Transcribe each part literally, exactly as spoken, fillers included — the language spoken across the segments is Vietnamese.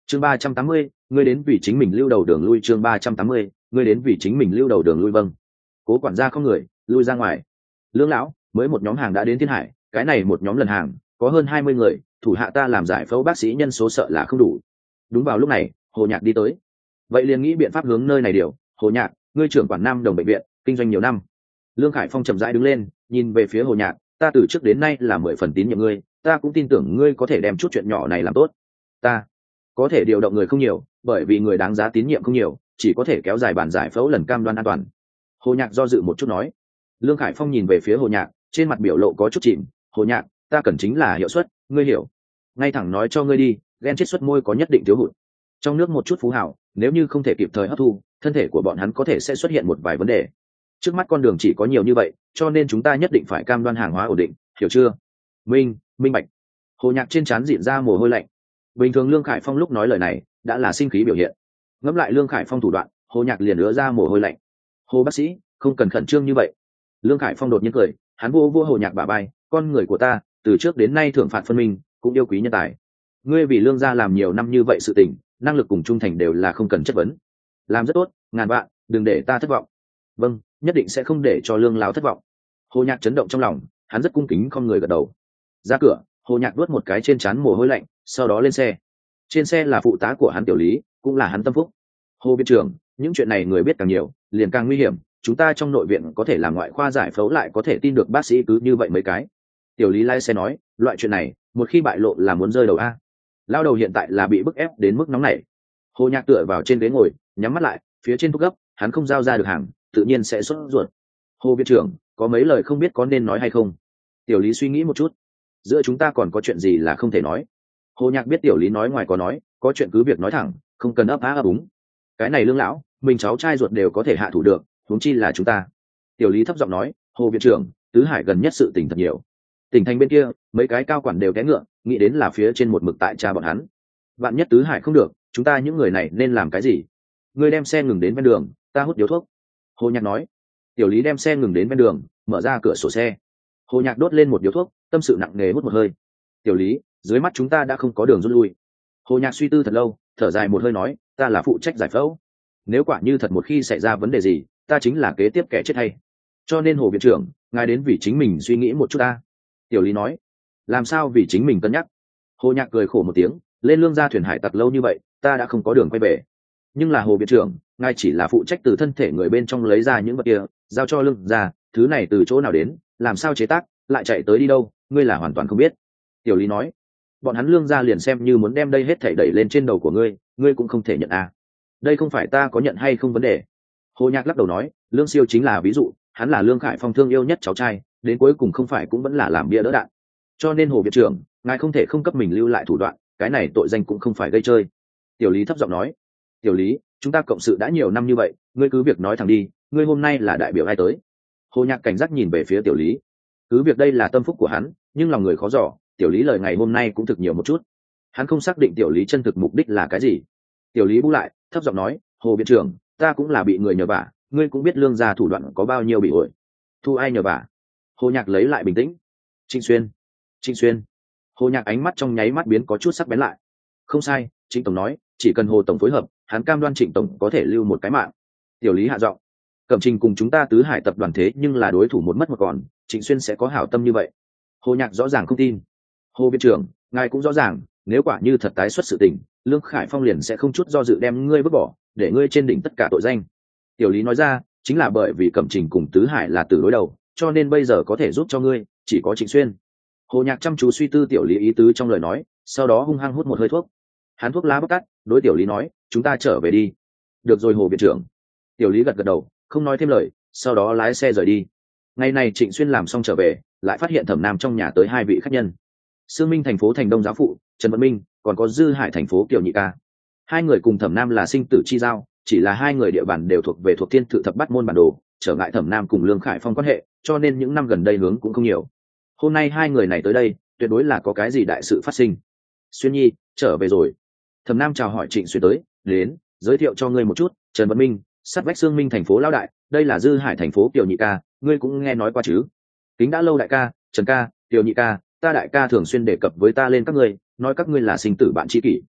chương ba trăm tám mươi, ngươi đến vì chính mình lưu đầu đường lui. Chương ba trăm tám mươi, ngươi đến vì chính mình lưu đầu đường lui. Vâng. Cố quản gia không người lui ra ngoài. Lương lão, mới một nhóm hàng đã đến Thiên Hải, cái này một nhóm lần hàng có hơn hai mươi người, thủ hạ ta làm giải phẫu bác sĩ nhân số sợ là không đủ. Đúng vào lúc này, Hồ Nhạc đi tới. Vậy liền nghĩ biện pháp hướng nơi này điều. Hồ Nhạc, ngươi trưởng quản Nam Đồng bệnh viện, kinh doanh nhiều năm. Lương Khải Phong chậm rãi đứng lên, nhìn về phía Hồ Nhạc, ta từ trước đến nay là mười phần tín nhiệm ngươi, ta cũng tin tưởng ngươi có thể đem chút chuyện nhỏ này làm tốt. Ta có thể điều động người không nhiều, bởi vì người đáng giá tín nhiệm không nhiều, chỉ có thể kéo dài bản giải phẫu lần cam đoan an toàn. Hồ Nhạc do dự một chút nói. Lương Khải Phong nhìn về phía Hồ Nhạc, trên mặt biểu lộ có chút chìm. Hồ Nhạc, ta cần chính là hiệu suất, ngươi hiểu. Ngay thẳng nói cho ngươi đi, ghen chiết xuất môi có nhất định thiếu hụt. Trong nước một chút phú hảo, nếu như không thể kịp thời hấp thu, thân thể của bọn hắn có thể sẽ xuất hiện một vài vấn đề. Trước mắt con đường chỉ có nhiều như vậy, cho nên chúng ta nhất định phải cam đoan hàng hóa ổn định, hiểu chưa? Minh, minh bạch. Hồ Nhạc trên trán dịn ra mồ hôi lạnh. Bình thường Lương Khải Phong lúc nói lời này đã là sinh khí biểu hiện. Ngẫm lại Lương Khải Phong thủ đoạn, Hồ Nhạc liền ứa ra mồ hôi lạnh. Hồ bác sĩ, không cần khẩn trương như vậy. Lương Khải Phong đột nhiên cười, hắn vô vô Hồ Nhạc bả vai, con người của ta từ trước đến nay thưởng phạt phân minh, cũng yêu quý nhân tài. Ngươi vì Lương gia làm nhiều năm như vậy sự tình, năng lực cùng trung thành đều là không cần chất vấn. Làm rất tốt, ngàn vạn đừng để ta thất vọng. Vâng, nhất định sẽ không để cho Lương lão thất vọng. Hồ Nhạc chấn động trong lòng, hắn rất cung kính không người gật đầu. Ra cửa, Hồ Nhạc đuốt một cái trên trán mồ hôi lạnh, sau đó lên xe. Trên xe là phụ tá của hắn Tiểu Lý, cũng là hắn tâm phúc. Hồ viện trưởng, những chuyện này người biết càng nhiều liền càng nguy hiểm, chúng ta trong nội viện có thể làm ngoại khoa giải phẫu lại có thể tin được bác sĩ cứ như vậy mấy cái. Tiểu Lý lái xe nói, loại chuyện này một khi bại lộ là muốn rơi đầu a. Lao đầu hiện tại là bị bức ép đến mức nóng này. Hồ Nhạc tựa vào trên ghế ngồi, nhắm mắt lại, phía trên thuốc gấp, hắn không giao ra được hàng, tự nhiên sẽ sốt ruột. Hồ viện trưởng, có mấy lời không biết có nên nói hay không? Tiểu Lý suy nghĩ một chút, giữa chúng ta còn có chuyện gì là không thể nói? Hồ Nhạc biết Tiểu Lý nói ngoài có nói, có chuyện cứ việc nói thẳng, không cần ấp á ấp úng. Cái này Lương lão, mình cháu trai ruột đều có thể hạ thủ được, huống chi là chúng ta. Tiểu Lý thấp giọng nói, Hồ viện trưởng, Tứ Hải gần nhất sự tình thật nhiều. Tỉnh thành bên kia, mấy cái cao quản đều té ngựa, nghĩ đến là phía trên một mực tại cha bọn hắn. Vạn nhất Tứ Hải không được, chúng ta những người này nên làm cái gì? Ngươi đem xe ngừng đến bên đường, ta hút điếu thuốc. Hồ Nhạc nói. Tiểu Lý đem xe ngừng đến bên đường, mở ra cửa sổ xe. Hồ Nhạc đốt lên một điếu thuốc, tâm sự nặng nề hút một hơi. Tiểu Lý, dưới mắt chúng ta đã không có đường rút lui. Hồ Nhạc suy tư thật lâu, thở dài một hơi nói, ta là phụ trách giải phẫu. Nếu quả như thật một khi xảy ra vấn đề gì, ta chính là kế tiếp kẻ chết hay. Cho nên Hồ viện trưởng, ngài đến vì chính mình suy nghĩ một chút ta. Tiểu Lý nói, làm sao vì chính mình cân nhắc? Hồ Nhạc cười khổ một tiếng, lên Lương gia thuyền hải tặc lâu như vậy, ta đã không có đường quay về. Nhưng là Hồ viện trưởng, ngài chỉ là phụ trách từ thân thể người bên trong lấy ra những vật kia, giao cho Lương gia, thứ này từ chỗ nào đến, làm sao chế tác, lại chạy tới đi đâu, ngươi là hoàn toàn không biết. Tiểu Lý nói, bọn hắn Lương gia liền xem như muốn đem đây hết thảy đẩy lên trên đầu của ngươi, ngươi cũng không thể nhận à? Đây không phải ta có nhận hay không vấn đề. Hồ Nhạc lắc đầu nói, Lương Siêu chính là ví dụ, hắn là Lương Khải Phong thương yêu nhất cháu trai, đến cuối cùng không phải cũng vẫn là làm bia đỡ đạn. Cho nên Hồ viện trưởng, ngài không thể không cấp mình lưu lại thủ đoạn, cái này tội danh cũng không phải gây chơi. Tiểu Lý thấp giọng nói, Tiểu Lý, chúng ta cộng sự đã nhiều năm như vậy, ngươi cứ việc nói thẳng đi, ngươi hôm nay là đại biểu ai tới? Hồ Nhạc cảnh giác nhìn về phía Tiểu Lý. Cứ việc đây là tâm phúc của hắn, nhưng lòng người khó dò, Tiểu Lý lời ngày hôm nay cũng thực nhiều một chút. Hắn không xác định Tiểu Lý chân thực mục đích là cái gì. Tiểu Lý bu lại, thấp giọng nói, Hồ viện trưởng, ta cũng là bị người nhờ vả, ngươi cũng biết Lương gia thủ đoạn có bao nhiêu bị ổi. Thu ai nhờ vả? Hồ Nhạc lấy lại bình tĩnh. Trịnh Xuyên. Trịnh Xuyên. Hồ Nhạc ánh mắt trong nháy mắt biến có chút sắc bén lại. Không sai, Trịnh tổng nói, chỉ cần Hồ tổng phối hợp, hắn cam đoan Trịnh tổng có thể lưu một cái mạng. Tiểu Lý hạ giọng. Cẩm Trình cùng chúng ta Tứ Hải tập đoàn thế nhưng là đối thủ một mất một còn, Trịnh Xuyên sẽ có hảo tâm như vậy? Hồ Nhạc rõ ràng không tin. Hồ viện trưởng, ngài cũng rõ ràng, nếu quả như thật tái xuất sự tình, Lương Khải Phong liền sẽ không chút do dự đem ngươi vứt bỏ, để ngươi trên đỉnh tất cả tội danh. Tiểu Lý nói ra, chính là bởi vì Cẩm Trình cùng Tứ Hải là từ đối đầu, cho nên bây giờ có thể giúp cho ngươi chỉ có Trịnh Xuyên. Hồ Nhạc chăm chú suy tư Tiểu Lý ý tứ trong lời nói, sau đó hung hăng hút một hơi thuốc. Hắn thuốc lá bóc tắt, đối Tiểu Lý nói, chúng ta trở về đi. Được rồi Hồ viện trưởng. Tiểu Lý gật gật đầu, không nói thêm lời, sau đó lái xe rời đi. Ngày này Trịnh Xuyên làm xong trở về, lại phát hiện Thẩm Nam trong nhà tới hai vị khách nhân. Sương Minh thành phố Thành Đông giáo phụ Trần Vận Minh, còn có Dư Hải thành phố Kiều Nhị ca. Hai người cùng Thẩm Nam là sinh tử chi giao, chỉ là hai người địa bàn đều thuộc về thuộc Thiên Tự Thập Bát môn bản đồ, trở ngại Thẩm Nam cùng Lương Khải Phong quan hệ, cho nên những năm gần đây hướng cũng không nhiều. Hôm nay hai người này tới đây, tuyệt đối là có cái gì đại sự phát sinh. Xuyên Nhi, trở về rồi. Thẩm Nam chào hỏi Trịnh Xuyên tới, đến, giới thiệu cho ngươi một chút, Trần Vận Minh, sát vách Sương Minh thành phố lão đại, đây là Dư Hải thành phố Kiều Nhị ca, ngươi cũng nghe nói qua chứ? Kính đã lâu đại ca, Trần ca, Kiều Nhị ca, ta đại ca thường xuyên đề cập với ta lên các ngươi, nói các ngươi là sinh tử bạn tri kỷ.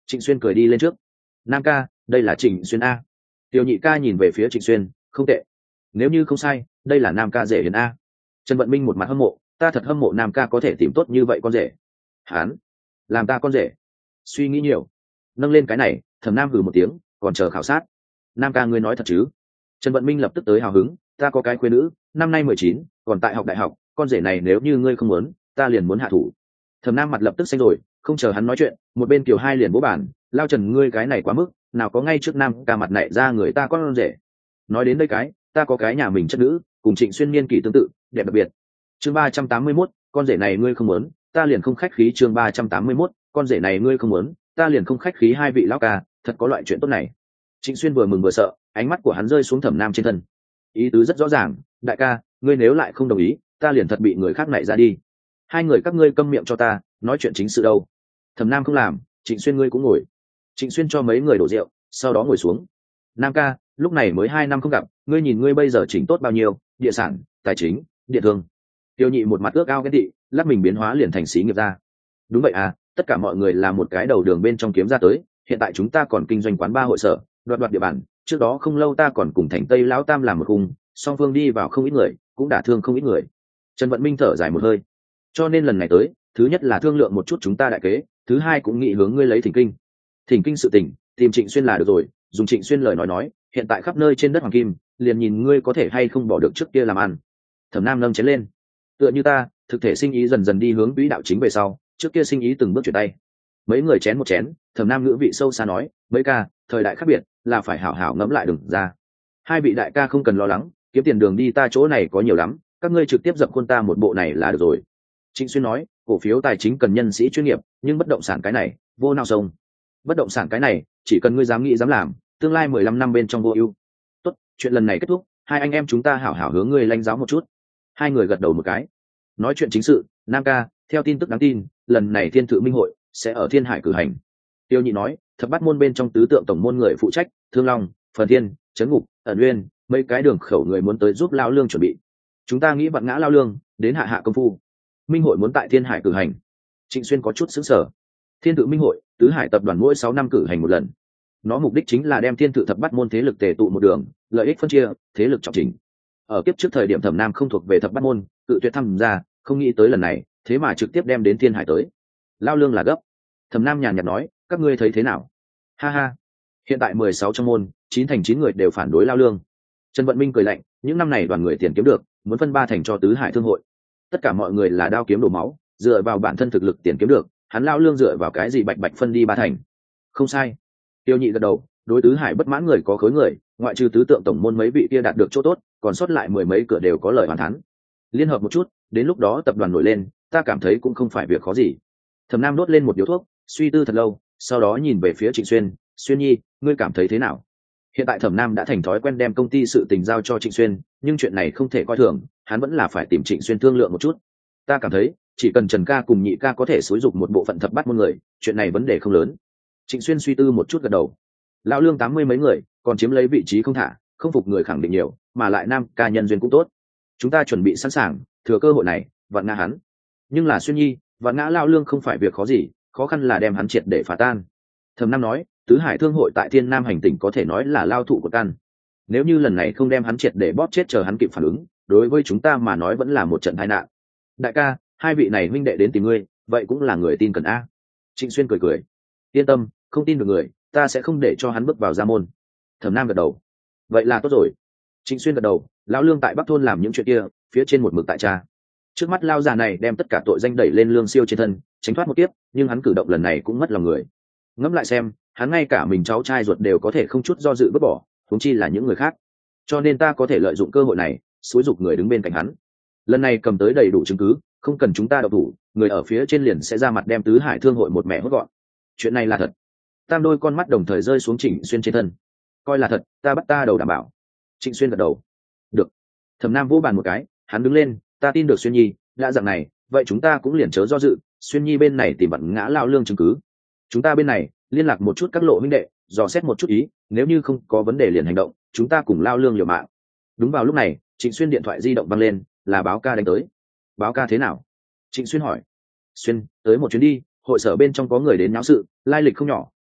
Trịnh Xuyên cười đi lên trước. Nam ca, đây là Trịnh Xuyên a. Tiểu nhị ca nhìn về phía Trịnh Xuyên, không tệ. Nếu như không sai, đây là Nam ca rể hiền a. Trần Vận Minh một mặt hâm mộ, ta thật hâm mộ Nam ca có thể tìm tốt như vậy con rể. Hán, làm ta con rể. Suy nghĩ nhiều. Nâng lên cái này, Thẩm Nam hừ một tiếng, còn chờ khảo sát. Nam ca ngươi nói thật chứ? Trần Vận Minh lập tức tới hào hứng, ta có cái khuê nữ, năm nay mười chín, còn tại học đại học, con rể này nếu như ngươi không muốn, ta liền muốn hạ thủ. Thẩm Nam mặt lập tức xanh rồi, không chờ hắn nói chuyện, một bên Kiều Hai liền vỗ bàn, lao Trần ngươi cái này quá mức, nào có ngay trước Nam ca mặt nảy ra người ta con rể. Nói đến đây cái, ta có cái nhà mình chất nữ, cùng Trịnh Xuyên niên kỷ tương tự, đẹp đặc biệt. Chương ba trăm tám mươi mốt, con rể này ngươi không muốn, ta liền không khách khí. Chương ba trăm tám mươi mốt, con rể này ngươi không muốn, ta liền không khách khí. Hai vị lão ca, thật có loại chuyện tốt này. Trịnh Xuyên vừa mừng vừa sợ, ánh mắt của hắn rơi xuống Thẩm Nam trên thân. Ý tứ rất rõ ràng, đại ca, ngươi nếu lại không đồng ý, ta liền thật bị người khác nảy ra đi. Hai người các ngươi câm miệng cho ta, nói chuyện chính sự đâu. Thẩm Nam không làm, Trịnh Xuyên ngươi cũng ngồi. Trịnh Xuyên cho mấy người đổ rượu, sau đó ngồi xuống. Nam ca, lúc này mới hai năm không gặp, ngươi nhìn ngươi bây giờ chỉnh tốt bao nhiêu, địa sản, tài chính, điện thương. Tiêu nhị một mặt ước ao cái thị, lắc mình biến hóa liền thành xí nghiệp ra. Đúng vậy à, tất cả mọi người là một cái đầu đường bên trong kiếm ra tới, hiện tại chúng ta còn kinh doanh quán ba hội sở, đoạt đoạt địa bàn, trước đó không lâu ta còn cùng Thành Tây lão tam làm một khung, song phương đi vào không ít người, cũng đả thương không ít người. Trần Vận Minh thở dài một hơi. Cho nên lần này tới, thứ nhất là thương lượng một chút chúng ta đại kế, thứ hai cũng nghĩ hướng ngươi lấy thỉnh kinh. Thỉnh kinh sự tình, tìm Trịnh Xuyên là được rồi, dùng Trịnh Xuyên lời nói nói, hiện tại khắp nơi trên đất hoàng kim, liền nhìn ngươi có thể hay không bỏ được trước kia làm ăn. Thẩm Nam nâng chén lên. Tựa như ta, thực thể sinh ý dần dần đi hướng quỹ đạo chính về sau, trước kia sinh ý từng bước chuyển tay. Mấy người chén một chén, Thẩm Nam ngữ vị sâu xa nói, mấy ca, thời đại khác biệt, là phải hảo hảo ngẫm lại đừng ra. Hai vị đại ca không cần lo lắng, kiếm tiền đường đi ta chỗ này có nhiều lắm, các ngươi trực tiếp dập khuôn ta một bộ này là được rồi. Trịnh Xuyên nói, cổ phiếu tài chính cần nhân sĩ chuyên nghiệp, nhưng bất động sản cái này, vô nào sông. Bất động sản cái này, chỉ cần ngươi dám nghĩ dám làm, tương lai mười lăm năm bên trong vô ưu. Tốt, chuyện lần này kết thúc, hai anh em chúng ta hảo hảo hướng ngươi lãnh giáo một chút. Hai người gật đầu một cái. Nói chuyện chính sự, Nam ca, theo tin tức đáng tin, lần này Thiên Thự Minh hội sẽ ở Thiên Hải cử hành. Tiêu Nhị nói, thập bát môn bên trong tứ tượng tổng môn người phụ trách, Thương Long, Phần Thiên, Trấn Ngục, Ẩn Uyên, mấy cái đường khẩu người muốn tới giúp Lao Lương chuẩn bị. Chúng ta nghĩ vặn ngã Lao Lương, đến hạ hạ công phu. Minh hội muốn tại Thiên Hải cử hành. Trịnh Xuyên có chút sững sờ. Thiên Thự Minh hội, tứ hải tập đoàn mỗi sáu năm cử hành một lần. Nó mục đích chính là đem Thiên Thự thập bát môn thế lực tề tụ một đường, lợi ích phân chia, thế lực trọng chỉnh. Ở kiếp trước thời điểm Thẩm Nam không thuộc về thập bát môn, tự tuyệt tham gia, không nghĩ tới lần này, thế mà trực tiếp đem đến Thiên Hải tới. Lao Lương là gấp. Thẩm Nam nhàn nhạt nói, các ngươi thấy thế nào? Ha ha, hiện tại mười sáu trong môn, chín thành chín người đều phản đối Lao Lương. Trần Vận Minh cười lạnh, những năm này đoàn người tiền kiếm được, muốn phân ba thành cho tứ hải thương hội. Tất cả mọi người là đao kiếm đổ máu, dựa vào bản thân thực lực tiền kiếm được, hắn Lao Lương dựa vào cái gì bạch bạch phân đi ba thành? Không sai. Tiêu Nhị gật đầu, đối tứ hải bất mãn người có khối người, ngoại trừ tứ tượng tổng môn mấy vị kia đạt được chỗ tốt, còn sót lại mười mấy cửa đều có lời hoàn thắn. Liên hợp một chút, đến lúc đó tập đoàn nổi lên, ta cảm thấy cũng không phải việc khó gì. Thẩm Nam đốt lên một điếu thuốc, suy tư thật lâu, sau đó nhìn về phía Trịnh Xuyên, Xuyên nhi, ngươi cảm thấy thế nào? Hiện tại Thẩm Nam đã thành thói quen đem công ty sự tình giao cho Trịnh Xuyên, nhưng chuyện này không thể coi thường, hắn vẫn là phải tìm Trịnh Xuyên thương lượng một chút. Ta cảm thấy, chỉ cần Trần ca cùng Nhị ca có thể xúi dục một bộ phận thập bát môn người, chuyện này vấn đề không lớn. Trịnh Xuyên suy tư một chút gật đầu. Lão Lương tám mươi mấy người, còn chiếm lấy vị trí không thả, không phục người khẳng định nhiều, mà lại Nam ca nhân duyên cũng tốt. Chúng ta chuẩn bị sẵn sàng, thừa cơ hội này, vặn ngã hắn. Nhưng là Xuyên nhi, vặn ngã Lão Lương không phải việc khó gì, khó khăn là đem hắn triệt để phá tan. Thẩm Nam nói, tứ hải thương hội tại Thiên Nam hành tỉnh có thể nói là lao thụ của căn. Nếu như lần này không đem hắn triệt để bóp chết chờ hắn kịp phản ứng, đối với chúng ta mà nói vẫn là một trận tai nạn. Đại ca, hai vị này huynh đệ đến tìm ngươi, vậy cũng là người tin cần a. Trịnh Xuyên cười cười, yên tâm, không tin được người, ta sẽ không để cho hắn bước vào gia môn. Thẩm Nam gật đầu, vậy là tốt rồi. Trịnh Xuyên gật đầu, lão Lương tại Bắc thôn làm những chuyện kia, phía trên một mực tại cha. Trước mắt lao già này đem tất cả tội danh đẩy lên Lương Siêu trên thân, tránh thoát một kiếp, nhưng hắn cử động lần này cũng mất lòng người. Ngẫm lại xem, hắn ngay cả mình cháu trai ruột đều có thể không chút do dự vứt bỏ, huống chi là những người khác. Cho nên ta có thể lợi dụng cơ hội này, xúi giục người đứng bên cạnh hắn. Lần này cầm tới đầy đủ chứng cứ, không cần chúng ta độc thủ, người ở phía trên liền sẽ ra mặt đem tứ hải thương hội một mẹ hốt gọn. Chuyện này là thật. Tam đôi con mắt đồng thời rơi xuống Trịnh Xuyên trên thân. Coi là thật, ta bắt ta đầu đảm bảo. Trịnh Xuyên gật đầu. Được. Thẩm Nam vỗ bàn một cái, hắn đứng lên, ta tin được Xuyên nhi, đã dạng này, vậy chúng ta cũng liền chớ do dự, Xuyên nhi bên này tìm bận ngã Lão Lương chứng cứ. Chúng ta bên này liên lạc một chút các lộ huynh đệ, dò xét một chút ý, nếu như không có vấn đề liền hành động, chúng ta cùng Lão Lương liều mạng. Đúng vào lúc này, Trịnh Xuyên điện thoại di động vang lên, là báo ca đánh tới. Báo ca thế nào? Trịnh Xuyên hỏi. Xuyên, tới một chuyến đi, hội sở bên trong có người đến náo sự, lai lịch không nhỏ,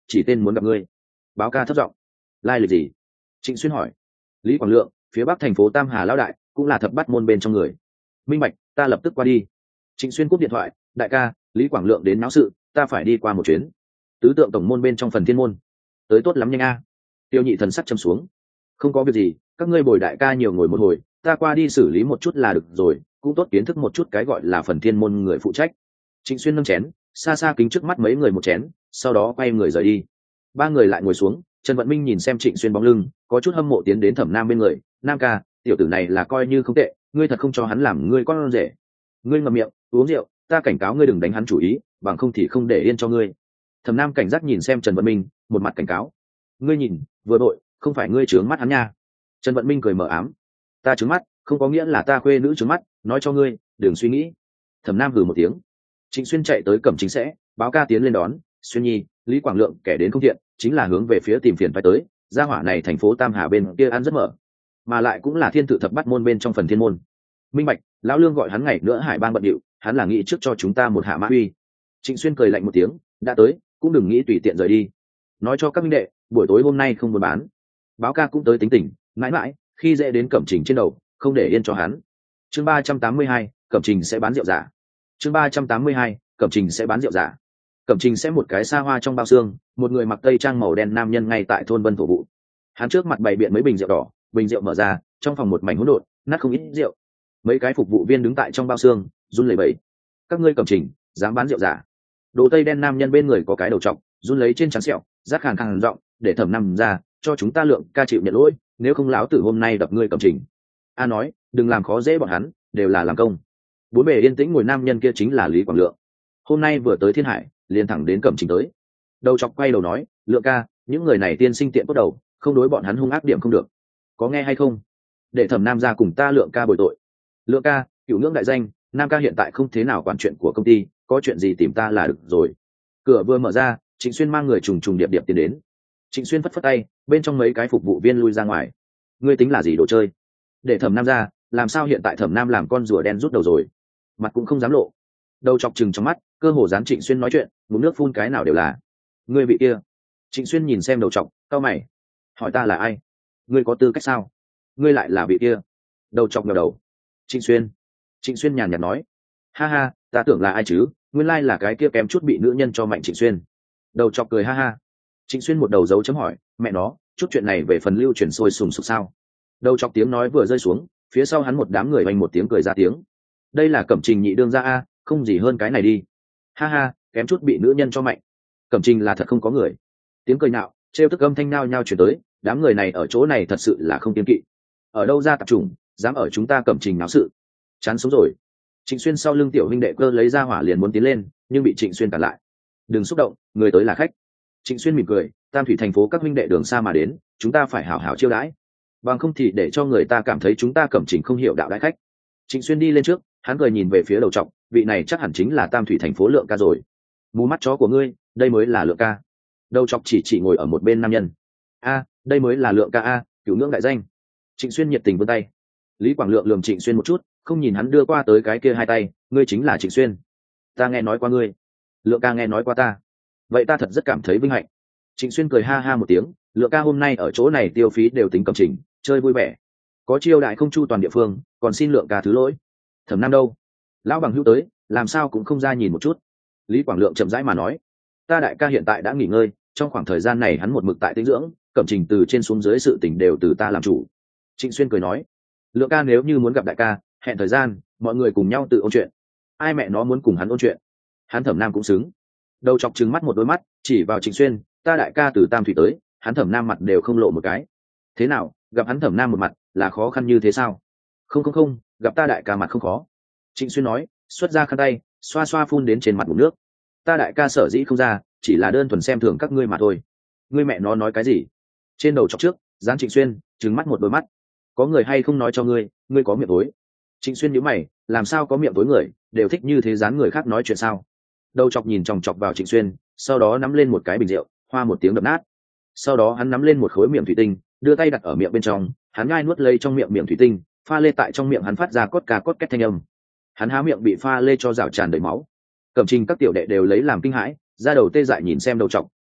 chỉ tên muốn gặp ngươi. Báo ca thấp giọng. Lai lịch gì? Trịnh Xuyên hỏi. Lý Quảng Lượng, phía bắc thành phố Tam Hà lão đại, cũng là thập bát môn bên trong người. Minh bạch, ta lập tức qua đi. Trịnh Xuyên cúp điện thoại. Đại ca, Lý Quảng Lượng đến náo sự, ta phải đi qua một chuyến. Tứ tượng tổng môn bên trong phần thiên môn. Tới tốt lắm nhanh a. Tiêu Nhị thần sắc châm xuống. Không có việc gì, các ngươi bồi đại ca nhiều ngồi một hồi, ta qua đi xử lý một chút là được rồi, cũng tốt kiến thức một chút cái gọi là phần thiên môn người phụ trách. Trịnh Xuyên nâng chén, xa xa kính trước mắt mấy người một chén, sau đó quay người rời đi. Ba người lại ngồi xuống, Trần Vận Minh nhìn xem Trịnh Xuyên bóng lưng, có chút hâm mộ tiến đến Thẩm Nam bên người. Nam ca, tiểu tử này là coi như không tệ, ngươi thật không cho hắn làm ngươi con rể. Ngươi ngậm miệng, uống rượu, ta cảnh cáo ngươi đừng đánh hắn chủ ý, bằng không thì không để yên cho ngươi. Thẩm Nam cảnh giác nhìn xem Trần Vận Minh, một mặt cảnh cáo. Ngươi nhìn, vừa đội, không phải ngươi trướng mắt hắn nha. Trần Vận Minh cười mờ ám. Ta trướng mắt, không có nghĩa là ta khuê nữ trướng mắt, nói cho ngươi, đừng suy nghĩ. Thẩm Nam hừ một tiếng. Trịnh Xuyên chạy tới Cẩm Chính sẽ, báo ca tiến lên đón. Xuyên nhi, Lý Quảng Lượng kẻ đến không thiện, chính là hướng về phía tìm phiền phải tới. Gia hỏa này thành phố Tam Hà bên kia ăn rất mở, mà lại cũng là thiên tự thập bát môn bên trong phần thiên môn. Minh bạch, lão lương gọi hắn ngày nữa hải bang bận điệu, hắn là nghĩ trước cho chúng ta một hạ mã uy. Trịnh Xuyên cười lạnh một tiếng, đã tới, cũng đừng nghĩ tùy tiện rời đi. Nói cho các minh đệ, buổi tối hôm nay không buôn bán. Báo ca cũng tới tính tình, mãi mãi khi dễ đến Cẩm Trình trên đầu, không để yên cho hắn. Chương ba trăm tám mươi hai, Cẩm Trình sẽ bán rượu giả. Chương ba trăm tám mươi hai, Cẩm Trình sẽ bán rượu giả. Cẩm Trình sẽ một cái xa hoa trong bao xương, một người mặc tây trang màu đen nam nhân ngay tại thôn Vân thổ vụ. Hắn trước mặt bày biện mấy bình rượu đỏ, bình rượu mở ra, trong phòng một mảnh hỗn độn, nát không ít rượu. Mấy cái phục vụ viên đứng tại trong bao xương, run lẩy bẩy. Các ngươi Cẩm Trình, dám bán rượu giả? Đồ tây đen nam nhân bên người có cái đầu trọc, run lấy trên trán sẹo, rác khàn khàn giọng, để Thẩm Nam ra, cho chúng ta Lượng ca chịu nhận lỗi, nếu không láo tử hôm nay đập ngươi Cẩm Trình. A nói, đừng làm khó dễ bọn hắn, đều là làm công. Bốn bề yên tĩnh ngồi nam nhân kia chính là Lý Quảng Lượng. Hôm nay vừa tới Thiên Hải, liền thẳng đến Cẩm Trình tới. Đầu chọc quay đầu nói, Lượng ca, những người này tiên sinh tiện cốt đầu, không đối bọn hắn hung ác điểm không được, có nghe hay không? Để Thẩm Nam ra cùng ta Lượng ca bồi tội. Lượng ca, cửu ngưỡng đại danh, Nam ca hiện tại không thế nào quản chuyện của công ty, có chuyện gì tìm ta là được rồi. Cửa vừa mở ra, Trịnh Xuyên mang người trùng trùng điệp điệp tiến đến. Trịnh Xuyên phất phất tay, bên trong mấy cái phục vụ viên lui ra ngoài. Ngươi tính là gì đồ chơi? Để Thẩm Nam ra, làm sao hiện tại Thẩm Nam làm con rùa đen rút đầu rồi, mặt cũng không dám lộ. Đầu chọc chừng trong mắt, cơ hồ dán Trịnh Xuyên nói chuyện, ngụm nước phun cái nào đều là. Ngươi vị kia. Trịnh Xuyên nhìn xem đầu chọc, cau mày. Hỏi ta là ai? Ngươi có tư cách sao? Ngươi lại là vị kia? Đầu chọc ngẩng đầu. Trịnh Xuyên. Trịnh Xuyên nhàn nhạt nói. Ha ha, ta tưởng là ai chứ, nguyên lai là cái kia kém chút bị nữ nhân cho mạnh Trịnh Xuyên. Đầu chọc cười ha ha. Trịnh Xuyên một đầu dấu chấm hỏi, mẹ nó, chút chuyện này về phần lưu truyền sôi sùng sục sao? Đầu chọc tiếng nói vừa rơi xuống, phía sau hắn một đám người vang một tiếng cười ra tiếng. Đây là Cẩm Trình nhị đương gia a, không gì hơn cái này đi. Ha ha, kém chút bị nữ nhân cho mạnh. Cẩm Trình là thật không có người. Tiếng cười nạo, trêu tức âm thanh nao nhao chuyển tới, đám người này ở chỗ này thật sự là không kiêng kỵ. Ở đâu ra tập trung, dám ở chúng ta Cẩm Trình náo sự. Chán sống rồi. Trịnh Xuyên sau lưng tiểu huynh đệ cơ lấy ra hỏa liền muốn tiến lên, nhưng bị Trịnh Xuyên cản lại. Đừng xúc động, người tới là khách. Trịnh Xuyên mỉm cười, Tam Thủy thành phố các huynh đệ đường xa mà đến, chúng ta phải hảo hảo chiêu đãi, bằng không thì để cho người ta cảm thấy chúng ta Cẩm Trình không hiểu đạo đãi khách. Trịnh Xuyên đi lên trước, hắn cười nhìn về phía đầu trọc, vị này chắc hẳn chính là Tam Thủy thành phố Lượng ca rồi. Mù mắt chó của ngươi, đây mới là Lượng ca. Đầu trọc chỉ chỉ ngồi ở một bên nam nhân. A, đây mới là Lượng ca a, cửu ngưỡng đại danh. Trịnh Xuyên nhiệt tình vươn tay. Lý Quảng Lượng lườm Trịnh Xuyên một chút, không nhìn hắn đưa qua tới cái kia hai tay, ngươi chính là Trịnh Xuyên. Ta nghe nói qua ngươi. Lượng ca nghe nói qua ta. Vậy ta thật rất cảm thấy vinh hạnh. Trịnh Xuyên cười ha ha một tiếng, Lượng ca hôm nay ở chỗ này tiêu phí đều tính Cẩm Trình, chơi vui vẻ. Có chiêu đại không chu toàn địa phương, còn xin Lượng ca thứ lỗi. Thẩm Nam đâu? Lão bằng hữu tới, làm sao cũng không ra nhìn một chút. Lý Quảng Lượng chậm rãi mà nói, ta đại ca hiện tại đã nghỉ ngơi, trong khoảng thời gian này hắn một mực tại tĩnh dưỡng, Cẩm Trình từ trên xuống dưới sự tình đều từ ta làm chủ. Trịnh Xuyên cười nói, Lượng ca nếu như muốn gặp đại ca, hẹn thời gian, mọi người cùng nhau tự ôn chuyện. Ai mẹ nó muốn cùng hắn ôn chuyện? Hắn Thẩm Nam cũng xứng. Đầu chọc trừng mắt một đôi mắt, chỉ vào Trịnh Xuyên, ta đại ca từ Tam Thủy tới, hắn Thẩm Nam mặt đều không lộ một cái. Thế nào, gặp hắn Thẩm Nam một mặt là khó khăn như thế sao? Không không không, gặp ta đại ca mặt không khó. Trịnh Xuyên nói, xuất ra khăn tay, xoa xoa phun đến trên mặt bụng nước. Ta đại ca sở dĩ không ra, chỉ là đơn thuần xem thường các ngươi mà thôi. Ngươi mẹ nó nói cái gì? Trên đầu chọc trước, dán Trịnh Xuyên, trừng mắt một đôi mắt. Có người hay không nói cho ngươi, ngươi có miệng tối. Trịnh Xuyên nhíu mày, làm sao có miệng tối người, đều thích như thế dán người khác nói chuyện sao? Đầu chọc nhìn chòng chọc vào Trịnh Xuyên, sau đó nắm lên một cái bình rượu, hoa một tiếng đập nát. Sau đó hắn nắm lên một khối miệng thủy tinh, đưa tay đặt ở miệng bên trong, hắn nhai nuốt lấy trong miệng miệng thủy tinh, pha lê tại trong miệng hắn phát ra cốt ca cốt két thanh âm. Hắn há miệng bị pha lê cho rào tràn đầy máu. Cẩm Trình các tiểu đệ đều lấy làm kinh hãi, ra đầu tê dại nhìn xem đầu trọc,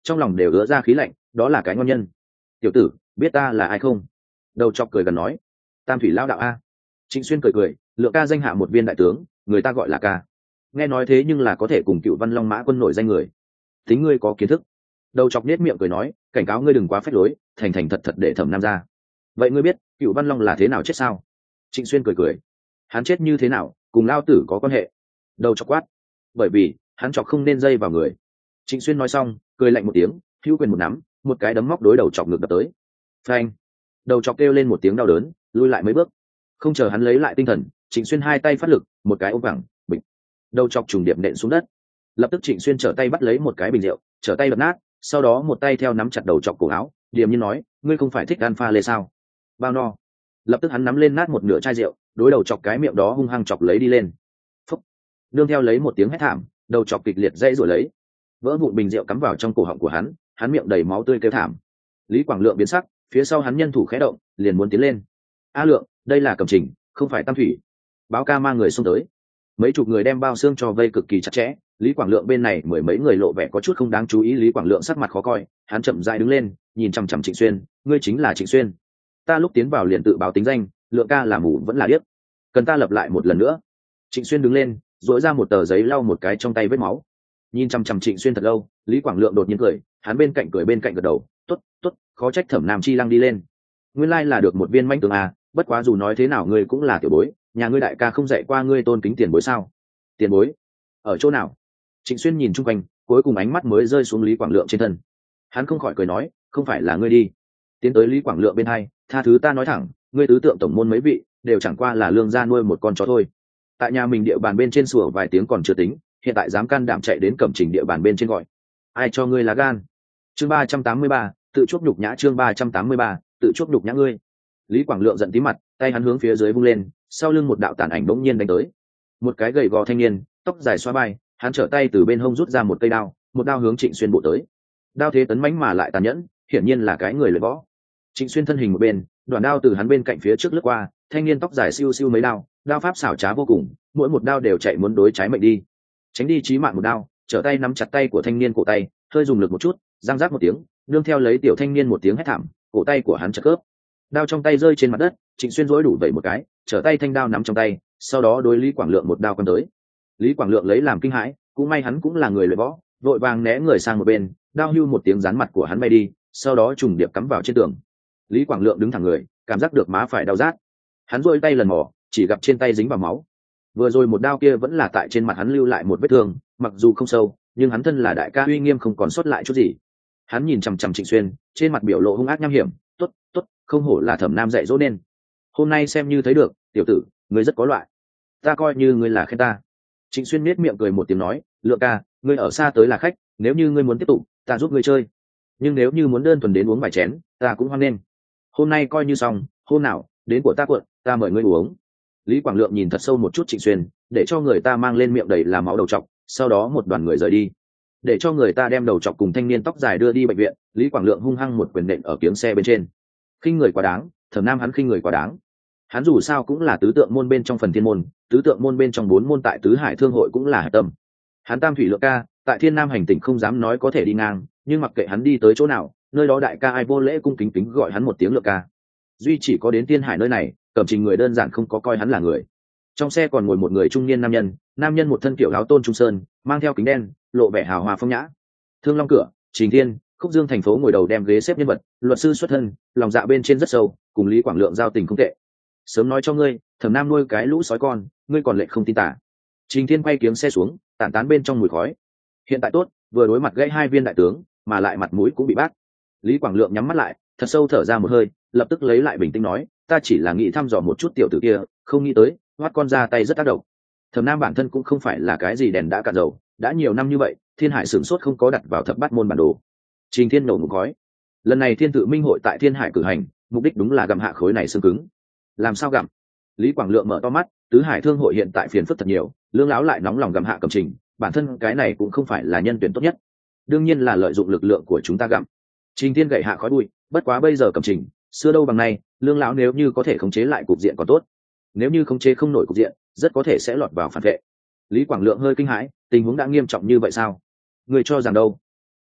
trong lòng đều ứa ra khí lạnh, đó là cái ngon nhân. Tiểu tử, biết ta là ai không? Đầu chọc cười gần nói. Tam thủy lao đạo a. Trịnh Xuyên cười cười, Lượng ca danh hạ một viên đại tướng, người ta gọi là ca. Nghe nói thế nhưng là có thể cùng Cựu Văn Long Mã quân nổi danh người. Tính ngươi có kiến thức. Đầu chọc nết miệng cười nói, cảnh cáo ngươi đừng quá phách lối, thành thành thật thật để Thẩm Nam ra. Vậy ngươi biết Cựu Văn Long là thế nào chết sao? Trịnh Xuyên cười cười. Hắn chết như thế nào, cùng lao tử có quan hệ? Đầu chọc quát. Bởi vì hắn chọc không nên dây vào người. Trịnh Xuyên nói xong, cười lạnh một tiếng, hữu quyền một nắm, một cái đấm móc đối đầu chọc ngược đập tới. Phanh! Đầu chọc kêu lên một tiếng đau đớn, lui lại mấy bước. Không chờ hắn lấy lại tinh thần, Trịnh Xuyên hai tay phát lực, một cái ôm vẳng, bịch. Đầu chọc trùng điệp nện xuống đất. Lập tức Trịnh Xuyên trở tay bắt lấy một cái bình rượu, trở tay đập nát, sau đó một tay theo nắm chặt đầu chọc cổ áo, điềm nhiên nói, ngươi không phải thích gan pha lê sao? Bao no. Lập tức hắn nắm lên nát một nửa chai rượu, đối đầu chọc cái miệng đó hung hăng chọc lấy đi lên. Phúc. Đương theo lấy một tiếng hét thảm, đầu chọc kịch liệt dãy rồi lấy, vỡ vụn bình rượu cắm vào trong cổ họng của hắn, hắn miệng đầy máu tươi kêu thảm. Lý Quảng Lượng biến sắc, phía sau hắn nhân thủ khẽ động, liền muốn tiến lên. A Lượng, đây là Cẩm Trình, không phải Tam Thủy. Báo ca mang người xông tới. Mấy chục người đem bao xương cho vây cực kỳ chặt chẽ. Lý Quảng Lượng bên này mười mấy người lộ vẻ có chút không đáng chú ý. Lý Quảng Lượng sắc mặt khó coi, hắn chậm rãi đứng lên, nhìn chằm chằm Trịnh Xuyên, ngươi chính là Trịnh Xuyên? Ta lúc tiến vào liền tự báo tính danh, Lượng ca là mù vẫn là điếc, cần ta lập lại một lần nữa? Trịnh Xuyên đứng lên, duỗi ra một tờ giấy lau một cái trong tay vết máu. Nhìn chằm chằm Trịnh Xuyên thật lâu, Lý Quảng Lượng đột nhiên cười, hắn bên cạnh cười bên cạnh gật đầu, tốt tốt, khó trách Thẩm Nam Chi Lăng đi lên, nguyên lai là được một viên manh tướng à, bất quá dù nói thế nào ngươi cũng là tiểu bối, nhà ngươi đại ca không dạy qua ngươi tôn kính tiền bối sao? Tiền bối ở chỗ nào? Trịnh Xuyên nhìn chung quanh, cuối cùng ánh mắt mới rơi xuống Lý Quảng Lượng trên thân. Hắn không khỏi cười nói, không phải là ngươi đi. Tiến tới Lý Quảng Lượng bên hai, tha thứ ta nói thẳng, ngươi tứ tượng tổng môn mấy vị đều chẳng qua là lương gia nuôi một con chó thôi. Tại nhà mình địa bàn bên trên sủa vài tiếng còn chưa tính, hiện tại dám can đảm chạy đến Cẩm Trình địa bàn bên trên gọi, ai cho ngươi lá gan? Chương ba trăm tám mươi ba, tự chuốc nhục nhã. Chương ba trăm tám mươi ba, tự chuốc nhục nhã ngươi. Lý Quảng Lượng giận tí mặt, tay hắn hướng phía dưới vung lên, sau lưng một đạo tàn ảnh bỗng nhiên đánh tới. Một cái gầy gò thanh niên, tóc dài xóa vai, hắn trở tay từ bên hông rút ra một cây đao, một đao hướng Trịnh Xuyên bổ tới. Đao thế tấn mãnh mà lại tàn nhẫn, hiển nhiên là cái người luyện võ. Trịnh Xuyên thân hình một bên, đoạn đao từ hắn bên cạnh phía trước lướt qua, thanh niên tóc dài siêu siêu mấy đao, đao pháp xảo trá vô cùng, mỗi một đao đều chạy muốn đối trái mệnh đi. Tránh đi chí mạng một đao, trở tay nắm chặt tay của thanh niên cổ tay, hơi dùng lực một chút, răng rác một tiếng, nương theo lấy tiểu thanh niên một tiếng hét thảm, cổ tay của hắn chật khớp. Đao trong tay rơi trên mặt đất, Trịnh Xuyên rối đủ vậy một cái, trở tay thanh đao nắm trong tay, sau đó đối Lý Quảng Lượng một đao quăng tới. Lý Quảng Lượng lấy làm kinh hãi, cũng may hắn cũng là người luyện võ, vội vàng né người sang một bên, đao hưu một tiếng dán mặt của hắn bay đi, sau đó trùng điệp cắm vào trên tường. Lý Quảng Lượng đứng thẳng người, cảm giác được má phải đau rát. Hắn duỗi tay lần mò, chỉ gặp trên tay dính vào máu. Vừa rồi một đao kia vẫn là tại trên mặt hắn lưu lại một vết thương, mặc dù không sâu, nhưng hắn thân là đại ca uy nghiêm không còn sót lại chút gì. Hắn nhìn chằm chằm Trịnh Xuyên, trên mặt biểu lộ hung ác nham hiểm, tốt tốt, không hổ là Thẩm Nam dạy dỗ nên. Hôm nay xem như thấy được, tiểu tử, ngươi rất có loại. Ta coi như ngươi là khen ta. Trịnh Xuyên nhếch miệng cười một tiếng nói, Lượng ca, ngươi ở xa tới là khách, nếu như ngươi muốn tiếp tục, ta giúp ngươi chơi. Nhưng nếu như muốn đơn thuần đến uống vài chén, ta cũng hoan nghênh. Hôm nay coi như xong, hôm nào đến của ta cuộn, ta mời ngươi uống. Lý Quảng Lượng nhìn thật sâu một chút Trịnh Xuyên, để cho người ta mang lên miệng đầy là máu đầu trọc, sau đó một đoàn người rời đi, để cho người ta đem đầu trọc cùng thanh niên tóc dài đưa đi bệnh viện. Lý Quảng Lượng hung hăng một quyền nện ở kiếng xe bên trên. Khinh người quá đáng, Thẩm Nam hắn khinh người quá đáng. Hắn dù sao cũng là tứ tượng môn bên trong phần thiên môn, tứ tượng môn bên trong bốn môn tại tứ hải thương hội cũng là hải tâm. Hắn Tam Thủy Lượng ca, tại Thiên Nam hành tỉnh không dám nói có thể đi ngang, nhưng mặc kệ hắn đi tới chỗ nào, nơi đó đại ca ai vô lễ cung kính kính gọi hắn một tiếng Lượng ca. Duy chỉ có đến Tiên Hải nơi này, Cẩm Trình người đơn giản không có coi hắn là người. Trong xe còn ngồi một người trung niên nam nhân, nam nhân một thân kiểu áo tôn trung sơn, mang theo kính đen, lộ vẻ hào hoa phong nhã. Thương Long Cửa, Trình Thiên, Khúc Dương thành phố ngồi đầu đem ghế xếp nhân vật, luật sư xuất thân, lòng dạ bên trên rất sâu, cùng Lý Quảng Lượng giao tình không tệ. Sớm nói cho ngươi, Thẩm Nam nuôi cái lũ sói con, ngươi còn lệ không tin tả. Trình Thiên quay kiếng xe xuống, tản tán bên trong mùi khói. Hiện tại tốt, vừa đối mặt gãy hai viên đại tướng, mà lại mặt mũi cũng bị bác. Lý Quảng Lượng nhắm mắt lại, thật sâu thở ra một hơi, lập tức lấy lại bình tĩnh nói, ta chỉ là nghĩ thăm dò một chút tiểu tử kia, không nghĩ tới hoắt con ra tay rất tác động. Thẩm Nam bản thân cũng không phải là cái gì đèn đã cạn dầu, đã nhiều năm như vậy, Thiên Hải sửng sốt không có đặt vào thập bát môn bản đồ. Trình Thiên nổ một gói, lần này Thiên Tự Minh hội tại Thiên Hải cử hành, mục đích đúng là gặm hạ khối này xương cứng. Làm sao gặm? Lý Quảng Lượng mở to mắt, tứ hải thương hội hiện tại phiền phức thật nhiều, lương lão lại nóng lòng gặm hạ Cẩm Trình, bản thân cái này cũng không phải là nhân tuyển tốt nhất, đương nhiên là lợi dụng lực lượng của chúng ta gặm. Trình Thiên gậy hạ khói bụi, bất quá bây giờ Cẩm Trình, xưa đâu bằng nay, lương lão nếu như có thể khống chế lại cục diện còn tốt, nếu như khống chế không nổi cục diện, rất có thể sẽ lọt vào phản vệ. Lý Quảng Lượng hơi kinh hãi, tình huống đã nghiêm trọng như vậy sao? Người cho rằng đâu?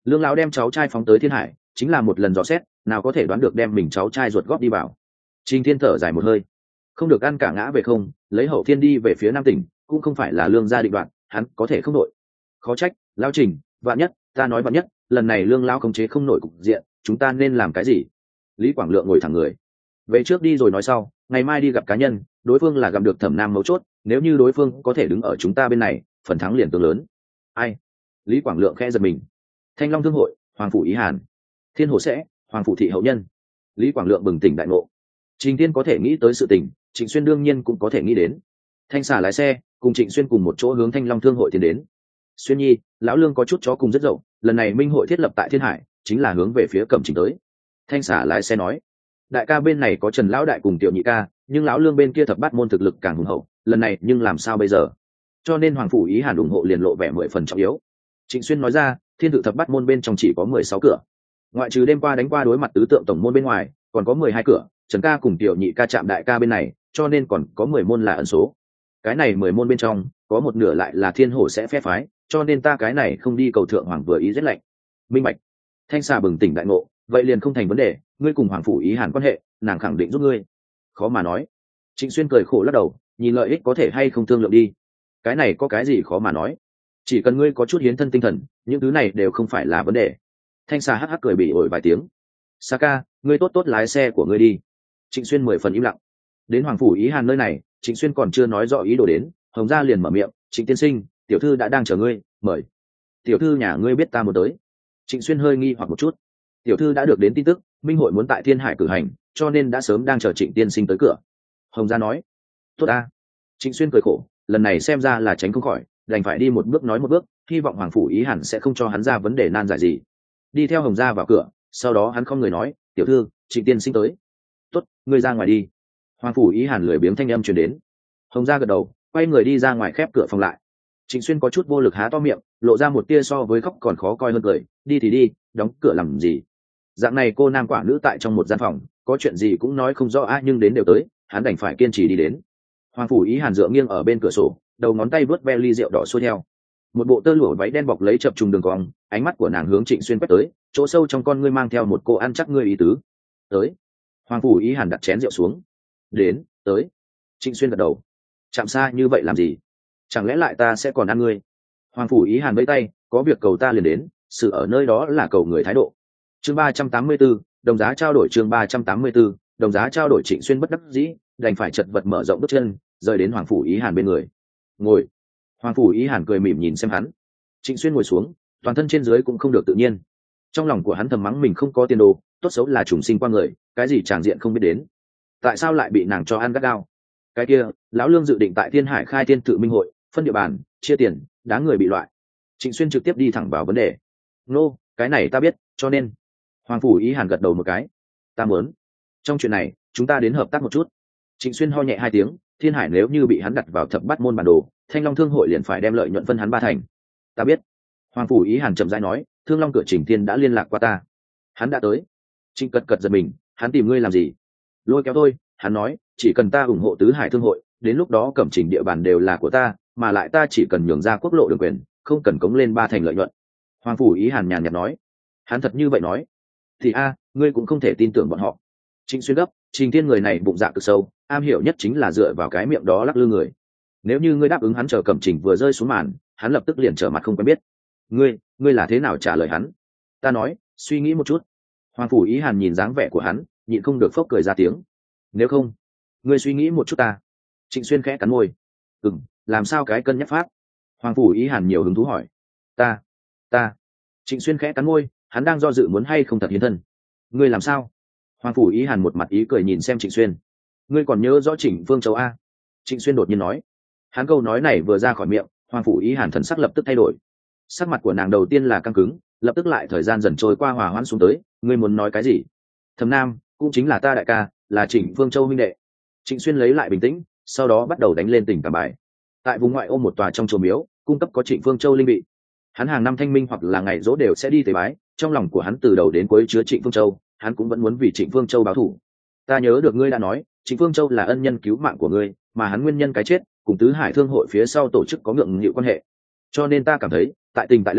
Lương lão đem cháu trai phóng tới thiên hải, chính là một lần dò xét, nào có thể đoán được đem mình cháu trai ruột góp đi vào. Trình Thiên thở dài một hơi, không được ăn cả ngã về không, lấy Hậu Thiên đi về phía Nam tỉnh, cũng không phải là Lương gia định đoạn, hắn có thể không đội. Khó trách, lão Trình, vạn nhất, ta nói vạn nhất, lần này Lương lão khống chế không nổi cục diện, chúng ta nên làm cái gì? Lý Quảng Lượng ngồi thẳng người, về trước đi rồi nói sau, ngày mai đi gặp cá nhân, đối phương là gặp được Thẩm Nam mấu chốt, nếu như đối phương có thể đứng ở chúng ta bên này, phần thắng liền tương lớn. Ai? Lý Quảng Lượng khẽ giật mình. Thanh Long Thương hội, Hoàng phủ Ý Hàn, Thiên Hồ sẽ, Hoàng phủ thị hậu nhân. Lý Quảng Lượng bừng tỉnh đại ngộ. Trình Thiên có thể nghĩ tới sự tình, Trịnh Xuyên đương nhiên cũng có thể nghĩ đến. Thanh xà lái xe cùng Trịnh Xuyên cùng một chỗ hướng Thanh Long Thương hội tiến đến. Xuyên nhi, lão Lương có chút chó cùng rất dậu, lần này minh hội thiết lập tại Thiên Hải, chính là hướng về phía Cẩm Trình tới. Thanh xà lái xe nói, đại ca bên này có Trần lão đại cùng Tiểu nhị ca, nhưng lão Lương bên kia thập bát môn thực lực càng hùng hậu, lần này nhưng làm sao bây giờ? Cho nên Hoàng phủ Ý Hàn ủng hộ liền lộ vẻ mười phần trọng yếu. Trịnh Xuyên nói ra, thiên tự thập bát môn bên trong chỉ có mười sáu cửa, ngoại trừ đêm qua đánh qua đối mặt tứ tượng tổng môn bên ngoài, còn có mười hai cửa. Trần ca cùng Tiểu nhị ca chạm đại ca bên này, cho nên còn có mười môn là ẩn số. Cái này mười môn bên trong có một nửa lại là Thiên Hổ sẽ phép phái, cho nên ta cái này không đi cầu thượng hoàng vừa ý rất lạnh. Minh bạch. Thanh xà bừng tỉnh đại ngộ, vậy liền không thành vấn đề, ngươi cùng Hoàng phủ Ý Hàn quan hệ, nàng khẳng định giúp ngươi. Khó mà nói. Trịnh Xuyên cười khổ lắc đầu, nhìn lợi ích có thể hay không thương lượng đi. Cái này có cái gì khó mà nói, chỉ cần ngươi có chút hiến thân tinh thần, những thứ này đều không phải là vấn đề. Thanh xà hắc hắc cười bị ổi vài tiếng. Sa ca, ngươi tốt tốt lái xe của ngươi đi. Trịnh Xuyên mười phần im lặng. Đến Hoàng phủ Ý Hàn nơi này, Trịnh Xuyên còn chưa nói rõ ý đồ đến, Hồng gia liền mở miệng, Trịnh tiên sinh, tiểu thư đã đang chờ ngươi, mời. Tiểu thư nhà ngươi biết ta muốn tới. Trịnh Xuyên hơi nghi hoặc một chút. Tiểu thư đã được đến tin tức, minh hội muốn tại Thiên Hải cử hành, cho nên đã sớm đang chờ Trịnh tiên sinh tới cửa. Hồng gia nói, tốt ta. Trịnh Xuyên cười khổ, lần này xem ra là tránh không khỏi, đành phải đi một bước nói một bước, hy vọng Hoàng phủ Ý Hàn sẽ không cho hắn ra vấn đề nan giải gì. Đi theo Hồng gia vào cửa, sau đó hắn không người nói, tiểu thư, Trịnh tiên sinh tới. Tốt, ngươi ra ngoài đi. Hoàng phủ Ý Hàn lười biếng thanh âm truyền đến. Hồng gia gật đầu, quay người đi ra ngoài khép cửa phòng lại. Trịnh Xuyên có chút vô lực há to miệng, lộ ra một tia so với khóc còn khó coi hơn cười, đi thì đi, đóng cửa làm gì? Dạng này cô nam quả nữ tại trong một gian phòng, có chuyện gì cũng nói không rõ a, nhưng đến đều tới, hắn đành phải kiên trì đi đến. Hoàng phủ Ý Hàn dựa nghiêng ở bên cửa sổ, đầu ngón tay vớt ve ly rượu đỏ xuôi theo. Một bộ tơ lụa váy đen bọc lấy chập trùng đường cong, ánh mắt của nàng hướng Trịnh Xuyên quét tới, chỗ sâu trong con ngươi mang theo một cô ăn chắc ngươi ý tứ. Tới. Hoàng phủ Ý Hàn đặt chén rượu xuống. Đến, tới. Trịnh Xuyên gật đầu. Chạm xa như vậy làm gì? Chẳng lẽ lại ta sẽ còn ăn ngươi? Hoàng phủ Ý Hàn vẫy tay, có việc cầu ta liền đến, sự ở nơi đó là cầu người thái độ. Chương ba trăm tám mươi 34, đồng giá trao đổi chương ba trăm tám mươi 34, đồng giá trao đổi. Trịnh Xuyên bất đắc dĩ, đành phải chật vật mở rộng bước chân, rời đến Hoàng phủ Ý Hàn bên người. Ngồi. Hoàng phủ Ý Hàn cười mỉm nhìn xem hắn. Trịnh Xuyên ngồi xuống, toàn thân trên dưới cũng không được tự nhiên. Trong lòng của hắn thầm mắng mình không có tiền đồ, tốt xấu là trùng sinh qua người, cái gì tràng diện không biết đến. Tại sao lại bị nàng cho ăn gắt gao? Cái kia, lão Lương dự định tại Thiên Hải khai thiên tự minh hội, phân địa bàn, chia tiền, đá người bị loại. Trịnh Xuyên trực tiếp đi thẳng vào vấn đề. Nô, cái này ta biết, cho nên. Hoàng phủ Ý Hàn gật đầu một cái. Ta muốn. Trong chuyện này, chúng ta đến hợp tác một chút. Trịnh Xuyên ho nhẹ hai tiếng, Thiên Hải nếu như bị hắn đặt vào thập bát môn bản đồ, Thanh Long Thương hội liền phải đem lợi nhuận phân hắn ba thành. Ta biết. Hoàng phủ Ý Hàn chậm rãi nói, Thương Long cửa Trình Thiên đã liên lạc qua ta. Hắn đã tới. Trịnh cật cật giật mình, hắn tìm ngươi làm gì? Lôi kéo tôi, hắn nói, chỉ cần ta ủng hộ tứ hải thương hội, đến lúc đó Cẩm Trình địa bàn đều là của ta, mà lại ta chỉ cần nhường ra quốc lộ đường quyền, không cần cống lên ba thành lợi nhuận. Hoàng phủ Ý Hàn nhàn nhạt nói. Hắn thật như vậy nói? Thì a, ngươi cũng không thể tin tưởng bọn họ. Trịnh Xuyên gấp, Trình Thiên người này bụng dạ cực sâu, am hiểu nhất chính là dựa vào cái miệng đó lắc lư người. Nếu như ngươi đáp ứng hắn chờ Cẩm Trình vừa rơi xuống màn, hắn lập tức liền trở mặt không quen biết. Ngươi, ngươi là thế nào trả lời hắn? Ta nói, suy nghĩ một chút. Hoàng phủ Ý Hàn nhìn dáng vẻ của hắn, nhịn không được phốc cười ra tiếng. Nếu không, ngươi suy nghĩ một chút ta. Trịnh Xuyên khẽ cắn môi. Ừm, làm sao cái cân nhắc pháp? Hoàng phủ Ý Hàn nhiều hứng thú hỏi. Ta, ta. Trịnh Xuyên khẽ cắn môi, hắn đang do dự muốn hay không thật hiến thân. Ngươi làm sao? Hoàng phủ Ý Hàn một mặt ý cười nhìn xem Trịnh Xuyên. Ngươi còn nhớ rõ Trịnh Phương Châu a? Trịnh Xuyên đột nhiên nói. Hắn câu nói này vừa ra khỏi miệng, Hoàng phủ Ý Hàn thần sắc lập tức thay đổi. Sắc mặt của nàng đầu tiên là căng cứng, lập tức lại thời gian dần trôi qua hòa hoãn xuống tới. Ngươi muốn nói cái gì? Thẩm Nam cũng chính là ta đại ca, là Trịnh Phương Châu huynh đệ. Trịnh Xuyên lấy lại bình tĩnh, sau đó bắt đầu đánh lên tình cảm bài. Tại vùng ngoại ô một tòa trong chùa miếu, cung cấp có Trịnh Phương Châu linh vị. Hắn hàng năm thanh minh hoặc là ngày dỗ đều sẽ đi tế bái, trong lòng của hắn từ đầu đến cuối chứa Trịnh Phương Châu, hắn cũng vẫn muốn vì Trịnh Phương Châu báo thù. Ta nhớ được ngươi đã nói, Trịnh Phương Châu là ân nhân cứu mạng của ngươi, mà hắn nguyên nhân cái chết cùng tứ hải thương hội phía sau tổ chức có ngượng nghịu quan hệ. Cho nên ta cảm thấy, tại tình tại lễ,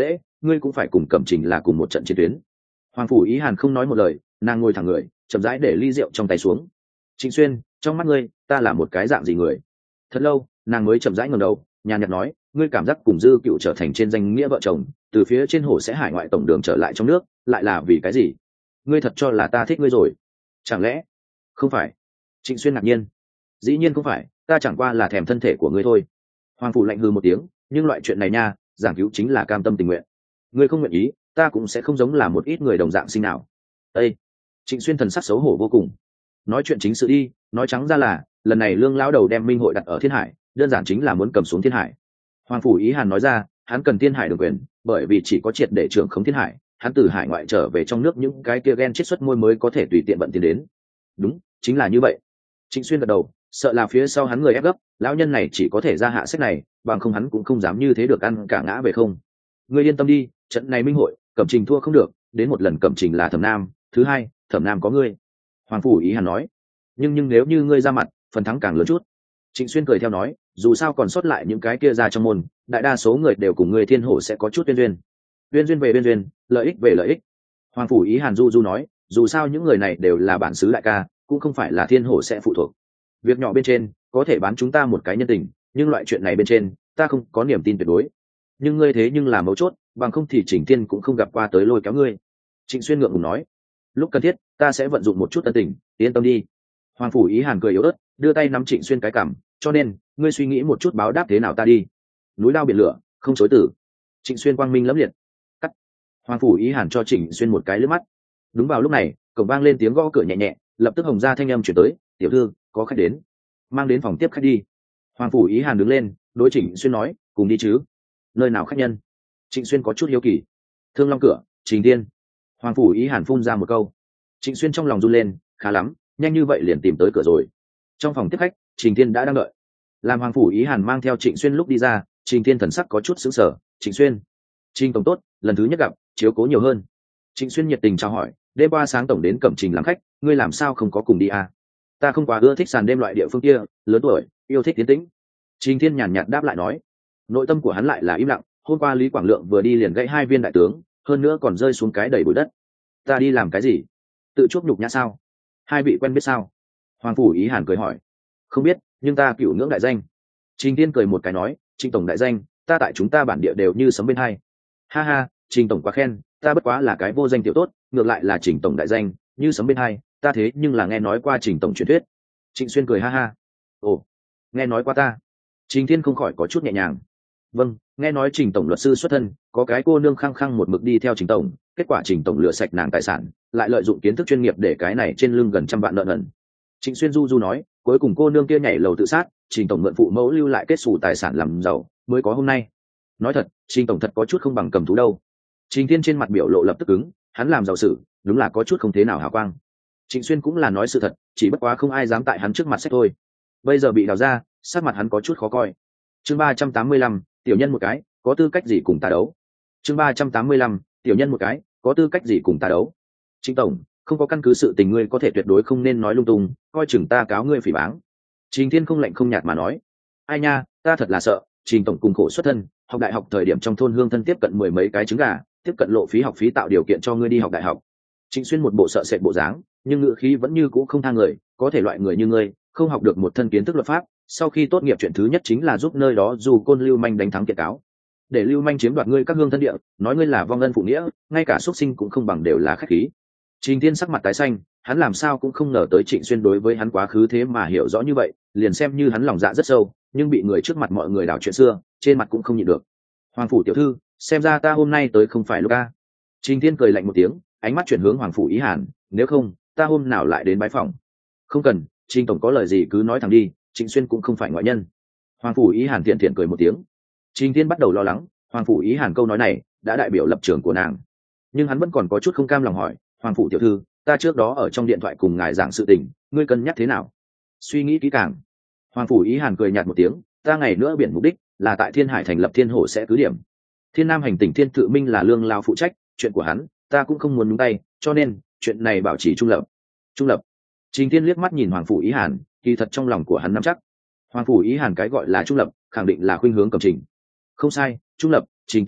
ngươi cũng phải cùng cẩm trình là cùng một trận chiến tuyến. Hoàng phủ ý hàn không nói một lời, nàng ngồi thẳng người, chậm rãi để ly rượu trong tay xuống. Trịnh Xuyên, trong mắt ngươi ta là một cái dạng gì người? Thật lâu nàng mới chậm rãi ngẩng đầu, nhàn nhạt nói, ngươi cảm giác cùng Dư Cựu trở thành trên danh nghĩa vợ chồng, từ phía trên hồ sẽ hải ngoại tổng đường trở lại trong nước, lại là vì cái gì? Ngươi thật cho là ta thích ngươi rồi? Chẳng lẽ? Không phải. Trịnh Xuyên ngạc nhiên. Dĩ nhiên không phải, ta chẳng qua là thèm thân thể của ngươi thôi. Hoàng phủ lạnh hừ một tiếng, nhưng loại chuyện này nha, giảng cứu chính là cam tâm tình nguyện. Ngươi không nguyện ý, ta cũng sẽ không giống là một ít người đồng dạng sinh nào. Ê! Trịnh Xuyên thần sắc xấu hổ vô cùng. Nói chuyện chính sự đi, nói trắng ra là lần này Lương lão đầu đem minh hội đặt ở Thiên Hải, đơn giản chính là muốn cầm xuống Thiên Hải. Hoàng phủ ý hàn nói ra, hắn cần Thiên Hải được quyền, bởi vì chỉ có triệt để trưởng khống Thiên Hải, hắn từ hải ngoại trở về trong nước những cái kia gen chiết xuất môi mới có thể tùy tiện vận tiền đến. Đúng, chính là như vậy. Trịnh Xuyên gật đầu, sợ là phía sau hắn người ép gấp, lão nhân này chỉ có thể ra hạ sách này, bằng không hắn cũng không dám như thế được ăn cả ngã về không. Ngươi yên tâm đi, trận này minh hội, Cẩm Trình thua không được, đến một lần Cẩm Trình là Thẩm Nam, thứ hai, Thẩm Nam có ngươi. Hoàng phủ ý hàn nói, nhưng nhưng nếu như ngươi ra mặt, phần thắng càng lớn chút. Trịnh Xuyên cười theo nói, dù sao còn sót lại những cái kia ra trong môn, đại đa số người đều cùng ngươi Thiên Hổ sẽ có chút tuyên duyên. Tuyên duyên về tuyên duyên, lợi ích về lợi ích. Hoàng phủ ý hàn du du nói, dù sao những người này đều là bản xứ đại ca, cũng không phải là Thiên Hổ sẽ phụ thuộc. Việc nhỏ bên trên có thể bán chúng ta một cái nhân tình, nhưng loại chuyện này bên trên ta không có niềm tin tuyệt đối. Nhưng ngươi thế nhưng là mấu chốt, bằng không thì Chỉnh Thiên cũng không gặp qua tới lôi kéo ngươi. Trịnh Xuyên ngượng ngùng nói, lúc cần thiết ta sẽ vận dụng một chút ân tình, yên tâm đi. Hoàng phủ ý hàn cười yếu ớt, đưa tay nắm Trịnh Xuyên cái cằm, cho nên ngươi suy nghĩ một chút báo đáp thế nào ta đi. Núi lao biển lửa, không chối từ. Trịnh Xuyên quang minh lẫm liệt. Cắt. Hoàng phủ ý hàn cho Trịnh Xuyên một cái lướt mắt. Đúng vào lúc này, cổng vang lên tiếng gõ cửa nhẹ nhẹ, lập tức Hồng gia thanh âm chuyển tới, tiểu thư, có khách đến, mang đến phòng tiếp khách đi. Hoàng phủ ý hàn đứng lên, đối Trịnh Xuyên nói, cùng đi chứ. Nơi nào khách nhân? Trịnh Xuyên có chút hiếu kỳ. Thương Long cửa, Trình Tiên. Hoàng phủ ý hàn phun ra một câu. Trịnh Xuyên trong lòng run lên, khá lắm, nhanh như vậy liền tìm tới cửa rồi. Trong phòng tiếp khách, Trình Tiên đã đang đợi. Làm Hoàng phủ ý hàn mang theo Trịnh Xuyên lúc đi ra, Trình Tiên thần sắc có chút sững sờ. Trịnh Xuyên, Trình tổng tốt, lần thứ nhất gặp, chiếu cố nhiều hơn. Trịnh Xuyên nhiệt tình chào hỏi, đêm qua sáng tổng đến Cẩm Trình làm khách, ngươi làm sao không có cùng đi à? Ta không quá ưa thích sàn đêm loại địa phương kia, lớn tuổi, yêu thích tiến tĩnh. Trình Thiên nhàn nhạt đáp lại nói. Nội tâm của hắn lại là im lặng, hôm qua Lý Quảng Lượng vừa đi liền gãy hai viên đại tướng, hơn nữa còn rơi xuống cái đầy bụi đất. Ta đi làm cái gì? Tự chuốc nhục nhã sao? Hai vị quen biết sao? Hoàng phủ ý hàn cười hỏi. Không biết, nhưng ta cửu ngưỡng đại danh. Trình Thiên cười một cái nói, Trình tổng đại danh, ta tại chúng ta bản địa đều như sấm bên hai. Ha ha, Trình tổng quá khen, ta bất quá là cái vô danh tiểu tốt, ngược lại là Trình tổng đại danh, như sấm bên hai, ta thế nhưng là nghe nói qua Trình tổng truyền thuyết. Trịnh Xuyên cười ha ha. Ồ, nghe nói qua ta. Trình Thiên không khỏi có chút nhẹ nhàng. Vâng, nghe nói Trình tổng luật sư xuất thân, có cái cô nương khăng khăng một mực đi theo Trình tổng, kết quả Trình tổng lừa sạch nàng tài sản, lại lợi dụng kiến thức chuyên nghiệp để cái này trên lưng gần trăm vạn nợ nần. Trịnh Xuyên du du nói, cuối cùng cô nương kia nhảy lầu tự sát, Trình tổng mượn phụ mẫu lưu lại kết xù tài sản làm giàu, mới có hôm nay. Nói thật, Trình tổng thật có chút không bằng cầm thú đâu. Trình Thiên trên mặt biểu lộ lập tức cứng, hắn làm giàu sự, đúng là có chút không thế nào hào quang. Trịnh Xuyên cũng là nói sự thật, chỉ bất quá không ai dám tại hắn trước mặt xét thôi. Bây giờ bị đào ra, sắc mặt hắn có chút khó coi. Chương ba trăm tám mươi lăm, tiểu nhân một cái, có tư cách gì cùng ta đấu? Chương ba trăm tám mươi lăm, tiểu nhân một cái, có tư cách gì cùng ta đấu? Trịnh tổng, không có căn cứ sự tình ngươi có thể tuyệt đối không nên nói lung tung, coi chừng ta cáo ngươi phỉ báng. Trình Thiên không lạnh không nhạt mà nói. Ai nha, ta thật là sợ, Trình tổng cùng khổ xuất thân, học đại học thời điểm trong thôn hương thân tiếp cận mười mấy cái trứng gà, tiếp cận lộ phí học phí tạo điều kiện cho ngươi đi học đại học. Trịnh Xuyên một bộ sợ sệt bộ dáng, nhưng ngữ khí vẫn như cũ không thang người, có thể loại người như ngươi, không học được một thân kiến thức luật pháp, sau khi tốt nghiệp chuyện thứ nhất chính là giúp nơi đó dù côn lưu manh đánh thắng kiện cáo, để lưu manh chiếm đoạt ngươi các hương thân địa, nói ngươi là vong ân phụ nghĩa, ngay cả xuất sinh cũng không bằng đều là khách khí. Trình Thiên sắc mặt tái xanh, hắn làm sao cũng không ngờ tới Trịnh Xuyên đối với hắn quá khứ thế mà hiểu rõ như vậy, liền xem như hắn lòng dạ rất sâu, nhưng bị người trước mặt mọi người đảo chuyện xưa, trên mặt cũng không nhịn được. Hoàng phủ tiểu thư, xem ra ta hôm nay tới không phải lúc a. Trình Thiên cười lạnh một tiếng, ánh mắt chuyển hướng Hoàng phủ ý hàn, nếu không, ta hôm nào lại đến bái phòng. Không cần, Trình tổng có lời gì cứ nói thẳng đi, Trịnh Xuyên cũng không phải ngoại nhân. Hoàng phủ ý hàn tiện tiện cười một tiếng. Trình Thiên bắt đầu lo lắng, Hoàng phủ ý hàn câu nói này đã đại biểu lập trường của nàng, nhưng hắn vẫn còn có chút không cam lòng hỏi, Hoàng phủ tiểu thư, ta trước đó ở trong điện thoại cùng ngài giảng sự tình, ngươi cân nhắc thế nào? Suy nghĩ kỹ càng. Hoàng phủ ý hàn cười nhạt một tiếng, ta ngày nữa biển mục đích là tại Thiên Hải thành lập Thiên Hổ sẽ cứ điểm. Thiên Nam hành tỉnh Thiên Tự Minh là lương lao phụ trách, chuyện của hắn ta cũng không muốn nhúng tay, cho nên chuyện này bảo trì trung lập. Trung lập. Trình Thiên liếc mắt nhìn Hoàng phủ ý hàn, kỳ thật trong lòng của hắn nắm chắc. Hoàng phủ ý hàn cái gọi là trung lập, khẳng định là khuynh hướng Cẩm Trình. Không sai, trung lập, Trình tổng,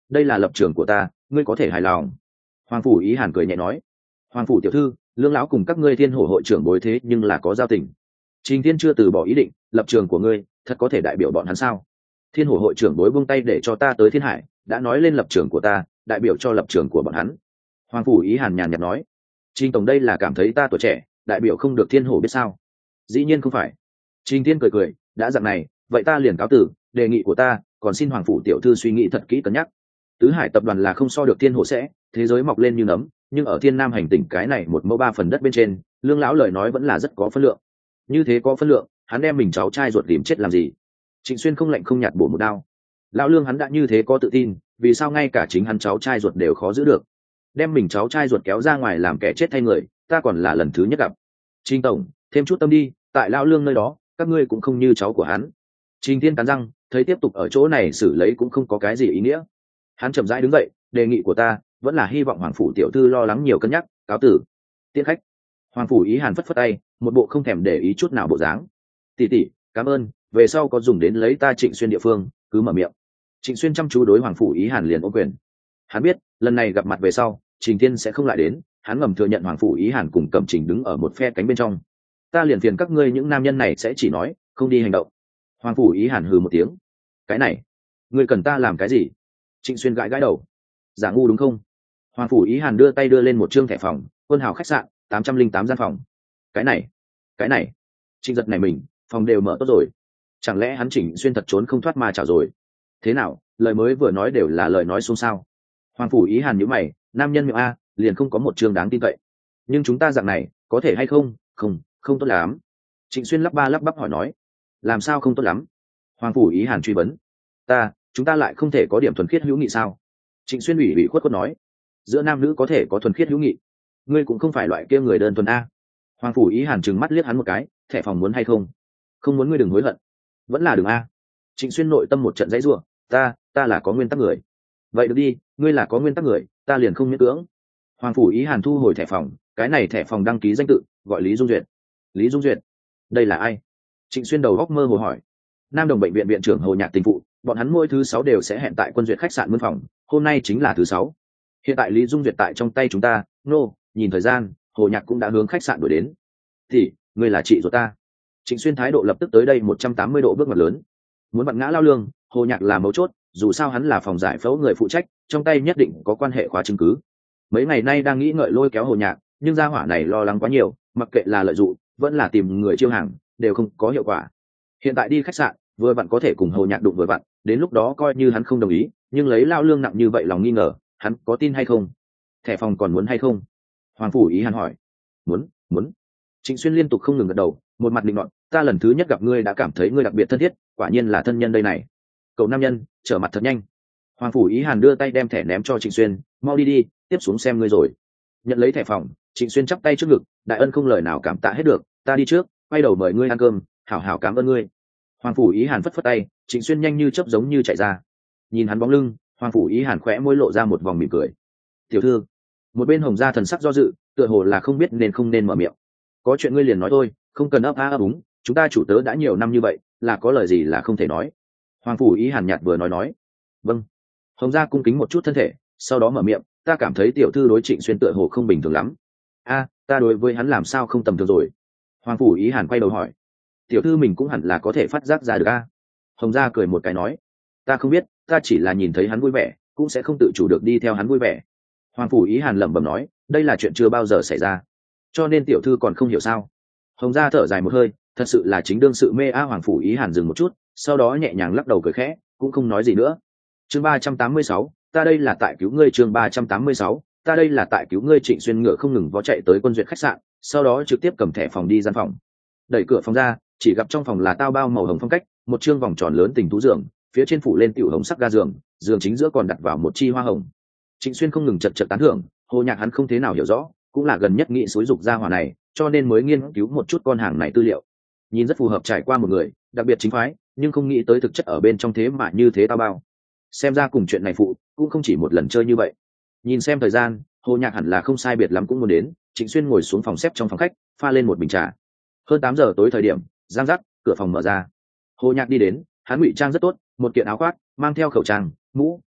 đây là lập trường của ta, ngươi có thể hài lòng. Hoàng phủ ý hàn cười nhẹ nói. Hoàng phủ tiểu thư, lương lão cùng các ngươi thiên hổ hội trưởng bối thế nhưng là có giao tình. Trình Thiên chưa từ bỏ ý định, lập trường của ngươi thật có thể đại biểu bọn hắn sao? Thiên hổ hội trưởng bối buông tay để cho ta tới thiên hải, đã nói lên lập trường của ta, đại biểu cho lập trường của bọn hắn. Hoàng phủ ý hàn nhàn nhạt nói. Trình tổng đây là cảm thấy ta tuổi trẻ, đại biểu không được thiên hổ biết sao? Dĩ nhiên không phải. Trình Thiên cười cười, đã dặn này, vậy ta liền cáo tử, đề nghị của ta, còn xin hoàng phủ tiểu thư suy nghĩ thật kỹ cân nhắc. Tứ Hải tập đoàn là không so được thiên hổ sẽ, thế giới mọc lên như nấm, nhưng ở thiên nam hành tinh cái này một mẫu ba phần đất bên trên, lương lão lời nói vẫn là rất có phân lượng. Như thế có phân lượng, hắn đem mình cháu trai ruột tìm chết làm gì? Trịnh Xuyên không lạnh không nhạt bổ một đao. Lão lương hắn đã như thế có tự tin, vì sao ngay cả chính hắn cháu trai ruột đều khó giữ được? Đem mình cháu trai ruột kéo ra ngoài làm kẻ chết thay người, ta còn là lần thứ nhất gặp. Trình tổng, thêm chút tâm đi, tại lão lương nơi đó, các ngươi cũng không như cháu của hắn. Trình Thiên cắn răng, thấy tiếp tục ở chỗ này xử lấy cũng không có cái gì ý nghĩa. Hắn chậm rãi đứng dậy, đề nghị của ta vẫn là hy vọng hoàng phủ tiểu thư lo lắng nhiều cân nhắc, cáo tử. Tiễn khách. Hoàng phủ ý hàn phất phất tay, một bộ không thèm để ý chút nào bộ dáng. Tỷ tỷ, cảm ơn, về sau có dùng đến lấy ta Trịnh Xuyên địa phương, cứ mở miệng. Trịnh Xuyên chăm chú đối hoàng phủ ý hàn liền ôm quyền. Hắn biết, lần này gặp mặt về sau, Trình Thiên sẽ không lại đến, hắn ngầm thừa nhận hoàng phủ ý hàn cùng Cẩm Trình đứng ở một phe cánh bên trong. Ta liền phiền các ngươi những nam nhân này sẽ chỉ nói, không đi hành động. Hoàng phủ ý hàn hừ một tiếng. Cái này, ngươi cần ta làm cái gì? Trịnh Xuyên gãi gãi đầu. Giả ngu đúng không? Hoàng phủ ý hàn đưa tay đưa lên một trương thẻ phòng, quân hào khách sạn, tám trăm linh tám gian phòng. Cái này, cái này. Trịnh giật này mình, phòng đều mở tốt rồi. Chẳng lẽ hắn Trịnh Xuyên thật trốn không thoát ma chảo rồi? Thế nào, lời mới vừa nói đều là lời nói xôn xao. Hoàng phủ ý hàn nhíu mày, nam nhân miệng a, liền không có một chương đáng tin cậy. Nhưng chúng ta dạng này, có thể hay không? Không, không tốt lắm. Trịnh Xuyên lắp ba lắp bắp hỏi nói. Làm sao không tốt lắm? Hoàng phủ ý hàn truy vấn. Ta, chúng ta lại không thể có điểm thuần khiết hữu nghị sao? Trịnh Xuyên ủy ủy khuất khuất nói. Giữa nam nữ có thể có thuần khiết hữu nghị, ngươi cũng không phải loại kia người đơn thuần a. Hoàng phủ ý hàn trừng mắt liếc hắn một cái, thẻ phòng muốn hay không? Không muốn ngươi đừng hối hận. Vẫn là đừng a. Trịnh Xuyên nội tâm một trận dãy rủa, ta, ta là có nguyên tắc người. Vậy được đi, ngươi là có nguyên tắc người, ta liền không miễn cưỡng. Hoàng phủ ý hàn thu hồi thẻ phòng, cái này thẻ phòng đăng ký danh tự, gọi Lý Dung Duyệt. Lý Dung Duyệt, đây là ai? Trịnh Xuyên đầu góc mơ hồ hỏi. Nam Đồng bệnh viện viện trưởng Hồ Nhạc tình phụ, bọn hắn mỗi thứ sáu đều sẽ hẹn tại Quân Duyệt khách sạn mướn phòng, hôm nay chính là thứ sáu. Hiện tại Lý Dung Duyệt tại trong tay chúng ta, nô, nhìn thời gian, Hồ Nhạc cũng đã hướng khách sạn đuổi đến. Thì, ngươi là chị ruột ta. Trịnh Xuyên thái độ lập tức tới đây một trăm tám mươi độ bước ngoặt lớn. Muốn vặn ngã lao lương, Hồ Nhạc là mấu chốt, dù sao hắn là phòng giải phẫu người phụ trách, trong tay nhất định có quan hệ khóa chứng cứ. Mấy ngày nay đang nghĩ ngợi lôi kéo Hồ Nhạc, nhưng gia hỏa này lo lắng quá nhiều, mặc kệ là lợi dụng, vẫn là tìm người chiêu hàng, đều không có hiệu quả. Hiện tại đi khách sạn, vừa vặn có thể cùng Hồ Nhạc đụng vừa vặn, đến lúc đó coi như hắn không đồng ý, nhưng lấy lao lương nặng như vậy lòng nghi ngờ, hắn có tin hay không? Thẻ phòng còn muốn hay không? Hoàng phủ ý hắn hỏi. Muốn, muốn. Trịnh Xuyên liên tục không ngừng gật đầu, một mặt định luận, ta lần thứ nhất gặp ngươi đã cảm thấy ngươi đặc biệt thân thiết, quả nhiên là thân nhân đây này. Cậu nam nhân, trở mặt thật nhanh. Hoàng phủ ý hàn đưa tay đem thẻ ném cho Trịnh Xuyên, mau đi đi, tiếp xuống xem ngươi rồi. Nhận lấy thẻ phòng, Trịnh Xuyên chắp tay trước ngực, đại ân không lời nào cảm tạ hết được, ta đi trước, quay đầu mời ngươi ăn cơm, hảo hảo cảm ơn ngươi. Hoàng phủ ý hàn phất phất tay, Trịnh Xuyên nhanh như chớp giống như chạy ra. Nhìn hắn bóng lưng, Hoàng phủ ý hàn khẽ môi lộ ra một vòng mỉm cười. Tiểu thư, một bên Hồng gia thần sắc do dự, tựa hồ là không biết nên không nên mở miệng. Có chuyện ngươi liền nói thôi, không cần ấp a ấp úng, chúng ta chủ tớ đã nhiều năm như vậy, là có lời gì là không thể nói. Hoàng phủ ý hàn nhạt vừa nói nói. Vâng. Hồng gia cung kính một chút thân thể, sau đó mở miệng, ta cảm thấy tiểu thư đối Trịnh Xuyên tựa hồ không bình thường lắm. A, ta đối với hắn làm sao không tầm thường rồi? Hoàng phủ ý hàn quay đầu hỏi. Tiểu thư mình cũng hẳn là có thể phát giác ra được a. Hồng gia cười một cái nói, ta không biết, ta chỉ là nhìn thấy hắn vui vẻ, cũng sẽ không tự chủ được đi theo hắn vui vẻ. Hoàng phủ ý hàn lẩm bẩm nói, đây là chuyện chưa bao giờ xảy ra, cho nên tiểu thư còn không hiểu sao? Hồng gia thở dài một hơi, thật sự là chính đương sự mê a. Hoàng phủ ý hàn dừng một chút, sau đó nhẹ nhàng lắc đầu cười khẽ, cũng không nói gì nữa. Chương ba trăm tám mươi sáu, ta đây là tại cứu ngươi. Chương ba trăm tám mươi sáu, ta đây là tại cứu ngươi. Trịnh Xuyên ngựa không ngừng vó chạy tới Quân Duyệt khách sạn, sau đó trực tiếp cầm thẻ phòng đi gian phòng. Đẩy cửa phòng ra, chỉ gặp trong phòng là tao bao màu hồng phong cách, một chương vòng tròn lớn tình thú giường, phía trên phủ lên tiểu hồng sắc ga giường, giường chính giữa còn đặt vào một chi hoa hồng. Trịnh Xuyên không ngừng chật chật tán thưởng, Hồ Nhạc hắn không thế nào hiểu rõ, cũng là gần nhất nghĩ xúi dục ra hỏa này, cho nên mới nghiên cứu một chút con hàng này tư liệu. Nhìn rất phù hợp trải qua một người, đặc biệt chính phái, nhưng không nghĩ tới thực chất ở bên trong thế mà như thế tao bao. Xem ra cùng chuyện này phụ, cũng không chỉ một lần chơi như vậy. Nhìn xem thời gian, Hồ Nhạc hẳn là không sai biệt lắm cũng muốn đến, Trịnh Xuyên ngồi xuống phòng xếp trong phòng khách, pha lên một bình trà. Hơn tám giờ tối thời điểm, giang rắc, cửa phòng mở ra. Hồ Nhạc đi đến, hắn ngụy trang rất tốt, một kiện áo khoác, mang theo khẩu trang, mũ,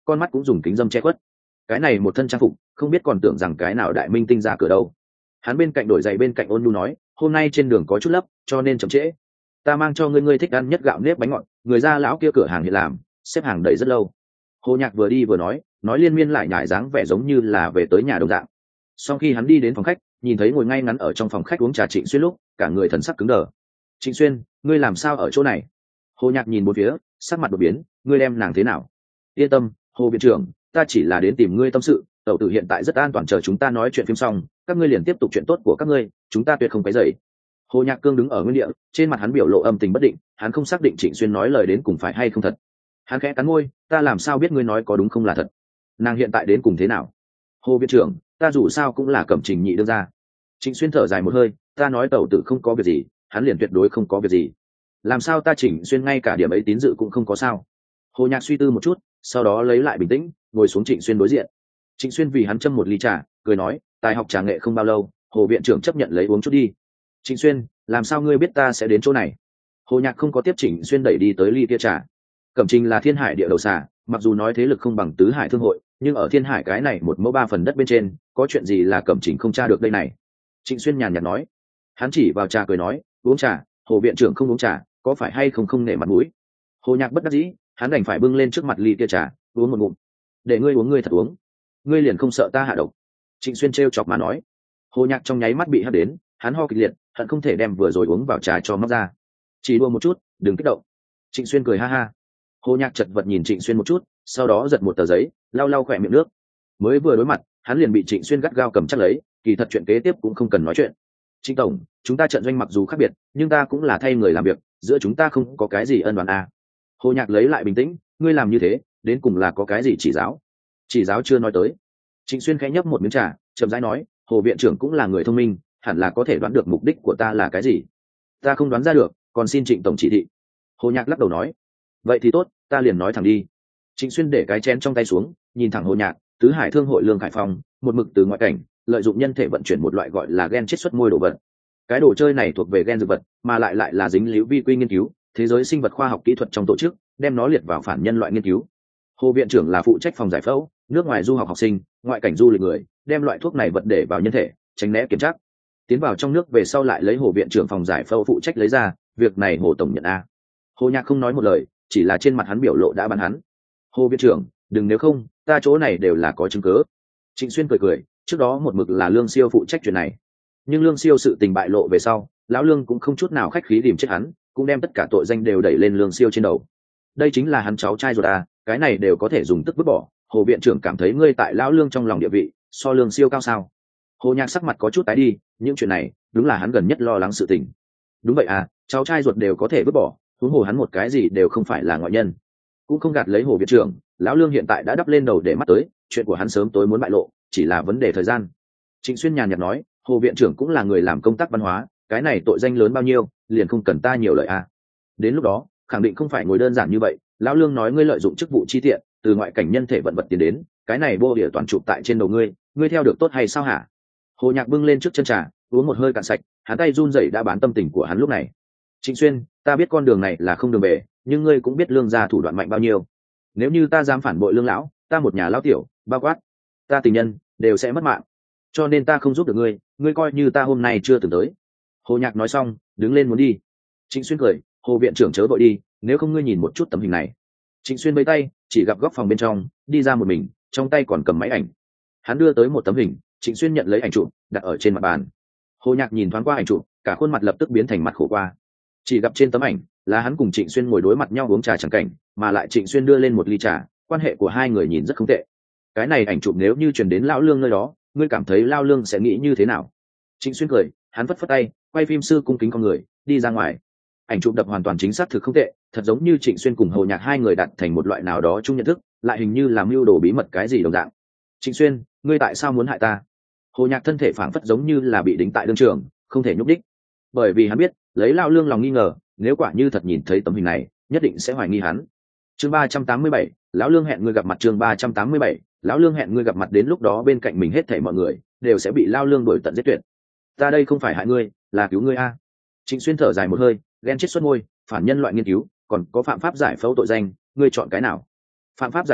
con mắt cũng dùng kính dâm che khuất. Cái này một thân trang phục không biết còn tưởng rằng cái nào đại minh tinh ra cửa đâu. Hắn bên cạnh đổi giày bên cạnh ôn nhu nói, hôm nay trên đường có chút lấp cho nên chậm trễ. Ta mang cho ngươi ngươi thích ăn nhất gạo nếp bánh ngọt, người ra lão kia cửa hàng hiện làm xếp hàng đợi rất lâu. Hồ Nhạc vừa đi vừa nói, nói liên miên lại nhải dáng vẻ giống như là về tới nhà đồng dạng. Sau khi hắn đi đến phòng khách, nhìn thấy ngồi ngay ngắn ở trong phòng khách uống trà Trịnh Xuyên lúc, cả người thần sắc cứng đờ. Trịnh Xuyên, ngươi làm sao ở chỗ này? Hồ Nhạc nhìn bốn phía, sắc mặt đột biến, ngươi đem nàng thế nào? Yên tâm, Hồ viện trưởng, ta chỉ là đến tìm ngươi tâm sự. Tẩu tử hiện tại rất an toàn, chờ chúng ta nói chuyện phim xong, các ngươi liền tiếp tục chuyện tốt của các ngươi, chúng ta tuyệt không quấy rầy. Hồ Nhạc Cương đứng ở nguyên địa, trên mặt hắn biểu lộ âm tình bất định, hắn không xác định Trịnh Xuyên nói lời đến cùng phải hay không thật. Hắn khẽ cắn môi, ta làm sao biết ngươi nói có đúng không là thật? Nàng hiện tại đến cùng thế nào? Hồ viện trưởng, ta dù sao cũng là Cẩm Trình nhị đương ra. Trịnh Xuyên thở dài một hơi, ta nói tẩu tử không có việc gì, hắn liền tuyệt đối không có việc gì. Làm sao ta Trịnh Xuyên ngay cả điểm ấy tín dự cũng không có sao? Hồ Nhạc suy tư một chút, sau đó lấy lại bình tĩnh, ngồi xuống Trịnh Xuyên đối diện. Trịnh Xuyên vì hắn châm một ly trà, cười nói, tài học trà nghệ không bao lâu, Hồ viện trưởng chấp nhận lấy uống chút đi. Trịnh Xuyên, làm sao ngươi biết ta sẽ đến chỗ này? Hồ Nhạc không có tiếp Trịnh Xuyên đẩy đi tới ly kia trà. Cẩm Trình là Thiên Hải địa đầu xà, mặc dù nói thế lực không bằng Tứ Hải thương hội, nhưng ở Thiên Hải cái này một mẫu ba phần đất bên trên, có chuyện gì là Cẩm Trình không tra được đây này? Trịnh Xuyên nhàn nhạt nói. Hắn chỉ vào trà cười nói, uống trà, Hồ viện trưởng không uống trà, có phải hay không không nể mặt mũi? Hồ Nhạc bất đắc dĩ, hắn đành phải bưng lên trước mặt ly kia trà, uống một ngụm. Để ngươi uống ngươi thật uống, ngươi liền không sợ ta hạ độc? Trịnh Xuyên trêu chọc mà nói. Hồ Nhạc trong nháy mắt bị hất đến, hắn ho kịch liệt, hận không thể đem vừa rồi uống vào trà cho móc ra. Chỉ đua một chút, đừng kích động. Trịnh Xuyên cười ha ha. Hồ Nhạc chật vật nhìn Trịnh Xuyên một chút, sau đó giật một tờ giấy, lau lau khỏe miệng nước. Mới vừa đối mặt, hắn liền bị Trịnh Xuyên gắt gao cầm chắc lấy, kỳ thật chuyện kế tiếp cũng không cần nói chuyện. Trịnh tổng, chúng ta trận doanh mặc dù khác biệt, nhưng ta cũng là thay người làm việc, giữa chúng ta không có cái gì ân oán à. Hồ Nhạc lấy lại bình tĩnh, ngươi làm như thế, đến cùng là có cái gì chỉ giáo? Chỉ giáo chưa nói tới. Trịnh Xuyên khẽ nhấp một miếng trà, chậm rãi nói, Hồ viện trưởng cũng là người thông minh, hẳn là có thể đoán được mục đích của ta là cái gì. Ta không đoán ra được, còn xin Trịnh tổng chỉ thị. Hồ Nhạc lắc đầu nói, vậy thì tốt, ta liền nói thẳng đi. Trịnh Xuyên để cái chén trong tay xuống, nhìn thẳng Hồ Nhạc, Tứ Hải thương hội Lương Khải Phong, một mực từ ngoại cảnh lợi dụng nhân thể vận chuyển một loại gọi là gen chiết xuất môi đồ vật. Cái đồ chơi này thuộc về gen dược vật, mà lại lại là dính líu vi quy nghiên cứu, thế giới sinh vật khoa học kỹ thuật trong tổ chức, đem nó liệt vào phản nhân loại nghiên cứu. Hồ viện trưởng là phụ trách phòng giải phẫu, nước ngoài du học học sinh, ngoại cảnh du lịch người, đem loại thuốc này vật để vào nhân thể, tránh né kiểm tra. Tiến vào trong nước về sau lại lấy Hồ viện trưởng phòng giải phẫu phụ trách lấy ra, việc này Hồ tổng nhận a. Hồ Nhạc không nói một lời, chỉ là trên mặt hắn biểu lộ đã bắn hắn. Hồ viện trưởng, đừng, nếu không, ta chỗ này đều là có chứng cứ. Trịnh Xuyên cười cười, trước đó một mực là Lương Siêu phụ trách chuyện này, nhưng Lương Siêu sự tình bại lộ về sau, lão Lương cũng không chút nào khách khí điểm chết hắn, cũng đem tất cả tội danh đều đẩy lên Lương Siêu trên đầu. Đây chính là hắn cháu trai ruột à, cái này đều có thể dùng tức vứt bỏ. Hồ viện trưởng cảm thấy ngươi tại lão Lương trong lòng địa vị so Lương Siêu cao sao? Hồ Nhạc sắc mặt có chút tái đi, những chuyện này đúng là hắn gần nhất lo lắng sự tình. Đúng vậy à, cháu trai ruột đều có thể vứt bỏ, huống hồ hắn một cái gì đều không phải là ngoại nhân. Cũng không gạt lấy Hồ viện trưởng, lão Lương hiện tại đã đắp lên đầu để mắt tới, chuyện của hắn sớm tối muốn bại lộ, chỉ là vấn đề thời gian. Trịnh Xuyên nhàn nhạt nói, Hồ viện trưởng cũng là người làm công tác văn hóa, cái này tội danh lớn bao nhiêu, liền không cần ta nhiều lời à. Đến lúc đó, khẳng định không phải ngồi đơn giản như vậy. Lão Lương nói ngươi lợi dụng chức vụ chi tiện, từ ngoại cảnh nhân thể vận vật tiền đến, cái này bô địa toàn chụp tại trên đầu ngươi, ngươi theo được tốt hay sao hả? Hồ Nhạc bưng lên trước chân trà, uống một hơi cạn sạch, hắn tay run rẩy đã bán tâm tình của hắn lúc này. Trịnh Xuyên, ta biết con đường này là không đường về, nhưng ngươi cũng biết Lương gia thủ đoạn mạnh bao nhiêu. Nếu như ta dám phản bội Lương lão, ta một nhà lão tiểu, bao quát ta tình nhân đều sẽ mất mạng, cho nên ta không giúp được ngươi, ngươi coi như ta hôm nay chưa từng tới. Hồ Nhạc nói xong, đứng lên muốn đi. Trịnh Xuyên cười, Hồ viện trưởng chớ vội đi, nếu không ngươi nhìn một chút tấm hình này. Trịnh Xuyên vẫy tay, chỉ gặp góc phòng bên trong đi ra một mình, trong tay còn cầm máy ảnh. Hắn đưa tới một tấm hình, Trịnh Xuyên nhận lấy ảnh chụp, đặt ở trên mặt bàn. Hồ Nhạc nhìn thoáng qua ảnh chụp, cả khuôn mặt lập tức biến thành mặt khổ qua. Chỉ gặp trên tấm ảnh là hắn cùng Trịnh Xuyên ngồi đối mặt nhau uống trà chẳng cảnh, mà lại Trịnh Xuyên đưa lên một ly trà, quan hệ của hai người nhìn rất không tệ. Cái này ảnh chụp nếu như truyền đến lão Lương nơi đó, ngươi cảm thấy lão Lương sẽ nghĩ như thế nào? Trịnh Xuyên cười, hắn phất phất tay, quay phim sư cung kính con người, đi ra ngoài. Ảnh chụp đập hoàn toàn chính xác thực không tệ, thật giống như Trịnh Xuyên cùng Hồ Nhạc hai người đặt thành một loại nào đó chung nhận thức, lại hình như làm mưu đồ bí mật cái gì đồng dạng. Trịnh Xuyên, ngươi tại sao muốn hại ta? Hồ Nhạc thân thể phảng phất giống như là bị đính tại đương trường, không thể nhúc đích. Bởi vì hắn biết, lấy lão Lương lòng nghi ngờ, nếu quả như thật nhìn thấy tấm hình này, nhất định sẽ hoài nghi hắn. Chương ba trăm tám mươi bảy, lão Lương hẹn ngươi gặp mặt. Chương ba trăm tám mươi bảy, lão Lương hẹn ngươi gặp mặt. Đến lúc đó bên cạnh mình hết thảy mọi người đều sẽ bị lão Lương đuổi tận giết tuyệt. Ta đây không phải hại ngươi, là cứu ngươi a. Trịnh Xuyên thở dài một hơi, ghen chết xuất môi, phản nhân loại nghiên cứu, còn có phạm pháp giải phẫu tội danh, ngươi chọn cái nào? Phạm pháp giải phẫu,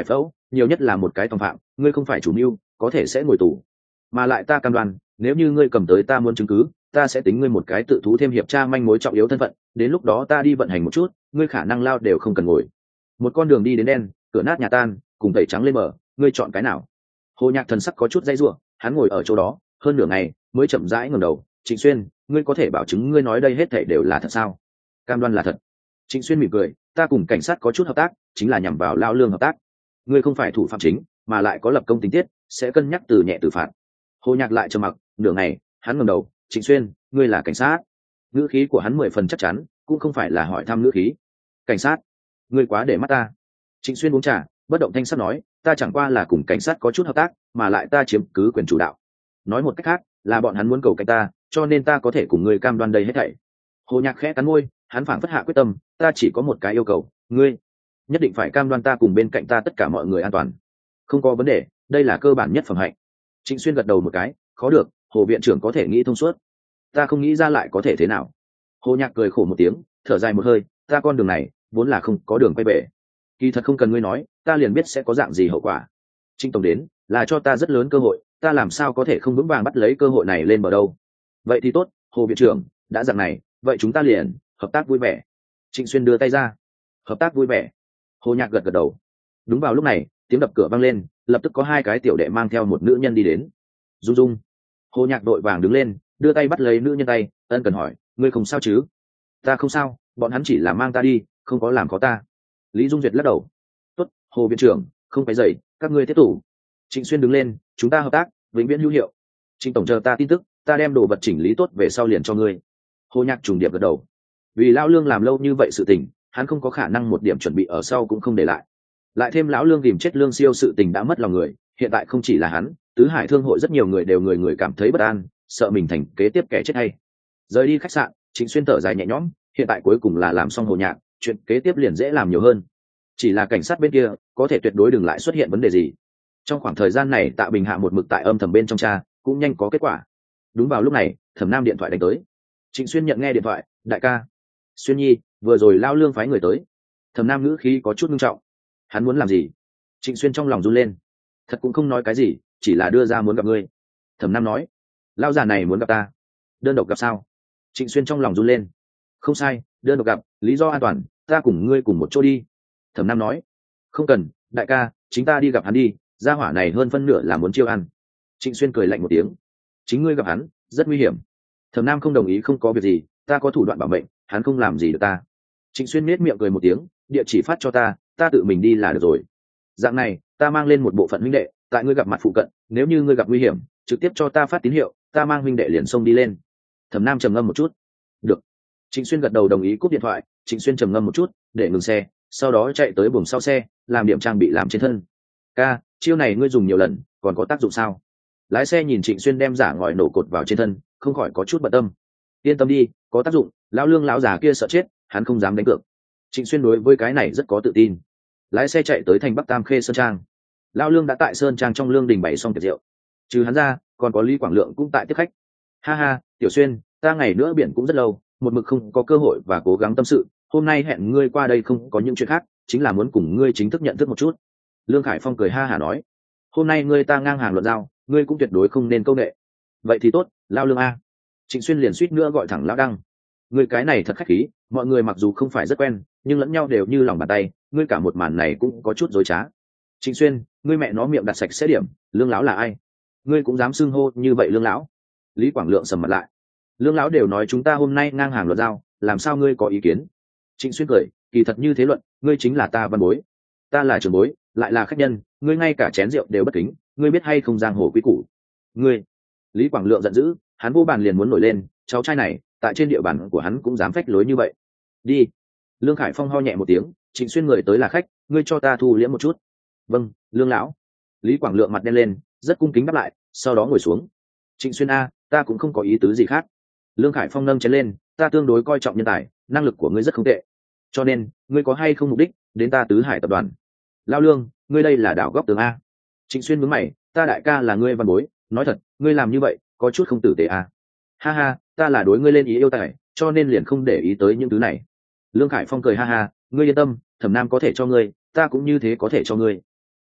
nhiều nhất là một cái tòng phạm, ngươi không phải chủ mưu, có thể sẽ ngồi tù. Mà lại ta cam đoan, nếu như ngươi cầm tới ta muốn chứng cứ, ta sẽ tính ngươi một cái tự thú thêm hiệp tra manh mối trọng yếu thân phận, đến lúc đó ta đi vận hành một chút, ngươi khả năng lao đều không cần ngồi. Một con đường đi đến đen, cửa nát nhà tan, cùng tẩy trắng lên bờ, ngươi chọn cái nào? Hồ Nhạc thần sắc có chút dây rủa, hắn ngồi ở chỗ đó hơn nửa ngày mới chậm rãi ngẩng đầu. Trịnh Xuyên, ngươi có thể bảo chứng ngươi nói đây hết thảy đều là thật sao? Cam đoan là thật. Trịnh Xuyên mỉm cười, ta cùng cảnh sát có chút hợp tác, chính là nhằm vào lao lương hợp tác. Ngươi không phải thủ phạm chính, mà lại có lập công tình tiết, sẽ cân nhắc từ nhẹ từ phạt. Hồ Nhạc lại trầm mặc nửa ngày, hắn ngẩng đầu. Trịnh Xuyên, ngươi là cảnh sát? Ngữ khí của hắn mười phần chắc chắn, cũng không phải là hỏi thăm ngữ khí. Cảnh sát? Ngươi quá để mắt ta. Trịnh Xuyên uống trà, bất động thanh sắc nói, ta chẳng qua là cùng cảnh sát có chút hợp tác, mà lại ta chiếm cứ quyền chủ đạo. Nói một cách khác, là bọn hắn muốn cầu cạnh ta, cho nên ta có thể cùng ngươi cam đoan đây hết thảy. Hồ Nhạc khẽ cắn môi, hắn phảng phất hạ quyết tâm, ta chỉ có một cái yêu cầu, ngươi nhất định phải cam đoan ta cùng bên cạnh ta tất cả mọi người an toàn. Không có vấn đề, đây là cơ bản nhất phẩm hạnh. Trịnh Xuyên gật đầu một cái, khó được, Hồ viện trưởng có thể nghĩ thông suốt. Ta không nghĩ ra lại có thể thế nào. Hồ Nhạc cười khổ một tiếng, thở dài một hơi, ta con đường này vốn là không có đường quay về. Kỳ thật không cần ngươi nói, ta liền biết sẽ có dạng gì hậu quả. Trịnh tổng đến là cho ta rất lớn cơ hội, ta làm sao có thể không vững vàng bắt lấy cơ hội này lên bờ đâu. Vậy thì tốt, Hồ viện trưởng, đã dạng này, vậy chúng ta liền hợp tác vui vẻ. Trịnh Xuyên đưa tay ra. Hợp tác vui vẻ. Hồ Nhạc gật gật đầu. Đúng vào lúc này, tiếng đập cửa vang lên, lập tức có hai cái tiểu đệ mang theo một nữ nhân đi đến. Dung Dung. Hồ Nhạc đội vàng đứng lên, đưa tay bắt lấy nữ nhân tay, ân cần hỏi, ngươi không sao chứ? Ta không sao, bọn hắn chỉ là mang ta đi, không có làm khó ta. Lý Dung Duyệt lắc đầu. Tốt, Hồ viện trưởng, không phải dậy, các ngươi tiếp tục. Trịnh Xuyên đứng lên, chúng ta hợp tác, vĩnh viễn hữu hiệu. Trịnh tổng chờ ta tin tức, ta đem đồ vật chỉnh lý tốt về sau liền cho ngươi. Hồ Nhạc trùng điệp gật đầu. Vì lão lương làm lâu như vậy sự tình, hắn không có khả năng một điểm chuẩn bị ở sau cũng không để lại. Lại thêm lão lương tìm chết lương siêu sự tình đã mất lòng người, hiện tại không chỉ là hắn, tứ hải thương hội rất nhiều người đều người người cảm thấy bất an, sợ mình thành kế tiếp kẻ chết hay. Rời đi khách sạn, Trịnh Xuyên thở dài nhẹ nhõm, hiện tại cuối cùng là làm xong Hồ Nhạc, chuyện kế tiếp liền dễ làm nhiều hơn. Chỉ là cảnh sát bên kia có thể tuyệt đối đừng lại xuất hiện vấn đề gì. Trong khoảng thời gian này Tạ Bình Hạ một mực tại âm thầm bên trong cha, cũng nhanh có kết quả. Đúng vào lúc này, Thẩm Nam điện thoại đánh tới. Trịnh Xuyên nhận nghe điện thoại, đại ca. Xuyên nhi, vừa rồi lao lương phái người tới. Thẩm Nam ngữ khí có chút nghiêm trọng. Hắn muốn làm gì? Trịnh Xuyên trong lòng run lên. Thật cũng không nói cái gì, chỉ là đưa ra muốn gặp ngươi. Thẩm Nam nói, lao già này muốn gặp ta. Đơn độc gặp sao? Trịnh Xuyên trong lòng run lên. Không sai, đơn độc gặp, lý do an toàn, ta cùng ngươi cùng một chỗ đi. Thẩm Nam nói, không cần, đại ca, chính ta đi gặp hắn đi, gia hỏa này hơn phân nửa là muốn chiêu ăn. Trịnh Xuyên cười lạnh một tiếng, chính ngươi gặp hắn, rất nguy hiểm. Thẩm Nam không đồng ý, không có việc gì, ta có thủ đoạn bảo mệnh, hắn không làm gì được ta. Trịnh Xuyên nết miệng cười một tiếng, địa chỉ phát cho ta, ta tự mình đi là được rồi. Dạng này, ta mang lên một bộ phận huynh đệ, tại ngươi gặp mặt phụ cận, nếu như ngươi gặp nguy hiểm, trực tiếp cho ta phát tín hiệu, ta mang huynh đệ liền xông đi lên. Thẩm Nam trầm ngâm một chút, được. Trịnh Xuyên gật đầu đồng ý, cúp điện thoại. Trịnh Xuyên trầm ngâm một chút, để ngừng xe, sau đó chạy tới buồng sau xe, làm điểm trang bị làm trên thân. Ca, chiêu này ngươi dùng nhiều lần, còn có tác dụng sao? Lái xe nhìn Trịnh Xuyên đem giả ngòi nổ cột vào trên thân, không khỏi có chút bận tâm. Yên tâm đi, có tác dụng, lão lương lão già kia sợ chết, hắn không dám đánh cược. Trịnh Xuyên đối với cái này rất có tự tin. Lái xe chạy tới thành Bắc Tam Khê Sơn Trang. Lão lương đã tại Sơn Trang trong lương đình bày xong tiệc rượu. Trừ hắn ra, còn có Lý Quảng Lượng cũng tại tiếp khách. Ha ha, Tiểu Xuyên, ta ngày nữa biển cũng rất lâu, một mực không có cơ hội và cố gắng tâm sự, hôm nay hẹn ngươi qua đây không có những chuyện khác, chính là muốn cùng ngươi chính thức nhận thức một chút. Lương Khải Phong cười ha hả nói, hôm nay ngươi ta ngang hàng luận giao, ngươi cũng tuyệt đối không nên câu nệ. Vậy thì tốt, lao lương a. Trịnh Xuyên liền suýt nữa gọi thẳng lão đăng. Ngươi cái này thật khách khí, mọi người mặc dù không phải rất quen, nhưng lẫn nhau đều như lòng bàn tay, ngươi cả một màn này cũng có chút dối trá. Trịnh Xuyên, ngươi mẹ nó miệng đặt sạch sẽ điểm, lương lão là ai? Ngươi cũng dám xưng hô như vậy lương lão? Lý Quảng Lượng sầm mặt lại. Lương lão đều nói chúng ta hôm nay ngang hàng luận giao, làm sao ngươi có ý kiến? Trịnh Xuyên cười, kỳ thật như thế luận, ngươi chính là ta văn bối, ta là trưởng bối, lại là khách nhân, ngươi ngay cả chén rượu đều bất kính, ngươi biết hay không giang hồ quý củ? Ngươi! Lý Quảng Lượng giận dữ, hắn vô bàn liền muốn nổi lên, cháu trai này, tại trên địa bàn của hắn cũng dám phách lối như vậy. Đi! Lương Khải Phong ho nhẹ một tiếng, Trịnh Xuyên người tới là khách, ngươi cho ta thu liễm một chút. Vâng, Lương lão. Lý Quảng Lượng mặt đen lên, rất cung kính đáp lại, sau đó ngồi xuống. Trịnh Xuyên a, ta cũng không có ý tứ gì khác. Lương Khải Phong nâng chén lên, ta tương đối coi trọng nhân tài, năng lực của ngươi rất không tệ, cho nên ngươi có hay không mục đích đến ta Tứ Hải tập đoàn? Lao Lương, ngươi đây là đảo góc tường a. Trịnh Xuyên mướn mày, ta đại ca là ngươi văn bối, nói thật, ngươi làm như vậy có chút không tử tế a. Ha ha, ta là đối ngươi lên ý yêu tài, cho nên liền không để ý tới những thứ này. Lương Khải Phong cười ha ha, ngươi yên tâm, Thẩm Nam có thể cho ngươi, ta cũng như thế có thể cho ngươi.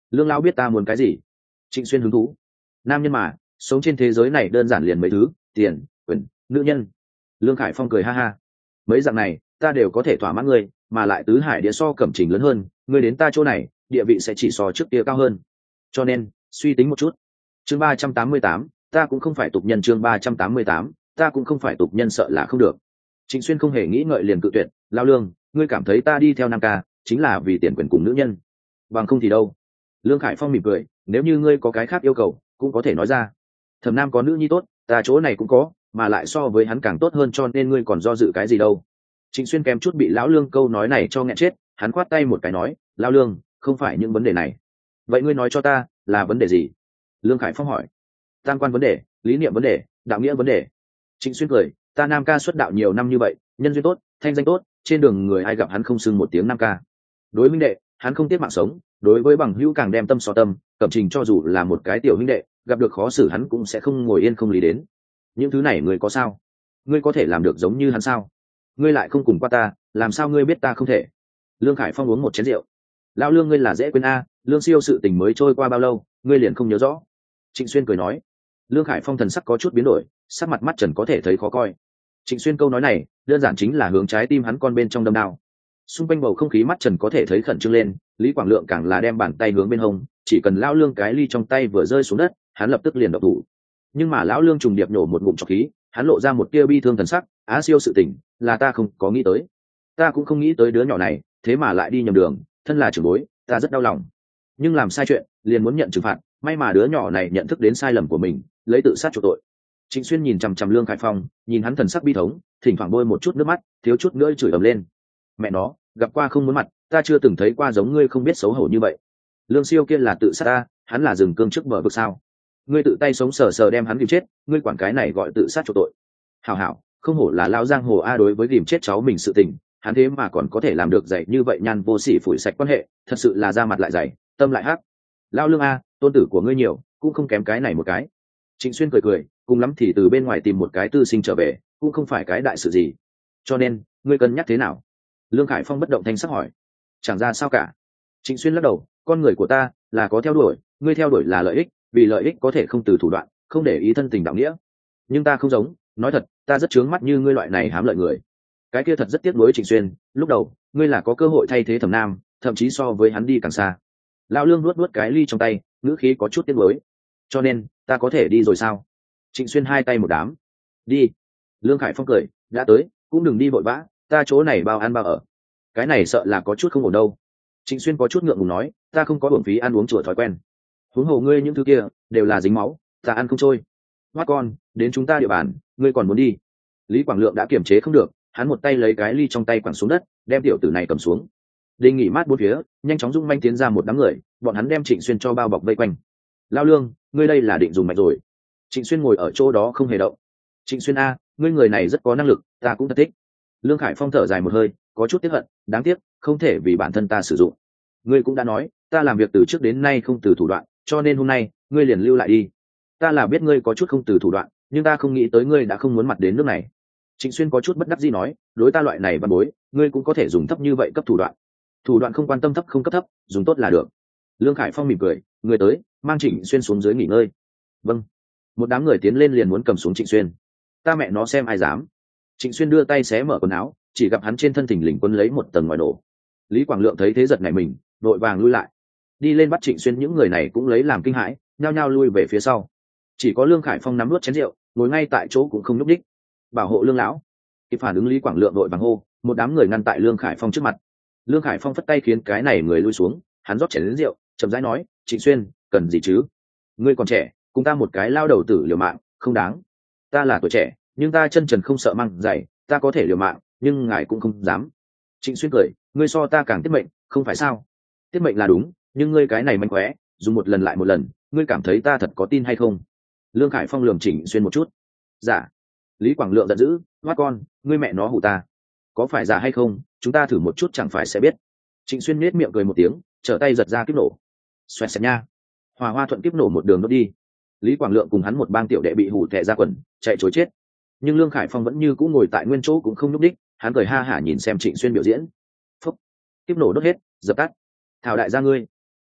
Lương lão biết ta muốn cái gì? Trịnh Xuyên hứng thú. Nam nhân mà, sống trên thế giới này đơn giản liền mấy thứ: tiền, quyền, nữ nhân. Lương Khải Phong cười ha ha. Mấy dạng này ta đều có thể thỏa mãn ngươi, mà lại tứ hải địa so cẩm trình lớn hơn, ngươi đến ta chỗ này địa vị sẽ chỉ so trước kia cao hơn, cho nên suy tính một chút. Chương ba trăm tám mươi tám, ta cũng không phải tục nhân. Chương ba trăm tám mươi tám, ta cũng không phải tục nhân, sợ là không được. Trịnh Xuyên không hề nghĩ ngợi liền cự tuyệt. Lao Lương, ngươi cảm thấy ta đi theo Nam ca chính là vì tiền quyền cùng nữ nhân, bằng không thì đâu? Lương Khải Phong mỉm cười, nếu như ngươi có cái khác yêu cầu cũng có thể nói ra. Thẩm Nam có nữ nhi tốt, ta chỗ này cũng có, mà lại so với hắn càng tốt hơn, cho nên ngươi còn do dự cái gì đâu? Trịnh Xuyên kém chút bị lão Lương câu nói này cho nghẹn chết, hắn khoát tay một cái nói, Lão Lương, không phải những vấn đề này. Vậy ngươi nói cho ta là vấn đề gì? Lương Khải Phong hỏi. Tam quan vấn đề, lý niệm vấn đề, đạo nghĩa vấn đề. Trịnh Xuyên cười, ta Nam ca xuất đạo nhiều năm như vậy, nhân duyên tốt, thanh danh tốt, trên đường người ai gặp hắn không xưng một tiếng Nam ca. Đối huynh đệ, hắn không tiếc mạng sống, đối với bằng hữu càng đem tâm so tâm, cẩm trình cho dù là một cái tiểu huynh đệ, gặp được khó xử hắn cũng sẽ không ngồi yên không lý đến. Những thứ này ngươi có sao? Ngươi có thể làm được giống như hắn sao? Ngươi lại không cùng qua ta, làm sao ngươi biết ta không thể? Lương Khải Phong uống một chén rượu. Lão Lương, ngươi là dễ quên a, Lương siêu sự tình mới trôi qua bao lâu, ngươi liền không nhớ rõ? Trịnh Xuyên cười nói. Lương Khải Phong thần sắc có chút biến đổi, sắc mặt mắt trần có thể thấy khó coi. Trịnh Xuyên câu nói này đơn giản chính là hướng trái tim hắn con bên trong đâm đao. Xung quanh bầu không khí mắt trần có thể thấy khẩn trương lên, Lý Quảng Lượng càng là đem bàn tay hướng bên hông, chỉ cần lão Lương cái ly trong tay vừa rơi xuống đất, hắn lập tức liền động thủ. Nhưng mà lão Lương trùng điệp nhổ một ngụm trọc khí, hắn lộ ra một tia bi thương thần sắc, á siêu sự tình là ta không có nghĩ tới, ta cũng không nghĩ tới đứa nhỏ này thế mà lại đi nhầm đường, thân là trưởng bối ta rất đau lòng, nhưng làm sai chuyện liền muốn nhận trừng phạt, may mà đứa nhỏ này nhận thức đến sai lầm của mình, lấy tự sát chuộc tội. Trịnh Xuyên nhìn chằm chằm Lương Khải Phong, nhìn hắn thần sắc bi thống, thỉnh thoảng bôi một chút nước mắt, thiếu chút nữa chửi ầm lên. Mẹ nó, gặp qua không muốn mặt, ta chưa từng thấy qua giống ngươi không biết xấu hổ như vậy. Lương siêu kia là tự sát ta, hắn là dừng cương trước bờ vực sao? Ngươi tự tay sống sờ sờ đem hắn kìm chết, ngươi quản cái này gọi tự sát chuộc tội? Hảo hảo, không hổ là lão giang hồ a, đối với kìm chết cháu mình sự tình, hắn thế mà còn có thể làm được dạy như vậy, nhan vô sỉ phủi sạch quan hệ, thật sự là da mặt lại dày, tâm lại hắc. Lão Lương a, tôn tử của ngươi nhiều, cũng không kém cái này một cái. Trịnh Xuyên cười cười, cùng lắm thì từ bên ngoài tìm một cái tư sinh trở về, cũng không phải cái đại sự gì. Cho nên, ngươi cân nhắc thế nào? Lương Khải Phong bất động thanh sắc hỏi. Chẳng ra sao cả. Trịnh Xuyên lắc đầu, con người của ta là có theo đuổi, ngươi theo đuổi là lợi ích, vì lợi ích có thể không từ thủ đoạn, không để ý thân tình đạo nghĩa. Nhưng ta không giống, nói thật, ta rất chướng mắt như ngươi loại này hám lợi người. Cái kia thật rất tiếc nuối Trịnh Xuyên, lúc đầu ngươi là có cơ hội thay thế Thẩm Nam, thậm chí so với hắn đi càng xa. Lão Lương nuốt nuốt cái ly trong tay, ngữ khí có chút tiếc nuối. Cho nên ta có thể đi rồi sao? Trịnh Xuyên hai tay một đám. Đi. Lương Khải Phong cười, đã tới cũng đừng đi vội vã, ta chỗ này bao ăn bao ở. Cái này sợ là có chút không ổn đâu. Trịnh Xuyên có chút ngượng ngùng nói, ta không có uổng phí ăn uống chùa thói quen. Huống hồ ngươi những thứ kia đều là dính máu, ta ăn không trôi. Hoát con, đến chúng ta địa bàn, ngươi còn muốn đi? Lý Quảng Lượng đã kiềm chế không được, hắn một tay lấy cái ly trong tay quẳng xuống đất, đem tiểu tử này cầm xuống. Đình nghỉ mát bốn phía, nhanh chóng dung manh tiến ra một đám người, bọn hắn đem Trịnh Xuyên cho bao bọc vây quanh. Lao Lương, ngươi đây là định dùng mạch rồi? Trịnh Xuyên ngồi ở chỗ đó không hề động. Trịnh Xuyên a, ngươi người này rất có năng lực, ta cũng thật thích. Lương Khải Phong thở dài một hơi, có chút tiếc hận, đáng tiếc không thể vì bản thân ta sử dụng. Ngươi cũng đã nói, ta làm việc từ trước đến nay không từ thủ đoạn, cho nên hôm nay ngươi liền lưu lại đi. Ta là biết ngươi có chút không từ thủ đoạn, nhưng ta không nghĩ tới ngươi đã không muốn mặt đến nước này. Trịnh Xuyên có chút bất đắc dĩ nói, đối ta loại này văn bối, ngươi cũng có thể dùng thấp như vậy cấp thủ đoạn. Thủ đoạn không quan tâm thấp không cấp thấp, dùng tốt là được. Lương Khải Phong mỉm cười, người tới, mang Trịnh Xuyên xuống dưới nghỉ ngơi. Vâng. Một đám người tiến lên liền muốn cầm xuống Trịnh Xuyên. Ta mẹ nó xem ai dám. Trịnh Xuyên đưa tay xé mở quần áo, chỉ gặp hắn trên thân thình lình quân lấy một tầng ngoài nổ. Lý Quảng Lượng thấy thế giật nảy mình, vội vàng lui lại. Đi lên bắt Trịnh Xuyên, những người này cũng lấy làm kinh hãi, nhao nhao lui về phía sau. Chỉ có Lương Khải Phong nắm nuốt chén rượu, ngồi ngay tại chỗ cũng không nhúc nhích. Bảo hộ Lương lão. Kịp phản ứng Lý Quảng Lượng vội vàng hô, một đám người ngăn tại Lương Khải Phong trước mặt. Lương Khải Phong phất tay khiến cái này người lui xuống, hắn rót chén rượu, chậm rãi nói, Trịnh Xuyên, cần gì chứ? Ngươi còn trẻ, cùng ta một cái lao đầu tử liều mạng, không đáng. Ta là tuổi trẻ, nhưng ta chân trần không sợ măng dày, ta có thể liều mạng, nhưng ngài cũng không dám. Trịnh Xuyên cười, ngươi so ta càng tiết mệnh, không phải sao? Tiết mệnh là đúng, nhưng ngươi cái này manh khóe, dùng một lần lại một lần, ngươi cảm thấy ta thật có tin hay không? Lương Khải Phong lườm Trịnh Xuyên một chút. Dạ. Lý Quảng Lượng giận dữ, hoa con, ngươi mẹ nó hù ta. Có phải giả hay không, chúng ta thử một chút chẳng phải sẽ biết. Trịnh Xuyên nết miệng cười một tiếng, trở tay giật ra kiếp nổ. Xoẹt xẹt nha. Hòa hoa thuận kiếp nổ một đường đốt đi. Lý Quảng Lượng cùng hắn một bang tiểu đệ bị hù tè ra quần, chạy trối chết. Nhưng Lương Khải Phong vẫn như cũ ngồi tại nguyên chỗ cũng không nhúc đích, hắn cười ha hả nhìn xem Trịnh Xuyên biểu diễn. Phúc. Kiếp nổ đốt hết, dập tắt. Thảo đại gia ngươi.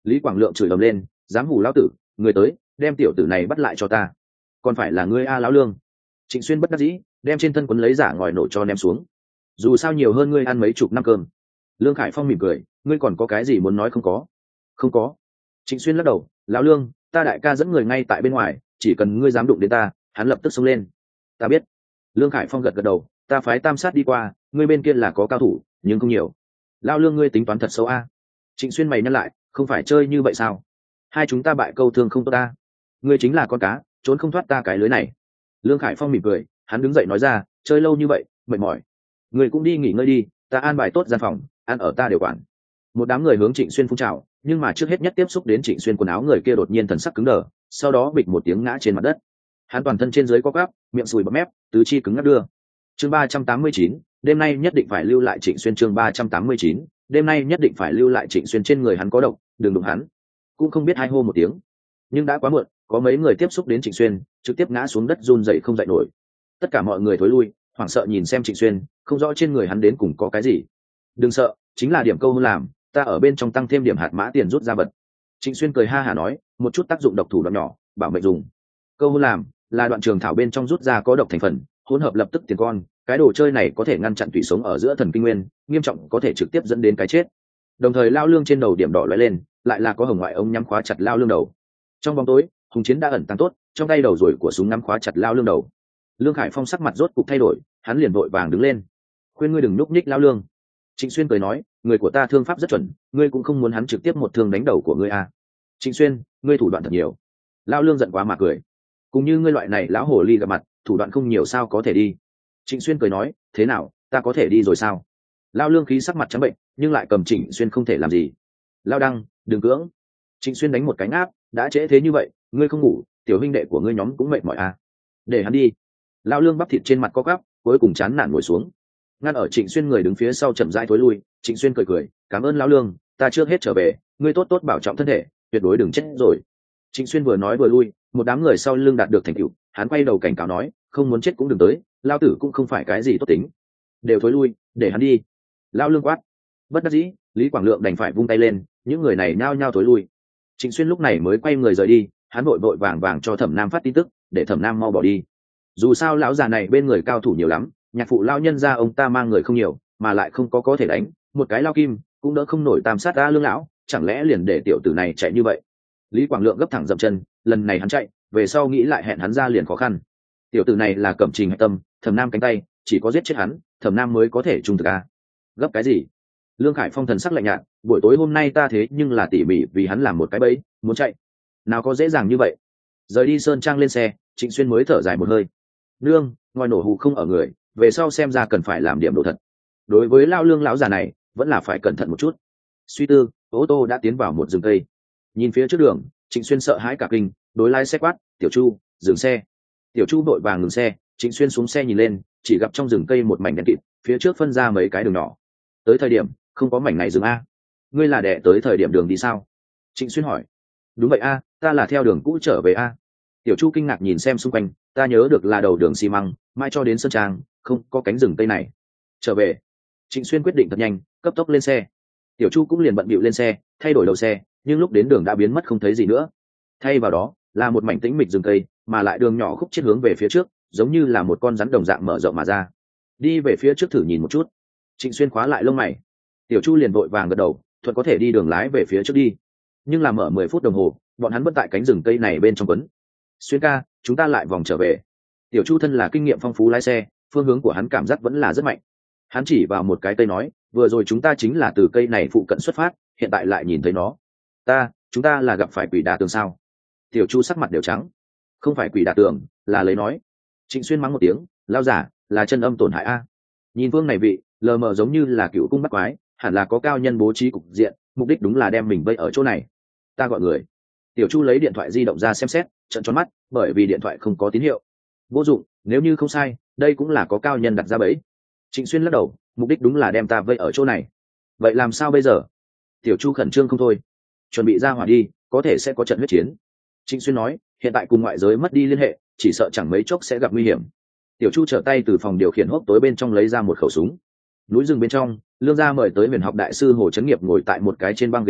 Lý Quảng Lượng chửi ầm lên, dám hù lão tử, người tới, đem tiểu tử này bắt lại cho ta. Còn phải là ngươi a lão Lương. Trịnh Xuyên bất đắc dĩ, đem trên thân quấn lấy giả ngòi nổ cho ném xuống. Dù sao nhiều hơn ngươi ăn mấy chục năm cơm. Lương Khải Phong mỉm cười, ngươi còn có cái gì muốn nói không có? Không có. Trịnh Xuyên lắc đầu, lão Lương, ta đại ca dẫn người ngay tại bên ngoài, chỉ cần ngươi dám đụng đến ta, hắn lập tức xông lên. Ta biết. Lương Khải Phong gật gật đầu, ta phái tam sát đi qua, ngươi bên kia là có cao thủ, nhưng không nhiều. Lão Lương ngươi tính toán thật xấu a. Trịnh Xuyên mày nhăn lại, không phải chơi như vậy sao? Hai chúng ta bại câu thương không tốt ta. Ngươi chính là con cá, trốn không thoát ta cái lưới này. Lương Khải Phong mỉm cười, hắn đứng dậy nói ra, chơi lâu như vậy, mệt mỏi. Ngươi cũng đi nghỉ ngơi đi, ta an bài tốt gian phòng, ăn ở ta đều quản. Một đám người hướng Trịnh Xuyên phun trào, nhưng mà trước hết nhất tiếp xúc đến Trịnh Xuyên quần áo người kia đột nhiên thần sắc cứng đờ, sau đó bịch một tiếng ngã trên mặt đất. Hắn toàn thân trên dưới co quắp, miệng sùi bọt mép, tứ chi cứng ngắc đưa. Chương ba trăm tám mươi chín, đêm nay nhất định phải lưu lại Trịnh Xuyên. Chương ba trăm tám mươi chín, đêm nay nhất định phải lưu lại Trịnh Xuyên, trên người hắn có độc, đừng đụng hắn. Cũng không biết hai hô một tiếng, nhưng đã quá muộn, có mấy người tiếp xúc đến Trịnh Xuyên, trực tiếp ngã xuống đất run rẩy không dậy nổi. Tất cả mọi người thối lui, hoảng sợ nhìn xem Trịnh Xuyên, không rõ trên người hắn đến cùng có cái gì. Đừng sợ, chính là điểm câu hôn làm, ta ở bên trong tăng thêm điểm hạt mã tiền rút ra vật. Trịnh Xuyên cười ha hả nói, một chút tác dụng độc thủ đoạn nhỏ, bảo mệnh dùng. Câu hôn làm là đoạn trường thảo bên trong rút ra có độc thành phần, hỗn hợp lập tức tiền con, cái đồ chơi này có thể ngăn chặn tủy sống ở giữa thần kinh nguyên, nghiêm trọng có thể trực tiếp dẫn đến cái chết. Đồng thời lao lương trên đầu điểm đỏ lóe lên, lại là có hồng ngoại ống nhắm khóa chặt lao lương đầu. Trong bóng tối, Hùng Chiến đã ẩn tàng tốt, trong tay đầu rồi của súng ngắm khóa chặt lao lương đầu. Lương Khải Phong sắc mặt rốt cục thay đổi, hắn liền vội vàng đứng lên, khuyên ngươi đừng núp nhích lao lương. Trịnh Xuyên cười nói, người của ta thương pháp rất chuẩn, ngươi cũng không muốn hắn trực tiếp một thương đánh đầu của ngươi à? Trịnh Xuyên, ngươi thủ đoạn thật nhiều. Lao lương giận quá mà cười, cũng như ngươi loại này lão hồ ly gặp mặt, thủ đoạn không nhiều sao có thể đi. Trịnh Xuyên cười nói, thế nào, ta có thể đi rồi sao? Lao lương khí sắc mặt trắng bệnh, nhưng lại cầm Trịnh Xuyên không thể làm gì. Lao đăng, đừng cưỡng. Trịnh Xuyên đánh một cái áp, đã trễ thế như vậy, ngươi không ngủ, tiểu huynh đệ của ngươi nhóm cũng mệt mỏi à? Để hắn đi. Lao lương bắp thịt trên mặt co quắp, cuối cùng chán nản ngồi xuống. Ngăn ở Trịnh Xuyên người đứng phía sau chậm rãi thối lui. Trịnh Xuyên cười cười, cảm ơn Lao lương, ta trước hết trở về, ngươi tốt tốt bảo trọng thân thể, tuyệt đối đừng chết rồi. Trịnh Xuyên vừa nói vừa lui, một đám người sau lưng đạt được thành tựu, hắn quay đầu cảnh cáo nói, không muốn chết cũng đừng tới, lao tử cũng không phải cái gì tốt tính, đều thối lui, để hắn đi. Lao lương quát. Bất đắc dĩ, Lý Quảng Lượng đành phải vung tay lên, những người này nhao nhao thối lui. Trịnh Xuyên lúc này mới quay người rời đi, hắn vội vội vàng vàng cho Thẩm Nam phát tin tức, để Thẩm Nam mau bỏ đi. Dù sao lão già này bên người cao thủ nhiều lắm, nhạc phụ lao nhân ra ông ta mang người không nhiều, mà lại không có có thể đánh, một cái lao kim cũng đỡ không nổi tam sát ra lương lão, chẳng lẽ liền để tiểu tử này chạy như vậy? Lý Quảng Lượng gấp thẳng dậm chân, lần này hắn chạy, về sau nghĩ lại hẹn hắn ra liền khó khăn. Tiểu tử này là Cẩm Trình hạch tâm, Thẩm Nam cánh tay, chỉ có giết chết hắn, Thẩm Nam mới có thể trung thực a. Gấp cái gì? Lương Khải Phong thần sắc lạnh nhạt, buổi tối hôm nay ta thế nhưng là tỉ mỉ vì hắn làm một cái bẫy, muốn chạy, nào có dễ dàng như vậy. Rời đi sơn trang lên xe, Trịnh Xuyên mới thở dài một hơi. Nương, ngòi nổ hù không ở người, về sau xem ra cần phải làm điểm độ thật. Đối với lao lương lão già này, vẫn là phải cẩn thận một chút. Suy tư, ô tô đã tiến vào một rừng cây. Nhìn phía trước đường, Trịnh Xuyên sợ hãi cả kinh, đối lái xe quát, tiểu Chu, dừng xe. Tiểu Chu vội vàng ngừng xe, Trịnh Xuyên xuống xe nhìn lên, chỉ gặp trong rừng cây một mảnh đen kịt, phía trước phân ra mấy cái đường nhỏ. Tới thời điểm không có mảnh này dừng a. Ngươi là đẻ tới thời điểm đường đi sao? Trịnh Xuyên hỏi. Đúng vậy a, ta là theo đường cũ trở về a. Tiểu Chu kinh ngạc nhìn xem xung quanh, ta nhớ được là đầu đường xi măng, mai cho đến sơn trang, không có cánh rừng cây này. Trở về. Trịnh Xuyên quyết định thật nhanh, cấp tốc lên xe. Tiểu Chu cũng liền bận bịu lên xe, thay đổi đầu xe, nhưng lúc đến đường đã biến mất không thấy gì nữa. Thay vào đó là một mảnh tĩnh mịch rừng cây, mà lại đường nhỏ khúc chết hướng về phía trước, giống như là một con rắn đồng dạng mở rộng mà ra. Đi về phía trước thử nhìn một chút. Trịnh Xuyên khóa lại lông mày. Tiểu Chu liền vội vàng gật đầu, thuận có thể đi đường lái về phía trước đi. Nhưng làm mở mười phút đồng hồ, bọn hắn vẫn tại cánh rừng cây này bên trong quấn. Xuyên ca, chúng ta lại vòng trở về. Tiểu Chu thân là kinh nghiệm phong phú lái xe, phương hướng của hắn cảm giác vẫn là rất mạnh. Hắn chỉ vào một cái cây nói, vừa rồi chúng ta chính là từ cây này phụ cận xuất phát, hiện tại lại nhìn thấy nó. Ta, chúng ta là gặp phải quỷ đà tường sao? Tiểu Chu sắc mặt đều trắng. Không phải quỷ đà tường, là lấy nói. Trịnh Xuyên mắng một tiếng, lao giả, là chân âm tổn hại a. Nhìn phương này vị, lờ mờ giống như là cựu cung bắt quái, hẳn là có cao nhân bố trí cục diện, mục đích đúng là đem mình vây ở chỗ này. Ta gọi người. Tiểu Chu lấy điện thoại di động ra xem xét, trợn tròn mắt, bởi vì điện thoại không có tín hiệu. Vô dụng, nếu như không sai, đây cũng là có cao nhân đặt ra bẫy. Trịnh Xuyên lắc đầu, mục đích đúng là đem ta vây ở chỗ này. Vậy làm sao bây giờ? Tiểu Chu khẩn trương không thôi. Chuẩn bị ra hỏa đi, có thể sẽ có trận huyết chiến. Trịnh Xuyên nói, hiện tại cùng ngoại giới mất đi liên hệ, chỉ sợ chẳng mấy chốc sẽ gặp nguy hiểm. Tiểu Chu trở tay từ phòng điều khiển hốc tối bên trong lấy ra một khẩu súng. Núi rừng bên trong, Lương gia mời tới huyền học đại sư Hồ Chấn Nghiệp ngồi tại một cái trên băng ghế đá,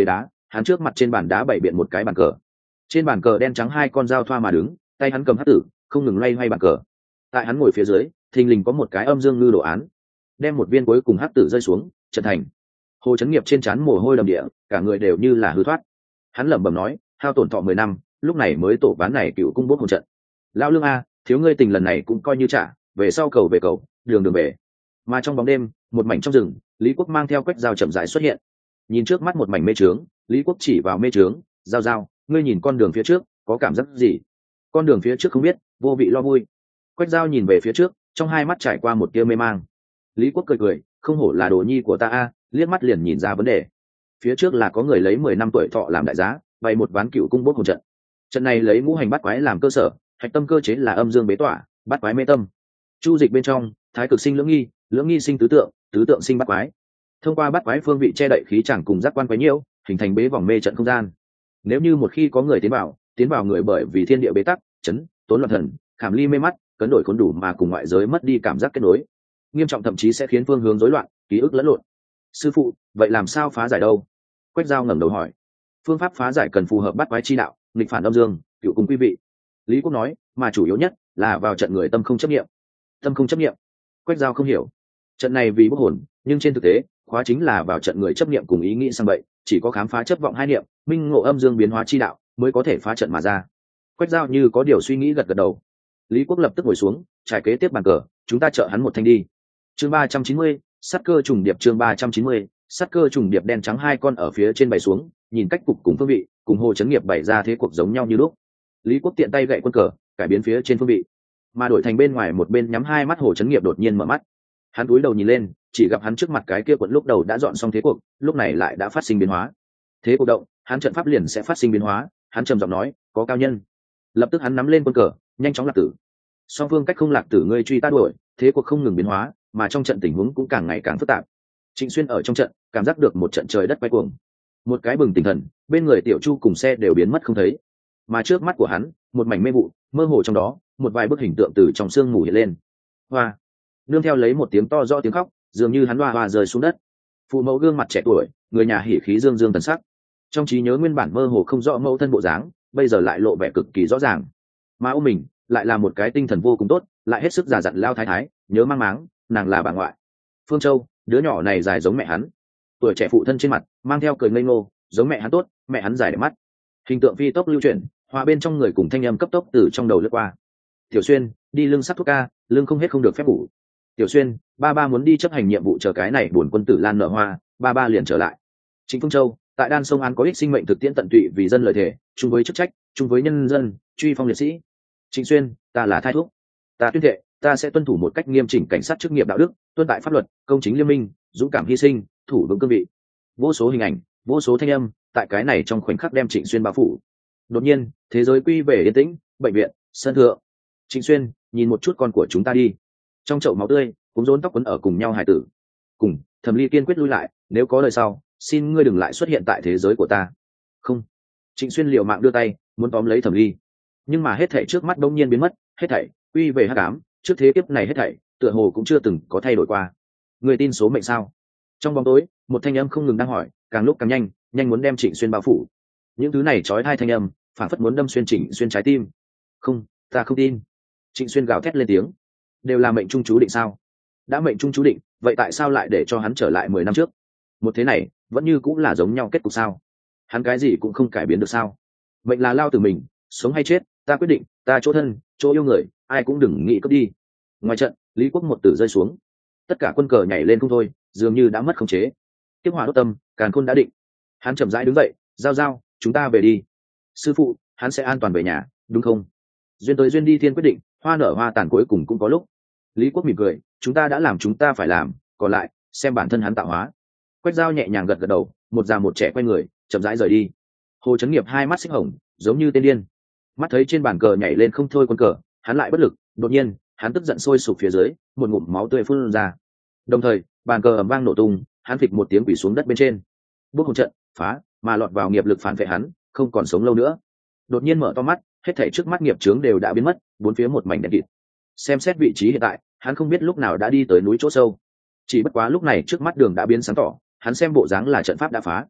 hắn trước mặt trên bàn đá bày biện một cái bàn cờ, trên bàn cờ đen trắng hai con dao thoa mà đứng, tay hắn cầm hắc tử không ngừng loay hoay bàn cờ. Tại hắn ngồi phía dưới thình lình có một cái âm dương ngư đồ án, đem một viên cuối cùng hắc tử rơi xuống trận thành. Hồ Chấn Nghiệp trên trán mồ hôi đầm địa, cả người đều như là hư thoát. Hắn lẩm bẩm nói, hao tổn thọ mười năm, lúc này mới tổ ván này cựu cung bốt hồn trận. Lão Lương a, thiếu ngươi tình lần này cũng coi như trả, về sau cầu về cầu, đường đường về. Mà trong bóng đêm, một mảnh trong rừng, Lý Quốc mang theo quách dao chậm rãi xuất hiện. Nhìn trước mắt một mảnh mê trướng, Lý Quốc chỉ vào mê trướng, "Dao dao, ngươi nhìn con đường phía trước, có cảm giác gì?" "Con đường phía trước không biết, vô vị lo vui." Quách dao nhìn về phía trước, trong hai mắt trải qua một tia mê mang. Lý Quốc cười cười, "Không hổ là đồ nhi của ta a." Liếc mắt liền nhìn ra vấn đề. Phía trước là có người lấy mười năm tuổi thọ làm đại giá, bày một ván cựu cung bốt hồn trận. Trận này lấy ngũ hành bát quái làm cơ sở, hạch tâm cơ chế là âm dương bế tỏa, bát quái mê tâm. Chu dịch bên trong, thái cực sinh lưỡng nghi, lưỡng nghi sinh tứ tượng, tứ tượng sinh bát quái. Thông qua bát quái phương vị che đậy khí chẳng cùng giác quan quái nhiễu, hình thành bế vòng mê trận không gian. Nếu như một khi có người tiến vào, tiến vào người bởi vì thiên địa bế tắc, chấn, tốn loạn thần, khảm ly mê mắt, cấn đổi khốn đủ mà cùng ngoại giới mất đi cảm giác kết nối, nghiêm trọng thậm chí sẽ khiến phương hướng rối loạn, ký ức lẫn lộn. Sư phụ, vậy làm sao phá giải đâu? Quách dao ngẩng đầu hỏi. Phương pháp phá giải cần phù hợp bát quái chi đạo, nghịch phản âm dương, cựu cùng quý vị. Lý Quốc nói, mà chủ yếu nhất là vào trận người tâm không chấp nghiệm. Tâm không chấp nghiệm. Quách dao không hiểu. Trận này vì bốc hồn, nhưng trên thực tế, khóa chính là vào trận người chấp nghiệm cùng ý nghĩ sang bậy, chỉ có khám phá chấp vọng hai niệm, minh ngộ âm dương biến hóa chi đạo, mới có thể phá trận mà ra. Quách dao như có điều suy nghĩ gật gật đầu. Lý Quốc lập tức ngồi xuống, trải kế tiếp bàn cờ, chúng ta trợ hắn một thanh đi. Chương ba trăm chín mươi, sát cơ trùng điệp. Chương ba trăm chín mươi, sát cơ trùng điệp. Đen trắng hai con ở phía trên bày xuống, nhìn cách cục cùng phương vị, cùng Hồ Chấn Nghiệp bày ra thế cuộc giống nhau như lúc. Lý Quốc tiện tay gậy quân cờ, cải biến phía trên phương vị, mà đổi thành bên ngoài một bên nhắm hai mắt Hồ Chấn Nghiệp đột nhiên mở mắt. Hắn cúi đầu nhìn lên, chỉ gặp hắn trước mặt cái kia quận lúc đầu đã dọn xong thế cuộc, lúc này lại đã phát sinh biến hóa. Thế cuộc động, hắn trận pháp liền sẽ phát sinh biến hóa. Hắn trầm giọng nói, có cao nhân. Lập tức hắn nắm lên quân cờ, nhanh chóng lạc tử. Song phương cách không lạc tử, ngươi truy ta đuổi, thế cuộc không ngừng biến hóa, mà trong trận tình huống cũng càng ngày càng phức tạp. Trịnh Xuyên ở trong trận cảm giác được một trận trời đất quay cuồng, một cái bừng tỉnh thần, bên người Tiểu Chu cùng xe đều biến mất không thấy, mà trước mắt của hắn một mảnh mê vụ, mơ hồ trong đó một vài bức hình tượng từ trong sương mù hiện lên. Hoa, nương theo lấy một tiếng to rõ tiếng khóc, dường như hắn hoa hoa rơi xuống đất. Phụ mẫu gương mặt trẻ tuổi, người nhà hỉ khí dương dương thần sắc, trong trí nhớ nguyên bản mơ hồ không rõ mẫu thân bộ dáng, bây giờ lại lộ vẻ cực kỳ rõ ràng. Mà ôm mình lại là một cái tinh thần vô cùng tốt, lại hết sức già dặn lao thái thái, nhớ mang máng, nàng là bà ngoại. Phương Châu, đứa nhỏ này dài giống mẹ hắn. Tuổi trẻ phụ thân trên mặt mang theo cười ngây ngô, giống mẹ hắn tốt, mẹ hắn dài đẹp mắt. Hình tượng phi tốc lưu chuyển, hòa bên trong người cùng thanh âm cấp tốc từ trong đầu lướt qua. Tiểu Xuyên, đi lưng sắc thuốc ca, lưng không hết không được phép bổ. Tiểu Xuyên, ba ba muốn đi chấp hành nhiệm vụ, chờ cái này buồn quân tử lan nở hoa, ba ba liền trở lại. Trịnh Phương Châu, tại Đan Sông An có ích sinh mệnh thực tiễn tận tụy vì dân lợi thể, chung với chức trách, chung với nhân dân, truy phong liệt sĩ. Trịnh Xuyên, ta là thai thuốc, ta tuyên thệ, ta sẽ tuân thủ một cách nghiêm chỉnh cảnh sát chức nghiệp đạo đức, tuân tại pháp luật, công chính liêm minh, dũng cảm hy sinh, thủ vững cương vị. Vô số hình ảnh, vô số thanh âm, tại cái này trong khoảnh khắc đem Trịnh Xuyên bao phủ. Đột nhiên, thế giới quy về yên tĩnh, bệnh viện, sân thượng. Trịnh Xuyên, nhìn một chút con của chúng ta đi. Trong chậu máu tươi, cũng rốn tóc quấn ở cùng nhau hài tử. Cùng, Thẩm Ly kiên quyết lui lại, nếu có lời sau, xin ngươi đừng lại xuất hiện tại thế giới của ta. Không. Trịnh Xuyên liều mạng đưa tay, muốn tóm lấy Thẩm Ly, nhưng mà hết thảy trước mắt đông nhiên biến mất, hết thảy quy về hắc ám, trước thế kiếp này hết thảy tựa hồ cũng chưa từng có thay đổi qua. Người tin số mệnh sao? Trong bóng tối, một thanh âm không ngừng đang hỏi, càng lúc càng nhanh, nhanh muốn đem Trịnh Xuyên bao phủ. Những thứ này chói tai thanh âm, phản phất muốn đâm xuyên Trịnh Xuyên trái tim. Không, ta không tin. Trịnh Xuyên gào thét lên tiếng. Đều là mệnh trung chú định sao? Đã mệnh trung chú định, vậy tại sao lại để cho hắn trở lại mười năm trước? Một thế này, vẫn như cũng là giống nhau kết cục sao? Hắn cái gì cũng không cải biến được sao? Mệnh là lao từ mình, sống hay chết, ta quyết định, ta chỗ thân, chỗ yêu người, ai cũng đừng nghĩ cướp đi. Ngoài trận, Lý Quốc một tử rơi xuống, tất cả quân cờ nhảy lên không thôi, dường như đã mất khống chế. Tiếp hỏa đốt tâm, càn khôn đã định. Hắn chậm rãi đứng dậy, giao giao, chúng ta về đi. Sư phụ, hắn sẽ an toàn về nhà, đúng không? Duyên tới duyên đi thiên quyết định, hoa nở hoa tàn cuối cùng cũng có lúc. Lý Quốc mỉm cười, chúng ta đã làm chúng ta phải làm, còn lại xem bản thân hắn tạo hóa. Quách Dao nhẹ nhàng gật gật đầu, một già một trẻ quay người, chậm rãi rời đi. Hồ Chấn Nghiệp hai mắt xích hồng, giống như tên điên. Mắt thấy trên bàn cờ nhảy lên không thôi quân cờ, hắn lại bất lực, đột nhiên, hắn tức giận sôi sục phía dưới, một ngụm máu tươi phun ra. Đồng thời, bàn cờ ầm vang nổ tung, hắn phịch một tiếng quỳ xuống đất bên trên. Bước hồn trận phá, mà lọt vào nghiệp lực phản vệ hắn, không còn sống lâu nữa. Đột nhiên mở to mắt, hết thảy trước mắt nghiệp chướng đều đã biến mất, bốn phía một mảnh đen kịt. Xem xét vị trí hiện tại, hắn không biết lúc nào đã đi tới núi chỗ sâu. Chỉ bất quá lúc này trước mắt đường đã biến sáng tỏ, hắn xem bộ dáng là trận pháp đã phá.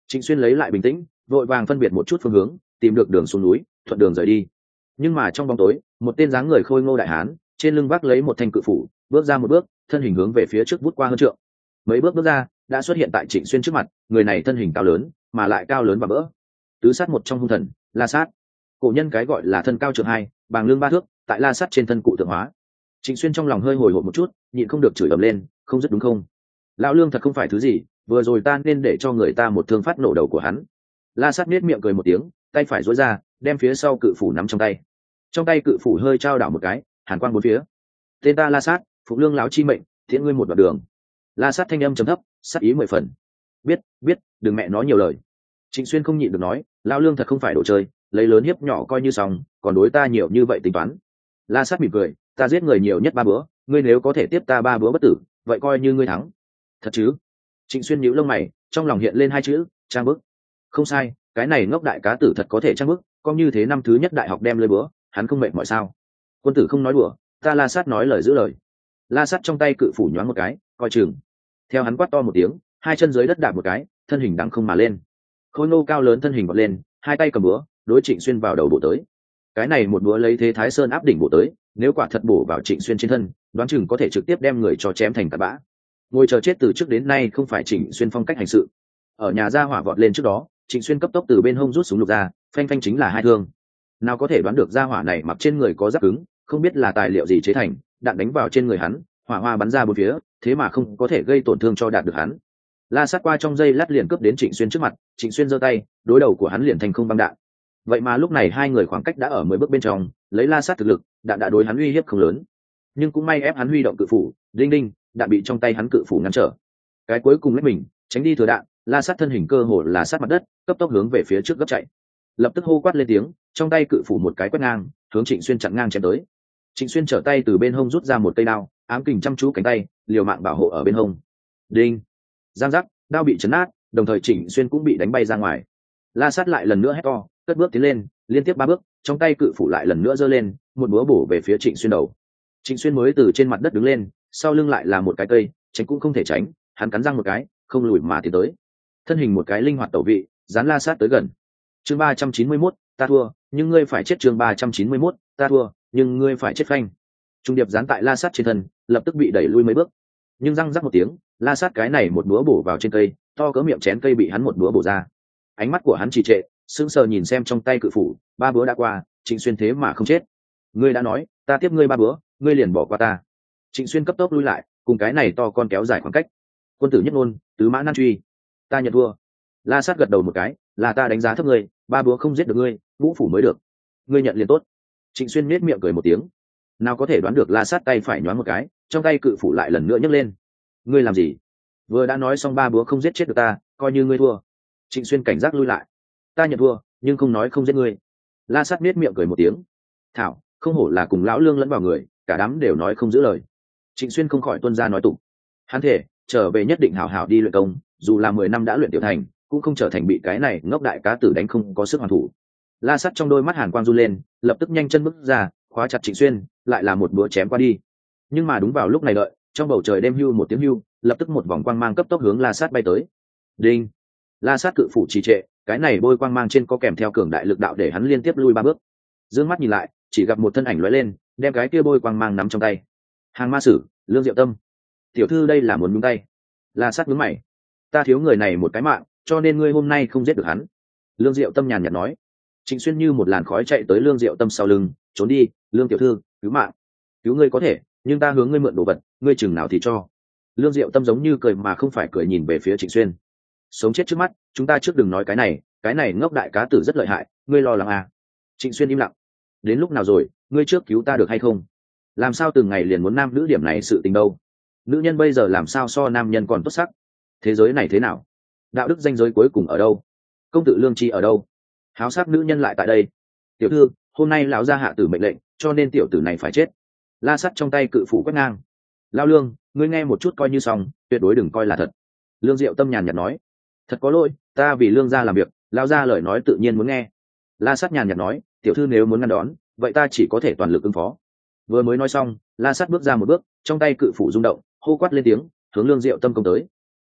Trịnh Xuyên lấy lại bình tĩnh, vội vàng phân biệt một chút phương hướng, tìm được đường xuống núi, thuận đường rời đi. Nhưng mà trong bóng tối, một tên dáng người khôi ngô đại hán, trên lưng vác lấy một thanh cự phủ, bước ra một bước, thân hình hướng về phía trước vút qua hơn trượng. Mấy bước bước ra, đã xuất hiện tại Trịnh Xuyên trước mặt. Người này thân hình cao lớn, mà lại cao lớn và bỡ. Tứ sát một trong hung thần, La Sát. Cổ nhân cái gọi là thân cao trượng hai, bàng lưng ba thước, tại La Sát trên thân cụ tượng hóa. Trịnh Xuyên trong lòng hơi hồi hộp một chút, nhịn không được chửi ầm lên, không dứt đúng không? Lão Lương thật không phải thứ gì, vừa rồi ta nên để cho người ta một thương phát nổ đầu của hắn. La Sát nết miệng cười một tiếng, tay phải duỗi ra, đem phía sau cự phủ nắm trong tay. Trong tay cự phủ hơi trao đảo một cái, hàn quang bốn phía. Tên ta La Sát, Phụng Lương lão chi mệnh, thiện ngươi một đoạn đường. La Sát thanh âm trầm thấp, sát ý mười phần. Biết, biết, đừng mẹ nói nhiều lời. Trịnh Xuyên không nhịn được nói, lão Lương thật không phải đồ chơi, lấy lớn hiếp nhỏ coi như xong, còn đối ta nhiều như vậy tính toán. La Sát mỉm cười, ta giết người nhiều nhất ba bữa, ngươi nếu có thể tiếp ta ba bữa bất tử, vậy coi như ngươi thắng. Thật chứ? Trịnh Xuyên nhíu lông mày, trong lòng hiện lên hai chữ, trang bức. Không sai, cái này ngốc đại cá tử thật có thể trang bức, coi như thế năm thứ nhất đại học đem lơi bữa, hắn không mệt mỏi sao? Quân tử không nói đùa, ta La Sát nói lời giữ lời. La Sát trong tay cự phủ nhoáng một cái, coi chừng. Theo hắn quát to một tiếng, hai chân dưới đất đạp một cái, thân hình đằng không mà lên. Khôi ngô cao lớn thân hình vọt lên, hai tay cầm búa, đối Trịnh Xuyên vào đầu bổ tới. Cái này một búa lấy thế Thái Sơn áp đỉnh bổ tới, nếu quả thật bổ vào Trịnh Xuyên trên thân, đoán chừng có thể trực tiếp đem người cho chém thành tạt bã. Ngồi chờ chết từ trước đến nay không phải Trịnh Xuyên phong cách hành sự. Ở nhà gia hỏa vọt lên trước đó, Trịnh Xuyên cấp tốc từ bên hông rút súng lục ra, phanh phanh chính là hai thương. Nào có thể đoán được gia hỏa này mặc trên người có giáp cứng, không biết là tài liệu gì chế thành, đạn đánh vào trên người hắn, hỏa hoa bắn ra bốn phía, thế mà không có thể gây tổn thương cho đạt được hắn. La Sát qua trong giây lát liền cướp đến Trịnh Xuyên trước mặt, Trịnh Xuyên giơ tay, đối đầu của hắn liền thành không băng đạn. Vậy mà lúc này hai người khoảng cách đã ở mười bước bên trong, lấy La Sát thực lực, đạn đã đối hắn uy hiếp không lớn, nhưng cũng may ép hắn huy động cự phủ, đinh đinh, đạn bị trong tay hắn cự phủ ngăn trở. Cái cuối cùng lấy mình, tránh đi thừa đạn, La Sát thân hình cơ hồ là sát mặt đất, cấp tốc hướng về phía trước gấp chạy. Lập tức hô quát lên tiếng, trong tay cự phủ một cái quét ngang, hướng Trịnh Xuyên chặn ngang chém tới. Trịnh Xuyên trở tay từ bên hông rút ra một cây đao, ám kình chăm chú cánh tay, liều mạng bảo hộ ở bên hông. Đinh, giang giác, đao bị chấn nát, đồng thời Trịnh Xuyên cũng bị đánh bay ra ngoài. La Sát lại lần nữa hét to, cất bước tiến lên, liên tiếp ba bước, trong tay cự phủ lại lần nữa giơ lên, một búa bổ về phía Trịnh Xuyên đầu. Trịnh Xuyên mới từ trên mặt đất đứng lên, sau lưng lại là một cái cây, tránh cũng không thể tránh, hắn cắn răng một cái, không lùi mà tiến tới. Thân hình một cái linh hoạt tẩu vị, dán La Sát tới gần. Chương ba trăm chín mươi mốt, ta thua, nhưng ngươi phải chết. Chương ba trăm chín mươi mốt, ta thua, nhưng ngươi phải chết phanh. Trung điệp dán tại La Sát trên thân, lập tức bị đẩy lui mấy bước. Nhưng răng rắc một tiếng, La Sát cái này một búa bổ vào trên cây, to cỡ miệng chén cây bị hắn một búa bổ ra. Ánh mắt của hắn trì trệ, sững sờ nhìn xem trong tay cự phủ, ba búa đã qua, Trịnh Xuyên thế mà không chết. Ngươi đã nói, ta tiếp ngươi ba búa, ngươi liền bỏ qua ta. Trịnh Xuyên cấp tốc lui lại, cùng cái này to con kéo dài khoảng cách. Quân tử nhất ngôn, tứ mã nan truy. Ta nhận thua. La Sát gật đầu một cái, là ta đánh giá thấp ngươi, ba búa không giết được ngươi, ngũ phủ mới được. Ngươi nhận liền tốt. Trịnh Xuyên nhếch miệng cười một tiếng. Nào có thể đoán được La Sát tay phải nhoáng một cái, trong tay cự phủ lại lần nữa nhấc lên. Ngươi làm gì? Vừa đã nói xong ba búa không giết chết được ta, coi như ngươi thua. Trịnh Xuyên cảnh giác lui lại. Ta nhận thua, nhưng không nói không giết ngươi. La Sát nhếch miệng cười một tiếng. Thảo, không hổ là cùng lão Lương lẫn vào người, cả đám đều nói không giữ lời. Trịnh Xuyên không khỏi tuôn ra nói tụng. Hắn thể trở về nhất định hảo hảo đi luyện công, dù là mười năm đã luyện tiểu thành, cũng không trở thành bị cái này ngốc đại cá tử đánh không có sức hoàn thủ. La Sát trong đôi mắt hàn quang du lên, lập tức nhanh chân bước ra, khóa chặt Trịnh Xuyên, lại là một búa chém qua đi. Nhưng mà đúng vào lúc này đợi, trong bầu trời đêm hưu một tiếng hưu, lập tức một vòng quang mang cấp tốc hướng La Sát bay tới. Đinh! La Sát cự phủ trì trệ, cái này bôi quang mang trên có kèm theo cường đại lực đạo để hắn liên tiếp lui ba bước. Dương mắt nhìn lại, chỉ gặp một thân ảnh lóe lên, đem cái kia bôi quang mang nắm trong tay. Hàng ma sử, Lương Diệu Tâm. Tiểu thư đây là muốn nhúng tay. La Sát nhướng mày. Ta thiếu người này một cái mạng, cho nên ngươi hôm nay không giết được hắn. Lương Diệu Tâm nhàn nhạt nói. Trịnh Xuyên như một làn khói chạy tới Lương Diệu Tâm sau lưng, trốn đi, Lương tiểu thư, cứu mạng. Cứu ngươi có thể, nhưng ta hướng ngươi mượn đồ vật, ngươi chừng nào thì cho. Lương Diệu Tâm giống như cười mà không phải cười nhìn về phía Trịnh Xuyên. Sống chết trước mắt, chúng ta trước đừng nói cái này, cái này ngốc đại cá tử rất lợi hại, ngươi lo lắng à? Trịnh Xuyên im lặng. Đến lúc nào rồi, ngươi trước cứu ta được hay không? Làm sao từng ngày liền muốn nam nữ điểm này sự tình đâu? Nữ nhân bây giờ làm sao so nam nhân còn tốt sắc? Thế giới này thế nào? Đạo đức danh giới cuối cùng ở đâu? Công tử lương tri ở đâu? Háo sắc nữ nhân lại tại đây. Tiểu thư, hôm nay lão gia hạ tử mệnh lệnh, cho nên tiểu tử này phải chết. La Sát trong tay cự phủ quét ngang. Lao Lương, ngươi nghe một chút coi như xong, tuyệt đối đừng coi là thật. Lương Diệu Tâm nhàn nhạt nói. Thật có lỗi, ta vì Lương gia làm việc, lao gia lời nói tự nhiên muốn nghe. La Sát nhàn nhạt nói, tiểu thư nếu muốn ngăn đón, vậy ta chỉ có thể toàn lực ứng phó. Vừa mới nói xong, La Sát bước ra một bước, trong tay cự phủ rung động, hô quát lên tiếng, hướng Lương Diệu Tâm công tới.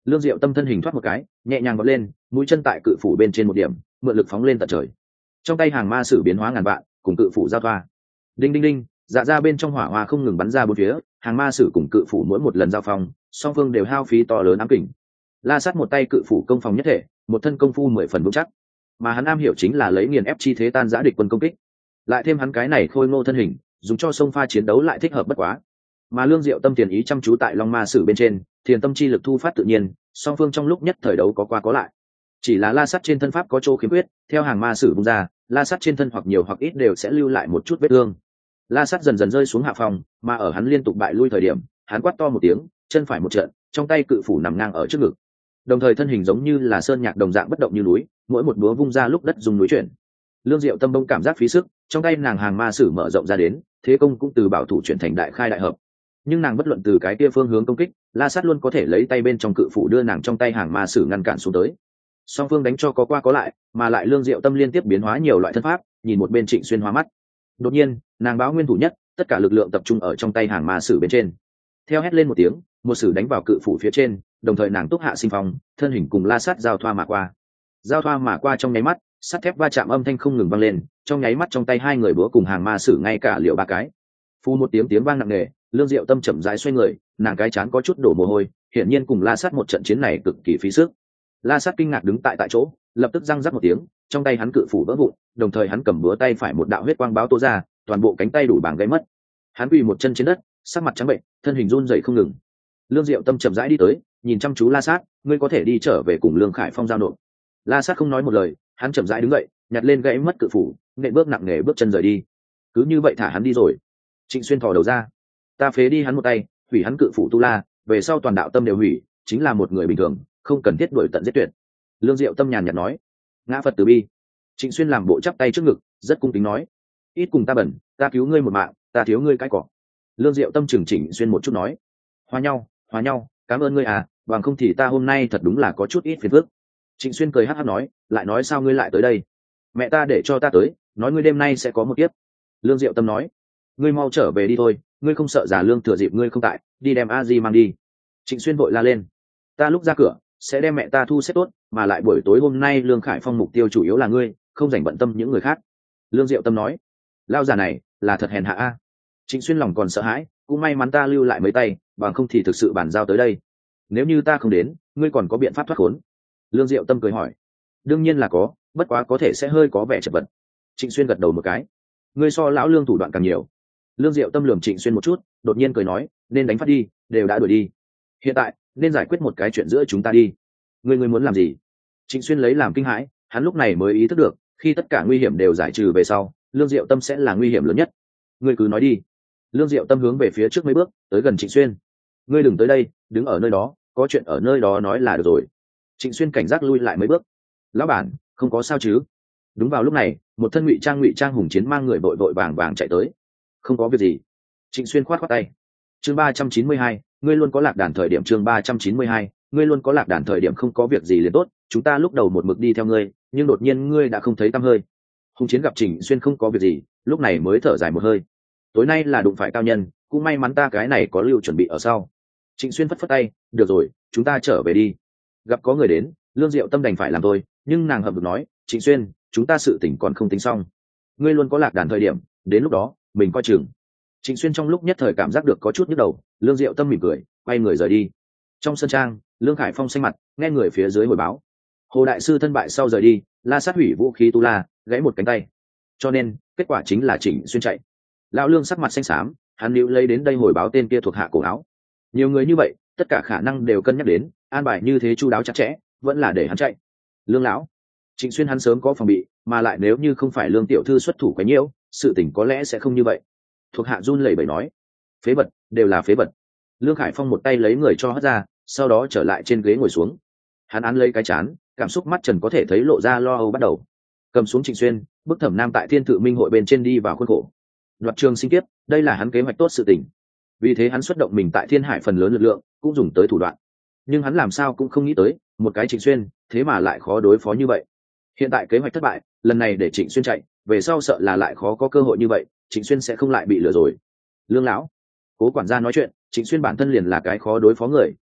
Lương Diệu Tâm thân hình thoát một cái, nhẹ nhàng vọt lên, mũi chân tại cự phủ bên trên một điểm, mượn lực phóng lên tận trời. Trong tay hàng ma sử biến hóa ngàn vạn, cùng cự phủ giao thoa. Đinh đinh đinh, dạ ra bên trong hỏa hoa không ngừng bắn ra bốn phía, hàng ma sử cùng cự phủ mỗi một lần giao phong, song phương đều hao phí to lớn ám kình. La Sát một tay cự phủ công phòng nhất thể, một thân công phu mười phần vững chắc, mà hắn am hiểu chính là lấy nghiền ép chi thế tan giã địch quân công kích. Lại thêm hắn cái này khôi ngô thân hình, dùng cho sông pha chiến đấu lại thích hợp bất quá. Mà Lương Diệu Tâm tiền ý chăm chú tại Long Ma sử bên trên, thiền tâm chi lực thu phát tự nhiên, song phương trong lúc nhất thời đấu có qua có lại. Chỉ là La Sát trên thân pháp có chỗ khiếm khuyết, theo hàng ma sử bung ra, La Sát trên thân hoặc nhiều hoặc ít đều sẽ lưu lại một chút vết thương. La Sát dần dần rơi xuống hạ phòng, mà ở hắn liên tục bại lui thời điểm, hắn quát to một tiếng, chân phải một trận, trong tay cự phủ nằm ngang ở trước ngực. Đồng thời thân hình giống như là sơn nhạc đồng dạng bất động như núi, mỗi một búa vung ra lúc đất dùng núi chuyển. Lương Diệu Tâm bỗng cảm giác phí sức, trong tay nàng hàng ma sử mở rộng ra đến, thế công cũng từ bảo thủ chuyển thành đại khai đại hợp. Nhưng nàng bất luận từ cái kia phương hướng công kích, La Sát luôn có thể lấy tay bên trong cự phủ đưa nàng trong tay hàng ma sử ngăn cản xuống tới. Song phương đánh cho có qua có lại, mà lại Lương Diệu Tâm liên tiếp biến hóa nhiều loại thân pháp, nhìn một bên Trịnh Xuyên hóa mắt. Đột nhiên, nàng báo nguyên thủ nhất, tất cả lực lượng tập trung ở trong tay hàng ma sử bên trên. Theo hét lên một tiếng, một sử đánh vào cự phủ phía trên, đồng thời nàng túc hạ sinh phong, thân hình cùng La Sát giao thoa mà qua. Giao thoa mà qua trong nháy mắt, sắt thép va chạm âm thanh không ngừng vang lên, trong nháy mắt trong tay hai người búa cùng hàng ma sử ngay cả liệu ba cái. Phu một tiếng tiếng vang nặng nề, Lương Diệu Tâm chậm rãi xoay người, nàng cái chán có chút đổ mồ hôi, hiển nhiên cùng La Sát một trận chiến này cực kỳ phí sức. La Sát kinh ngạc đứng tại tại chỗ, lập tức răng rắc một tiếng, trong tay hắn cự phủ vỡ vụn, đồng thời hắn cầm búa tay phải một đạo huyết quang báo tố ra, toàn bộ cánh tay đủ bảng gãy mất. Hắn quỳ một chân trên đất, sắc mặt trắng bệnh, thân hình run rẩy không ngừng. Lương Diệu Tâm chậm rãi đi tới, nhìn chăm chú La Sát, ngươi có thể đi trở về cùng Lương Khải Phong giao nộp. La Sát không nói một lời, hắn chậm rãi đứng dậy, nhặt lên gãy mất cự phủ, nện bước nặng nề bước chân rời đi. Cứ như vậy thả hắn đi rồi. Trịnh Xuyên thò đầu ra, ta phế đi hắn một tay, hủy hắn cự phủ tu la, về sau toàn đạo tâm đều hủy, chính là một người bình thường, không cần thiết đuổi tận giết tuyệt. Lương Diệu Tâm nhàn nhạt nói, ngã Phật từ bi. Trịnh Xuyên làm bộ chắp tay trước ngực, rất cung kính nói, ít cùng ta bẩn, ta cứu ngươi một mạng, ta thiếu ngươi cái cỏ. Lương Diệu Tâm chừng Trịnh Xuyên một chút nói, hòa nhau, hòa nhau, cảm ơn ngươi à, bằng không thì ta hôm nay thật đúng là có chút ít phiền phức. Trịnh Xuyên cười hắc hắc nói, lại nói sao ngươi lại tới đây? Mẹ ta để cho ta tới, nói ngươi đêm nay sẽ có một kiếp. Lương Diệu Tâm nói, ngươi mau trở về đi thôi, ngươi không sợ già Lương thừa dịp ngươi không tại, đi đem a di mang đi. Trịnh Xuyên vội la lên, ta lúc ra cửa sẽ đem mẹ ta thu xếp tốt, mà lại buổi tối hôm nay Lương Khải Phong mục tiêu chủ yếu là ngươi, không dành bận tâm những người khác. Lương Diệu Tâm nói, lao già này là thật hèn hạ a. Trịnh Xuyên lòng còn sợ hãi, cũng may mắn ta lưu lại mấy tay, bằng không thì thực sự bàn giao tới đây. Nếu như ta không đến, ngươi còn có biện pháp thoát khốn? Lương Diệu Tâm cười hỏi, đương nhiên là có, bất quá có thể sẽ hơi có vẻ chật vật. Trịnh Xuyên gật đầu một cái, ngươi so lão Lương thủ đoạn càng nhiều. Lương Diệu Tâm lườm Trịnh Xuyên một chút, đột nhiên cười nói, nên đánh phát đi, đều đã đuổi đi. Hiện tại nên giải quyết một cái chuyện giữa chúng ta đi. Ngươi ngươi muốn làm gì? Trịnh Xuyên lấy làm kinh hãi, hắn lúc này mới ý thức được, khi tất cả nguy hiểm đều giải trừ về sau, Lương Diệu Tâm sẽ là nguy hiểm lớn nhất. Ngươi cứ nói đi. Lương Diệu Tâm hướng về phía trước mấy bước, tới gần Trịnh Xuyên. Ngươi đừng tới đây, đứng ở nơi đó, có chuyện ở nơi đó nói là được rồi. Trịnh Xuyên cảnh giác lui lại mấy bước. Lão bản, không có sao chứ? Đúng vào lúc này, một thân ngụy trang ngụy trang hùng chiến mang người vội vội vàng vàng chạy tới. Không có việc gì. Trịnh Xuyên khoát khoát tay. Chương ba trăm chín mươi hai, ngươi luôn có lạc đàn thời điểm. Chương ba trăm chín mươi hai, ngươi luôn có lạc đàn thời điểm, không có việc gì liền tốt, chúng ta lúc đầu một mực đi theo ngươi, nhưng đột nhiên ngươi đã không thấy tăm hơi. Hùng chiến gặp Trịnh Xuyên không có việc gì, lúc này mới thở dài một hơi. Tối nay là đụng phải cao nhân, cũng may mắn ta cái này có lưu chuẩn bị ở sau. Trịnh Xuyên phất phất tay, được rồi, chúng ta trở về đi. Gặp có người đến, Lương Diệu Tâm đành phải làm thôi, nhưng nàng hậm hực nói, Trịnh Xuyên, chúng ta sự tình còn không tính xong. Ngươi luôn có lạc đàn thời điểm, đến lúc đó mình coi chừng. Trịnh Xuyên trong lúc nhất thời cảm giác được có chút nhức đầu, Lương Diệu Tâm mỉm cười, quay người rời đi. Trong sân trang, Lương Khải Phong xanh mặt, nghe người phía dưới hồi báo, Hồ đại sư thân bại sau rời đi, La Sát hủy vũ khí tu la, gãy một cánh tay. Cho nên kết quả chính là Trịnh Xuyên chạy. Lão Lương sắc mặt xanh xám, hắn níu lấy đến đây hồi báo tên kia thuộc hạ cổ áo. Nhiều người như vậy, tất cả khả năng đều cân nhắc đến, an bài như thế chu đáo chặt chẽ, vẫn là để hắn chạy. Lương lão, Trịnh Xuyên hắn sớm có phòng bị, mà lại nếu như không phải Lương tiểu thư xuất thủ quấy nhiễu, sự tình có lẽ sẽ không như vậy. Thuộc hạ run lẩy bẩy nói, phế vật, đều là phế vật. Lương Khải Phong một tay lấy người cho hất ra, sau đó trở lại trên ghế ngồi xuống. Hắn án lấy cái chán, cảm xúc mắt trần có thể thấy lộ ra lo âu bắt đầu. Cầm xuống Trịnh Xuyên, bức Thẩm Nam tại Thiên Tự Minh hội bên trên đi vào khuôn khổ. Đoạt trường sinh kiếp, đây là hắn kế hoạch tốt sự tình. Vì thế hắn xuất động mình tại Thiên Hải phần lớn lực lượng, cũng dùng tới thủ đoạn. Nhưng hắn làm sao cũng không nghĩ tới, một cái Trịnh Xuyên, thế mà lại khó đối phó như vậy. Hiện tại kế hoạch thất bại, lần này để Trịnh Xuyên chạy, về sau sợ là lại khó có cơ hội như vậy, Trịnh Xuyên sẽ không lại bị lừa rồi. Lương lão, Cố quản gia nói chuyện, Trịnh Xuyên bản thân liền là cái khó đối phó người,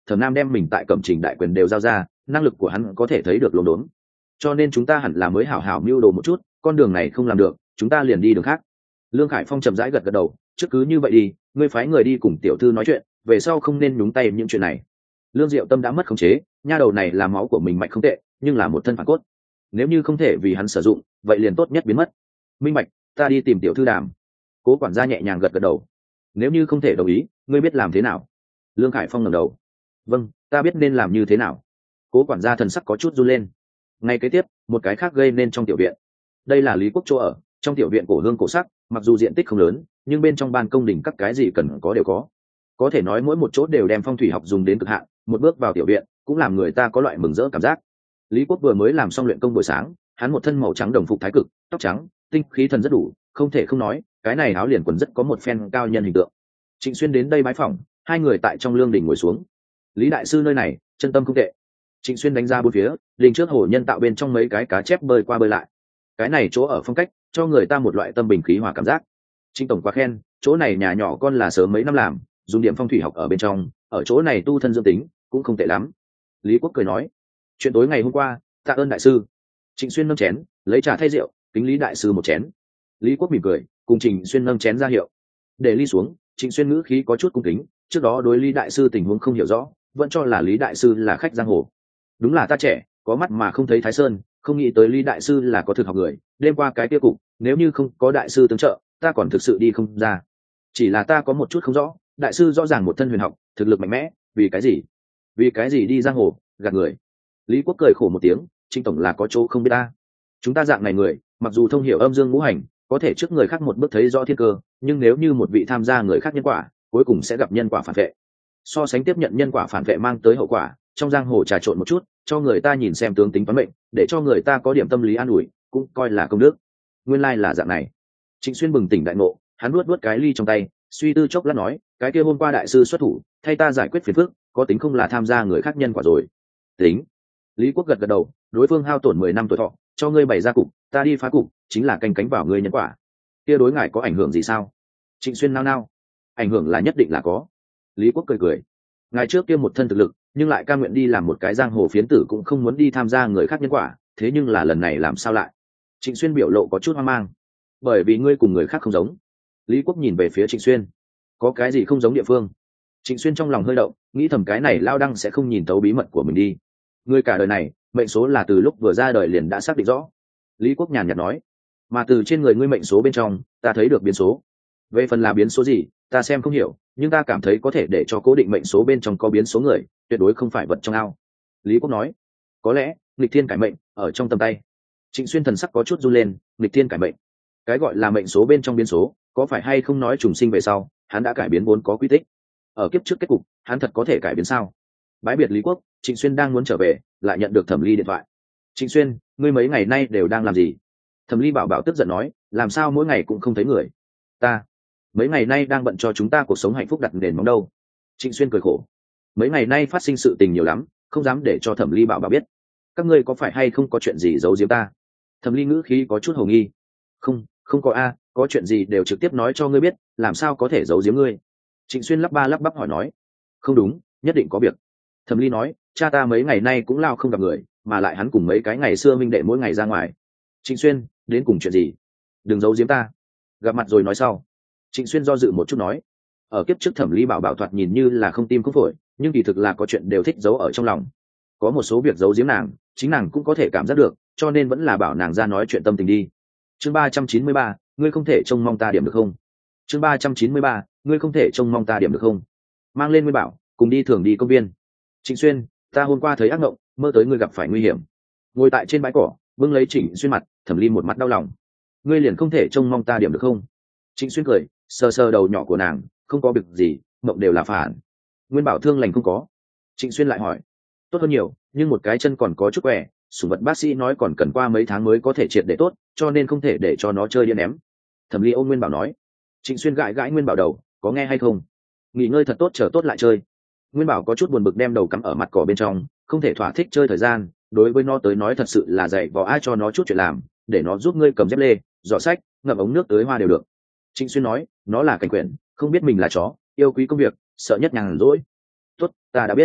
Thẩm Nam đem mình tại Cẩm Trình đại quyền đều giao ra, năng lực của hắn có thể thấy được lốm đốm. Cho nên chúng ta hẳn là mới hảo hảo mưu đồ một chút, con đường này không làm được, chúng ta liền đi đường khác. Lương Khải Phong chậm rãi gật gật đầu, trước cứ như vậy đi, ngươi phái người đi cùng tiểu thư nói chuyện, về sau không nên nhúng tay những chuyện này. Lương Diệu Tâm đã mất khống chế, nha đầu này là máu của mình mạnh không tệ, nhưng là một thân phản cốt. Nếu như không thể vì hắn sử dụng, vậy liền tốt nhất biến mất. Minh bạch, ta đi tìm tiểu thư đàm. Cố quản gia nhẹ nhàng gật gật đầu. Nếu như không thể đồng ý, ngươi biết làm thế nào? Lương Khải Phong ngẩng đầu. Vâng, ta biết nên làm như thế nào. Cố quản gia thần sắc có chút run lên. Ngay kế tiếp, một cái khác gây nên trong tiểu viện. Đây là Lý Quốc chỗ ở, trong tiểu viện cổ hương cổ sắc, mặc dù diện tích không lớn, nhưng bên trong ban công đỉnh các cái gì cần có đều có. Có thể nói mỗi một chỗ đều đem phong thủy học dùng đến cực hạn, một bước vào tiểu viện, cũng làm người ta có loại mừng rỡ cảm giác. Lý Quốc vừa mới làm xong luyện công buổi sáng, hắn một thân màu trắng đồng phục thái cực, tóc trắng, tinh khí thần rất đủ, không thể không nói, cái này áo liền quần rất có một phen cao nhân hình tượng. Trịnh Xuyên đến đây bái phỏng, hai người tại trong lương đình ngồi xuống. Lý đại sư nơi này, chân tâm không tệ. Trịnh Xuyên đánh ra bốn phía, đình trước hồ nhân tạo bên trong mấy cái cá chép bơi qua bơi lại. Cái này chỗ ở phong cách, cho người ta một loại tâm bình khí hòa cảm giác. Trịnh tổng quá khen, chỗ này nhà nhỏ con là sớm mấy năm làm, dùng điểm phong thủy học ở bên trong, ở chỗ này tu thân dưỡng tính, cũng không tệ lắm. Lý Quốc cười nói, chuyện tối ngày hôm qua, tạ ơn đại sư. Trịnh Xuyên nâng chén, lấy trà thay rượu, kính Lý đại sư một chén. Lý Quốc mỉm cười, cùng Trịnh Xuyên nâng chén ra hiệu. Để ly xuống, Trịnh Xuyên ngữ khí có chút cung kính, trước đó đối Lý đại sư tình huống không hiểu rõ, vẫn cho là Lý đại sư là khách giang hồ. Đúng là ta trẻ, có mắt mà không thấy Thái Sơn, không nghĩ tới Lý đại sư là có thực học người, đêm qua cái kia cục, nếu như không có đại sư tương trợ, ta còn thực sự đi không ra. Chỉ là ta có một chút không rõ, đại sư rõ ràng một thân huyền học, thực lực mạnh mẽ, vì cái gì? Vì cái gì đi giang hồ, gạt người? Lý Quốc cười khổ một tiếng, Trịnh tổng là có chỗ không biết ta. Chúng ta dạng này người, mặc dù thông hiểu âm dương ngũ hành, có thể trước người khác một bước thấy rõ thiên cơ, nhưng nếu như một vị tham gia người khác nhân quả, cuối cùng sẽ gặp nhân quả phản vệ. So sánh tiếp nhận nhân quả phản vệ mang tới hậu quả, trong giang hồ trà trộn một chút, cho người ta nhìn xem tướng tính toán mệnh, để cho người ta có điểm tâm lý an ủi, cũng coi là công đức. Nguyên lai là dạng này. Trịnh Xuyên bừng tỉnh đại ngộ, hắn nuốt nuốt cái ly trong tay, suy tư chốc lát nói, cái kia hôm qua đại sư xuất thủ, thay ta giải quyết phiền phức, có tính không là tham gia người khác nhân quả rồi? Tính. Lý Quốc gật gật đầu, đối phương hao tổn mười năm tuổi thọ, cho ngươi bày ra cục, ta đi phá cục, chính là canh cánh vào ngươi nhân quả. Kia đối ngài có ảnh hưởng gì sao? Trịnh Xuyên nao nao. Ảnh hưởng là nhất định là có. Lý Quốc cười cười. Ngài trước kia một thân thực lực, nhưng lại cam nguyện đi làm một cái giang hồ phiến tử cũng không muốn đi tham gia người khác nhân quả, thế nhưng là lần này làm sao lại? Trịnh Xuyên biểu lộ có chút hoang mang. Bởi vì ngươi cùng người khác không giống. Lý Quốc nhìn về phía Trịnh Xuyên. Có cái gì không giống địa phương? Trịnh Xuyên trong lòng hơi động, nghĩ thầm cái này lao đăng sẽ không nhìn tấu bí mật của mình đi. Ngươi cả đời này, mệnh số là từ lúc vừa ra đời liền đã xác định rõ. Lý Quốc nhàn nhạt nói. Mà từ trên người ngươi mệnh số bên trong, ta thấy được biến số. Về phần là biến số gì, ta xem không hiểu, nhưng ta cảm thấy có thể để cho cố định mệnh số bên trong có biến số người, tuyệt đối không phải vật trong ao. Lý Quốc nói. Có lẽ, nghịch thiên cải mệnh, ở trong tầm tay. Trịnh Xuyên thần sắc có chút run lên, nghịch thiên cải mệnh. Cái gọi là mệnh số bên trong biến số, có phải hay không nói trùng sinh về sau, hắn đã cải biến vốn có quy tích. Ở kiếp trước kết cục, hắn thật có thể cải biến sao? Bái biệt Lý Quốc, Trịnh Xuyên đang muốn trở về, lại nhận được Thẩm Ly điện thoại. Trịnh Xuyên, ngươi mấy ngày nay đều đang làm gì? Thẩm Ly bảo bảo tức giận nói, làm sao mỗi ngày cũng không thấy người? Ta, mấy ngày nay đang bận cho chúng ta cuộc sống hạnh phúc đặt nền móng đâu. Trịnh Xuyên cười khổ. Mấy ngày nay phát sinh sự tình nhiều lắm, không dám để cho Thẩm Ly bảo bảo biết. Các ngươi có phải hay không có chuyện gì giấu giếm ta? Thẩm Ly ngữ khí có chút hồ nghi. Không, không có a, có chuyện gì đều trực tiếp nói cho ngươi biết, làm sao có thể giấu giếm ngươi? Trịnh Xuyên lắp ba lắp bắp hỏi nói. Không đúng, nhất định có việc. Thẩm Ly nói, cha ta mấy ngày nay cũng lao không gặp người, mà lại hắn cùng mấy cái ngày xưa minh đệ mỗi ngày ra ngoài. Trịnh Xuyên, đến cùng chuyện gì? Đừng giấu giếm ta. Gặp mặt rồi nói sau. Trịnh Xuyên do dự một chút nói. Ở kiếp trước Thẩm Ly bảo bảo thoạt nhìn như là không tim không phổi, nhưng kỳ thực là có chuyện đều thích giấu ở trong lòng. Có một số việc giấu giếm nàng, chính nàng cũng có thể cảm giác được, cho nên vẫn là bảo nàng ra nói chuyện tâm tình đi. Chương ba trăm chín mươi ba, ngươi không thể trông mong ta điểm được không? Chương ba trăm chín mươi ba, ngươi không thể trông mong ta điểm được không? Mang lên Nguyên Bảo, cùng đi thường đi công viên. Trịnh Xuyên, ta hôm qua thấy ác mộng, mơ tới ngươi gặp phải nguy hiểm. Ngồi tại trên bãi cỏ, bưng lấy Trịnh Xuyên mặt, Thẩm Ly một mặt đau lòng. Ngươi liền không thể trông mong ta điểm được không? Trịnh Xuyên cười, sờ sờ đầu nhỏ của nàng, không có việc gì, mộng đều là phản. Nguyên Bảo thương lành không có. Trịnh Xuyên lại hỏi, tốt hơn nhiều, nhưng một cái chân còn có chút quẻ, sủng vật bác sĩ nói còn cần qua mấy tháng mới có thể triệt để tốt, cho nên không thể để cho nó chơi điên ném. Thẩm Ly ôm Nguyên Bảo nói. Trịnh Xuyên gãi gãi Nguyên Bảo đầu, có nghe hay không? Nghỉ ngơi thật tốt, chờ tốt lại chơi. Nguyên Bảo có chút buồn bực đem đầu cắm ở mặt cỏ bên trong, không thể thỏa thích chơi thời gian, đối với nó tới nói thật sự là dạy vò ai cho nó chút chuyện làm, để nó giúp ngươi cầm dép lê, giỏ sách, ngậm ống nước tới hoa đều được. Trịnh Xuyên nói, nó là cảnh quyển, không biết mình là chó, yêu quý công việc, sợ nhất nhàn rỗi. Tốt, ta đã biết.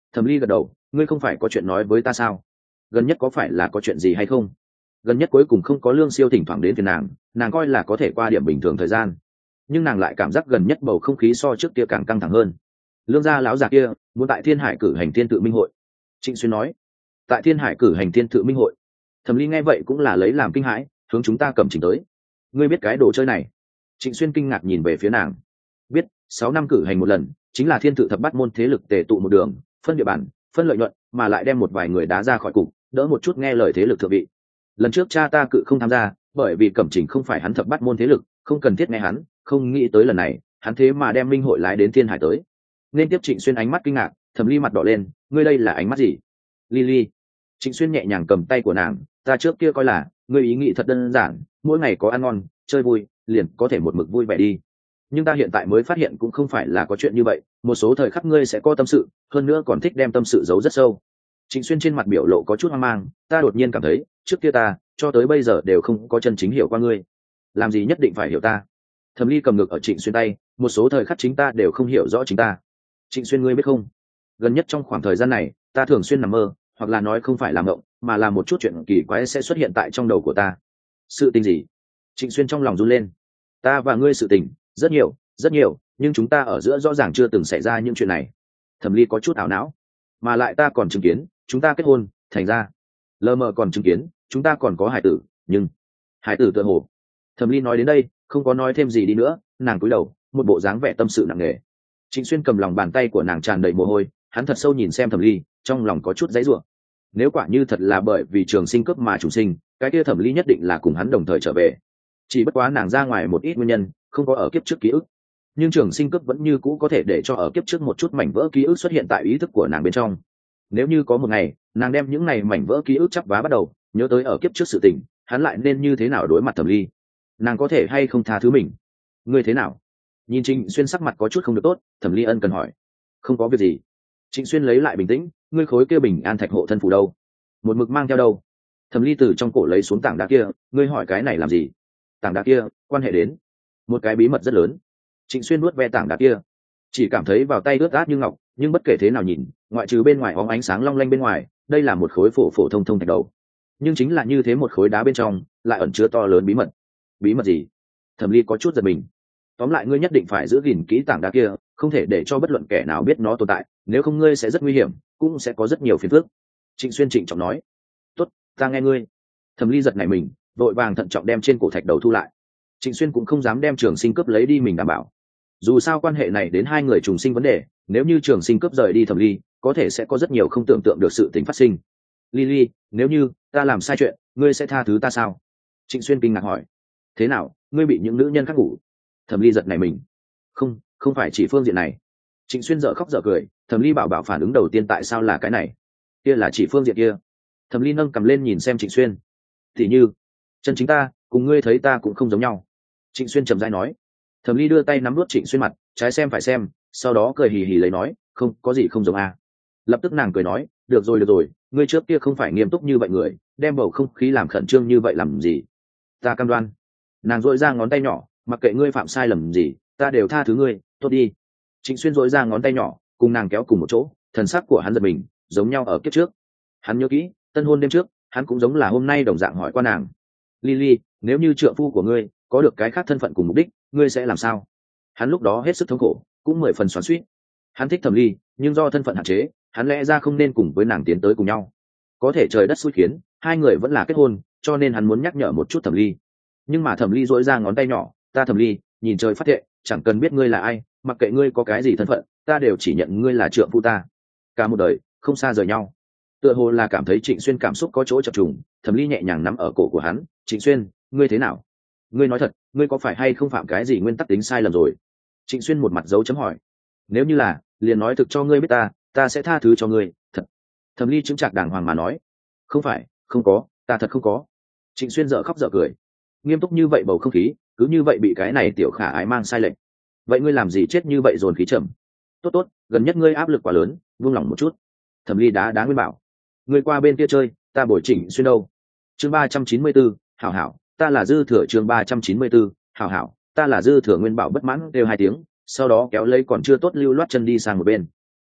Thẩm Ly gật đầu, ngươi không phải có chuyện nói với ta sao? Gần nhất có phải là có chuyện gì hay không? Gần nhất cuối cùng không có Lương Siêu thỉnh thoảng đến phiền nàng, nàng coi là có thể qua điểm bình thường thời gian, nhưng nàng lại cảm giác gần nhất bầu không khí so trước kia càng căng thẳng hơn. Lương gia lão già kia muốn tại Thiên Hải cử hành thiên tự minh hội. Trịnh Xuyên nói, tại Thiên Hải cử hành thiên tự minh hội. Thẩm Ly nghe vậy cũng là lấy làm kinh hãi, hướng chúng ta cầm chỉnh tới. Ngươi biết cái đồ chơi này? Trịnh Xuyên kinh ngạc nhìn về phía nàng. Biết, sáu năm cử hành một lần, chính là thiên tự thập bát môn thế lực tề tụ một đường, phân địa bàn, phân lợi nhuận, mà lại đem một vài người đá ra khỏi cục, đỡ một chút nghe lời thế lực thượng vị. Lần trước cha ta cự không tham gia, bởi vì cẩm chỉnh không phải hắn thập bát môn thế lực, không cần thiết nghe hắn, không nghĩ tới lần này, hắn thế mà đem minh hội lái đến Thiên Hải tới. Nên tiếp Trịnh Xuyên ánh mắt kinh ngạc, Thẩm Ly mặt đỏ lên, ngươi đây là ánh mắt gì? Ly. Trịnh Xuyên nhẹ nhàng cầm tay của nàng, ta trước kia coi là ngươi ý nghĩ thật đơn giản, mỗi ngày có ăn ngon chơi vui liền có thể một mực vui vẻ đi, nhưng ta hiện tại mới phát hiện cũng không phải là có chuyện như vậy, một số thời khắc ngươi sẽ có tâm sự, hơn nữa còn thích đem tâm sự giấu rất sâu. Trịnh Xuyên trên mặt biểu lộ có chút hoang mang, ta đột nhiên cảm thấy trước kia ta cho tới bây giờ đều không có chân chính hiểu qua ngươi, làm gì nhất định phải hiểu ta? Thẩm Ly cầm ngực ở Trịnh Xuyên tay, một số thời khắc chính ta đều không hiểu rõ chính ta. Trịnh Xuyên, ngươi biết không, gần nhất trong khoảng thời gian này ta thường xuyên nằm mơ, hoặc là nói không phải làm mộng, mà là một chút chuyện kỳ quái sẽ xuất hiện tại trong đầu của ta. Sự tình gì? Trịnh Xuyên trong lòng run lên. Ta và ngươi sự tình rất nhiều rất nhiều, nhưng chúng ta ở giữa rõ ràng chưa từng xảy ra những chuyện này. Thẩm Ly có chút ảo não, mà lại ta còn chứng kiến chúng ta kết hôn, thành ra lờ mờ còn chứng kiến chúng ta còn có hải tử, nhưng hải tử tựa hồ. Thẩm Ly nói đến đây không có nói thêm gì đi nữa, nàng cúi đầu, một bộ dáng vẻ tâm sự nặng nề. Trịnh Xuyên cầm lòng bàn tay của nàng tràn đầy mồ hôi, hắn thật sâu nhìn xem Thẩm Ly, trong lòng có chút dãy rủa. Nếu quả như thật là bởi vì trường sinh cướp mà chủ sinh, cái kia Thẩm Ly nhất định là cùng hắn đồng thời trở về. Chỉ bất quá nàng ra ngoài một ít nguyên nhân, không có ở kiếp trước ký ức, nhưng trường sinh cướp vẫn như cũ có thể để cho ở kiếp trước một chút mảnh vỡ ký ức xuất hiện tại ý thức của nàng bên trong. Nếu như có một ngày nàng đem những này mảnh vỡ ký ức chắp vá bắt đầu nhớ tới ở kiếp trước sự tình, hắn lại nên như thế nào đối mặt Thẩm Ly? Nàng có thể hay không tha thứ mình? Ngươi thế nào? Nhìn Trịnh Xuyên sắc mặt có chút không được tốt, Thẩm Ly ân cần hỏi. Không có việc gì. Trịnh Xuyên lấy lại bình tĩnh, ngươi khối kia bình an thạch hộ thân phù đâu? Một mực mang theo đâu? Thẩm Ly từ trong cổ lấy xuống tảng đá kia, ngươi hỏi cái này làm gì? Tảng đá kia quan hệ đến một cái bí mật rất lớn. Trịnh Xuyên nuốt ve tảng đá kia, chỉ cảm thấy vào tay ướt át như ngọc, nhưng bất kể thế nào nhìn, ngoại trừ bên ngoài óng ánh sáng long lanh bên ngoài, đây là một khối phổ phổ thông thông thạch đầu, nhưng chính là như thế một khối đá bên trong lại ẩn chứa to lớn bí mật. Bí mật gì? Thẩm Ly có chút giật mình. Tóm lại ngươi nhất định phải giữ gìn kỹ tảng đá kia, không thể để cho bất luận kẻ nào biết nó tồn tại, nếu không ngươi sẽ rất nguy hiểm, cũng sẽ có rất nhiều phiền phức. Trịnh Xuyên trịnh trọng nói. Tốt, ta nghe ngươi. Thẩm Ly giật nảy mình, vội vàng thận trọng đem trên cổ thạch đầu thu lại. Trịnh Xuyên cũng không dám đem trường sinh cướp lấy đi mình đảm bảo, dù sao quan hệ này đến hai người trùng sinh vấn đề, nếu như trường sinh cướp rời đi Thẩm Ly, có thể sẽ có rất nhiều không tưởng tượng được sự tình phát sinh. Ly, nếu như ta làm sai chuyện, ngươi sẽ tha thứ ta sao? Trịnh Xuyên kinh ngạc hỏi. Thế nào, ngươi bị những nữ nhân khác ngủ? Thẩm Ly giật nảy mình. Không, không phải chỉ phương diện này. Trịnh Xuyên dở khóc dở cười. Thẩm Ly bảo bảo phản ứng đầu tiên tại sao là cái này? Kia là chỉ phương diện kia. Thẩm Ly nâng cầm lên nhìn xem Trịnh Xuyên. Thì như chân chính ta cùng ngươi thấy ta cũng không giống nhau. Trịnh Xuyên trầm rãi nói. Thẩm Ly đưa tay nắm nuốt Trịnh Xuyên mặt, trái xem phải xem, sau đó cười hì hì lấy nói, không có gì không giống a. Lập tức nàng cười nói, được rồi được rồi, ngươi trước kia không phải nghiêm túc như vậy người, đem bầu không khí làm khẩn trương như vậy làm gì? Ta cam đoan. Nàng dội ra ngón tay nhỏ, mặc kệ ngươi phạm sai lầm gì, ta đều tha thứ ngươi, tốt đi. Trịnh Xuyên dội ra ngón tay nhỏ, cùng nàng kéo cùng một chỗ, thần sắc của hắn giật mình, giống nhau ở kiếp trước. Hắn nhớ kỹ, tân hôn đêm trước, hắn cũng giống là hôm nay đồng dạng hỏi qua nàng. Lily, nếu như trượng phu của ngươi có được cái khác thân phận cùng mục đích, ngươi sẽ làm sao? Hắn lúc đó hết sức thống khổ, cũng mười phần xoắn xuýt. Hắn thích Thẩm Ly, nhưng do thân phận hạn chế, hắn lẽ ra không nên cùng với nàng tiến tới cùng nhau. Có thể trời đất xui khiến, hai người vẫn là kết hôn, cho nên hắn muốn nhắc nhở một chút Thẩm Ly. Nhưng mà Thẩm Ly duỗi ra ngón tay nhỏ, ta Thẩm Ly, nhìn trời phát thệ, chẳng cần biết ngươi là ai, mặc kệ ngươi có cái gì thân phận, ta đều chỉ nhận ngươi là trượng phu ta. Cả một đời, không xa rời nhau. Tựa hồ là cảm thấy Trịnh Xuyên cảm xúc có chỗ chập trùng, Thẩm Ly nhẹ nhàng nắm ở cổ của hắn, Trịnh Xuyên, ngươi thế nào? Ngươi nói thật, ngươi có phải hay không phạm cái gì nguyên tắc tính sai lầm rồi? Trịnh Xuyên một mặt dấu chấm hỏi. Nếu như là, liền nói thực cho ngươi biết ta, ta sẽ tha thứ cho ngươi, thật. Thẩm Ly chứng trạc đàng hoàng mà nói. Không phải, không có, ta thật không có. Trịnh Xuyên dở khóc dở cười. Nghiêm túc như vậy bầu không khí, cứ như vậy bị cái này tiểu khả ái mang sai lệch. Vậy ngươi làm gì chết như vậy dồn khí trầm? Tốt tốt, gần nhất ngươi áp lực quá lớn, buông lỏng một chút. Thẩm Ly đá đá Nguyên Bảo. Ngươi qua bên kia chơi, ta bồi Trịnh Xuyên đâu? Chương ba trăm chín mươi bốn, hảo hảo, ta là dư thừa. Chương ba trăm chín mươi bốn, hảo hảo, ta là dư thừa. Nguyên Bảo bất mãn đều hai tiếng, sau đó kéo lấy còn chưa tốt lưu loát chân đi sang một bên. Ừ,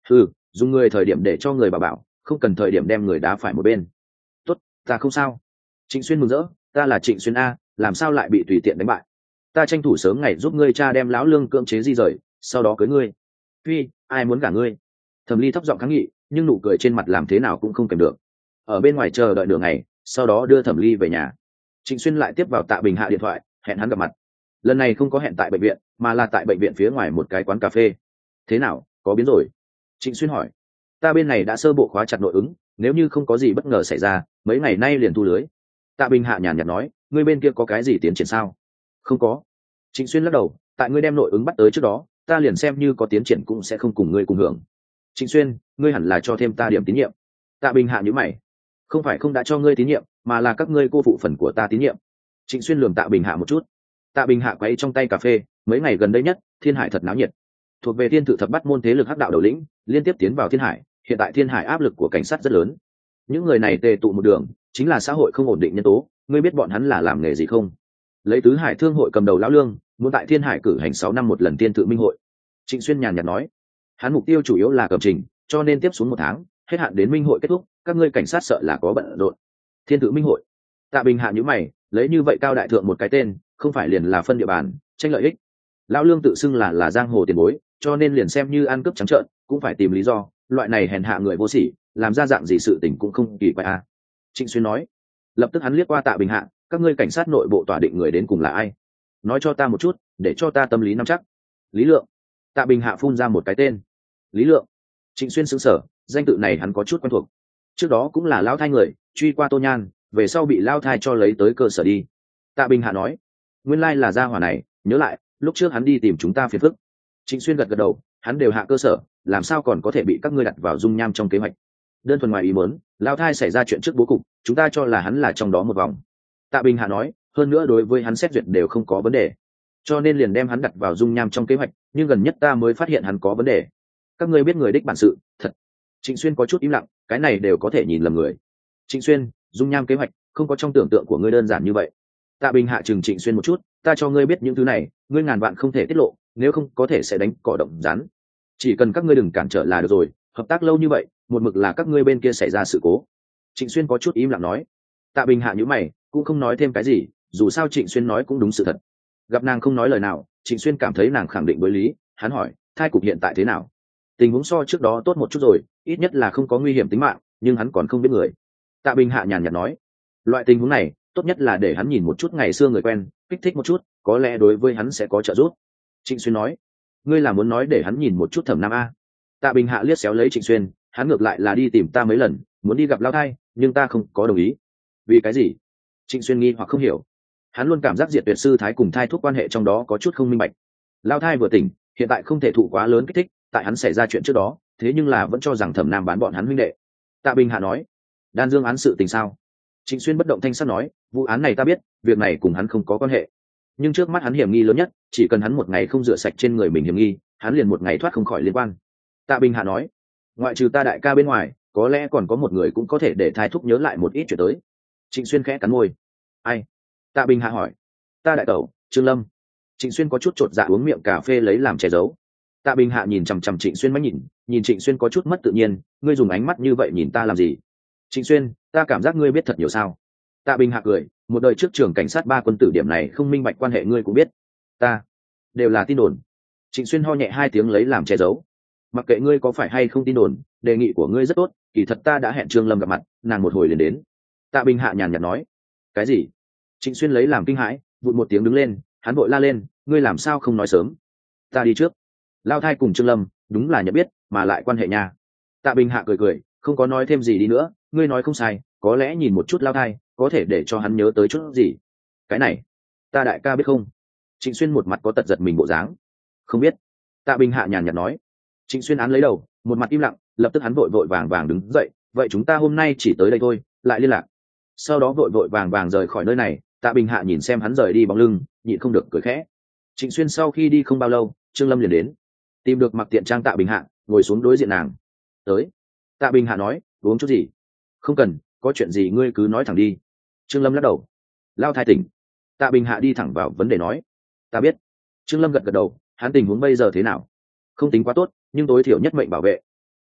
dùng người thời điểm để cho người bảo bảo, không cần thời điểm đem người đá phải một bên. Tốt, ta không sao. Trịnh Xuyên mừng rỡ, ta là Trịnh Xuyên a, làm sao lại bị tùy tiện đánh bại? Ta tranh thủ sớm ngày giúp ngươi cha đem lão lương cưỡng chế di rời, sau đó cưới ngươi. Phi, ai muốn gả ngươi? Thẩm Ly thấp giọng kháng nghị, nhưng nụ cười trên mặt làm thế nào cũng không kèm được. Ở bên ngoài chờ đợi nửa ngày, sau đó đưa Thẩm Ly về nhà. Trịnh Xuyên lại tiếp vào Tạ Bình Hạ điện thoại, hẹn hắn gặp mặt. Lần này không có hẹn tại bệnh viện, mà là tại bệnh viện phía ngoài một cái quán cà phê. Thế nào, có biến rồi? Trịnh Xuyên hỏi. Ta bên này đã sơ bộ khóa chặt nội ứng, nếu như không có gì bất ngờ xảy ra, mấy ngày nay liền thu lưới. Tạ Bình Hạ nhàn nhạt nói, ngươi bên kia có cái gì tiến triển sao? Không có. Trịnh Xuyên lắc đầu, tại ngươi đem nội ứng bắt tới trước đó, ta liền xem như có tiến triển cũng sẽ không cùng ngươi cùng hưởng. Trịnh Xuyên, ngươi hẳn là cho thêm ta điểm tín nhiệm. Tạ Bình Hạ nhíu mày, không phải không đã cho ngươi tín nhiệm, mà là các ngươi cô phụ phần của ta tín nhiệm. Trịnh Xuyên lườm Tạ Bình Hạ một chút. Tạ Bình Hạ quay trong tay cà phê, mấy ngày gần đây nhất, Thiên Hải thật náo nhiệt. Thuộc về Thiên Tự Thập Bát môn thế lực hắc đạo đầu lĩnh, liên tiếp tiến vào Thiên Hải, hiện tại Thiên Hải áp lực của cảnh sát rất lớn. Những người này tề tụ một đường, chính là xã hội không ổn định nhân tố, ngươi biết bọn hắn là làm nghề gì không? Lấy Tứ Hải Thương hội cầm đầu lão lương, muốn tại Thiên Hải cử hành sáu năm một lần Thiên Tự Minh hội. Trịnh Xuyên nhàn nhạt nói, hắn mục tiêu chủ yếu là cầm trình, cho nên tiếp xuống một tháng, hết hạn đến minh hội kết thúc, các ngươi cảnh sát sợ là có bận rộn. Thiên Tự Minh hội. Tạ Bình Hạ nhíu mày, lấy như vậy cao đại thượng một cái tên, không phải liền là phân địa bàn, tranh lợi ích. Lão lương tự xưng là là giang hồ tiền bối, cho nên liền xem như ăn cướp trắng trợn, cũng phải tìm lý do, loại này hèn hạ người vô sỉ, làm ra dạng gì sự tình cũng không kỳ quái a. Trịnh Xuyên nói. Lập tức hắn liếc qua Tạ Bình Hạ, các ngươi cảnh sát nội bộ tỏa định người đến cùng là ai? Nói cho ta một chút, để cho ta tâm lý nắm chắc. Lý Lượng. Tạ Bình Hạ phun ra một cái tên. Lý Lượng. Trịnh Xuyên sững sờ, danh tự này hắn có chút quen thuộc. Trước đó cũng là lão thai người, truy qua Tô Nhan, về sau bị lao thai cho lấy tới cơ sở đi. Tạ Bình Hạ nói, nguyên lai là gia hỏa này, nhớ lại lúc trước hắn đi tìm chúng ta phiền phức. Trịnh Xuyên gật gật đầu, hắn đều hạ cơ sở, làm sao còn có thể bị các ngươi đặt vào dung nham trong kế hoạch? Đơn thuần ngoài ý muốn, lao thai xảy ra chuyện trước bố cục, chúng ta cho là hắn là trong đó một vòng. Tạ Bình Hạ nói, hơn nữa đối với hắn xét duyệt đều không có vấn đề, cho nên liền đem hắn đặt vào dung nham trong kế hoạch, nhưng gần nhất ta mới phát hiện hắn có vấn đề. Các ngươi biết người đích bản sự, thật. Trịnh Xuyên có chút im lặng, cái này đều có thể nhìn lầm người. Trịnh Xuyên, dung nham kế hoạch không có trong tưởng tượng của ngươi đơn giản như vậy. Tạ Bình Hạ trừng Trịnh Xuyên một chút, ta cho ngươi biết những thứ này, ngươi ngàn vạn không thể tiết lộ, nếu không có thể sẽ đánh cỏ động rắn. Chỉ cần các ngươi đừng cản trở là được rồi, hợp tác lâu như vậy, một mực là các ngươi bên kia xảy ra sự cố. Trịnh Xuyên có chút im lặng nói. Tạ Bình Hạ nhíu mày, cũng không nói thêm cái gì, dù sao Trịnh Xuyên nói cũng đúng sự thật. Gặp nàng không nói lời nào, Trịnh Xuyên cảm thấy nàng khẳng định đối lý, hắn hỏi, thai cục hiện tại thế nào? Tình huống so trước đó tốt một chút rồi, ít nhất là không có nguy hiểm tính mạng, nhưng hắn còn không biết người. Tạ Bình Hạ nhàn nhạt nói, loại tình huống này tốt nhất là để hắn nhìn một chút ngày xưa người quen, kích thích một chút, có lẽ đối với hắn sẽ có trợ giúp. Trịnh Xuyên nói, ngươi là muốn nói để hắn nhìn một chút Thẩm Nam a? Tạ Bình Hạ liếc xéo lấy Trịnh Xuyên, hắn ngược lại là đi tìm ta mấy lần, muốn đi gặp lão thai, nhưng ta không có đồng ý. Vì cái gì? Trịnh Xuyên nghi hoặc không hiểu. Hắn luôn cảm giác Diệt Tuyệt sư thái cùng thai thuốc quan hệ trong đó có chút không minh bạch. Lão thai vừa tỉnh, hiện tại không thể thụ quá lớn kích thích, tại hắn xảy ra chuyện trước đó, thế nhưng là vẫn cho rằng Thẩm Nam bán bọn hắn huynh đệ. Tạ Bình Hạ nói, đan dương án sự tình sao? Trịnh Xuyên bất động thanh sắc nói, vụ án này ta biết, việc này cùng hắn không có quan hệ, nhưng trước mắt hắn hiểm nghi lớn nhất, chỉ cần hắn một ngày không rửa sạch trên người mình hiểm nghi, hắn liền một ngày thoát không khỏi liên quan. Tạ Bình Hạ nói, ngoại trừ ta đại ca bên ngoài, có lẽ còn có một người cũng có thể để thai thúc nhớ lại một ít chuyện tới. Trịnh Xuyên khẽ cắn môi. Ai? Tạ Bình Hạ hỏi. Ta đại tẩu, Trương Lâm. Trịnh Xuyên có chút chột dạ uống miệng cà phê lấy làm che giấu. Tạ Bình Hạ nhìn chằm chằm Trịnh Xuyên mắt nhìn, nhìn Trịnh Xuyên có chút mất tự nhiên, ngươi dùng ánh mắt như vậy nhìn ta làm gì? Trịnh Xuyên, ta cảm giác ngươi biết thật nhiều sao? Tạ Bình Hạ cười, một đời trước trưởng cảnh sát ba quân tử điểm này không minh bạch quan hệ ngươi cũng biết. Ta đều là tin đồn. Trịnh Xuyên ho nhẹ hai tiếng lấy làm che giấu. Mặc kệ ngươi có phải hay không tin đồn, đề nghị của ngươi rất tốt, kỳ thật ta đã hẹn Trương Lâm gặp mặt, nàng một hồi liền đến. Tạ Bình Hạ nhàn nhạt nói. Cái gì? Trịnh Xuyên lấy làm kinh hãi, vụt một tiếng đứng lên, hắn vội la lên, ngươi làm sao không nói sớm? Ta đi trước. Lao thai cùng Trương Lâm, đúng là nhận biết, mà lại quan hệ nha. Tạ Bình Hạ cười cười, không có nói thêm gì đi nữa, ngươi nói không sai, có lẽ nhìn một chút Lao thai, có thể để cho hắn nhớ tới chút gì. Cái này, ta đại ca biết không? Trịnh Xuyên một mặt có tật giật mình bộ dáng. Không biết. Tạ Bình Hạ nhàn nhạt nói. Trịnh Xuyên án lấy đầu, một mặt im lặng, lập tức hắn vội vội vàng vàng đứng dậy, vậy chúng ta hôm nay chỉ tới đây thôi, lại liên lạc. Sau đó vội vội vàng vàng rời khỏi nơi này. Tạ Bình Hạ nhìn xem hắn rời đi bóng lưng, nhịn không được cười khẽ. Trịnh Xuyên sau khi đi không bao lâu, Trương Lâm liền đến, tìm được Mặc Tiện Trang Tạ Bình Hạ, ngồi xuống đối diện nàng. Tới. Tạ Bình Hạ nói, uống chút gì? Không cần, có chuyện gì ngươi cứ nói thẳng đi. Trương Lâm lắc đầu. Lao thai tỉnh. Tạ Bình Hạ đi thẳng vào vấn đề nói. Ta biết. Trương Lâm gật gật đầu, hắn tình huống bây giờ thế nào? Không tính quá tốt, nhưng tối thiểu nhất mệnh bảo vệ.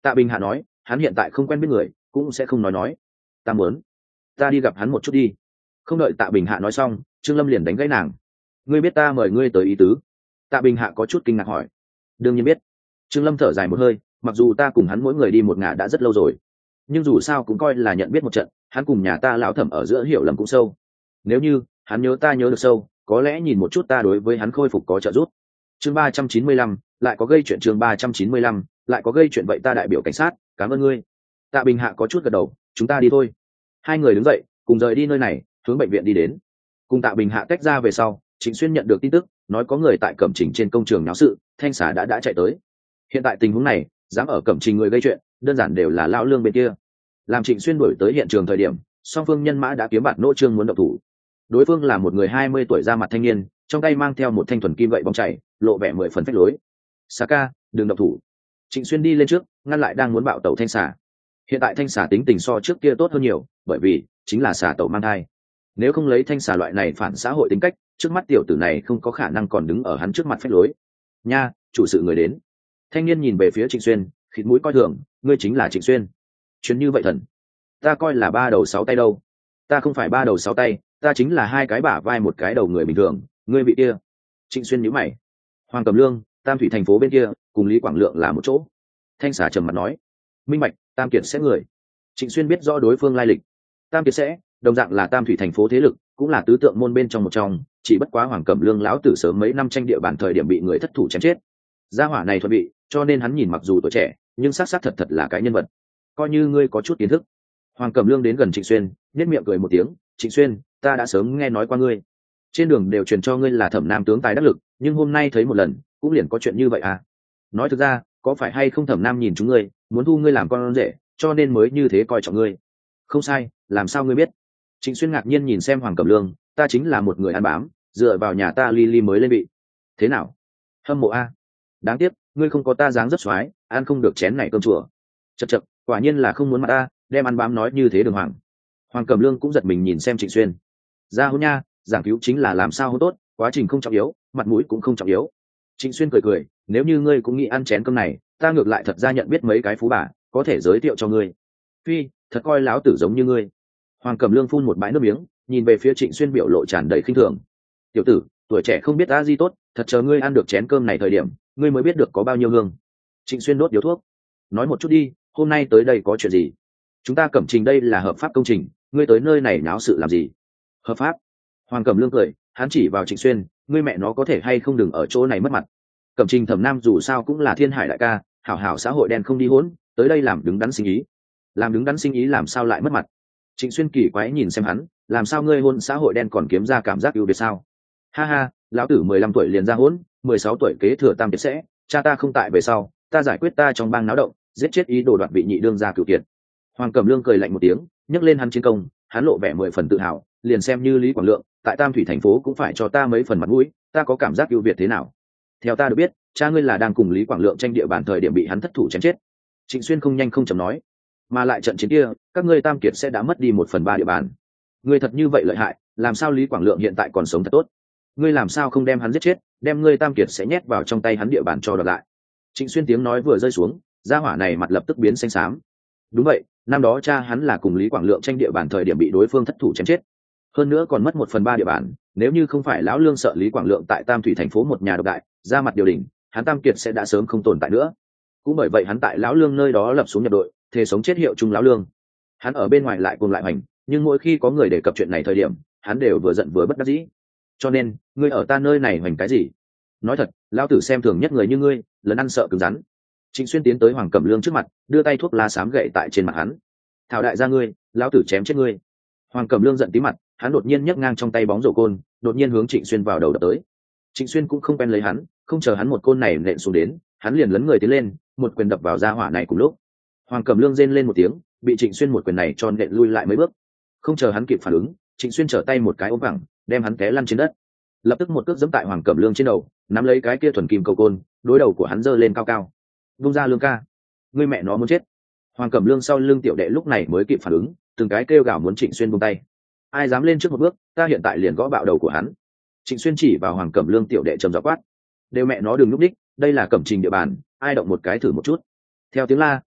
Tạ Bình Hạ nói, hắn hiện tại không quen biết người, cũng sẽ không nói nói. Ta muốn, ta đi gặp hắn một chút đi. Không đợi Tạ Bình Hạ nói xong, Trương Lâm liền đánh gãy nàng. Ngươi biết ta mời ngươi tới ý tứ? Tạ Bình Hạ có chút kinh ngạc hỏi. Đương nhiên biết. Trương Lâm thở dài một hơi, mặc dù ta cùng hắn mỗi người đi một ngả đã rất lâu rồi, nhưng dù sao cũng coi là nhận biết một trận. Hắn cùng nhà ta lão thẩm ở giữa hiểu lầm cũng sâu. Nếu như hắn nhớ ta nhớ được sâu, có lẽ nhìn một chút ta đối với hắn khôi phục có trợ giúp. Chương ba trăm chín mươi lăm, lại có gây chuyện. Chương ba trăm chín mươi lăm, lại có gây chuyện. Vậy ta đại biểu cảnh sát, cảm ơn ngươi. Tạ Bình Hạ có chút gật đầu, chúng ta đi thôi. Hai người đứng dậy, cùng rời đi nơi này, hướng bệnh viện đi đến. Cùng Tạ Bình Hạ tách ra về sau, Trịnh Xuyên nhận được tin tức, nói có người tại Cẩm Trình trên công trường náo sự, thanh xà đã đã chạy tới. Hiện tại tình huống này, dám ở Cẩm Trình người gây chuyện, đơn giản đều là lão lương bên kia. Làm Trịnh Xuyên đuổi tới hiện trường thời điểm, song phương nhân mã đã kiếm bạt nỗ trương muốn động thủ. Đối phương là một người hai mươi tuổi ra mặt thanh niên, trong tay mang theo một thanh thuần kim gậy bóng chảy, lộ vẻ mười phần phách lối. Xà ca, đừng động thủ. Trịnh Xuyên đi lên trước, ngăn lại đang muốn bạo tẩu thanh xà. Hiện tại thanh xà tính tình so trước kia tốt hơn nhiều, bởi vì chính là xà tẩu mang thai. Nếu không lấy thanh xà loại này phản xã hội tính cách, trước mắt tiểu tử này không có khả năng còn đứng ở hắn trước mặt phách lối. Nha, chủ sự người đến. Thanh niên nhìn về phía Trịnh Xuyên, khịt mũi coi thường, ngươi chính là Trịnh Xuyên. Chuyến như vậy thần, ta coi là ba đầu sáu tay đâu. Ta không phải ba đầu sáu tay, ta chính là hai cái bả vai một cái đầu người bình thường, ngươi bị kia. Trịnh Xuyên nhíu mày. Hoàng Cẩm Lương, Tam Thủy thành phố bên kia, cùng Lý Quảng Lượng là một chỗ. Thanh xà trầm mặt nói, minh bạch, Tam Kiệt sẽ người. Trịnh Xuyên biết rõ đối phương lai lịch. Tam Kiệt sẽ, đồng dạng là Tam Thủy thành phố thế lực, cũng là tứ tượng môn bên trong một trong, chỉ bất quá Hoàng Cẩm Lương lão tử sớm mấy năm tranh địa bàn thời điểm bị người thất thủ chém chết. Gia hỏa này thuận bị, cho nên hắn nhìn mặc dù tuổi trẻ, nhưng xác xác thật thật là cái nhân vật. Coi như ngươi có chút kiến thức. Hoàng Cẩm Lương đến gần Trịnh Xuyên, nhếch miệng cười một tiếng, Trịnh Xuyên, ta đã sớm nghe nói qua ngươi. Trên đường đều truyền cho ngươi là Thẩm Nam tướng tài đắc lực, nhưng hôm nay thấy một lần, cũng liền có chuyện như vậy à? Nói thực ra, có phải hay không Thẩm Nam nhìn chúng ngươi, muốn thu ngươi làm con rể, cho nên mới như thế coi trọng ngươi? Không sai, làm sao ngươi biết? Trịnh Xuyên ngạc nhiên nhìn xem Hoàng Cẩm Lương, ta chính là một người ăn bám, dựa vào nhà ta Ly Ly mới lên vị. Thế nào? Hâm mộ a? Đáng tiếc, ngươi không có ta dáng rất xoái, ăn không được chén này cơm chùa. Chậc chậc, quả nhiên là không muốn mặt ta, đem ăn bám nói như thế đường hoàng. Hoàng Cẩm Lương cũng giật mình nhìn xem Trịnh Xuyên. Ra hôn nha, giảng cứu chính là làm sao hôn tốt, quá trình không trọng yếu, mặt mũi cũng không trọng yếu. Trịnh Xuyên cười cười, nếu như ngươi cũng nghĩ ăn chén cơm này, ta ngược lại thật ra nhận biết mấy cái phú bà, có thể giới thiệu cho ngươi. Phi, thật coi láo tử giống như ngươi. Hoàng Cẩm Lương phun một bãi nước miếng, nhìn về phía Trịnh Xuyên biểu lộ tràn đầy khinh thường. Tiểu tử, tuổi trẻ không biết ta gì tốt, thật chờ ngươi ăn được chén cơm này thời điểm, ngươi mới biết được có bao nhiêu hương. Trịnh Xuyên đốt điếu thuốc, nói một chút đi, hôm nay tới đây có chuyện gì? Chúng ta Cẩm Trình đây là hợp pháp công trình, ngươi tới nơi này náo sự làm gì? Hợp pháp? Hoàng Cẩm Lương cười, hắn chỉ vào Trịnh Xuyên, ngươi mẹ nó có thể hay không đừng ở chỗ này mất mặt. Cẩm Trình Thẩm Nam dù sao cũng là thiên hải đại ca, hảo hảo xã hội đen không đi hỗn, tới đây làm đứng đắn sinh ý. Làm đứng đắn sinh ý làm sao lại mất mặt? Trịnh Xuyên kỳ quái nhìn xem hắn, làm sao ngươi hôn xã hội đen còn kiếm ra cảm giác ưu việt sao? Ha ha, lão tử mười lăm tuổi liền ra hỗn, mười sáu tuổi kế thừa Tam Kiệt sẽ, cha ta không tại về sau, ta giải quyết ta trong bang náo động, giết chết ý đồ đoạt vị nhị đương gia cửu kiệt. Hoàng Cẩm Lương cười lạnh một tiếng, nhấc lên hắn chiến công, hắn lộ vẻ mười phần tự hào, liền xem như Lý Quảng Lượng, tại Tam Thủy thành phố cũng phải cho ta mấy phần mặt mũi, ta có cảm giác ưu việt thế nào? Theo ta được biết, cha ngươi là đang cùng Lý Quảng Lượng tranh địa bàn thời điểm bị hắn thất thủ chém chết. Trịnh Xuyên không nhanh không chậm nói, mà lại trận chiến kia, các ngươi Tam Kiệt sẽ đã mất đi một phần ba địa bàn. Ngươi thật như vậy lợi hại, làm sao Lý Quảng Lượng hiện tại còn sống thật tốt? Ngươi làm sao không đem hắn giết chết, đem ngươi Tam Kiệt sẽ nhét vào trong tay hắn địa bàn cho đoạt lại? Trịnh Xuyên tiếng nói vừa rơi xuống, gia hỏa này mặt lập tức biến xanh xám. Đúng vậy, năm đó cha hắn là cùng Lý Quảng Lượng tranh địa bàn thời điểm bị đối phương thất thủ chém chết, hơn nữa còn mất một phần ba địa bàn. Nếu như không phải lão lương sợ Lý Quảng Lượng tại Tam Thủy thành phố một nhà độc đại, ra mặt điều đình, hắn Tam Kiệt sẽ đã sớm không tồn tại nữa. Cũng bởi vậy hắn tại lão lương nơi đó lập xuống nhập đội, thề sống chết hiệu chung lão lương. Hắn ở bên ngoài lại cùng lại hoành, nhưng mỗi khi có người đề cập chuyện này thời điểm, hắn đều vừa giận vừa bất đắc dĩ. Cho nên, ngươi ở ta nơi này hoành cái gì? Nói thật, lão tử xem thường nhất người như ngươi, lần ăn sợ cứng rắn. Trịnh Xuyên tiến tới Hoàng Cẩm Lương trước mặt, đưa tay thuốc lá xám gậy tại trên mặt hắn. Thảo đại gia ngươi, lão tử chém chết ngươi. Hoàng Cẩm Lương giận tí mặt, hắn đột nhiên nhấc ngang trong tay bóng rổ côn, đột nhiên hướng Trịnh Xuyên vào đầu đập tới. Trịnh Xuyên cũng không quen lấy hắn, không chờ hắn một côn này nện xuống đến, hắn liền lấn người tiến lên, một quyền đập vào gia hỏa này cùng lúc. Hoàng Cẩm Lương rên lên một tiếng, bị Trịnh Xuyên một quyền này cho nện lui lại mấy bước. Không chờ hắn kịp phản ứng, Trịnh Xuyên trở tay một cái ôm vẳng, đem hắn té lăn trên đất. Lập tức một cước giẫm tại Hoàng Cẩm Lương trên đầu, nắm lấy cái kia thuần kim cầu côn, đối đầu của hắn giơ lên cao cao. Vung ra Lương ca, ngươi mẹ nó muốn chết. Hoàng Cẩm Lương sau lưng tiểu đệ lúc này mới kịp phản ứng, từng cái kêu gào muốn Trịnh Xuyên buông tay. Ai dám lên trước một bước, ta hiện tại liền gõ bạo đầu của hắn. Trịnh Xuyên chỉ vào Hoàng Cẩm Lương tiểu đệ trầm giọng quát, đều mẹ nó đừng núp đích, đây là Cẩm Trình địa bàn, ai động một cái thử một chút. Theo tiếng la,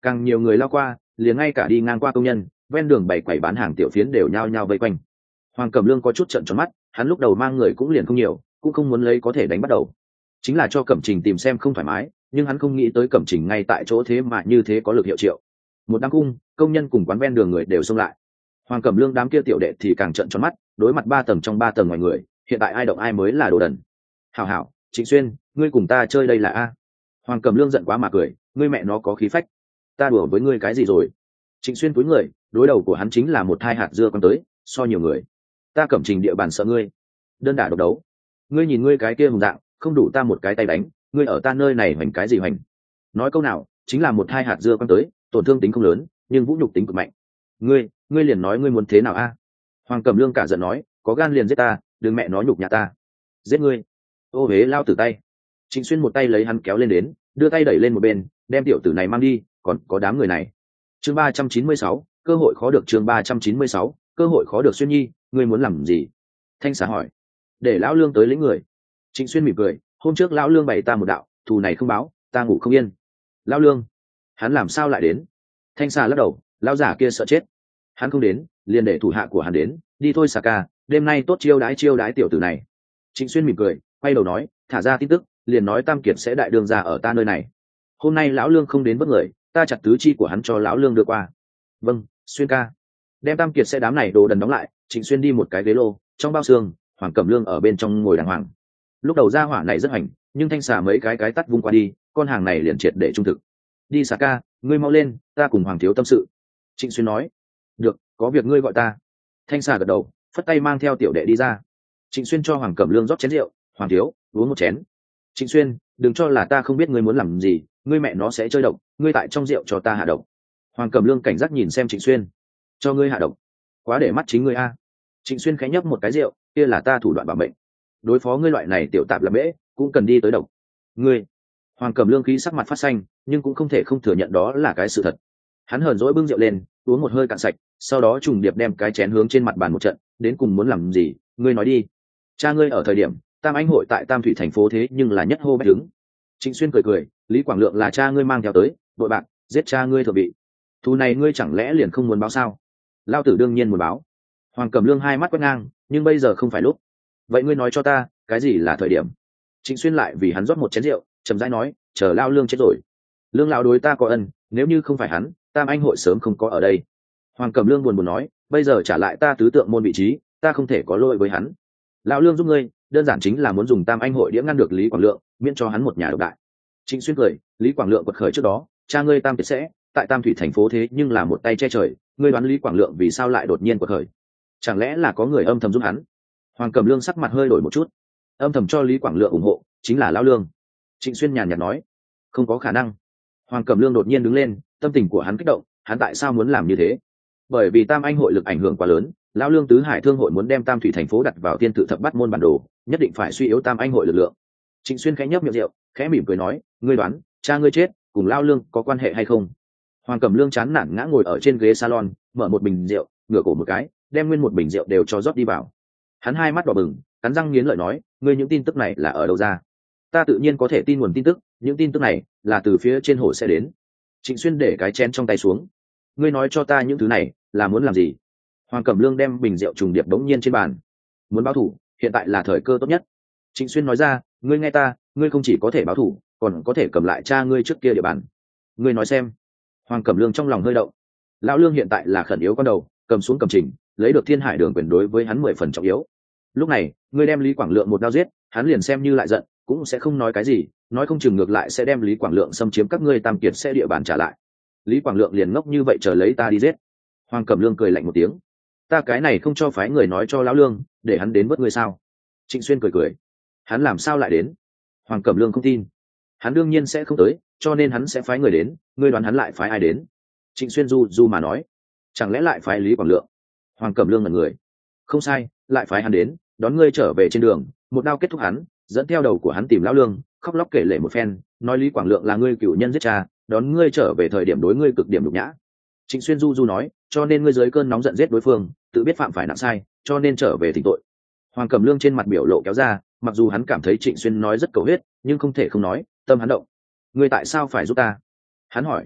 càng nhiều người lao qua, liền ngay cả đi ngang qua công nhân ven đường bày quầy bán hàng tiểu phiến đều nhao nhao vây quanh. Hoàng Cẩm Lương có chút trợn tròn mắt, hắn lúc đầu mang người cũng liền không nhiều, cũng không muốn lấy có thể đánh bắt đầu, chính là cho Cẩm Trình tìm xem không thoải mái, nhưng hắn không nghĩ tới Cẩm Trình ngay tại chỗ thế mà như thế có lực hiệu triệu. Một đám cung công nhân cùng quán ven đường người đều xông lại. Hoàng Cẩm Lương đám kia tiểu đệ thì càng trợn tròn mắt, đối mặt ba tầng trong ba tầng ngoài người, hiện tại ai động ai mới là đồ đần. Hảo hảo, Trịnh Xuyên, ngươi cùng ta chơi đây là a? Hoàng Cẩm Lương giận quá mà cười, ngươi mẹ nó có khí phách, ta đùa với ngươi cái gì rồi? Trịnh Xuyên cúi người, đối đầu của hắn chính là một hai hạt dưa quăng tới, so nhiều người, ta Cẩm Trình địa bàn sợ ngươi, đơn đả độc đấu, ngươi nhìn ngươi cái kia hùng dạng, không đủ ta một cái tay đánh, ngươi ở ta nơi này hoành cái gì hoành? Nói câu nào, chính là một hai hạt dưa quăng tới, tổn thương tính không lớn, nhưng vũ nhục tính cực mạnh. Ngươi, ngươi liền nói ngươi muốn thế nào a? Hoàng Cẩm Lương cả giận nói, có gan liền giết ta, đừng mẹ nói nhục nhà ta. Giết ngươi. Ô hế lao tử tay. Trịnh Xuyên một tay lấy hắn kéo lên đến, đưa tay đẩy lên một bên, đem tiểu tử này mang đi, còn có đám người này. Chương ba trăm chín mươi sáu, cơ hội khó được. Chương ba trăm chín mươi sáu, cơ hội khó được. Xuyên Nhi, ngươi muốn làm gì? Thanh Xà hỏi. Để lão Lương tới lĩnh người. Trịnh Xuyên mỉm cười, hôm trước lão Lương bày ta một đạo, thù này không báo, ta ngủ không yên. Lão Lương, hắn làm sao lại đến? Thanh Xà lắc đầu, lão giả kia sợ chết, hắn không đến, liền để thủ hạ của hắn đến, đi thôi Xà ca, đêm nay tốt chiêu đái chiêu đái tiểu tử này. Trịnh Xuyên mỉm cười, quay đầu nói, thả ra tin tức, liền nói Tam Kiệt sẽ đại đương ra ở ta nơi này. Hôm nay lão Lương không đến bất người, ta chặt tứ chi của hắn cho lão Lương đưa qua. Vâng, Xuyên ca. Đem Tam Kiệt sẽ đám này đồ đần đóng lại. Trịnh Xuyên đi một cái ghế lô, trong bao xương, Hoàng Cẩm Lương ở bên trong ngồi đàng hoàng. Lúc đầu ra hỏa này rất hành, nhưng Thanh Xà mấy cái cái tắt vung qua đi, con hàng này liền triệt để trung thực. Đi Xà ca, ngươi mau lên, ta cùng Hoàng thiếu tâm sự. Trịnh Xuyên nói. Được, có việc ngươi gọi ta. Thanh Xà gật đầu, phất tay mang theo tiểu đệ đi ra. Trịnh Xuyên cho Hoàng Cẩm Lương rót chén rượu, Hoàng thiếu, uống một chén. Trịnh Xuyên, đừng cho là ta không biết ngươi muốn làm gì, ngươi mẹ nó sẽ chơi độc, ngươi tại trong rượu cho ta hạ độc. Hoàng Cẩm Lương cảnh giác nhìn xem Trịnh Xuyên. Cho ngươi hạ độc, quá để mắt chính ngươi a. Trịnh Xuyên khẽ nhấp một cái rượu, kia là ta thủ đoạn bảo mệnh, đối phó ngươi loại này tiểu tạp là bẽ, cũng cần đi tới độc. Ngươi. Hoàng Cẩm Lương khí sắc mặt phát xanh, nhưng cũng không thể không thừa nhận đó là cái sự thật. Hắn hờn dỗi bưng rượu lên, uống một hơi cạn sạch, sau đó trùng điệp đem cái chén hướng trên mặt bàn một trận, đến cùng muốn làm gì, ngươi nói đi. Cha ngươi ở thời điểm Tam Anh hội tại Tam Thủy thành phố thế nhưng là nhất hô bách đứng. Trịnh Xuyên cười cười, Lý Quảng Lượng là cha ngươi mang theo tới, đội bạc giết cha ngươi thừa bị, thù này ngươi chẳng lẽ liền không muốn báo sao? Lao tử đương nhiên muốn báo. Hoàng Cẩm Lương hai mắt quét ngang, nhưng bây giờ không phải lúc. Vậy ngươi nói cho ta, cái gì là thời điểm? Trịnh Xuyên lại vì hắn rót một chén rượu, chậm rãi nói, chờ Lao Lương chết rồi, Lương lão đối ta có ân, nếu như không phải hắn, Tam Anh hội sớm không có ở đây. Hoàng Cẩm Lương buồn buồn nói, bây giờ trả lại ta tứ tượng môn vị trí, ta không thể có lỗi với hắn. Lão Lương giúp ngươi, đơn giản chính là muốn dùng Tam Anh hội đĩa ngăn được Lý Quảng Lượng, miễn cho hắn một nhà độc đại. Trịnh Xuyên cười, Lý Quảng Lượng quật khởi trước đó, cha ngươi Tam Kiệt sẽ tại Tam Thủy thành phố thế nhưng là một tay che trời, ngươi đoán Lý Quảng Lượng vì sao lại đột nhiên quật khởi? Chẳng lẽ là có người âm thầm giúp hắn? Hoàng Cẩm Lương sắc mặt hơi đổi một chút, âm thầm cho Lý Quảng Lượng ủng hộ, chính là Lão Lương. Trịnh Xuyên nhàn nhạt nói, không có khả năng. Hoàng Cẩm Lương đột nhiên đứng lên, tâm tình của hắn kích động, hắn tại sao muốn làm như thế? Bởi vì Tam Anh hội lực ảnh hưởng quá lớn, Lão Lương tứ hải thương hội muốn đem Tam Thủy thành phố đặt vào thiên tự thập bát môn bản đồ, nhất định phải suy yếu Tam Anh hội lực lượng. Trịnh Xuyên khẽ nhấp miệng rượu, khẽ mỉm cười nói, ngươi đoán, cha ngươi chết cùng Lão Lương có quan hệ hay không? Hoàng Cẩm Lương chán nản ngã ngồi ở trên ghế salon, mở một bình rượu, ngửa cổ một cái, đem nguyên một bình rượu đều cho rót đi vào. Hắn hai mắt đỏ bừng, cắn răng nghiến lợi nói, ngươi những tin tức này là ở đâu ra? Ta tự nhiên có thể tin nguồn tin tức, những tin tức này là từ phía trên hồ sẽ đến. Trịnh Xuyên để cái chén trong tay xuống, ngươi nói cho ta những thứ này là muốn làm gì? Hoàng Cẩm Lương đem bình rượu trùng điệp đống nhiên trên bàn, muốn báo thủ, hiện tại là thời cơ tốt nhất. Trịnh Xuyên nói ra, ngươi nghe ta, ngươi không chỉ có thể báo thủ, còn có thể cầm lại cha ngươi trước kia địa bàn. Ngươi nói xem. Hoàng Cẩm Lương trong lòng hơi động. Lão Lương hiện tại là khẩn yếu con đầu, cầm xuống cầm trình, lấy được Thiên Hải Đường quyền đối với hắn mười phần trọng yếu. Lúc này, ngươi đem Lý Quảng Lượng một đao giết, hắn liền xem như lại giận, cũng sẽ không nói cái gì, nói không chừng ngược lại sẽ đem Lý Quảng Lượng xâm chiếm các ngươi Tam Kiệt sẽ địa bàn trả lại. Lý Quảng Lượng liền ngốc như vậy chờ lấy ta đi giết. Hoàng Cẩm Lương cười lạnh một tiếng, ta cái này không cho phái người nói cho Lão Lương, để hắn đến vớt ngươi sao? Trịnh Xuyên cười cười, hắn làm sao lại đến? Hoàng Cẩm Lương không tin, hắn đương nhiên sẽ không tới, cho nên hắn sẽ phái người đến, ngươi đoán hắn lại phái ai đến? Trịnh Xuyên du du mà nói, chẳng lẽ lại phái Lý Quảng Lượng? Hoàng Cẩm Lương là người, không sai, lại phái hắn đến, đón ngươi trở về trên đường, một đao kết thúc hắn, dẫn theo đầu của hắn tìm Lão Lương, khóc lóc kể lể một phen, nói Lý Quảng Lượng là ngươi cửu nhân giết cha, đón ngươi trở về thời điểm đối ngươi cực điểm nhục nhã. Trịnh Xuyên du du nói, cho nên ngươi dưới cơn nóng giận giết đối phương, tự biết phạm phải nặng sai, cho nên trở về thỉnh tội. Hoàng Cẩm Lương trên mặt biểu lộ kéo ra, mặc dù hắn cảm thấy Trịnh Xuyên nói rất cầu huyết, nhưng không thể không nói, tâm hắn động. Ngươi tại sao phải giúp ta? Hắn hỏi.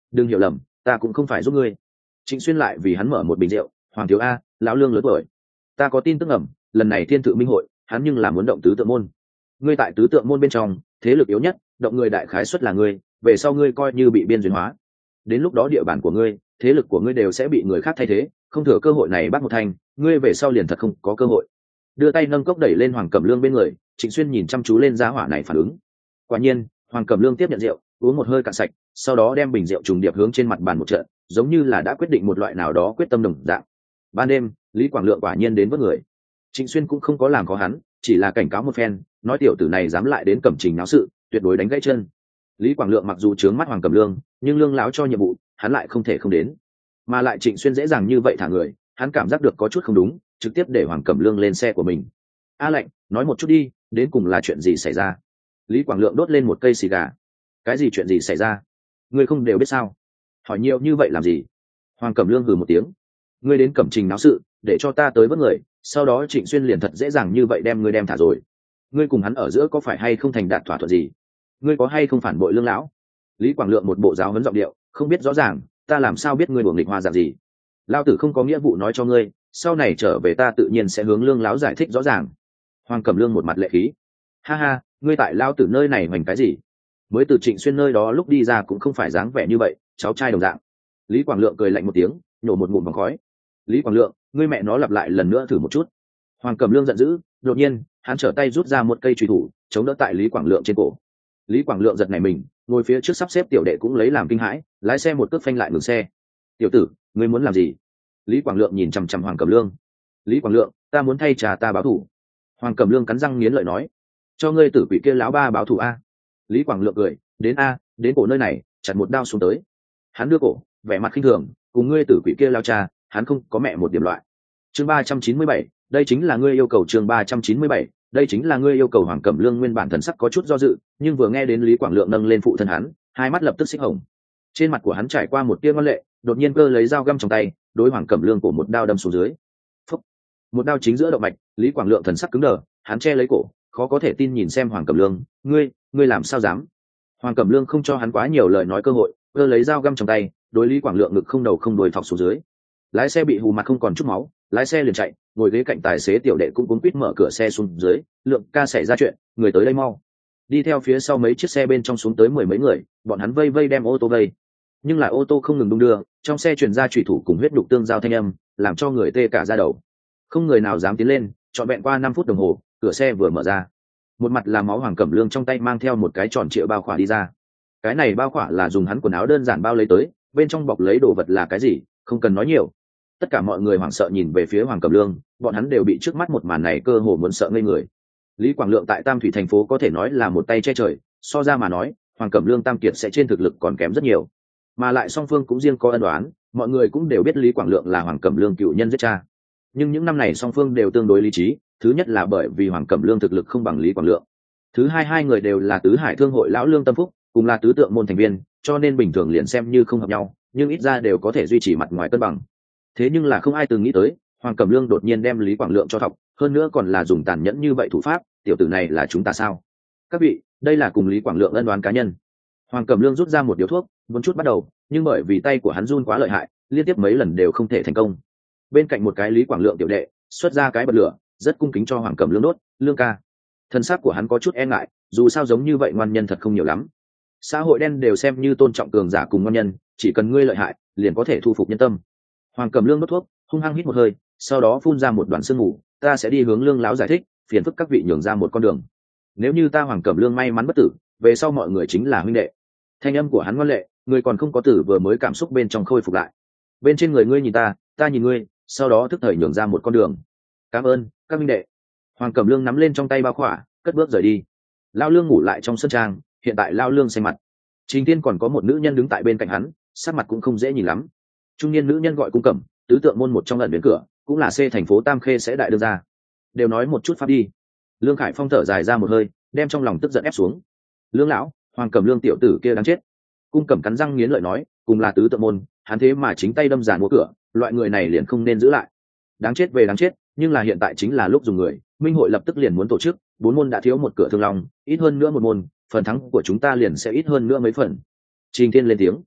đừng hiểu lầm, ta cũng không phải giúp ngươi. Trịnh Xuyên lại vì hắn mở một bình rượu. Hoàng thiếu a, lão lương lớn tuổi, ta có tin tức ẩm, lần này thiên thự minh hội hắn nhưng là muốn động tứ tượng môn. Ngươi tại tứ tượng môn bên trong thế lực yếu nhất, động người đại khái suất là ngươi, về sau ngươi coi như bị biên duyên hóa, đến lúc đó địa bàn của ngươi, thế lực của ngươi đều sẽ bị người khác thay thế, không thừa cơ hội này bắt một thành, ngươi về sau liền thật không có cơ hội. Đưa tay nâng cốc đẩy lên Hoàng Cẩm Lương bên người, Trịnh Xuyên nhìn chăm chú lên giá hỏa này phản ứng. Quả nhiên, Hoàng Cẩm Lương tiếp nhận rượu, uống một hơi cạn sạch, sau đó đem bình rượu trùng điệp hướng trên mặt bàn một trận, giống như là đã quyết định một loại nào đó quyết tâm đồng dạng. Ban đêm, Lý Quảng Lượng quả nhiên đến với người. Trịnh Xuyên cũng không có làm khó hắn, chỉ là cảnh cáo một phen, nói tiểu tử này dám lại đến Cẩm Trình náo sự, tuyệt đối đánh gãy chân. Lý Quảng Lượng mặc dù trướng mắt Hoàng Cẩm Lương, nhưng lương lão cho nhiệm vụ, hắn lại không thể không đến. Mà lại Trịnh Xuyên dễ dàng như vậy thả người, hắn cảm giác được có chút không đúng, trực tiếp để Hoàng Cẩm Lương lên xe của mình. A Lệnh, nói một chút đi, đến cùng là chuyện gì xảy ra? Lý Quảng Lượng đốt lên một cây xì gà. Cái gì chuyện gì xảy ra? Ngươi không đều biết sao? Hỏi nhiều như vậy làm gì? Hoàng Cẩm Lương hừ một tiếng. Ngươi đến Cẩm Trình náo sự, để cho ta tới vớt người, sau đó Trịnh Xuyên liền thật dễ dàng như vậy đem ngươi đem thả rồi. Ngươi cùng hắn ở giữa có phải hay không thành đạt thỏa thuận gì? Ngươi có hay không phản bội lương lão? Lý Quảng Lượng một bộ giáo huấn giọng điệu, không biết rõ ràng, ta làm sao biết ngươi đuổi nghịch hoa dạng gì? Lão tử không có nghĩa vụ nói cho ngươi, sau này trở về ta tự nhiên sẽ hướng lương lão giải thích rõ ràng. Hoàng Cẩm Lương một mặt lệ khí. Ha ha, ngươi tại lão tử nơi này hoành cái gì? Mới từ Trịnh Xuyên nơi đó lúc đi ra cũng không phải dáng vẻ như vậy, cháu trai đồng dạng. Lý Quảng Lượng cười lạnh một tiếng, nhổ một ngụm vòng khói. Lý Quảng Lượng, ngươi mẹ nó lặp lại lần nữa thử một chút. Hoàng Cẩm Lương giận dữ, đột nhiên hắn trở tay rút ra một cây chùy thủ, chống đỡ tại Lý Quảng Lượng trên cổ. Lý Quảng Lượng giật nảy mình, ngồi phía trước sắp xếp tiểu đệ cũng lấy làm kinh hãi, lái xe một cước phanh lại ngừng xe. Tiểu tử, ngươi muốn làm gì? Lý Quảng Lượng nhìn chằm chằm Hoàng Cẩm Lương. Lý Quảng Lượng, ta muốn thay trà ta báo thù. Hoàng Cẩm Lương cắn răng nghiến lợi nói, cho ngươi tử quỷ kia lão ba báo thù a. Lý Quảng Lượng cười, đến a, đến cổ nơi này, chặt một đao xuống tới. Hắn đưa cổ, vẻ mặt khinh thường, cùng ngươi tử quỷ kia lao cha, hắn không có mẹ một điểm loại. Chương ba trăm chín mươi bảy, đây chính là ngươi yêu cầu. Chương ba trăm chín mươi bảy, đây chính là ngươi yêu cầu. Hoàng Cẩm Lương nguyên bản thần sắc có chút do dự, nhưng vừa nghe đến Lý Quảng Lượng nâng lên phụ thân hắn, hai mắt lập tức xích hồng. Trên mặt của hắn trải qua một tia ngoan lệ, đột nhiên cơ lấy dao găm trong tay, đối Hoàng Cẩm Lương cổ một đao đâm xuống dưới. Phúc! Một đao chính giữa động mạch, Lý Quảng Lượng thần sắc cứng đờ, hắn che lấy cổ, khó có thể tin nhìn xem Hoàng Cẩm Lương, ngươi, ngươi làm sao dám? Hoàng Cẩm Lương không cho hắn quá nhiều lời nói cơ hội, cơ lấy dao găm trong tay, đối Lý Quảng Lượng ngực không đầu không đuôi phọc xuống dưới. Lái xe bị hù mặt không còn chút máu, lái xe liền chạy, ngồi ghế cạnh tài xế tiểu đệ cũng cuống quýt mở cửa xe xuống dưới. Lượng ca xảy ra chuyện, người tới đây mau. Đi theo phía sau mấy chiếc xe bên trong xuống tới mười mấy người, bọn hắn vây vây đem ô tô vây, nhưng là ô tô không ngừng đung đưa, trong xe truyền ra chủy thủ cùng huyết đục tương giao thanh âm, làm cho người tê cả da đầu. Không người nào dám tiến lên, trọn vẹn qua năm phút đồng hồ, cửa xe vừa mở ra, một mặt là máu Hoàng Cẩm Lương trong tay mang theo một cái tròn trịa bao khỏa đi ra. Cái này bao khỏa là dùng hắn quần áo đơn giản bao lấy tới, bên trong bọc lấy đồ vật là cái gì không cần nói nhiều. Tất cả mọi người hoảng sợ nhìn về phía Hoàng Cẩm Lương, bọn hắn đều bị trước mắt một màn này cơ hồ muốn sợ ngây người. Lý Quảng Lượng tại Tam Thủy thành phố có thể nói là một tay che trời, so ra mà nói Hoàng Cẩm Lương Tam Kiệt sẽ trên thực lực còn kém rất nhiều, mà lại song phương cũng riêng có ân đoán, mọi người cũng đều biết Lý Quảng Lượng là Hoàng Cẩm Lương cựu nhân giết cha. Nhưng những năm này song phương đều tương đối lý trí, thứ nhất là bởi vì Hoàng Cẩm Lương thực lực không bằng Lý Quảng Lượng, thứ hai hai người đều là tứ hải thương hội lão lương tâm phúc, cùng là tứ tượng môn thành viên, cho nên bình thường liền xem như không hợp nhau, nhưng ít ra đều có thể duy trì mặt ngoài cân bằng. Thế nhưng là không ai từng nghĩ tới Hoàng Cẩm Lương đột nhiên đem Lý Quảng Lượng cho thọc, hơn nữa còn là dùng tàn nhẫn như vậy thủ pháp. Tiểu tử này là chúng ta sao? Các vị, đây là cùng Lý Quảng Lượng ân đoán cá nhân. Hoàng Cẩm Lương rút ra một điếu thuốc, muốn chút bắt đầu, nhưng bởi vì tay của hắn run quá lợi hại, liên tiếp mấy lần đều không thể thành công. Bên cạnh một cái Lý Quảng Lượng tiểu đệ xuất ra cái bật lửa, rất cung kính cho Hoàng Cẩm Lương đốt. Lương ca. Thân xác của hắn có chút e ngại, dù sao giống như vậy ngoan nhân thật không nhiều lắm. Xã hội đen đều xem như tôn trọng cường giả cùng ngoan nhân, chỉ cần ngươi lợi hại liền có thể thu phục nhân tâm. Hoàng Cẩm Lương đốt thuốc, hung hăng hít một hơi, sau đó phun ra một đoạn sương mù. Ta sẽ đi hướng Lương lão giải thích, phiền phức các vị nhường ra một con đường. Nếu như ta Hoàng Cẩm Lương may mắn bất tử, về sau mọi người chính là huynh đệ. Thanh âm của hắn ngoan lệ, người còn không có tử vừa mới cảm xúc bên trong khôi phục lại. Bên trên người ngươi nhìn ta, ta nhìn ngươi, sau đó tức thời nhường ra một con đường. Cảm ơn các huynh đệ. Hoàng Cẩm Lương nắm lên trong tay bao khỏa, cất bước rời đi. Lao Lương ngủ lại trong sân trang, hiện tại Lao Lương xanh mặt. Trình Thiên còn có một nữ nhân đứng tại bên cạnh hắn, sắc mặt cũng không dễ nhìn lắm. Trung niên nữ nhân gọi Cung Cẩm, tứ tượng môn một trong ẩn đến cửa, cũng là C thành phố Tam Khê sẽ đại đưa ra. Đều nói một chút pháp đi. Lương Khải Phong thở dài ra một hơi, đem trong lòng tức giận ép xuống. Lương lão, Hoàng Cẩm Lương tiểu tử kia đáng chết. Cung Cẩm cắn răng nghiến lợi nói, cùng là tứ tượng môn, hắn thế mà chính tay đâm giàn mua cửa, loại người này liền không nên giữ lại. Đáng chết về đáng chết, nhưng là hiện tại chính là lúc dùng người, minh hội lập tức liền muốn tổ chức, bốn môn đã thiếu một cửa thương long, ít hơn nữa một môn, phần thắng của chúng ta liền sẽ ít hơn nữa mấy phần. Trình Thiên lên tiếng.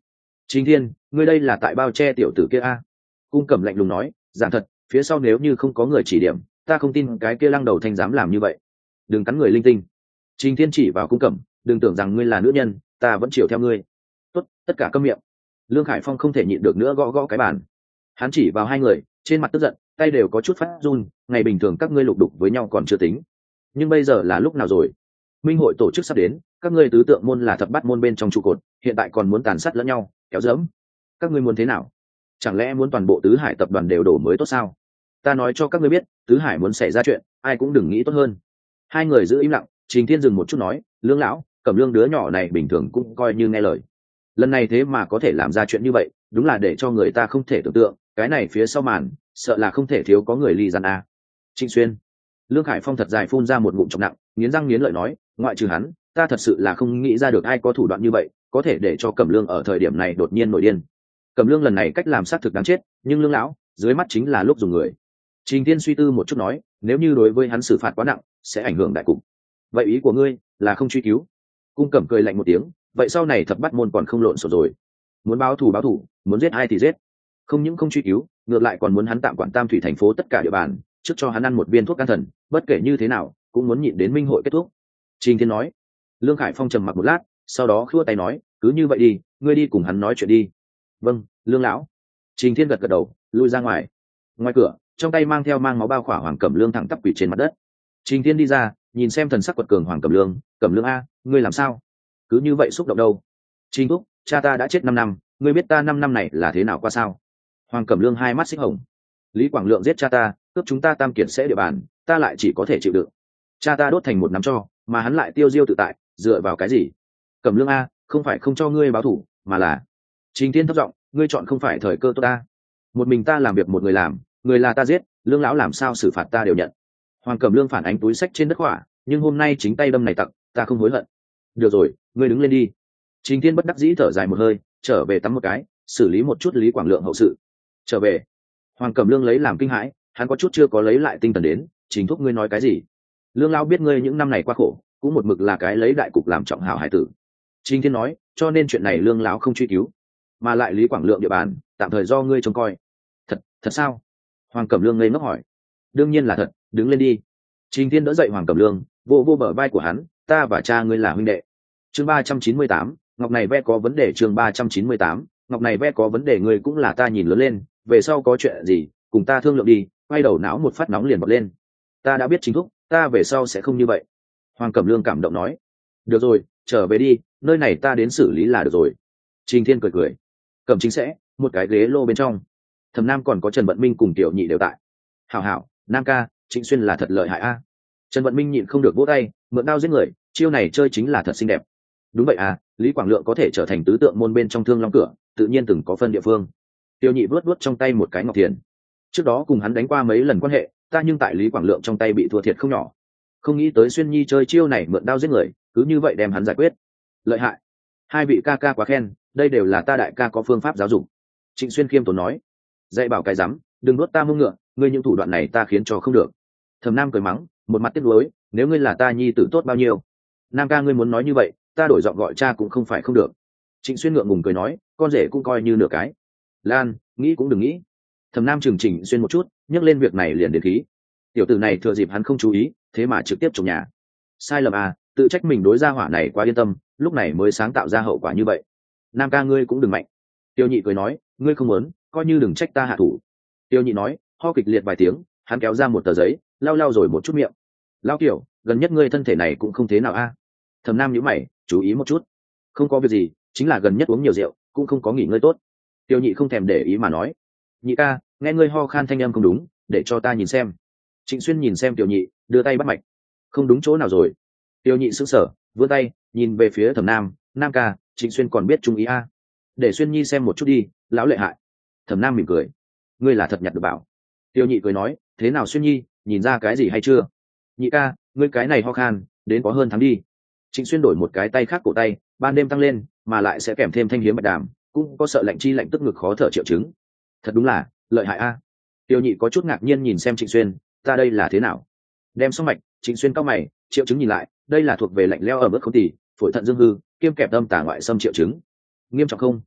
Trình Thiên, ngươi đây là tại bao che tiểu tử kia a? Cung Cẩm lạnh lùng nói, giảng thật, phía sau nếu như không có người chỉ điểm, ta không tin cái kia lăng đầu thanh dám làm như vậy. Đừng cắn người linh tinh. Trình Thiên chỉ vào Cung Cẩm, đừng tưởng rằng ngươi là nữ nhân, ta vẫn chiều theo ngươi. Tốt, tất cả câm miệng. Lương Khải Phong không thể nhịn được nữa, gõ gõ cái bàn. Hắn chỉ vào hai người, trên mặt tức giận, tay đều có chút phát run. Ngày bình thường các ngươi lục đục với nhau còn chưa tính, nhưng bây giờ là lúc nào rồi? Minh hội tổ chức sắp đến, các ngươi tứ tượng môn là thập bát môn bên trong trụ cột, hiện tại còn muốn tàn sát lẫn nhau, kéo dẫm. Các ngươi muốn thế nào? Chẳng lẽ muốn toàn bộ tứ hải tập đoàn đều đổ mới tốt sao? Ta nói cho các ngươi biết, tứ hải muốn xảy ra chuyện, ai cũng đừng nghĩ tốt hơn. Hai người giữ im lặng. Trình Thiên dừng một chút nói, Lương lão, Cẩm Lương đứa nhỏ này bình thường cũng coi như nghe lời, lần này thế mà có thể làm ra chuyện như vậy, đúng là để cho người ta không thể tưởng tượng. Cái này phía sau màn, sợ là không thể thiếu có người ly gian a. Trịnh Xuyên. Lương Khải Phong thật dài phun ra một ngụm trọng nặng, nghiến răng nghiến lợi nói, ngoại trừ hắn, ta thật sự là không nghĩ ra được ai có thủ đoạn như vậy, có thể để cho Cẩm Lương ở thời điểm này đột nhiên nổi điên. Cẩm Lương lần này cách làm xác thực đáng chết, nhưng Lương lão, dưới mắt chính là lúc dùng người. Trình Thiên suy tư một chút nói, nếu như đối với hắn xử phạt quá nặng, sẽ ảnh hưởng đại cục. Vậy ý của ngươi là không truy cứu? Cung Cẩm cười lạnh một tiếng, vậy sau này thập bát môn còn không lộn xộn rồi? Muốn báo thù báo thù, muốn giết ai thì giết, không những không truy cứu, ngược lại còn muốn hắn tạm quản Tam Thủy thành phố tất cả địa bàn, trước cho hắn ăn một viên thuốc can thần, bất kể như thế nào cũng muốn nhịn đến minh hội kết thúc. Trình Thiên nói. Lương Khải Phong trầm mặc một lát, sau đó khua tay nói, cứ như vậy đi, ngươi đi cùng hắn nói chuyện đi. Vâng, Lương lão. Trình Thiên gật gật đầu, lui ra ngoài. Ngoài cửa, trong tay mang theo mang máu bao khỏa Hoàng Cẩm Lương thẳng tắp quỳ trên mặt đất. Trình Thiên đi ra, nhìn xem thần sắc quật cường Hoàng Cẩm Lương, Cẩm Lương a, ngươi làm sao? Cứ như vậy xúc động đâu? Trình thúc, cha ta đã chết năm năm, ngươi biết ta năm năm này là thế nào qua sao? Hoàng Cẩm Lương hai mắt xích hồng. Lý Quảng Lượng giết cha ta, cướp chúng ta Tam Kiệt sẽ địa bàn, ta lại chỉ có thể chịu đựng. Cha ta đốt thành một nắm tro, mà hắn lại tiêu diêu tự tại, dựa vào cái gì? Cẩm Lương a, không phải không cho ngươi báo thủ, mà là Trình Thiên thấp giọng, ngươi chọn không phải thời cơ tốt ta. Một mình ta làm việc một người làm, người là ta giết, Lương lão làm sao xử phạt ta đều nhận. Hoàng Cẩm Lương phản ánh túi sách trên đất hỏa, nhưng hôm nay chính tay đâm này tặc, ta không hối hận. Được rồi, ngươi đứng lên đi. Trình Thiên bất đắc dĩ thở dài một hơi, trở về tắm một cái, xử lý một chút Lý Quảng Lượng hậu sự. Trở về. Hoàng Cẩm Lương lấy làm kinh hãi, hắn có chút chưa có lấy lại tinh thần đến. Trình thúc, ngươi nói cái gì? Lương lão biết ngươi những năm này qua khổ, cũng một mực là cái lấy đại cục làm trọng hảo hải tử. Trình Thiên nói, cho nên chuyện này Lương lão không truy cứu, mà lại Lý Quảng Lượng địa bàn tạm thời do ngươi trông coi. Thật, thật sao? Hoàng Cẩm Lương ngây ngốc hỏi. Đương nhiên là thật, đứng lên đi. Trình Thiên đỡ dậy Hoàng Cẩm Lương, vô vô bờ vai của hắn, ta và cha ngươi là huynh đệ. Chương ba trăm chín mươi tám, ngọc này ve có vấn đề. Chương ba trăm chín mươi tám, ngọc này ve có vấn đề, ngươi cũng là ta nhìn lớn lên, về sau có chuyện gì cùng ta thương lượng đi. Quay đầu não một phát nóng liền bật lên. Ta đã biết chính thúc, ta về sau sẽ không như vậy. Hoàng Cẩm Lương cảm động nói. Được rồi, trở về đi, nơi này ta đến xử lý là được rồi. Trình Thiên cười cười. Cẩm Chính sẽ một cái ghế lô bên trong, Thẩm Nam còn có Trần Vận Minh cùng Tiểu Nhị đều tại. Hảo hảo, Nam ca, Trịnh Xuyên là thật lợi hại a. Trần Vận Minh nhịn không được vỗ tay, mượn đao giết người, chiêu này chơi chính là thật xinh đẹp. Đúng vậy à, Lý Quảng Lượng có thể trở thành tứ tượng môn bên trong Thương Long cửa, tự nhiên từng có phân địa phương. Tiểu Nhị vuốt vuốt trong tay một cái ngọc thiền. Trước đó cùng hắn đánh qua mấy lần quan hệ, ta nhưng tại Lý Quảng Lượng trong tay bị thua thiệt không nhỏ. Không nghĩ tới Xuyên Nhi chơi chiêu này mượn đao giết người, cứ như vậy đem hắn giải quyết. Lợi hại. Hai vị ca ca quá khen, đây đều là ta đại ca có phương pháp giáo dục. Trịnh Xuyên khiêm tốn nói. Dạy bảo cái rắm, đừng nuốt ta mông ngựa, ngươi những thủ đoạn này ta khiến cho không được. Thẩm Nam cười mắng, một mặt tiếc nuối, nếu ngươi là ta nhi tử tốt bao nhiêu. Nam ca, ngươi muốn nói như vậy, ta đổi giọng gọi cha cũng không phải không được. Trịnh Xuyên ngượng ngùng cười nói, con rể cũng coi như nửa cái. Lan, nghĩ cũng đừng nghĩ. Thẩm Nam trừng Trịnh Xuyên một chút, nhắc lên việc này liền đến khí. Tiểu tử này thừa dịp hắn không chú ý, thế mà trực tiếp trồng nhà. Sai lầm à, tự trách mình đối gia hỏa này quá yên tâm, lúc này mới sáng tạo ra hậu quả như vậy. Nam ca, ngươi cũng đừng mạnh. Tiêu Nhị cười nói, ngươi không muốn, coi như đừng trách ta hạ thủ. Tiêu Nhị nói, ho kịch liệt vài tiếng, hắn kéo ra một tờ giấy, lau lau rồi một chút miệng. Lao Tiểu, gần nhất ngươi thân thể này cũng không thế nào a. À? Thẩm Nam nhíu mày, chú ý một chút. Không có việc gì, chính là gần nhất uống nhiều rượu, cũng không có nghỉ ngơi tốt. Tiêu Nhị không thèm để ý mà nói, Nhị ca, nghe ngươi ho khan thanh âm không đúng, để cho ta nhìn xem. Trịnh Xuyên nhìn xem Tiêu Nhị, đưa tay bắt mạch. Không đúng chỗ nào rồi. Tiêu Nhị sững sờ, vươn tay, nhìn về phía Thẩm Nam, Nam ca, Trịnh Xuyên còn biết trung ý a. À? Để Xuyên Nhi xem một chút đi, lão lợi hại. Thẩm Nam mỉm cười, ngươi là thật nhặt được bảo. Tiêu Nhị cười nói, thế nào Xuyên Nhi, nhìn ra cái gì hay chưa? Nhị ca, ngươi cái này ho khan, đến có hơn tháng đi. Trịnh Xuyên đổi một cái tay khác cổ tay, ban đêm tăng lên, mà lại sẽ kèm thêm thanh hiếm bạch đàm, cũng có sợ lạnh chi lạnh tức ngực khó thở triệu chứng. Thật đúng là lợi hại a. À? Tiêu Nhị có chút ngạc nhiên nhìn xem Trịnh Xuyên, ta đây là thế nào? Đem xong mạch, Trịnh Xuyên cau mày, triệu chứng nhìn lại, đây là thuộc về lạnh leo ở mức không tỉ, phổi thận dương hư, kiêm kẹp âm tả ngoại xâm triệu chứng. Nghiêm trọng không?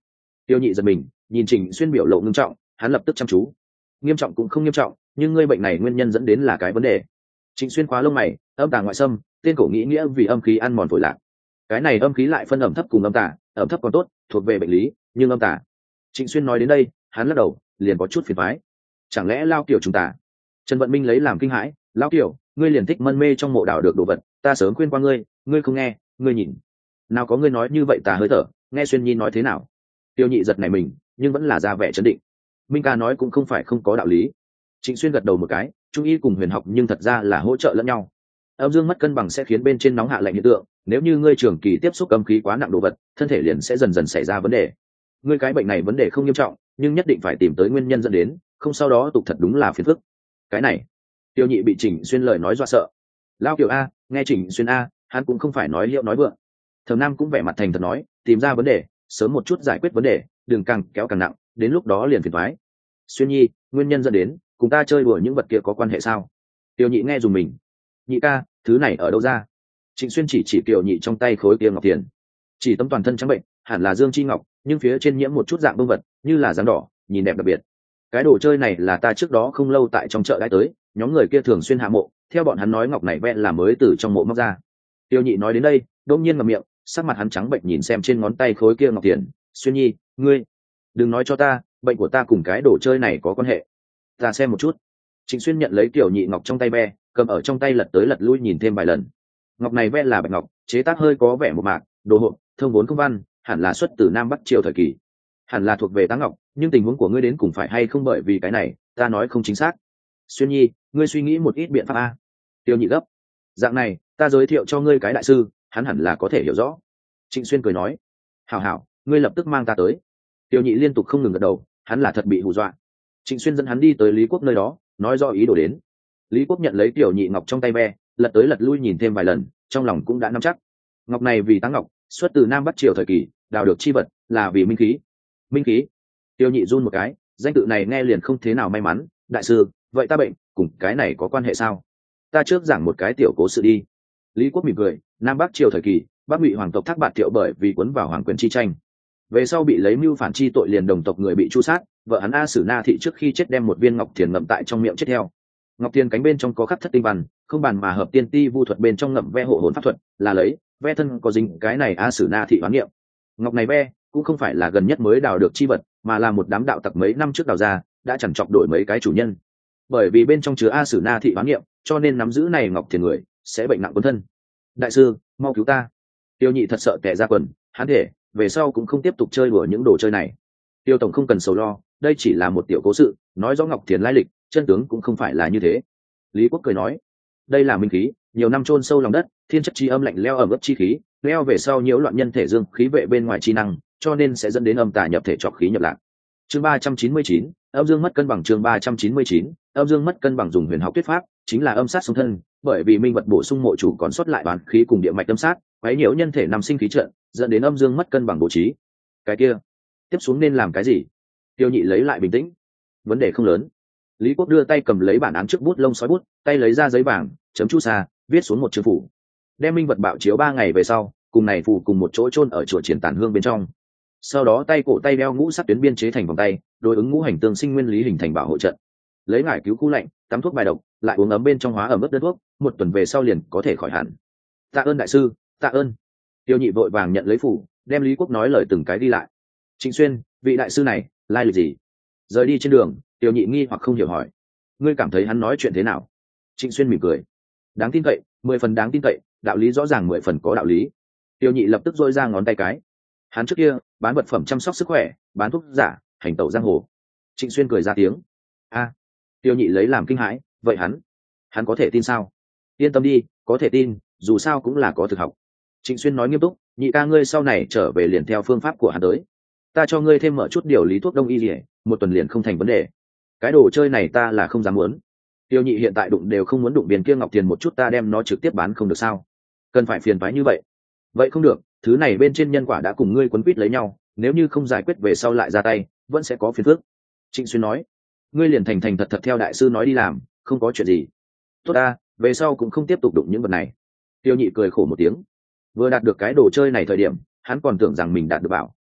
Tiêu nhị giật mình, nhìn Trịnh Xuyên biểu lộ nghiêm trọng, hắn lập tức chăm chú. Nghiêm trọng cũng không nghiêm trọng, nhưng ngươi bệnh này nguyên nhân dẫn đến là cái vấn đề. Trịnh Xuyên khóa lông mày, âm tà ngoại xâm, tên cổ nghĩ nghĩa vì âm khí ăn mòn phổi lạc. Cái này âm khí lại phân ẩm thấp cùng âm tà, ẩm thấp còn tốt, thuộc về bệnh lý, nhưng âm tà. Trịnh Xuyên nói đến đây, hắn lắc đầu, liền có chút phiền toái. Chẳng lẽ lao kiểu chúng ta? Trần Vận Minh lấy làm kinh hãi, lao kiểu, ngươi liền thích mân mê trong mộ đảo được đồ vật, ta sớm khuyên qua ngươi, ngươi không nghe, ngươi nhìn. Nào có ngươi nói như vậy ta hơi thở, nghe Xuyên Nhi nói thế nào? Tiêu nhị giật này mình, nhưng vẫn là ra vẻ trấn định. Minh ca nói cũng không phải không có đạo lý. Trịnh Xuyên gật đầu một cái, trung y cùng huyền học nhưng thật ra là hỗ trợ lẫn nhau. Âm dương mất cân bằng sẽ khiến bên trên nóng hạ lạnh hiện tượng, nếu như ngươi trường kỳ tiếp xúc âm khí quá nặng đồ vật, thân thể liền sẽ dần dần xảy ra vấn đề. Ngươi cái bệnh này vấn đề không nghiêm trọng, nhưng nhất định phải tìm tới nguyên nhân dẫn đến, không sau đó tục thật đúng là phiền phức. Cái này, Tiêu nhị bị Trịnh Xuyên lời nói dọa sợ. Lao Kiều a, nghe Trịnh Xuyên a, hắn cũng không phải nói hiệu nói vượng. Thẩm Nam cũng vẻ mặt thành thật nói, tìm ra vấn đề, sớm một chút giải quyết vấn đề, đừng càng kéo càng nặng, đến lúc đó liền phiền toái. Xuyên Nhi, nguyên nhân dẫn đến, cùng ta chơi đùa những vật kia có quan hệ sao? Tiêu nhị nghe dùng mình. Nhị ca, thứ này ở đâu ra? Trịnh Xuyên chỉ chỉ Tiêu nhị trong tay khối kia ngọc tiền, chỉ tấm toàn thân trắng bệnh, hẳn là dương chi ngọc, nhưng phía trên nhiễm một chút dạng bông vật, như là dáng đỏ, nhìn đẹp đặc biệt. Cái đồ chơi này là ta trước đó không lâu tại trong chợ đã tới, nhóm người kia thường xuyên hạ mộ, theo bọn hắn nói ngọc này vẽ là mới từ trong mộ móc ra. Tiêu nhị nói đến đây, đột nhiên ngậm miệng, sắc mặt hắn trắng bệnh nhìn xem trên ngón tay khối kia ngọc tiền. Xuyên Nhi, ngươi đừng nói cho ta, bệnh của ta cùng cái đồ chơi này có quan hệ. Ta xem một chút. Trịnh Xuyên nhận lấy Tiểu nhị ngọc trong tay ve, cầm ở trong tay lật tới lật lui nhìn thêm vài lần. Ngọc này ve là bạch ngọc, chế tác hơi có vẻ một mạc, đồ hộp, thông vốn công văn, hẳn là xuất từ Nam Bắc triều thời kỳ, hẳn là thuộc về Táng Ngọc, nhưng tình huống của ngươi đến cùng phải hay không bởi vì cái này, ta nói không chính xác. Xuyên Nhi, ngươi suy nghĩ một ít biện pháp a. Tiêu nhị gấp. Dạng này, ta giới thiệu cho ngươi cái đại sư, hắn hẳn là có thể hiểu rõ. Trịnh Xuyên cười nói, hảo hảo, ngươi lập tức mang ta tới. Tiêu nhị liên tục không ngừng gật đầu, hắn là thật bị hù dọa. Trịnh Xuyên dẫn hắn đi tới Lý Quốc nơi đó, nói rõ ý đồ đến. Lý Quốc nhận lấy Tiểu nhị ngọc trong tay ve, lật tới lật lui nhìn thêm vài lần, trong lòng cũng đã nắm chắc. Ngọc này vì Táng Ngọc, xuất từ Nam Bắc triều thời kỳ, đào được chi vật, là vì minh khí. Minh khí? Tiêu nhị run một cái, danh tự này nghe liền không thế nào may mắn. Đại sư, vậy ta bệnh cùng cái này có quan hệ sao? Ta trước giảng một cái tiểu cố sự đi. Lý Quốc mỉm cười, Nam Bắc triều thời kỳ, Bắc Ngụy hoàng tộc Thác Bạt Thiệu bởi vì cuốn vào hoàng quyền chi tranh, về sau bị lấy mưu phản chi tội liền đồng tộc người bị tru sát, vợ hắn A Sử Na Thị trước khi chết đem một viên ngọc thiền ngậm tại trong miệng chết theo. Ngọc thiền cánh bên trong có khắc thất tinh văn, không bàn mà hợp tiên ti vu thuật bên trong ngậm ve hộ hồn pháp thuật, là lấy ve thân có dính cái này A Sử Na Thị oán niệm. Ngọc này ve cũng không phải là gần nhất mới đào được chi vật, mà là một đám đạo tặc mấy năm trước đào ra, đã chẳng chọc đổi mấy cái chủ nhân. Bởi vì bên trong chứa A Sử Na Thị oán niệm, cho nên nắm giữ này ngọc thiền người sẽ bệnh nặng cuốn thân. Đại sư, mau cứu ta. Tiêu nhị thật sợ tè ra quần, hắn thể về sau cũng không tiếp tục chơi đùa những đồ chơi này. Tiêu tổng không cần sầu lo, đây chỉ là một tiểu cố sự, nói rõ ngọc thiền lai lịch, chân tướng cũng không phải là như thế. Lý Quốc cười nói, đây là minh khí, nhiều năm chôn sâu lòng đất, thiên chất chi âm lạnh leo ẩm ướt chi khí, leo về sau nhiễu loạn nhân thể dương khí vệ bên ngoài chi năng, cho nên sẽ dẫn đến âm tà nhập thể trọc khí nhập lạc. Chương ba trăm chín mươi chín, âm dương mất cân bằng. Chương ba trăm chín mươi chín, âm dương mất cân bằng. Dùng huyền học thuyết pháp, chính là âm sát xung thân, bởi vì minh vật bổ sung mộ chủ còn sót lại bán khí cùng địa mạch âm sát, quấy nhiễu nhân thể nằm sinh khí trận, dẫn đến âm dương mất cân bằng bố trí. Cái kia, tiếp xuống nên làm cái gì? Tiêu nhị lấy lại bình tĩnh. Vấn đề không lớn. Lý Quốc đưa tay cầm lấy bản án trước bút lông sói bút, tay lấy ra giấy vàng, chấm chu sa, viết xuống một chữ phủ. Đem minh vật bạo chiếu ba ngày về sau, cùng này phủ cùng một chỗ chôn ở chùa Triển Tản Hương bên trong. Sau đó tay cổ tay đeo ngũ sắc tuyến biên chế thành vòng tay, đối ứng ngũ hành tương sinh nguyên lý hình thành bảo hộ trận. Lấy ngải cứu khu lạnh, tắm thuốc bài độc, lại uống ấm bên trong hóa ẩm ướt đơn thuốc, một tuần về sau liền có thể khỏi hẳn. Tạ ơn đại sư, tạ ơn. Tiêu nhị vội vàng nhận lấy phủ, đem Lý Quốc nói lời từng cái đi lại. Trịnh Xuyên, vị đại sư này lai lịch gì? Rời đi trên đường, Tiêu nhị nghi hoặc không hiểu hỏi, ngươi cảm thấy hắn nói chuyện thế nào? Trịnh Xuyên mỉm cười, đáng tin cậy, mười phần đáng tin cậy, đạo lý rõ ràng mười phần có đạo lý. Tiêu nhị lập tức dôi ra ngón tay cái, hắn trước kia bán vật phẩm chăm sóc sức khỏe, bán thuốc giả, hành tẩu giang hồ. Trịnh Xuyên cười ra tiếng, a. Tiêu nhị lấy làm kinh hãi, vậy hắn hắn có thể tin sao? Yên tâm đi, có thể tin, dù sao cũng là có thực học. Trịnh Xuyên nói nghiêm túc, nhị ca ngươi sau này trở về liền theo phương pháp của hắn tới, ta cho ngươi thêm mở chút điều lý thuốc đông y gì, một tuần liền không thành vấn đề. Cái đồ chơi này ta là không dám muốn. Tiêu nhị hiện tại đụng đều không muốn đụng biên kia ngọc tiền một chút, ta đem nó trực tiếp bán không được sao? Cần phải phiền toái như vậy? Vậy không được, thứ này bên trên nhân quả đã cùng ngươi quấn quýt lấy nhau, nếu như không giải quyết về sau lại ra tay, vẫn sẽ có phiền phức. Trịnh Xuyên nói, ngươi liền thành thành thật thật theo đại sư nói đi làm, không có chuyện gì. Tốt ta, về sau cũng không tiếp tục đụng những vật này. Tiêu nhị cười khổ một tiếng, vừa đạt được cái đồ chơi này thời điểm, hắn còn tưởng rằng mình đạt được bảo.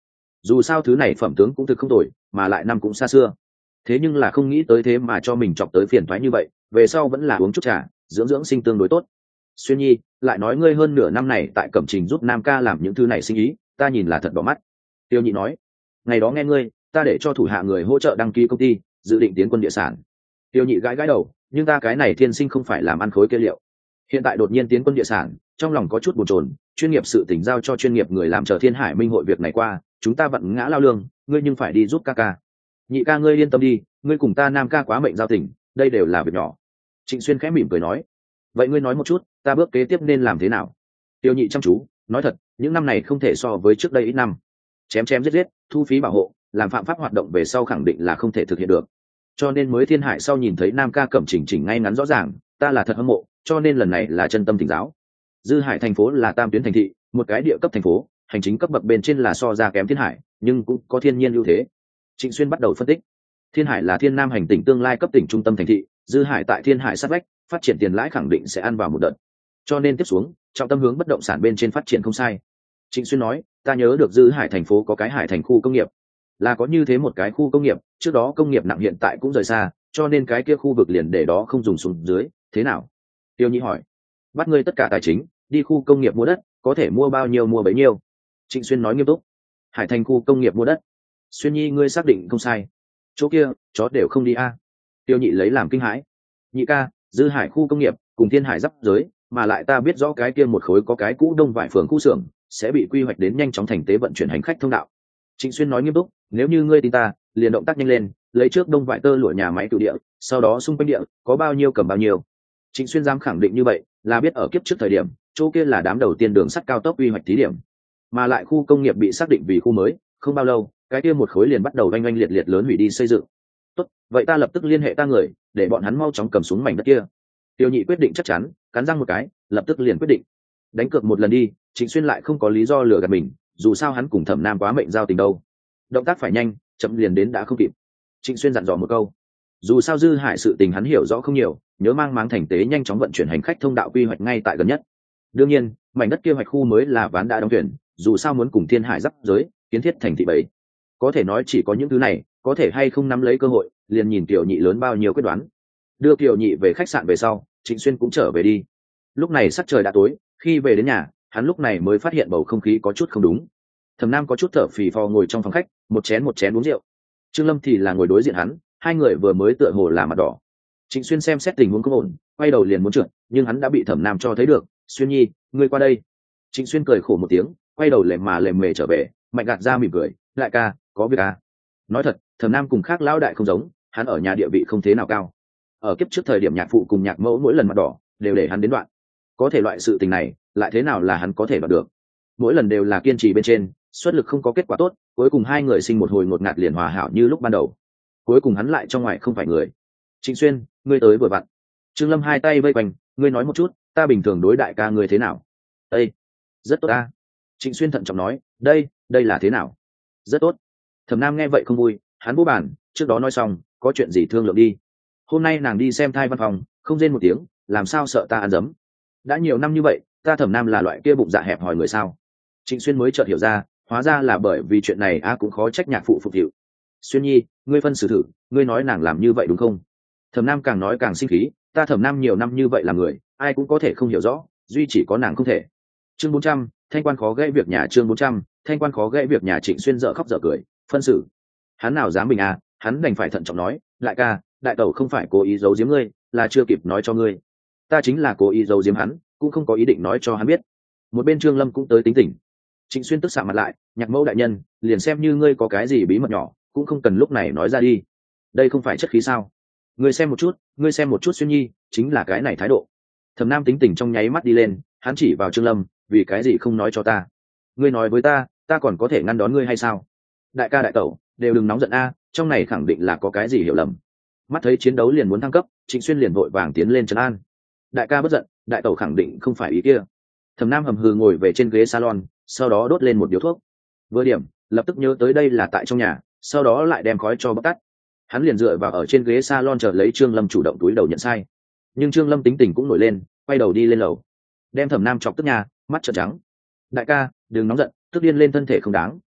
dù sao thứ này phẩm tướng cũng thực không tồi, mà lại năm cũng xa xưa. Thế nhưng là không nghĩ tới thế mà cho mình chọc tới phiền toái như vậy, về sau vẫn là uống chút trà dưỡng dưỡng sinh tương đối tốt. Xuyên Nhi, lại nói ngươi hơn nửa năm này tại Cẩm Trình giúp Nam ca làm những thứ này sinh ý, ta nhìn là thật đỏ mắt. Tiêu Nhị nói, ngày đó nghe ngươi, ta để cho thủ hạ người hỗ trợ đăng ký công ty, dự định tiến quân địa sản. Tiêu Nhị gãi gãi đầu, nhưng ta cái này thiên sinh không phải làm ăn khối kia liệu. Hiện tại đột nhiên tiến quân địa sản, trong lòng có chút bồn chồn, chuyên nghiệp sự tỉnh giao cho chuyên nghiệp người làm, chờ Thiên Hải Minh hội việc này qua, chúng ta vặn ngã lao lương, ngươi nhưng phải đi giúp ca ca. Nhị ca ngươi yên tâm đi, ngươi cùng ta Nam ca quá mệnh giao tình, đây đều là việc nhỏ. Trịnh Xuyên khẽ mỉm cười nói, vậy ngươi nói một chút, ta bước kế tiếp nên làm thế nào? Tiêu Nhị chăm chú nói, thật, những năm này không thể so với trước đây ít năm, chém chém giết giết, thu phí bảo hộ, làm phạm pháp hoạt động về sau khẳng định là không thể thực hiện được, cho nên mới Thiên Hải sau nhìn thấy Nam ca Cẩm Chỉnh chỉnh ngay ngắn rõ ràng, ta là thật hâm mộ, cho nên lần này là chân tâm thỉnh giáo. Dư Hải thành phố là tam tuyến thành thị, một cái địa cấp thành phố, hành chính cấp bậc bên trên là so ra kém Thiên Hải, nhưng cũng có thiên nhiên ưu thế. Trịnh Xuyên bắt đầu phân tích, Thiên Hải là Thiên Nam hành tỉnh tương lai cấp tỉnh trung tâm thành thị, Dư Hải tại Thiên Hải sát vách, phát triển tiền lãi khẳng định sẽ ăn vào một đợt, cho nên tiếp xuống trọng tâm hướng bất động sản bên trên phát triển không sai. Trịnh Xuyên nói, ta nhớ được Dư Hải thành phố có cái Hải thành khu công nghiệp, là có như thế một cái khu công nghiệp, trước đó công nghiệp nặng hiện tại cũng rời xa, cho nên cái kia khu vực liền để đó không dùng xuống dưới, thế nào? Tiêu Nhị hỏi, bắt ngươi tất cả tài chính, đi khu công nghiệp mua đất, có thể mua bao nhiêu mua bấy nhiêu. Trịnh Xuyên nói nghiêm túc, Hải thành khu công nghiệp mua đất. Xuyên Nhi ngươi xác định không sai, chỗ kia chó đều không đi a. À. Tiêu Nhị lấy làm kinh hãi, Nhị ca, Dư Hải khu công nghiệp cùng Thiên Hải giáp giới, mà lại ta biết rõ cái kia một khối có cái cũ Đông Vải phường khu xưởng sẽ bị quy hoạch đến nhanh chóng thành tế vận chuyển hành khách thông đạo. Trịnh Xuyên nói nghiêm túc, nếu như ngươi tin ta, liền động tác nhanh lên, lấy trước Đông Vải tơ lụa nhà máy cựu địa, sau đó xung quanh địa có bao nhiêu cầm bao nhiêu. Trịnh Xuyên dám khẳng định như vậy, là biết ở kiếp trước thời điểm, chỗ kia là đám đầu tiên đường sắt cao tốc quy hoạch thí điểm, mà lại khu công nghiệp bị xác định vì khu mới, không bao lâu, cái kia một khối liền bắt đầu oanh oanh liệt liệt lớn hủy đi xây dựng. Tốt, vậy ta lập tức liên hệ ta người, để bọn hắn mau chóng cầm xuống mảnh đất kia. Tiêu Nhị quyết định chắc chắn, cắn răng một cái, lập tức liền quyết định. Đánh cược một lần đi, Trịnh Xuyên lại không có lý do lừa gạt mình, dù sao hắn cùng Thẩm Nam quá mệnh giao tình đâu. Động tác phải nhanh, chậm liền đến đã không kịp. Trịnh Xuyên dặn dò một câu, dù sao Dư Hải sự tình hắn hiểu rõ không nhiều, nhớ mang máng thành tế nhanh chóng vận chuyển hành khách thông đạo quy hoạch ngay tại gần nhất. Đương nhiên, mảnh đất kia hoạch khu mới là ván đã đóng thuyền, dù sao muốn cùng Thiên Hải giáp giới, kiến thiết thành thị bảy, có thể nói chỉ có những thứ này, có thể hay không nắm lấy cơ hội, liền nhìn Tiểu Nhị lớn bao nhiêu quyết đoán. Đưa Tiểu Nhị về khách sạn về sau, Trịnh Xuyên cũng trở về đi. Lúc này sắc trời đã tối, khi về đến nhà, hắn lúc này mới phát hiện bầu không khí có chút không đúng. Thẩm Nam có chút thở phì phò ngồi trong phòng khách, một chén một chén uống rượu. Trương Lâm thì là ngồi đối diện hắn, hai người vừa mới tựa hồ là mặt đỏ. Trịnh Xuyên xem xét tình huống không ổn, quay đầu liền muốn trượt, nhưng hắn đã bị Thẩm Nam cho thấy được. Xuyên Nhi, ngươi qua đây. Trịnh Xuyên cười khổ một tiếng, quay đầu lề mà lề mề trở về, mạnh gạt ra mỉm cười, đại ca, có việc à? Nói thật, Thẩm Nam cùng khác lão đại không giống, hắn ở nhà địa vị không thế nào cao. Ở kiếp trước thời điểm nhạc phụ cùng nhạc mẫu mỗi lần mặt đỏ, đều để hắn đến đoạn. Có thể loại sự tình này, lại thế nào là hắn có thể đoạt được? Mỗi lần đều là kiên trì bên trên, xuất lực không có kết quả tốt, cuối cùng hai người sinh một hồi ngột ngạt liền hòa hảo như lúc ban đầu. Cuối cùng hắn lại trong ngoài không phải người. Trịnh Xuyên, ngươi tới vừa vặn. Trương Lâm hai tay vây quanh, ngươi nói một chút, ta bình thường đối đại ca ngươi thế nào? Đây, rất tốt ta. Trịnh Xuyên thận trọng nói, đây, đây là thế nào? Rất tốt. Thẩm Nam nghe vậy không vui, hắn vô bản, trước đó nói xong, có chuyện gì thương lượng đi. Hôm nay nàng đi xem thai văn phòng, không rên một tiếng, làm sao sợ ta ăn dấm? Đã nhiều năm như vậy, ta Thẩm Nam là loại kia bụng dạ hẹp hòi người sao? Trịnh Xuyên mới chợt hiểu ra, hóa ra là bởi vì chuyện này a cũng khó trách nhạc phụ phục vụ. Xuyên Nhi, ngươi phân xử thử, ngươi nói nàng làm như vậy đúng không? Thẩm Nam càng nói càng sinh khí, ta Thẩm Nam nhiều năm như vậy là người, ai cũng có thể không hiểu rõ, duy chỉ có nàng không thể. Chương bốn trăm, thanh quan khó gãy việc nhà. Chương bốn trăm, thanh quan khó gãy việc nhà. Trịnh Xuyên dở khóc dở cười, phân xử. Hắn nào dám mình à, hắn đành phải thận trọng nói, lại ca, đại tẩu không phải cố ý giấu giếm ngươi, là chưa kịp nói cho ngươi. Ta chính là cố ý giấu giếm hắn, cũng không có ý định nói cho hắn biết. Một bên Trương Lâm cũng tới tính tình. Trịnh Xuyên tức xạ mặt lại, nhạc mẫu đại nhân, liền xem như ngươi có cái gì bí mật nhỏ, cũng không cần lúc này nói ra đi. Đây không phải chất khí sao? Ngươi xem một chút, ngươi xem một chút Xuyên Nhi, chính là cái này thái độ. Thẩm Nam tính tình trong nháy mắt đi lên, hắn chỉ vào Trương Lâm, vì cái gì không nói cho ta? Ngươi nói với ta, ta còn có thể ngăn đón ngươi hay sao? Đại ca đại tẩu, đều đừng nóng giận a, trong này khẳng định là có cái gì hiểu lầm. Mắt thấy chiến đấu liền muốn thăng cấp, Trịnh Xuyên liền vội vàng tiến lên trấn an. Đại ca bất giận, đại tẩu khẳng định không phải ý kia. Thẩm Nam hầm hừ ngồi về trên ghế salon, sau đó đốt lên một điếu thuốc. Vừa điểm, lập tức nhớ tới đây là tại trong nhà, sau đó lại đem khói cho bóc tắt. Hắn liền dựa vào ở trên ghế salon chờ lấy Trương Lâm chủ động túi đầu nhận sai. Nhưng Trương Lâm tính tình cũng nổi lên, quay đầu đi lên lầu, đem Thẩm Nam chọc tức nhà, mắt trợn trắng. Đại ca, đừng nóng giận, tức điên lên thân thể không đáng,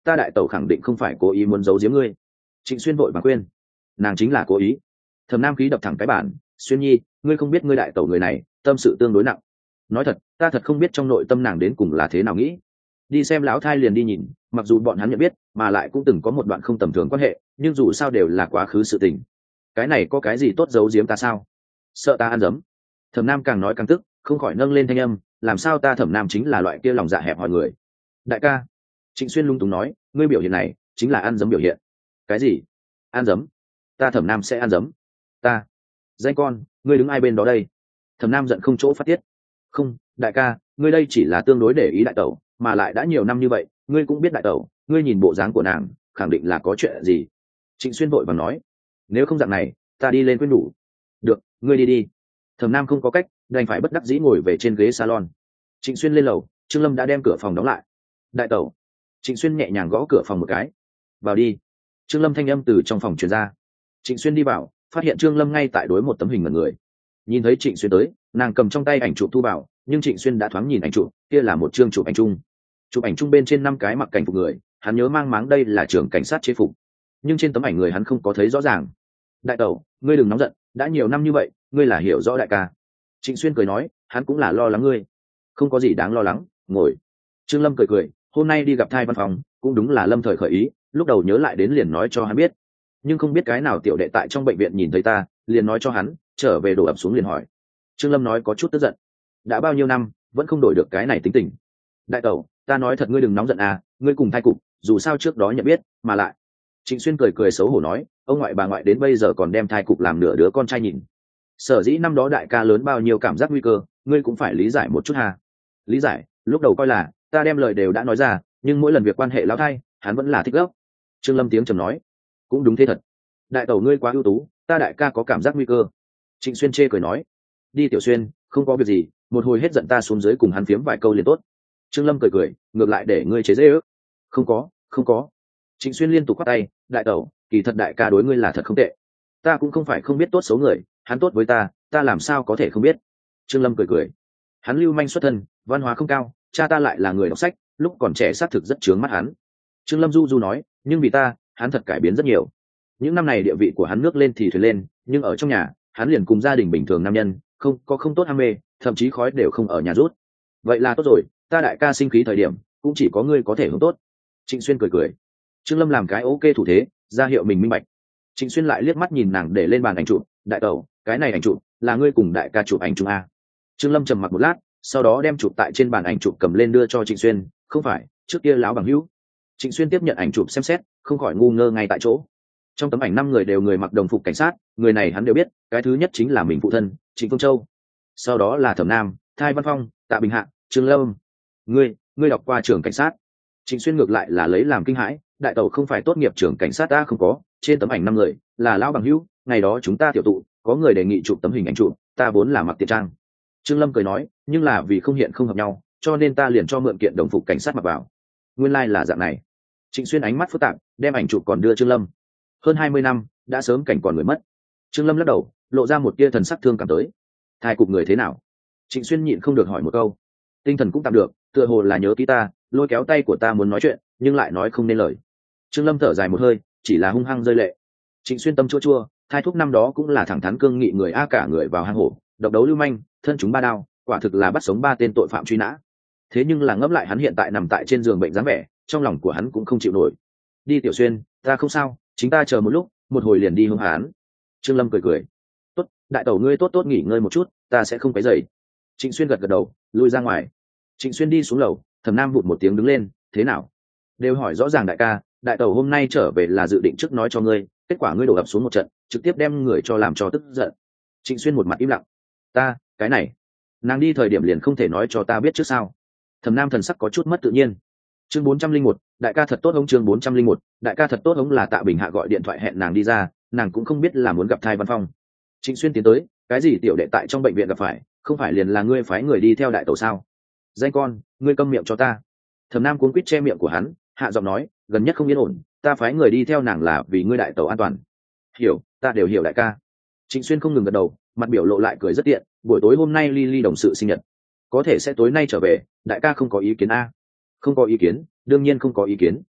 ta đại tẩu khẳng định không phải cố ý muốn giấu giếm ngươi. Trịnh Xuyên vội vàng khuyên, nàng chính là cố ý. Thẩm Nam khí đập thẳng cái bản, Xuyên nhi, ngươi không biết ngươi đại tẩu người này tâm sự tương đối nặng. Nói thật, ta thật không biết trong nội tâm nàng đến cùng là thế nào nghĩ. Đi xem lão thai liền đi nhìn, mặc dù bọn hắn nhận biết mà lại cũng từng có một đoạn không tầm thường quan hệ, nhưng dù sao đều là quá khứ sự tình. Cái này có cái gì tốt giấu giếm ta sao? Sợ ta ăn dấm. Thẩm Nam càng nói càng tức, không khỏi nâng lên thanh âm, làm sao ta Thẩm Nam chính là loại kia lòng dạ hẹp hòi người. Đại ca. Trịnh Xuyên lung túng nói, ngươi biểu hiện này chính là ăn dấm biểu hiện. Cái gì? Ăn dấm? Ta Thẩm Nam sẽ ăn dấm? Ta? Danh con, ngươi đứng ai bên đó đây? Thẩm Nam giận không chỗ phát tiết. Không, đại ca, ngươi đây chỉ là tương đối để ý đại tẩu, mà lại đã nhiều năm như vậy, ngươi cũng biết đại tẩu, ngươi nhìn bộ dáng của nàng, khẳng định là có chuyện gì. Trịnh Xuyên vội vàng nói, nếu không dạng này, ta đi lên khuyên đủ. Được, ngươi đi đi. Thẩm Nam không có cách, đành phải bất đắc dĩ ngồi về trên ghế salon. Trịnh Xuyên lên lầu, Trương Lâm đã đem cửa phòng đóng lại. Đại tẩu. Trịnh Xuyên nhẹ nhàng gõ cửa phòng một cái. Vào đi. Trương Lâm thanh âm từ trong phòng truyền ra. Trịnh Xuyên đi vào, phát hiện Trương Lâm ngay tại đối một tấm hình ngẩn người. Nhìn thấy Trịnh Xuyên tới, nàng cầm trong tay ảnh chụp thu vào, nhưng Trịnh Xuyên đã thoáng nhìn ảnh chụp, kia là một chương chụp ảnh chung. Chụp ảnh chung bên trên năm cái mặc cảnh phục người, hắn nhớ mang máng đây là trưởng cảnh sát chế phục, nhưng trên tấm ảnh người hắn không có thấy rõ ràng. Đại tẩu, ngươi đừng nóng giận, đã nhiều năm như vậy, ngươi là hiểu rõ đại ca. Trịnh Xuyên cười nói, hắn cũng là lo lắng ngươi. Không có gì đáng lo lắng, ngồi. Trương Lâm cười cười, hôm nay đi gặp thai văn phòng, cũng đúng là lâm thời khởi ý, lúc đầu nhớ lại đến liền nói cho hắn biết, nhưng không biết cái nào tiểu đệ tại trong bệnh viện nhìn thấy ta, liền nói cho hắn, trở về đổ ập xuống liền hỏi. Trương Lâm nói có chút tức giận, đã bao nhiêu năm vẫn không đổi được cái này tính tình. Đại tẩu, ta nói thật ngươi đừng nóng giận à, ngươi cùng thai cục, dù sao trước đó nhận biết, mà lại. Trịnh Xuyên cười cười xấu hổ nói, ông ngoại bà ngoại đến bây giờ còn đem thai cục làm nửa đứa con trai nhìn. Sở dĩ năm đó đại ca lớn bao nhiêu cảm giác nguy cơ, ngươi cũng phải lý giải một chút ha. Lý giải, lúc đầu coi là ta đem lời đều đã nói ra, nhưng mỗi lần việc quan hệ lão thai, hắn vẫn là thích gốc. Trương Lâm tiếng trầm nói, cũng đúng thế thật. Đại tẩu ngươi quá ưu tú, ta đại ca có cảm giác nguy cơ. Trịnh Xuyên chê cười nói, đi Tiểu Xuyên, không có việc gì, một hồi hết giận ta xuống dưới cùng hắn phiếm vài câu liền tốt. Trương Lâm cười cười, ngược lại để ngươi chế dễ ước. Không có, không có. Trịnh Xuyên liên tục khoát tay, đại tẩu, kỳ thật đại ca đối ngươi là thật không tệ. Ta cũng không phải không biết tốt xấu người, hắn tốt với ta, ta làm sao có thể không biết. Trương Lâm cười cười, hắn lưu manh xuất thân, văn hóa không cao, cha ta lại là người đọc sách, lúc còn trẻ xác thực rất chướng mắt hắn. Trương Lâm du du nói, nhưng vì ta, hắn thật cải biến rất nhiều. Những năm này địa vị của hắn nước lên thì thuyền lên, nhưng ở trong nhà, hắn liền cùng gia đình bình thường nam nhân, không có không tốt ham mê, thậm chí khói đều không ở nhà rút. Vậy là tốt rồi, ta đại ca sinh khí thời điểm, cũng chỉ có ngươi có thể hướng tốt. Trịnh Xuyên cười cười. Trương Lâm làm cái ok thủ thế, ra hiệu mình minh bạch. Trịnh Xuyên lại liếc mắt nhìn nàng để lên bàn ảnh chụp, đại tẩu, cái này ảnh chụp là ngươi cùng đại ca chụp ảnh chung a. Trương Lâm trầm mặc một lát, sau đó đem chụp tại trên bàn ảnh chụp cầm lên đưa cho Trịnh Xuyên, không phải, trước kia láo bằng hữu. Trịnh Xuyên tiếp nhận ảnh chụp xem xét, không khỏi ngu ngơ ngay tại chỗ. Trong tấm ảnh năm người đều người mặc đồng phục cảnh sát, người này hắn đều biết, cái thứ nhất chính là mình phụ thân, Trịnh Phương Châu. Sau đó là Thẩm Nam, Thai Văn Phong, Tạ Bình Hạ, Trương Lâm. Ngươi, ngươi đọc qua trường cảnh sát? Trịnh Xuyên ngược lại là lấy làm kinh hãi, đại tẩu không phải tốt nghiệp trường cảnh sát ta không có, trên tấm ảnh năm người là lão bằng hữu, ngày đó chúng ta tiểu tụ, có người đề nghị chụp tấm hình ảnh chụp, ta vốn là mặc tiền trang. Trương Lâm cười nói, nhưng là vì không hiện không hợp nhau, cho nên ta liền cho mượn kiện đồng phục cảnh sát mặc vào. Nguyên lai like là dạng này. Trịnh Xuyên ánh mắt phức tạp, đem ảnh chụp còn đưa Trương Lâm. Hơn hai mươi năm, đã sớm cảnh còn người mất. Trương Lâm lắc đầu, lộ ra một tia thần sắc thương cảm tới. Thai cục người thế nào? Trịnh Xuyên nhịn không được hỏi một câu. Tinh thần cũng tạm được, tựa hồ là nhớ ký ta, lôi kéo tay của ta muốn nói chuyện, nhưng lại nói không nên lời. Trương Lâm thở dài một hơi, chỉ là hung hăng rơi lệ. Trịnh Xuyên tâm chua chua, thai thúc năm đó cũng là thẳng thắn cương nghị người a cả người vào hang hổ, độc đấu lưu manh, thân chúng ba đao, quả thực là bắt sống ba tên tội phạm truy nã. Thế nhưng là ngẫm lại hắn hiện tại nằm tại trên giường bệnh dáng vẻ, trong lòng của hắn cũng không chịu nổi. Đi Tiểu Xuyên, ta không sao, chính ta chờ một lúc, một hồi liền đi hướng hắn. Trương Lâm cười cười, tốt, đại tẩu ngươi tốt tốt nghỉ ngơi một chút, ta sẽ không quấy rầy. Trịnh Xuyên gật gật đầu, lui ra ngoài. Trịnh Xuyên đi xuống lầu, Thẩm Nam vụt một tiếng đứng lên, thế nào? Đều hỏi rõ ràng đại ca, đại tẩu hôm nay trở về là dự định trước nói cho ngươi, kết quả ngươi đổ ập xuống một trận, trực tiếp đem người cho làm cho tức giận. Trịnh Xuyên một mặt im lặng, ta, cái này, nàng đi thời điểm liền không thể nói cho ta biết trước sao? Thẩm Nam thần sắc có chút mất tự nhiên. Chương bốn trăm linh một, đại ca thật tốt ông chương bốn trăm linh một, đại ca thật tốt ông là Tạ Bình Hạ gọi điện thoại hẹn nàng đi ra, nàng cũng không biết là muốn gặp Thai Văn Phong. Trịnh Xuyên tiến tới, cái gì tiểu đệ tại trong bệnh viện gặp phải, không phải liền là ngươi phái người đi theo đại tẩu sao? Danh con, ngươi câm miệng cho ta. Thẩm Nam cuống quýt che miệng của hắn, hạ giọng nói, gần nhất không yên ổn, ta phái người đi theo nàng là vì ngươi đại tẩu an toàn. Hiểu, ta đều hiểu đại ca. Trịnh Xuyên không ngừng gật đầu, mặt biểu lộ lại cười rất tiện, buổi tối hôm nay Ly Ly đồng sự sinh nhật, có thể sẽ tối nay trở về, đại ca không có ý kiến a? Không có ý kiến, đương nhiên không có ý kiến.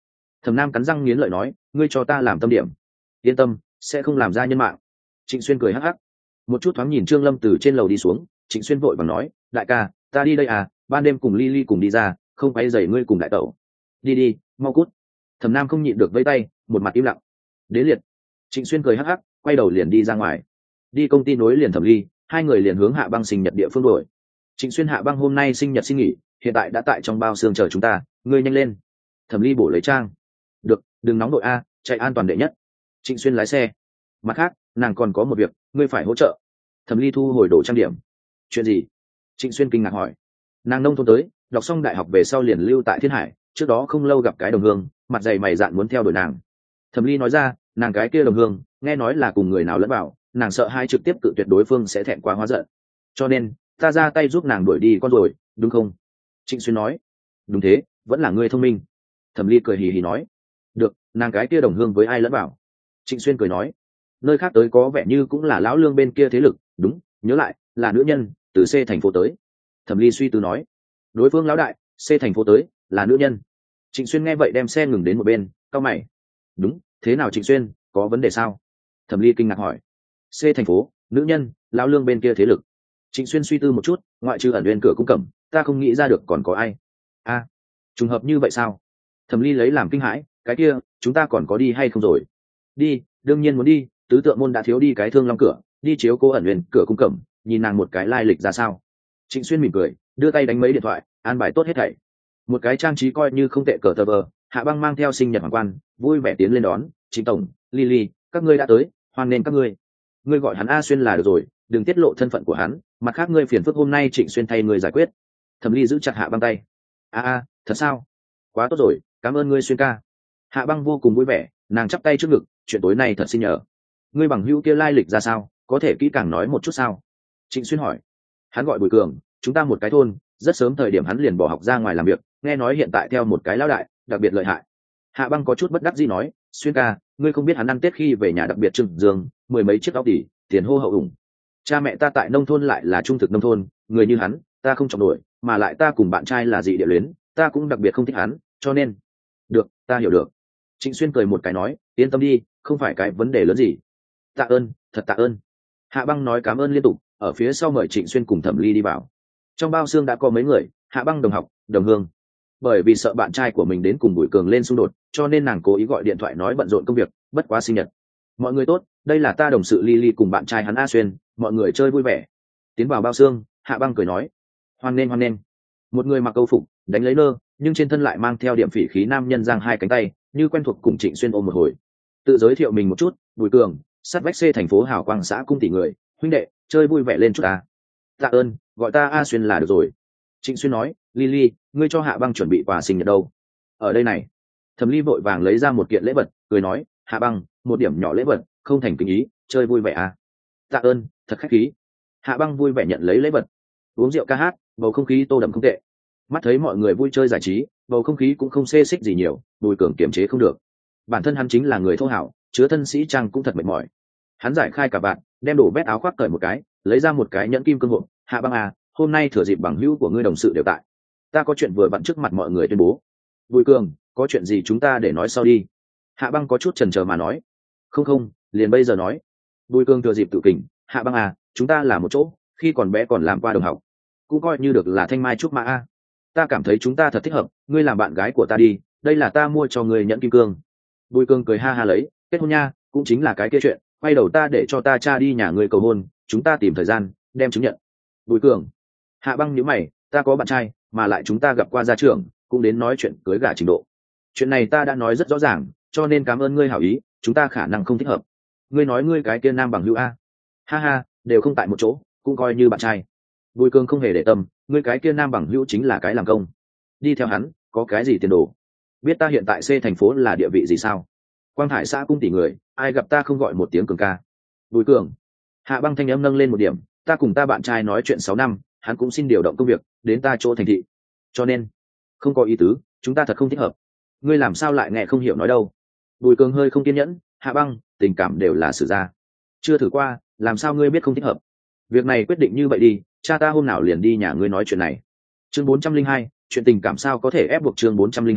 Thẩm Nam cắn răng nghiến lợi nói, ngươi cho ta làm tâm điểm. Yên tâm, sẽ không làm ra nhân mạng. Trịnh Xuyên cười hắc hắc. Một chút thoáng nhìn Trương Lâm từ trên lầu đi xuống, Trịnh Xuyên vội vàng nói, đại ca, ta đi đây à, ban đêm cùng Ly Ly cùng đi ra, không phải giày ngươi cùng đại tẩu. Đi đi, mau cút. Thẩm Nam không nhịn được vẫy tay, một mặt im lặng. Đến liệt. Trịnh Xuyên cười hắc hắc, quay đầu liền đi ra ngoài. Đi công ty nối liền Thẩm Ly, hai người liền hướng Hạ Băng sinh nhật địa phương đuổi. Trịnh Xuyên, Hạ Băng hôm nay sinh nhật xin nghỉ, hiện tại đã tại trong bao xương chờ chúng ta, ngươi nhanh lên. Thẩm Ly bổ lấy trang. Được, đừng nóng đội a, chạy an toàn đệ nhất. Trịnh Xuyên lái xe. Mặt khác, nàng còn có một việc, ngươi phải hỗ trợ. Thẩm Ly thu hồi đồ trang điểm. Chuyện gì? Trịnh Xuyên kinh ngạc hỏi. Nàng nông thôn tới, đọc xong đại học về sau liền lưu tại Thiên Hải, trước đó không lâu gặp cái đồng hương, mặt dày mày dạn muốn theo đuổi nàng. Thẩm Ly nói ra, nàng cái kia đồng hương, nghe nói là cùng người nào lẫn vào, nàng sợ hai trực tiếp cự tuyệt đối phương sẽ thẹn quá hóa giận, cho nên ta ra tay giúp nàng đuổi đi con rồi, đúng không? Trịnh Xuyên nói. Đúng thế, vẫn là ngươi thông minh. Thẩm Ly cười hì hì nói. Được, nàng cái kia đồng hương với ai lẫn vào? Trịnh Xuyên cười nói. Nơi khác tới có vẻ như cũng là lão lương bên kia thế lực, đúng, nhớ lại, là nữ nhân, từ C thành phố tới. Thẩm Ly suy tư nói. Đối phương lão đại, C thành phố tới, là nữ nhân. Trịnh Xuyên nghe vậy đem xe ngừng đến một bên, cau mày. Đúng, thế nào Trịnh Xuyên, có vấn đề sao? Thẩm Ly kinh ngạc hỏi. C thành phố, nữ nhân, lão lương bên kia thế lực. Trịnh Xuyên suy tư một chút, ngoại trừ ẩn uyên cửa cung cẩm, ta không nghĩ ra được còn có ai. A, à, trùng hợp như vậy sao? Thẩm Ly lấy làm kinh hãi, cái kia, chúng ta còn có đi hay không rồi? Đi, đương nhiên muốn đi, tứ tượng môn đã thiếu đi cái thương long cửa, đi chiếu cố ẩn uyên cửa cung cẩm, nhìn nàng một cái lai lịch ra sao. Trịnh Xuyên mỉm cười, đưa tay đánh mấy điện thoại, an bài tốt hết thảy. Một cái trang trí coi như không tệ cờ tờ vờ, Hạ Băng mang theo sinh nhật hoàng quan, vui vẻ tiến lên đón. Trịnh tổng, Lily, các ngươi đã tới, hoan nghênh các ngươi. Ngươi gọi hắn A Xuyên là được rồi, đừng tiết lộ thân phận của hắn, mặt khác ngươi phiền phức hôm nay Trịnh Xuyên thay ngươi giải quyết. Thẩm Ly giữ chặt Hạ Băng tay. A a, thật sao? Quá tốt rồi, cảm ơn ngươi Xuyên ca. Hạ Băng vô cùng vui vẻ, nàng chắp tay trước ngực, chuyện tối nay thật xin nhờ. Ngươi bằng hữu kia lai lịch ra sao, có thể kỹ càng nói một chút sao? Trịnh Xuyên hỏi. Hắn gọi Bùi Cường, chúng ta một cái thôn, rất sớm thời điểm hắn liền bỏ học ra ngoài làm việc, nghe nói hiện tại theo một cái lão đại, đặc biệt lợi hại. Hạ Băng có chút bất đắc dĩ nói, Xuyên ca, ngươi không biết hắn ăn Tết khi về nhà đặc biệt trưng dương, mười mấy chiếc áo tỉ, tiền hô hậu ủng. Cha mẹ ta tại nông thôn lại là trung thực nông thôn, người như hắn, ta không trọng nổi, mà lại ta cùng bạn trai là dị địa luyến, ta cũng đặc biệt không thích hắn, cho nên. Được, ta hiểu được. Trịnh Xuyên cười một cái nói, yên tâm đi, không phải cái vấn đề lớn gì. Tạ ơn, thật tạ ơn. Hạ Băng nói cảm ơn liên tục, ở phía sau mời Trịnh Xuyên cùng Thẩm Ly đi vào. Trong bao xương đã có mấy người, Hạ Băng đồng học, đồng hương. Bởi vì sợ bạn trai của mình đến cùng Bùi Cường lên xung đột, cho nên nàng cố ý gọi điện thoại nói bận rộn công việc, bất quá sinh nhật. Mọi người tốt, đây là ta đồng sự Lily cùng bạn trai hắn A Xuyên, mọi người chơi vui vẻ. Tiến vào bao xương, Hạ Băng cười nói, hoan nghênh hoan nghênh. Một người mặc câu phục, đánh lấy nơ, nhưng trên thân lại mang theo điểm phỉ khí nam nhân giang hai cánh tay, như quen thuộc cùng Trịnh Xuyên ôm một hồi. Tự giới thiệu mình một chút, Bùi Cường, sát vách C thành phố Hào Quang xã cung tỷ người, huynh đệ, chơi vui vẻ lên chút ta. Tạ ơn, gọi ta A Xuyên là được rồi. Trịnh Xuyên nói, Lily, ngươi cho Hạ Băng chuẩn bị quà sinh nhật đâu? Ở đây này. Thẩm Ly vội vàng lấy ra một kiện lễ vật, cười nói, Hạ Băng, một điểm nhỏ lễ vật, không thành kính ý, chơi vui vẻ à? Tạ ơn, thật khách khí. Hạ Băng vui vẻ nhận lấy lễ vật. Uống rượu ca hát, bầu không khí tô đậm không tệ. Mắt thấy mọi người vui chơi giải trí, bầu không khí cũng không xê xích gì nhiều, Bùi Cường kiềm chế không được. Bản thân hắn chính là người thô hảo, chứa thân sĩ trang cũng thật mệt mỏi. Hắn giải khai cả bạn, đem đổ vét áo khoác cởi một cái, lấy ra một cái nhẫn kim cương hộp. Hạ Băng à, hôm nay thừa dịp bằng hữu của ngươi đồng sự đều tại, ta có chuyện vừa vặn trước mặt mọi người tuyên bố. Bùi Cường, có chuyện gì chúng ta để nói sau đi. Hạ Băng có chút chần chờ mà nói. Không không, liền bây giờ nói. Bùi Cường thừa dịp tự kình, Hạ Băng à, chúng ta là một chỗ, khi còn bé còn làm qua đồng học, cũng coi như được là thanh mai trúc mã a. Ta cảm thấy chúng ta thật thích hợp, ngươi làm bạn gái của ta đi, đây là ta mua cho ngươi nhẫn kim cương. Bùi Cường cười ha ha lấy, kết hôn nha, cũng chính là cái kia chuyện, quay đầu ta để cho ta cha đi nhà ngươi cầu hôn, chúng ta tìm thời gian, đem chứng nhận. Bùi Cường. Hạ Băng nhíu mày, ta có bạn trai, mà lại chúng ta gặp qua gia trưởng, cũng đến nói chuyện cưới gả trình độ. Chuyện này ta đã nói rất rõ ràng, cho nên cảm ơn ngươi hảo ý, chúng ta khả năng không thích hợp. Ngươi nói ngươi cái kia nam bằng hữu a? Ha ha, đều không tại một chỗ, cũng coi như bạn trai. Bùi Cường không hề để tâm, ngươi cái kia nam bằng hữu chính là cái làm công, đi theo hắn có cái gì tiền đồ? Biết ta hiện tại C thành phố là địa vị gì sao? Quang Thải xã cung tỷ người, ai gặp ta không gọi một tiếng Cường ca. Bùi Cường. Hạ Băng thanh âm nâng lên một điểm, ta cùng ta bạn trai nói chuyện sáu năm, hắn cũng xin điều động công việc đến ta chỗ thành thị, cho nên không có ý tứ, chúng ta thật không thích hợp. Ngươi làm sao lại nghe không hiểu nói đâu? Bùi Cường hơi không kiên nhẫn, Hạ Băng, tình cảm đều là sự ra, chưa thử qua, làm sao ngươi biết không thích hợp? Việc này quyết định như vậy đi, cha ta hôm nào liền đi nhà ngươi nói chuyện này. Chương bốn trăm linh hai, chuyện tình cảm sao có thể ép buộc. Chương bốn trăm linh hai,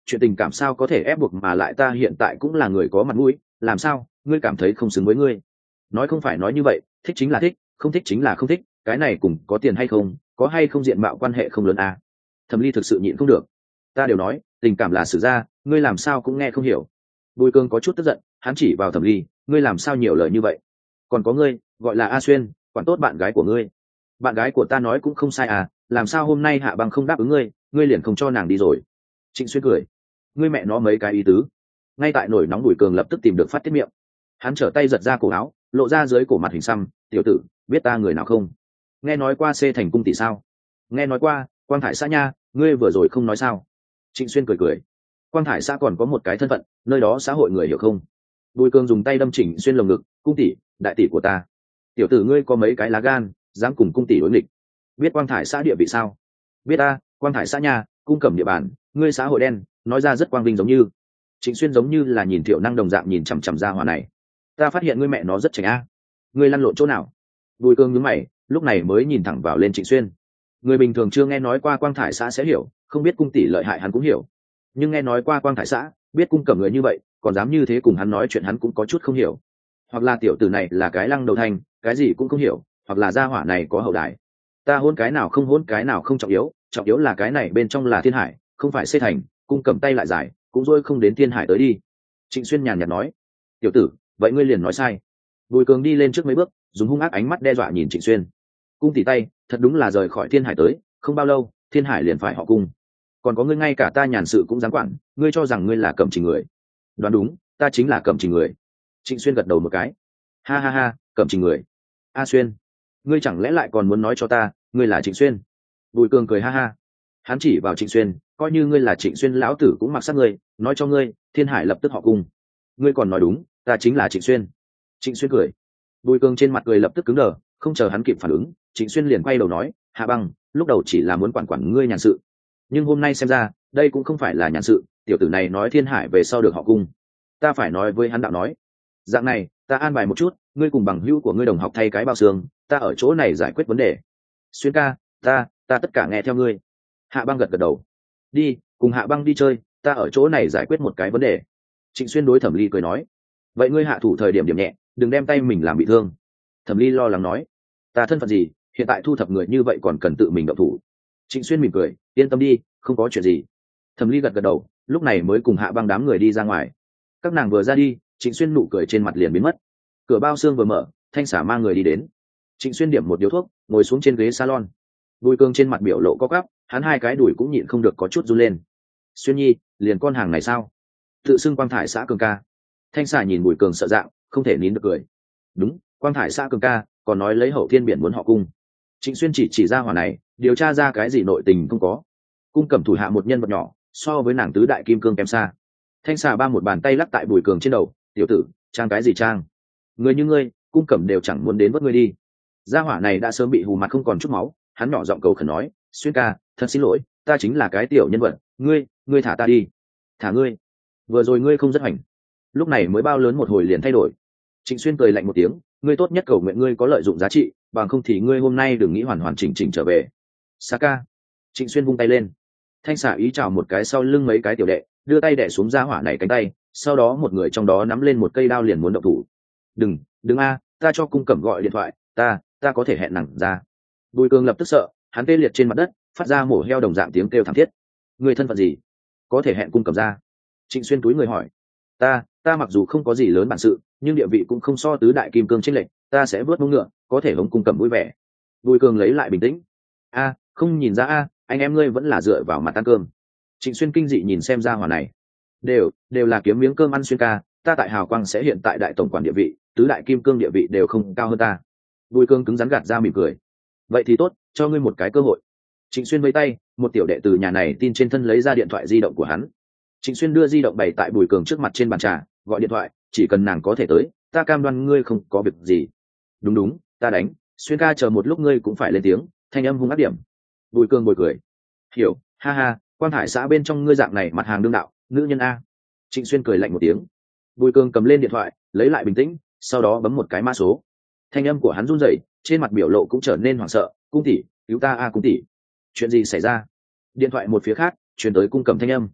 chuyện tình cảm sao có thể ép buộc, mà lại ta hiện tại cũng là người có mặt mũi, làm sao ngươi cảm thấy không xứng với ngươi? Nói không phải nói như vậy, thích chính là thích, không thích chính là không thích, cái này cùng có tiền hay không, có hay không diện mạo quan hệ không lớn à. Thẩm Ly thực sự nhịn không được. Ta đều nói tình cảm là sự ra, ngươi làm sao cũng nghe không hiểu. Bùi Cương có chút tức giận, hắn chỉ vào Thẩm Ly, ngươi làm sao nhiều lời như vậy? Còn có ngươi, gọi là A Xuyên, quản tốt bạn gái của ngươi. Bạn gái của ta nói cũng không sai à, làm sao hôm nay Hạ Băng không đáp ứng ngươi, ngươi liền không cho nàng đi rồi? Trịnh Xuyên cười, ngươi mẹ nó mấy cái ý tứ. Ngay tại nổi nóng, Bùi Cương lập tức tìm được phát tiết miệng. Hắn trở tay giật ra cổ áo, lộ ra dưới cổ mặt hình xăm. Tiểu tử, biết ta người nào không? Nghe nói qua C Thành cung tỷ sao? Nghe nói qua, Quang Thải xã nha, ngươi vừa rồi không nói sao? Trịnh Xuyên cười cười, Quang Thải xã còn có một cái thân phận, nơi đó xã hội người hiểu không? Bùi Cương dùng tay đâm Trịnh Xuyên lồng ngực, cung tỷ, đại tỷ của ta. Tiểu tử ngươi có mấy cái lá gan, dám cùng cung tỷ đối nghịch? Biết Quang Thải xã địa vị sao? Biết ta, Quang Thải xã nha, cung cẩm địa bàn, ngươi xã hội đen, nói ra rất quang vinh giống như. Trịnh Xuyên giống như là nhìn Thiệu Năng đồng dạng nhìn chằm chằm ra hỏa này. Ta phát hiện ngươi mẹ nó rất chảnh a. Ngươi lăn lộn chỗ nào? Bùi Cương nhướng mày, lúc này mới nhìn thẳng vào lên Trịnh Xuyên. Người bình thường chưa nghe nói qua Quang Thải xã sẽ hiểu, không biết cung tỷ lợi hại hắn cũng hiểu, nhưng nghe nói qua Quang Thải xã, biết cung cẩm người như vậy, còn dám như thế cùng hắn nói chuyện, hắn cũng có chút không hiểu. Hoặc là tiểu tử này là cái lăng đầu thanh, cái gì cũng không hiểu, hoặc là gia hỏa này có hậu đài. Ta hôn cái nào không hôn cái nào không trọng yếu, trọng yếu là cái này bên trong là Thiên Hải, không phải xây thành, cung cầm tay lại dài, cũng dôi không đến Thiên Hải tới đi. Trịnh Xuyên nhàn nhạt nói. Tiểu tử, vậy ngươi liền nói sai. Bùi Cường đi lên trước mấy bước, dùng hung ác ánh mắt đe dọa nhìn Trịnh Xuyên. Cung tỷ tay, thật đúng là rời khỏi Thiên Hải tới, không bao lâu, Thiên Hải liền phải họ cung. Còn có ngươi ngay cả ta nhàn sự cũng dám quản, ngươi cho rằng ngươi là Cẩm Trình người? Đoán đúng, ta chính là Cẩm Trình người. Trịnh Xuyên gật đầu một cái. Ha ha ha, Cẩm Trình người. A Xuyên, ngươi chẳng lẽ lại còn muốn nói cho ta, ngươi là Trịnh Xuyên? Bùi Cường cười ha ha. Hắn chỉ vào Trịnh Xuyên, coi như ngươi là Trịnh Xuyên lão tử cũng mặc sát ngươi, nói cho ngươi, Thiên Hải lập tức họ cung. Ngươi còn nói đúng, ta chính là Trịnh Xuyên. Trịnh Xuyên cười. Bùi Cường trên mặt cười lập tức cứng đờ, không chờ hắn kịp phản ứng, Trịnh Xuyên liền quay đầu nói, Hạ Băng, lúc đầu chỉ là muốn quản quản ngươi nhàn sự, nhưng hôm nay xem ra, đây cũng không phải là nhàn sự, tiểu tử này nói Thiên Hải về sau được họ cung, ta phải nói với hắn đạo nói. Dạng này, ta an bài một chút, ngươi cùng bằng hữu của ngươi đồng học thay cái bao xương, ta ở chỗ này giải quyết vấn đề. Xuyên ca, ta, ta tất cả nghe theo ngươi. Hạ Băng gật gật đầu. Đi, cùng Hạ Băng đi chơi, ta ở chỗ này giải quyết một cái vấn đề. Trịnh Xuyên đối Thẩm Ly cười nói. Vậy ngươi hạ thủ thời điểm điểm nhẹ, đừng đem tay mình làm bị thương. Thẩm Ly lo lắng nói. Ta thân phận gì, hiện tại thu thập người như vậy còn cần tự mình động thủ. Trịnh Xuyên mỉm cười, yên tâm đi, không có chuyện gì. Thẩm Ly gật gật đầu, lúc này mới cùng Hạ Băng đám người đi ra ngoài. Các nàng vừa ra đi, Trịnh Xuyên nụ cười trên mặt liền biến mất. Cửa bao xương vừa mở, Thanh Xả mang người đi đến. Trịnh Xuyên điểm một điếu thuốc, ngồi xuống trên ghế salon. Bùi Cường trên mặt biểu lộ có gắp, hắn hai cái đùi cũng nhịn không được có chút run lên. Xuyên nhi, liền con hàng này sao? Tự xưng Quang Thải xã Cường ca. Thanh Xả nhìn Bùi Cường sợ dạng, không thể nín được cười. Đúng, Quang Thải xã Cường ca, còn nói lấy Hậu Thiên Biển muốn họ cung. Trịnh Xuyên chỉ chỉ ra hỏa này, điều tra ra cái gì nội tình không có. Cung Cẩm thủ hạ một nhân vật nhỏ, so với nàng tứ đại kim cương kém xa. Thanh Xà ba một bàn tay lắc tại Bùi Cường trên đầu, tiểu tử, trang cái gì trang? Người như ngươi, Cung Cẩm đều chẳng muốn đến vớt ngươi đi. Gia hỏa này đã sớm bị hù mặt không còn chút máu, hắn nhỏ giọng cầu khẩn nói, Xuyên ca, thật xin lỗi, ta chính là cái tiểu nhân vật, ngươi, ngươi thả ta đi. Thả ngươi? Vừa rồi ngươi không rất hoành, lúc này mới bao lớn một hồi liền thay đổi. Trịnh Xuyên cười lạnh một tiếng, ngươi tốt nhất cầu nguyện ngươi có lợi dụng giá trị, bằng không thì ngươi hôm nay đừng nghĩ hoàn hoàn chỉnh chỉnh trở về. Saka. Trịnh Xuyên vung tay lên. Thanh Xà ý chào một cái sau lưng mấy cái tiểu đệ, đưa tay đè xuống gia hỏa này cánh tay, sau đó một người trong đó nắm lên một cây đao liền muốn động thủ. Đừng, đừng a, ta cho Cung Cẩm gọi điện thoại, ta, ta có thể hẹn nàng ra. Bùi Cường lập tức sợ, hắn tê liệt trên mặt đất, phát ra mổ heo đồng dạng tiếng kêu thảm thiết. Người thân phận gì? Có thể hẹn Cung Cẩm ra? Trịnh Xuyên túi người hỏi. Ta, ta mặc dù không có gì lớn bản sự, nhưng địa vị cũng không so tứ đại kim cương chênh lệch, ta sẽ vớt mông ngựa, có thể hống Cung Cẩm vui vẻ. Bùi Cường lấy lại bình tĩnh. A, không nhìn ra a, anh em ngươi vẫn là dựa vào mặt ăn cơm. Trịnh Xuyên kinh dị nhìn xem ra hỏa này. Đều, đều là kiếm miếng cơm ăn Xuyên ca, ta tại Hào Quang sẽ hiện tại đại tổng quản địa vị, tứ đại kim cương địa vị đều không cao hơn ta. Bùi Cường cứng rắn gạt ra mỉm cười. Vậy thì tốt, cho ngươi một cái cơ hội. Trịnh Xuyên vẫy tay, một tiểu đệ từ nhà này tin trên thân lấy ra điện thoại di động của hắn. Trịnh Xuyên đưa di động bày tại Bùi Cường trước mặt trên bàn trà, gọi điện thoại, chỉ cần nàng có thể tới, ta cam đoan ngươi không có việc gì. Đúng đúng, ta đánh, Xuyên ca chờ một lúc ngươi cũng phải lên tiếng, thanh âm hung ác điểm. Bùi Cường bồi cười. Hiểu, ha ha, Quang Hải xã bên trong ngươi dạng này mặt hàng đương đạo, nữ nhân a. Trịnh Xuyên cười lạnh một tiếng. Bùi Cường cầm lên điện thoại, lấy lại bình tĩnh, sau đó bấm một cái mã số. Thanh âm của hắn run rẩy, trên mặt biểu lộ cũng trở nên hoảng sợ. Cung tỷ, cứu ta a cung tỷ. Chuyện gì xảy ra? Điện thoại một phía khác truyền tới Cung Cẩm thanh âm.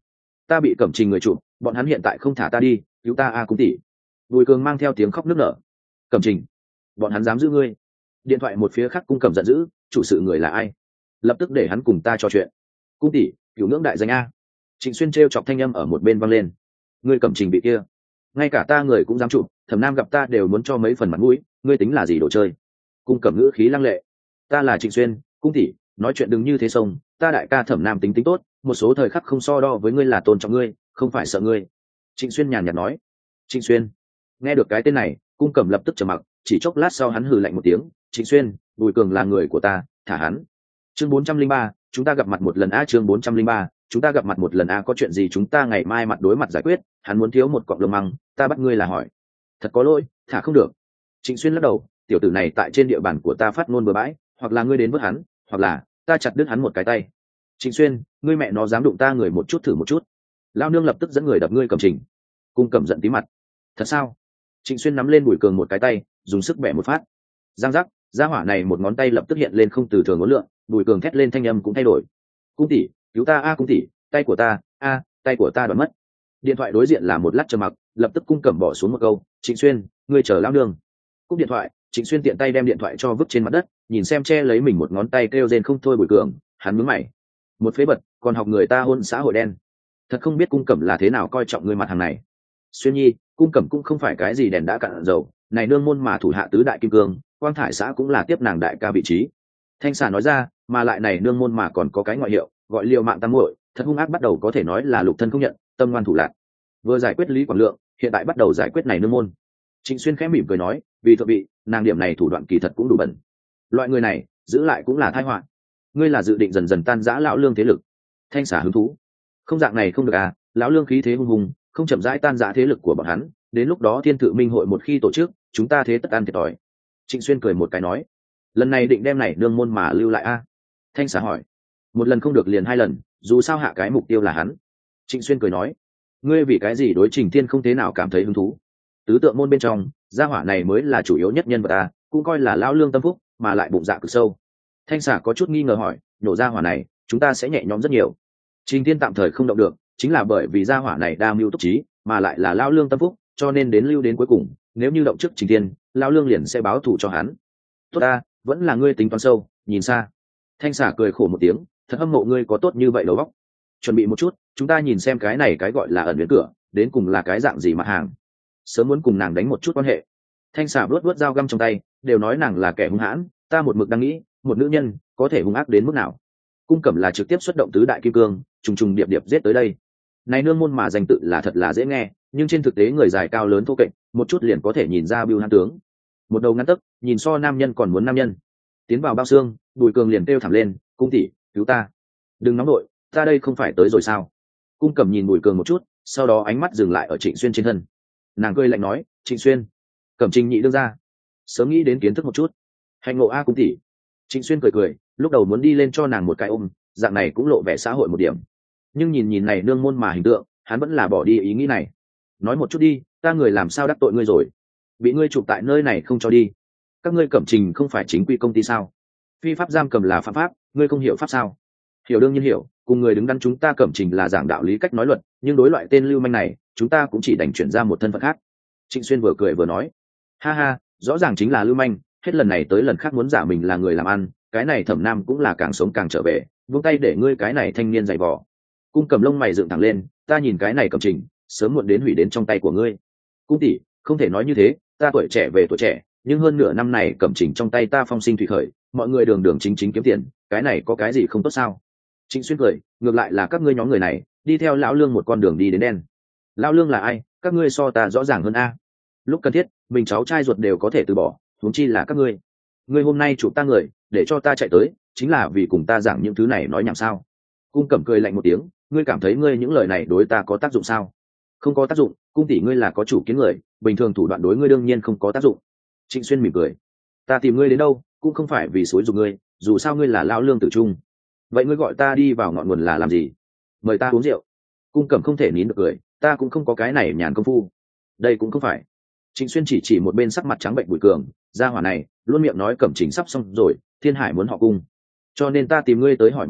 ta bị cẩm trình người chụp, bọn hắn hiện tại không thả ta đi, cứu ta a cung tỷ. Bùi cường mang theo tiếng khóc nức nở. Cẩm trình, bọn hắn dám giữ ngươi. Điện thoại một phía khác cung cẩm giận dữ, chủ sự người là ai, lập tức để hắn cùng ta trò chuyện. Cung tỷ, cứu ngưỡng đại danh a. Trịnh Xuyên trêu chọc thanh âm ở một bên vang lên. Ngươi cẩm trình bị kia, ngay cả ta người cũng dám chụp, Thẩm Nam gặp ta đều muốn cho mấy phần mặt mũi, ngươi tính là gì đồ chơi. Cung cẩm ngữ khí lăng lệ. Ta là Trịnh Xuyên, cung tỷ, nói chuyện đừng như thế sông, ta đại ca Thẩm Nam tính tính tốt, một số thời khắc không so đo với ngươi là tôn trọng ngươi, không phải sợ ngươi. Trịnh Xuyên nhàn nhạt nói. Trịnh Xuyên. Nghe được cái tên này, cung cẩm lập tức trầm mặc, chỉ chốc lát sau hắn hừ lạnh một tiếng. Trịnh Xuyên, Bùi Cường là người của ta, thả hắn. Chương bốn trăm linh ba, chúng ta gặp mặt một lần a. Chương bốn trăm linh ba, chúng ta gặp mặt một lần a. Có chuyện gì chúng ta ngày mai mặt đối mặt giải quyết. Hắn muốn thiếu một cọng lông măng, ta bắt ngươi là hỏi. Thật có lỗi, thả không được. Trịnh Xuyên lắc đầu, tiểu tử này tại trên địa bàn của ta phát ngôn bừa bãi, hoặc là ngươi đến vớt hắn, hoặc là ta chặt đứt hắn một cái tay. Trịnh Xuyên, ngươi mẹ nó dám đụng ta người một chút thử một chút. Lao nương lập tức dẫn người đập ngươi cầm trình. Cung cẩm giận tí mặt. Thật sao? Trịnh Xuyên nắm lên Bùi Cường một cái tay, dùng sức bẻ một phát. Giang giác, gia hỏa này một ngón tay lập tức hiện lên không từ thường ngón lượng. Bùi Cường thét lên thanh âm cũng thay đổi. Cung tỷ, cứu ta a cung tỷ, tay của ta, a, tay của ta đoạn mất. Điện thoại đối diện là một lát trầm mặc, lập tức cung cẩm bỏ xuống một câu. Trịnh Xuyên, ngươi chờ lao nương. Cúp điện thoại, Trịnh Xuyên tiện tay đem điện thoại cho vứt trên mặt đất, nhìn xem che lấy mình một ngón tay kêu rên không thôi Bùi Cường, hắn nhướng mày. Một phế bật, còn học người ta hôn xã hội đen. Thật không biết cung cẩm là thế nào coi trọng người mặt hàng này. Xuyên nhi, cung cẩm cũng không phải cái gì đèn đã cạn dầu, này nương môn mà thủ hạ tứ đại kim cương, quang thải xã cũng là tiếp nàng đại ca vị trí. Thanh xà nói ra, mà lại này nương môn mà còn có cái ngoại hiệu, gọi liều mạng tam muội, thật hung ác bắt đầu có thể nói là lục thân không nhận, tâm ngoan thủ lạc. Vừa giải quyết Lý Quảng Lượng, hiện tại bắt đầu giải quyết này nương môn. Trịnh Xuyên khẽ mỉm cười nói, vì thượng vị, nàng điểm này thủ đoạn kỳ thật cũng đủ bẩn. Loại người này, giữ lại cũng là tai họa. Ngươi là dự định dần dần tan rã lão lương thế lực. Thanh xà hứng thú. Không dạng này không được à, lão lương khí thế hung hùng, không chậm rãi tan rã thế lực của bọn hắn, đến lúc đó thiên thự minh hội một khi tổ chức, chúng ta thế tất ăn thiệt thòi. Trịnh Xuyên cười một cái nói, lần này định đem này nương môn mà lưu lại a. À? Thanh xà hỏi, một lần không được liền hai lần, dù sao hạ cái mục tiêu là hắn. Trịnh Xuyên cười nói, ngươi vì cái gì đối Trình Thiên không thế nào cảm thấy hứng thú? Tứ tượng môn bên trong, gia hỏa này mới là chủ yếu nhất nhân vật ta, cũng coi là lão lương tâm phúc, mà lại bụng dạ cực sâu. Thanh xà có chút nghi ngờ hỏi, nhổ gia hỏa này, chúng ta sẽ nhẹ nhõm rất nhiều. Trình Thiên tạm thời không động được, chính là bởi vì gia hỏa này đa mưu túc trí, mà lại là lão lương tâm phúc, cho nên đến lưu đến cuối cùng, nếu như động trước Trình Thiên, lão lương liền sẽ báo thù cho hắn. Tốt ta, vẫn là ngươi tính toán sâu, nhìn xa. Thanh xà cười khổ một tiếng, thật hâm mộ ngươi có tốt như vậy đầu óc. Chuẩn bị một chút, chúng ta nhìn xem cái này cái gọi là ẩn biến cửa, đến cùng là cái dạng gì mặt hàng. Sớm muốn cùng nàng đánh một chút quan hệ. Thanh xà vuốt vuốt dao găm trong tay, đều nói nàng là kẻ hung hãn, ta một mực đang nghĩ, một nữ nhân có thể hung ác đến mức nào. Cung cẩm là trực tiếp xuất động tứ đại kim cương, trùng trùng điệp điệp giết tới đây. Này nương môn mà danh tự là thật là dễ nghe, nhưng trên thực tế người dài cao lớn thô kệch, một chút liền có thể nhìn ra bưu hãn tướng. Một đầu ngắn tấc, nhìn so nam nhân còn muốn nam nhân. Tiến vào bao xương, Bùi Cường liền kêu thẳng lên, cung tỷ, cứu ta. Đừng nóng nội, ta đây không phải tới rồi sao? Cung cẩm nhìn Bùi Cường một chút, sau đó ánh mắt dừng lại ở Trịnh Xuyên trên thân. Nàng cười lạnh nói, Trịnh Xuyên, cẩm trình nhị đương ra, sớm nghĩ đến kiến thức một chút. Hạnh ngộ a cung tỷ. Trịnh Xuyên cười cười, lúc đầu muốn đi lên cho nàng một cái ôm, dạng này cũng lộ vẻ xã hội một điểm. Nhưng nhìn nhìn này nương môn mà hình tượng, hắn vẫn là bỏ đi ý nghĩ này. Nói một chút đi, ta người làm sao đắc tội ngươi rồi? Bị ngươi chụp tại nơi này không cho đi. Các ngươi cẩm trình không phải chính quy công ty sao? Phi pháp giam cầm là phạm pháp, ngươi không hiểu pháp sao? Hiểu đương nhiên hiểu, cùng người đứng đắn chúng ta cẩm trình là giảng đạo lý cách nói luật, nhưng đối loại tên lưu manh này, chúng ta cũng chỉ đành chuyển ra một thân phận khác. Trịnh Xuyên vừa cười vừa nói, ha ha, rõ ràng chính là lưu manh, hết lần này tới lần khác muốn giả mình là người làm ăn, cái này Thẩm Nam cũng là càng sống càng trở về, buông tay để ngươi cái này thanh niên dày vò. Cung cầm lông mày dựng thẳng lên, ta nhìn cái này cẩm trình, sớm muộn đến hủy đến trong tay của ngươi. Cung tỷ, không thể nói như thế, ta tuổi trẻ về tuổi trẻ, nhưng hơn nửa năm này cẩm trình trong tay ta phong sinh thủy khởi, mọi người đường đường chính chính kiếm tiền, cái này có cái gì không tốt sao? Trịnh Xuyên cười, ngược lại là các ngươi nhóm người này đi theo lão lương một con đường đi đến đen. Lão lương là ai, các ngươi so ta rõ ràng hơn a. Lúc cần thiết mình cháu trai ruột đều có thể từ bỏ, huống chi là các ngươi. Ngươi hôm nay chụp ta người để cho ta chạy tới, chính là vì cùng ta giảng những thứ này nói nhảm sao? Cung cẩm cười lạnh một tiếng, ngươi cảm thấy ngươi những lời này đối ta có tác dụng sao? Không có tác dụng, cung tỷ ngươi là có chủ kiến người, bình thường thủ đoạn đối ngươi đương nhiên không có tác dụng. Trịnh Xuyên mỉm cười, ta tìm ngươi đến đâu cũng không phải vì xúi giục ngươi, dù sao ngươi là lão lương tử trung. Vậy ngươi gọi ta đi vào ngọn nguồn là làm gì? Mời ta uống rượu. Cung cẩm không thể nín được cười, ta cũng không có cái này nhàn công phu. Đây cũng không phải. Trịnh Xuyên chỉ chỉ một bên sắc mặt trắng bệnh Bùi Cường, gia hỏa này luôn miệng nói cẩm trình sắp xong rồi, Thiên Hải muốn họ cung, cho nên ta tìm ngươi tới hỏi một chút,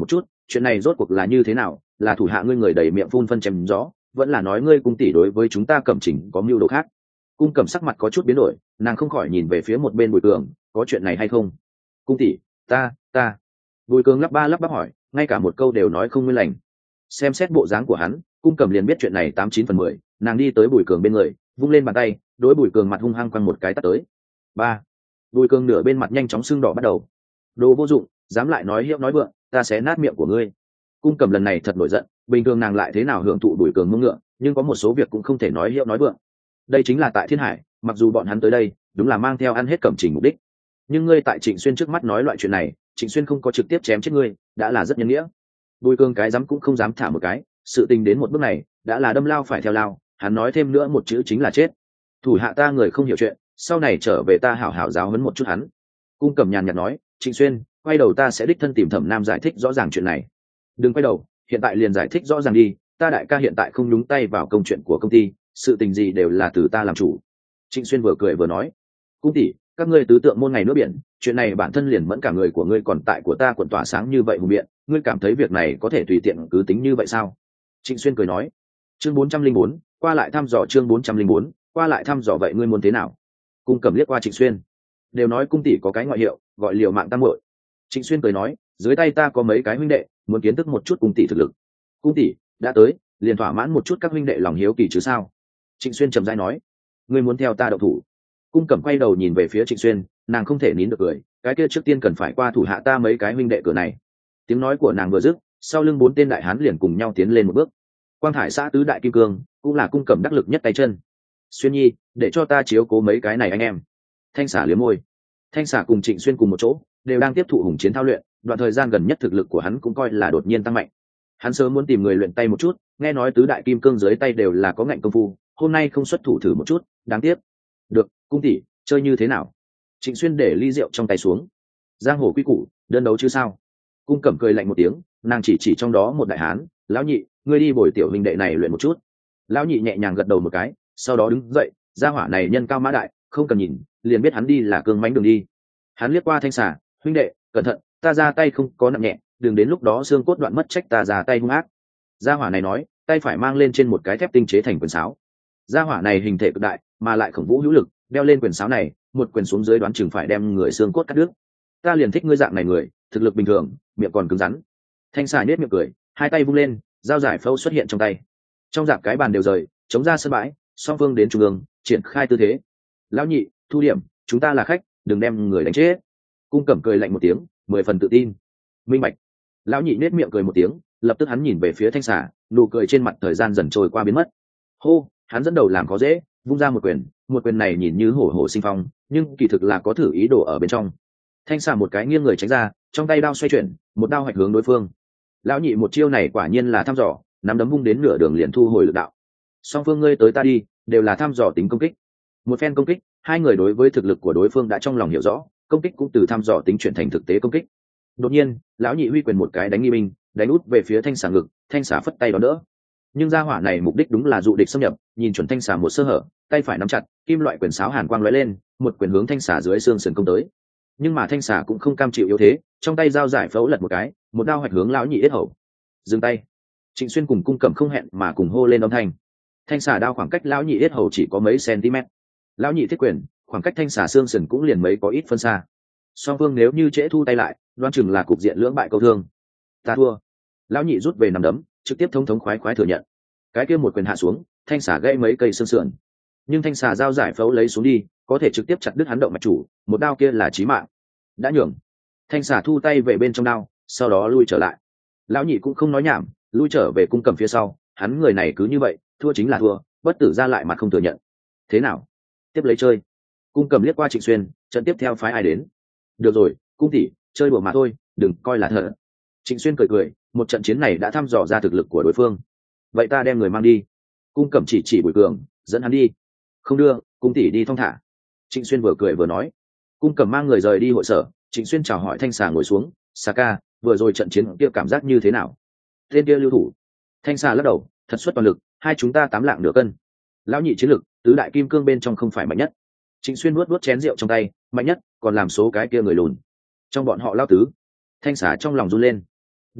chuyện này rốt cuộc là như thế nào, là thủ hạ ngươi người đầy miệng phun phân chém gió, vẫn là nói ngươi cung tỷ đối với chúng ta Cẩm Chỉnh có mưu đồ khác? Cung Cẩm sắc mặt có chút biến đổi, nàng không khỏi nhìn về phía một bên Bùi Cường, có chuyện này hay không? Cung tỷ, ta ta Bùi Cường lắp ba lắp bắp hỏi, ngay cả một câu đều nói không nguyên lành. Xem xét bộ dáng của hắn, Cung Cẩm liền biết chuyện này tám chín phần mười. Nàng đi tới Bùi Cường bên người, vung lên bàn tay, đối Bùi Cường mặt hung hăng quăng một cái tát tới. Ba. Bùi Cường nửa bên mặt nhanh chóng sưng đỏ bắt đầu. Đồ vô dụng, dám lại nói hiệu nói vượng, ta sẽ nát miệng của ngươi. Cung Cẩm lần này thật nổi giận, bình thường nàng lại thế nào hưởng thụ Bùi Cường mông ngựa, nhưng có một số việc cũng không thể nói hiệu nói vượng. Đây chính là tại Thiên Hải, mặc dù bọn hắn tới đây đúng là mang theo ăn hết Cẩm Chỉnh mục đích, nhưng ngươi tại Trịnh Xuyên trước mắt nói loại chuyện này, Trịnh Xuyên không có trực tiếp chém chết ngươi, đã là rất nhân nghĩa. Bùi Cường cái dám cũng không dám thả một cái, sự tình đến một bước này đã là đâm lao phải theo lao, hắn nói thêm nữa một chữ chính là chết. Thủ hạ ta người không hiểu chuyện, sau này trở về ta hảo hảo giáo huấn một chút hắn. Cung Cẩm nhàn nhạt nói, Trịnh Xuyên, quay đầu ta sẽ đích thân tìm Thẩm Nam giải thích rõ ràng chuyện này. Đừng quay đầu, hiện tại liền giải thích rõ ràng đi, ta đại ca hiện tại không nhúng tay vào công chuyện của công ty, sự tình gì đều là từ ta làm chủ. Trịnh Xuyên vừa cười vừa nói, cung tỷ, các ngươi tứ tượng môn ngày nước biển, chuyện này bản thân liền mẫn cả người của ngươi còn tại của ta quần tỏa sáng như vậy hùng biện, ngươi cảm thấy việc này có thể tùy tiện cứ tính như vậy sao? Trịnh Xuyên cười nói, chương bốn trăm linh bốn, qua lại thăm dò chương bốn trăm linh bốn, qua lại thăm dò vậy ngươi muốn thế nào? Cung Cẩm liếc qua Trịnh Xuyên, đều nói cung tỷ có cái ngoại hiệu, gọi liều mạng tam muội. Trịnh Xuyên cười nói, dưới tay ta có mấy cái huynh đệ, muốn kiến thức một chút cung tỷ thực lực. Cung tỷ đã tới, liền thỏa mãn một chút các huynh đệ lòng hiếu kỳ chứ sao? Trịnh Xuyên trầm rãi nói, ngươi muốn theo ta động thủ? Cung Cẩm quay đầu nhìn về phía Trịnh Xuyên, nàng không thể nín được cười, cái kia trước tiên cần phải qua thủ hạ ta mấy cái huynh đệ cửa này. Tiếng nói của nàng vừa dứt, sau lưng bốn tên đại hán liền cùng nhau tiến lên một bước. Quang Thải xã tứ đại kim cương cũng là Cung Cẩm đắc lực nhất tay chân. Xuyên nhi, để cho ta chiếu cố mấy cái này anh em. Thanh Xả liếm môi. Thanh Xả cùng Trịnh Xuyên cùng một chỗ, đều đang tiếp thụ hùng chiến thao luyện, đoạn thời gian gần nhất thực lực của hắn cũng coi là đột nhiên tăng mạnh. Hắn sớm muốn tìm người luyện tay một chút, nghe nói tứ đại kim cương dưới tay đều là có ngạnh công phu, hôm nay không xuất thủ thử một chút, đáng tiếc. Được, cung tỷ, chơi như thế nào? Trịnh Xuyên để ly rượu trong tay xuống. Giang hồ quy củ, đơn đấu chứ sao? Cung Cẩm cười lạnh một tiếng, nàng chỉ chỉ trong đó một đại hán, lão nhị, ngươi đi bồi tiểu huynh đệ này luyện một chút. Lão nhị nhẹ nhàng gật đầu một cái, sau đó đứng dậy, gia hỏa này nhân cao mã đại, không cần nhìn, liền biết hắn đi là cương mãnh đường đi. Hắn liếc qua Thanh Xà, huynh đệ, cẩn thận, ta ra tay không có nặng nhẹ, đừng đến lúc đó xương cốt đoạn mất trách ta ra tay hung ác. Gia hỏa này nói, tay phải mang lên trên một cái thép tinh chế thành quyền sáo. Gia hỏa này hình thể cực đại, mà lại khổng vũ hữu lực, đeo lên quyền sáo này, một quyền xuống dưới đoán chừng phải đem người xương cốt cắt đứt. Ta liền thích ngươi dạng này người, thực lực bình thường, miệng còn cứng rắn. Thanh Xà nhếch miệng cười, hai tay vung lên, dao giải phẫu xuất hiện trong tay. Trong dạp cái bàn đều rời, chống ra sân bãi, song phương đến trung ương, triển khai tư thế. Lão nhị, thu điểm, chúng ta là khách, đừng đem người đánh chết. Cung Cẩm cười lạnh một tiếng, mười phần tự tin. Minh bạch. Lão nhị nết miệng cười một tiếng, lập tức hắn nhìn về phía Thanh Xà, nụ cười trên mặt thời gian dần trôi qua biến mất. Hô, hắn dẫn đầu làm có dễ, vung ra một quyền, một quyền này nhìn như hổ hổ sinh phong, nhưng kỳ thực là có thử ý đồ ở bên trong. Thanh Xà một cái nghiêng người tránh ra, trong tay đao xoay chuyển, một đao hoạch hướng đối phương. Lão nhị một chiêu này quả nhiên là thăm dò, nắm đấm vung đến nửa đường liền thu hồi lực đạo. Song phương ngươi tới ta đi, đều là thăm dò tính công kích. Một phen công kích, hai người đối với thực lực của đối phương đã trong lòng hiểu rõ, công kích cũng từ thăm dò tính chuyển thành thực tế công kích. Đột nhiên, lão nhị huy quyền một cái đánh nghi binh, đánh út về phía Thanh Xà ngực, Thanh Xà phất tay đón đỡ. Nhưng gia hỏa này mục đích đúng là dụ địch xâm nhập, nhìn chuẩn Thanh Xà một sơ hở, tay phải nắm chặt, kim loại quyền sáo hàn quang lóe lên, một quyền hướng Thanh Xà dưới xương sườn công tới. Nhưng mà Thanh Xà cũng không cam chịu yếu thế, trong tay dao giải phẫu lật một cái, một đao hoạch hướng lão nhị yết hầu. Dừng tay. Trịnh Xuyên cùng Cung Cẩm không hẹn mà cùng hô lên âm thanh. Thanh Xà đao khoảng cách lão nhị yết hầu chỉ có mấy cm. Lão nhị thiết quyền, khoảng cách Thanh Xà xương sườn cũng liền mấy có ít phân xa. Song phương nếu như trễ thu tay lại, đoán chừng là cục diện lưỡng bại câu thương. Ta thua. Lão nhị rút về nằm đấm, trực tiếp thống thống khoái khoái thừa nhận. Cái kia một quyền hạ xuống, Thanh Xà gãy mấy cây xương sườn. Nhưng Thanh Xà dao giải phẫu lấy xuống đi, có thể trực tiếp chặt đứt hắn động mạch chủ, một đao kia là chí mạng. Đã nhường. Thanh Xà thu tay về bên trong đao, sau đó lui trở lại. Lão nhị cũng không nói nhảm, lui trở về Cung Cẩm phía sau, hắn người này cứ như vậy, thua chính là thua, bất tử ra lại mà không thừa nhận. Thế nào? Tiếp lấy chơi. Cung Cẩm liếc qua Trịnh Xuyên, trận tiếp theo phái ai đến? Được rồi, cung tỷ, chơi đùa mà thôi, đừng coi là thật. Trịnh Xuyên cười cười, một trận chiến này đã thăm dò ra thực lực của đối phương. Vậy ta đem người mang đi. Cung Cẩm chỉ chỉ Bùi Cường, dẫn hắn đi. Không đưa, cung tỷ đi thong thả. Trịnh Xuyên vừa cười vừa nói. Cung Cẩm mang người rời đi hội sở, Trịnh Xuyên chào hỏi Thanh Xà ngồi xuống. Xà ca, vừa rồi trận chiến kia cảm giác như thế nào? Tên kia lưu thủ. Thanh Xà lắc đầu, thật xuất toàn lực, hai chúng ta tám lạng nửa cân. Lão nhị chiến lực, tứ đại kim cương bên trong không phải mạnh nhất. Trịnh Xuyên nuốt nuốt chén rượu trong tay, mạnh nhất còn làm số cái kia người lùn trong bọn họ. Lao tứ. Thanh Xà trong lòng run lên. Đúng vậy,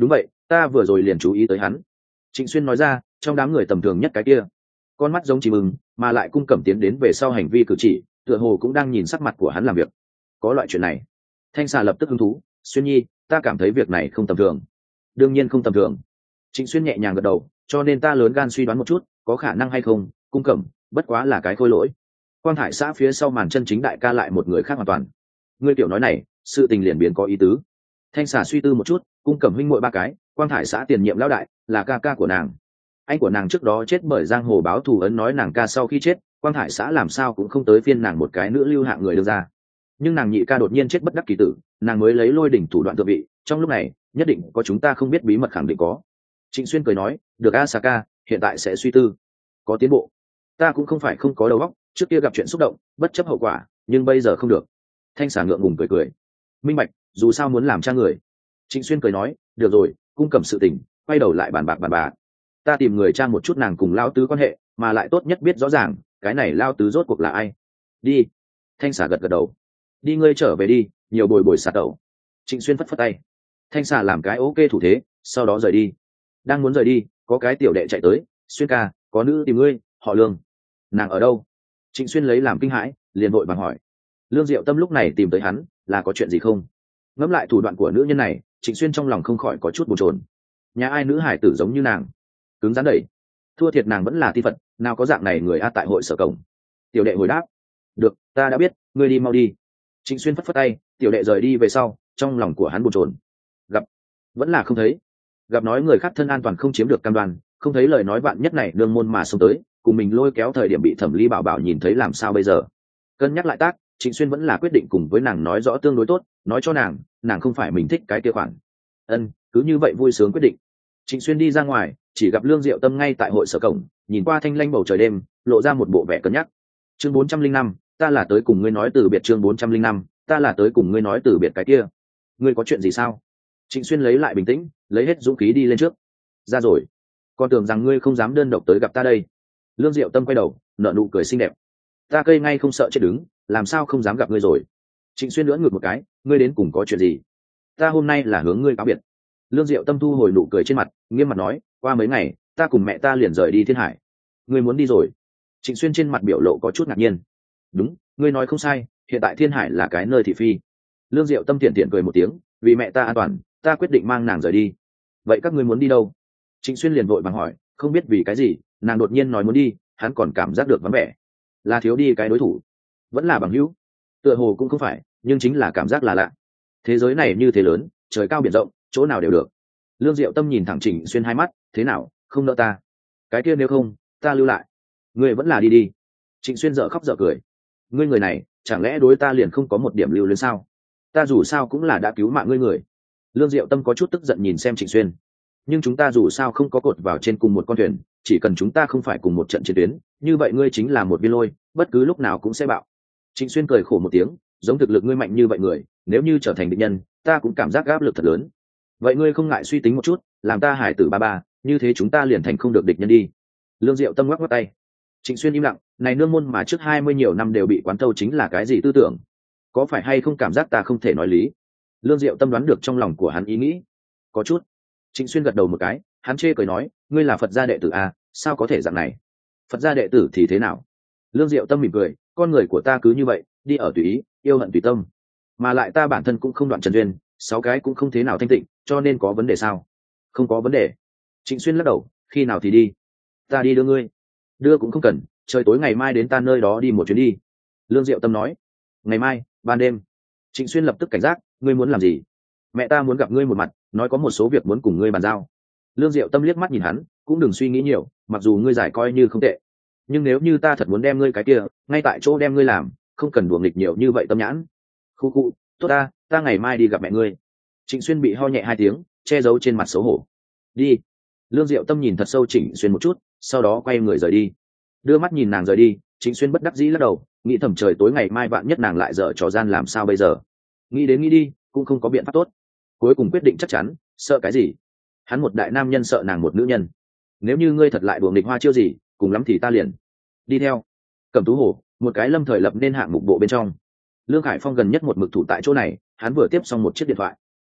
ta vừa rồi liền chú ý tới hắn. Trịnh Xuyên nói ra, trong đám người tầm thường nhất cái kia, con mắt giống chim ưng, mà lại cung cẩm tiến đến về sau hành vi cử chỉ tựa hồ cũng đang nhìn sắc mặt của hắn làm việc. Có loại chuyện này. Thanh xà lập tức hứng thú. Xuyên nhi, ta cảm thấy việc này không tầm thường. Đương nhiên không tầm thường. Trịnh Xuyên nhẹ nhàng gật đầu, cho nên ta lớn gan suy đoán một chút, có khả năng hay không, cung cẩm bất quá là cái khôi lỗi. Quang Hải xã phía sau màn chân chính đại ca lại một người khác hoàn toàn. Ngươi tiểu nói này, sự tình liền biến có ý tứ. Thanh xà suy tư một chút, cung cẩm huynh muội ba cái, Quang Hải xã tiền nhiệm lão đại là ca ca của nàng. Anh của nàng trước đó chết bởi giang hồ báo thù ấn nói nàng ca sau khi chết, Quang Hải xã làm sao cũng không tới phiên nàng một cái nữ lưu hạng người đưa ra. Nhưng nàng nhị ca đột nhiên chết bất đắc kỳ tử, nàng mới lấy lôi đỉnh thủ đoạn tự vị, trong lúc này nhất định có chúng ta không biết bí mật, khẳng định có. Trịnh Xuyên cười nói, được a Saka, hiện tại sẽ suy tư, có tiến bộ. Ta cũng không phải không có đầu óc, trước kia gặp chuyện xúc động bất chấp hậu quả, nhưng bây giờ không được. Thanh xà ngượng ngùng cười cười, minh bạch, dù sao muốn làm cha người. Trịnh Xuyên cười nói, được rồi, cung cầm sự tình, quay đầu lại bàn bạc bàn bạc. Ta tìm người tra một chút nàng cùng lao tứ quan hệ, mà lại tốt nhất biết rõ ràng cái này lao tứ rốt cuộc là ai. Đi. Thanh xà gật gật đầu. Đi ngươi trở về đi, nhiều bồi bồi sạt đầu. Trịnh Xuyên phất phất tay. Thanh xà làm cái ok thủ thế, sau đó rời đi. Đang muốn rời đi, có cái tiểu đệ chạy tới. Xuyên ca, có nữ tìm ngươi, họ Lương. Nàng ở đâu? Trịnh Xuyên lấy làm kinh hãi, liền vội vàng hỏi. Lương Diệu Tâm lúc này tìm tới hắn, là có chuyện gì không? Ngẫm lại thủ đoạn của nữ nhân này, Trịnh Xuyên trong lòng không khỏi có chút bồn chồn. Nhà ai nữ hải tử giống như nàng, cứng rắn đẩy, thua thiệt nàng vẫn là thi phật, nào có dạng này người a tại hội sở cổng. Tiểu đệ hồi đáp, được, ta đã biết, ngươi đi mau đi. Trịnh Xuyên phất phất tay, tiểu đệ rời đi về sau, trong lòng của hắn bồn chồn. Gặp, vẫn là không thấy. Gặp nói người khác thân an toàn không chiếm được cam đoan, không thấy lời nói bạn nhất này nương môn mà xông tới, cùng mình lôi kéo thời điểm bị Thẩm Ly bảo bảo nhìn thấy làm sao bây giờ. Cân nhắc lại tác, Trịnh Xuyên vẫn là quyết định cùng với nàng nói rõ tương đối tốt, nói cho nàng, nàng không phải mình thích cái kia khoản. Ân, cứ như vậy vui sướng quyết định. Trịnh Xuyên đi ra ngoài, chỉ gặp Lương Diệu Tâm ngay tại hội sở cổng, nhìn qua thanh lanh bầu trời đêm, lộ ra một bộ vẻ cân nhắc. Chương bốn trăm linh năm, ta là tới cùng ngươi nói từ biệt. Chương bốn trăm linh năm, ta là tới cùng ngươi nói từ biệt cái kia. Ngươi có chuyện gì sao? Trịnh Xuyên lấy lại bình tĩnh, lấy hết dũng khí đi lên trước. Ra rồi, con tưởng rằng ngươi không dám đơn độc tới gặp ta đây. Lương Diệu Tâm quay đầu, nở nụ cười xinh đẹp. Ta cây ngay không sợ chết đứng, làm sao không dám gặp ngươi rồi. Trịnh Xuyên lưỡn ngược một cái, ngươi đến cùng có chuyện gì? Ta hôm nay là hướng ngươi cáo biệt. Lương Diệu Tâm thu hồi nụ cười trên mặt, nghiêm mặt nói, qua mấy ngày ta cùng mẹ ta liền rời đi Thiên Hải. Ngươi muốn đi rồi? Trịnh Xuyên trên mặt biểu lộ có chút ngạc nhiên. Đúng, ngươi nói không sai, hiện tại Thiên Hải là cái nơi thị phi. Lương Diệu Tâm tiện tiện cười một tiếng, vì mẹ ta an toàn, ta quyết định mang nàng rời đi. Vậy các ngươi muốn đi đâu? Trịnh Xuyên liền vội vàng hỏi, không biết vì cái gì nàng đột nhiên nói muốn đi, hắn còn cảm giác được vắng vẻ. Là thiếu đi cái đối thủ, vẫn là bằng hữu? Tựa hồ cũng không phải, nhưng chính là cảm giác là lạ. Thế giới này như thế lớn, trời cao biển rộng, chỗ nào đều được. Lương Diệu Tâm nhìn thẳng Trịnh Xuyên hai mắt, thế nào, không nợ ta? Cái kia nếu không, ta lưu lại. Ngươi vẫn là đi đi. Trịnh Xuyên dở khóc dở cười. Ngươi người này, chẳng lẽ đối ta liền không có một điểm lưu luyến sao? Ta dù sao cũng là đã cứu mạng ngươi người. Lương Diệu Tâm có chút tức giận nhìn xem Trịnh Xuyên. Nhưng chúng ta dù sao không có cột vào trên cùng một con thuyền, chỉ cần chúng ta không phải cùng một trận chiến tuyến, như vậy ngươi chính là một viên lôi, bất cứ lúc nào cũng sẽ bạo. Trịnh Xuyên cười khổ một tiếng, giống thực lực ngươi mạnh như vậy người, nếu như trở thành địch nhân, ta cũng cảm giác áp lực thật lớn. Vậy ngươi không ngại suy tính một chút, làm ta hải tử ba ba, như thế chúng ta liền thành không được địch nhân đi. Lương Diệu Tâm ngoắc ngoắc tay. Trịnh Xuyên im lặng, này nương môn mà trước hai mươi nhiều năm đều bị quán thâu chính là cái gì tư tưởng? Có phải hay không cảm giác ta không thể nói lý? Lương Diệu Tâm đoán được trong lòng của hắn ý nghĩ. Có chút. Trịnh Xuyên gật đầu một cái, hắn chê cười nói, ngươi là Phật gia đệ tử à, sao có thể dạng này? Phật gia đệ tử thì thế nào? Lương Diệu Tâm mỉm cười, con người của ta cứ như vậy, đi ở tùy ý, yêu hận tùy tâm. Mà lại ta bản thân cũng không đoạn trần duyên, sáu cái cũng không thế nào thanh tịnh, cho nên có vấn đề sao? Không có vấn đề. Trịnh Xuyên lắc đầu, khi nào thì đi? Ta đi đưa ngươi. Đưa cũng không cần, trời tối ngày mai đến ta nơi đó đi một chuyến đi. Lương Diệu Tâm nói. Ngày mai, ban đêm. Trịnh Xuyên lập tức cảnh giác, ngươi muốn làm gì? Mẹ ta muốn gặp ngươi một mặt, nói có một số việc muốn cùng ngươi bàn giao. Lương Diệu Tâm liếc mắt nhìn hắn, cũng đừng suy nghĩ nhiều, mặc dù ngươi giải coi như không tệ, nhưng nếu như ta thật muốn đem ngươi cái kia, ngay tại chỗ đem ngươi làm, không cần đùa nghịch nhiều như vậy Tâm nhãn. Khu khu, tốt ta, ta ngày mai đi gặp mẹ ngươi. Trịnh Xuyên bị ho nhẹ hai tiếng, che giấu trên mặt xấu hổ. Đi. Lương Diệu Tâm nhìn thật sâu Trịnh Xuyên một chút, sau đó quay người rời đi. Đưa mắt nhìn nàng rời đi, Trịnh Xuyên bất đắc dĩ lắc đầu, nghĩ thầm trời tối ngày mai vạn nhất nàng lại dở trò gian làm sao bây giờ. Nghĩ đến nghĩ đi, cũng không có biện pháp tốt. Cuối cùng quyết định chắc chắn, sợ cái gì? Hắn một đại nam nhân sợ nàng một nữ nhân. Nếu như ngươi thật lại đùa nghịch hoa chiêu gì, cùng lắm thì ta liền đi theo. Cẩm Tú Hồ, một cái lâm thời lập nên hạng mục bộ bên trong. Lương Khải Phong gần nhất một mực thủ tại chỗ này, hắn vừa tiếp xong một chiếc điện thoại.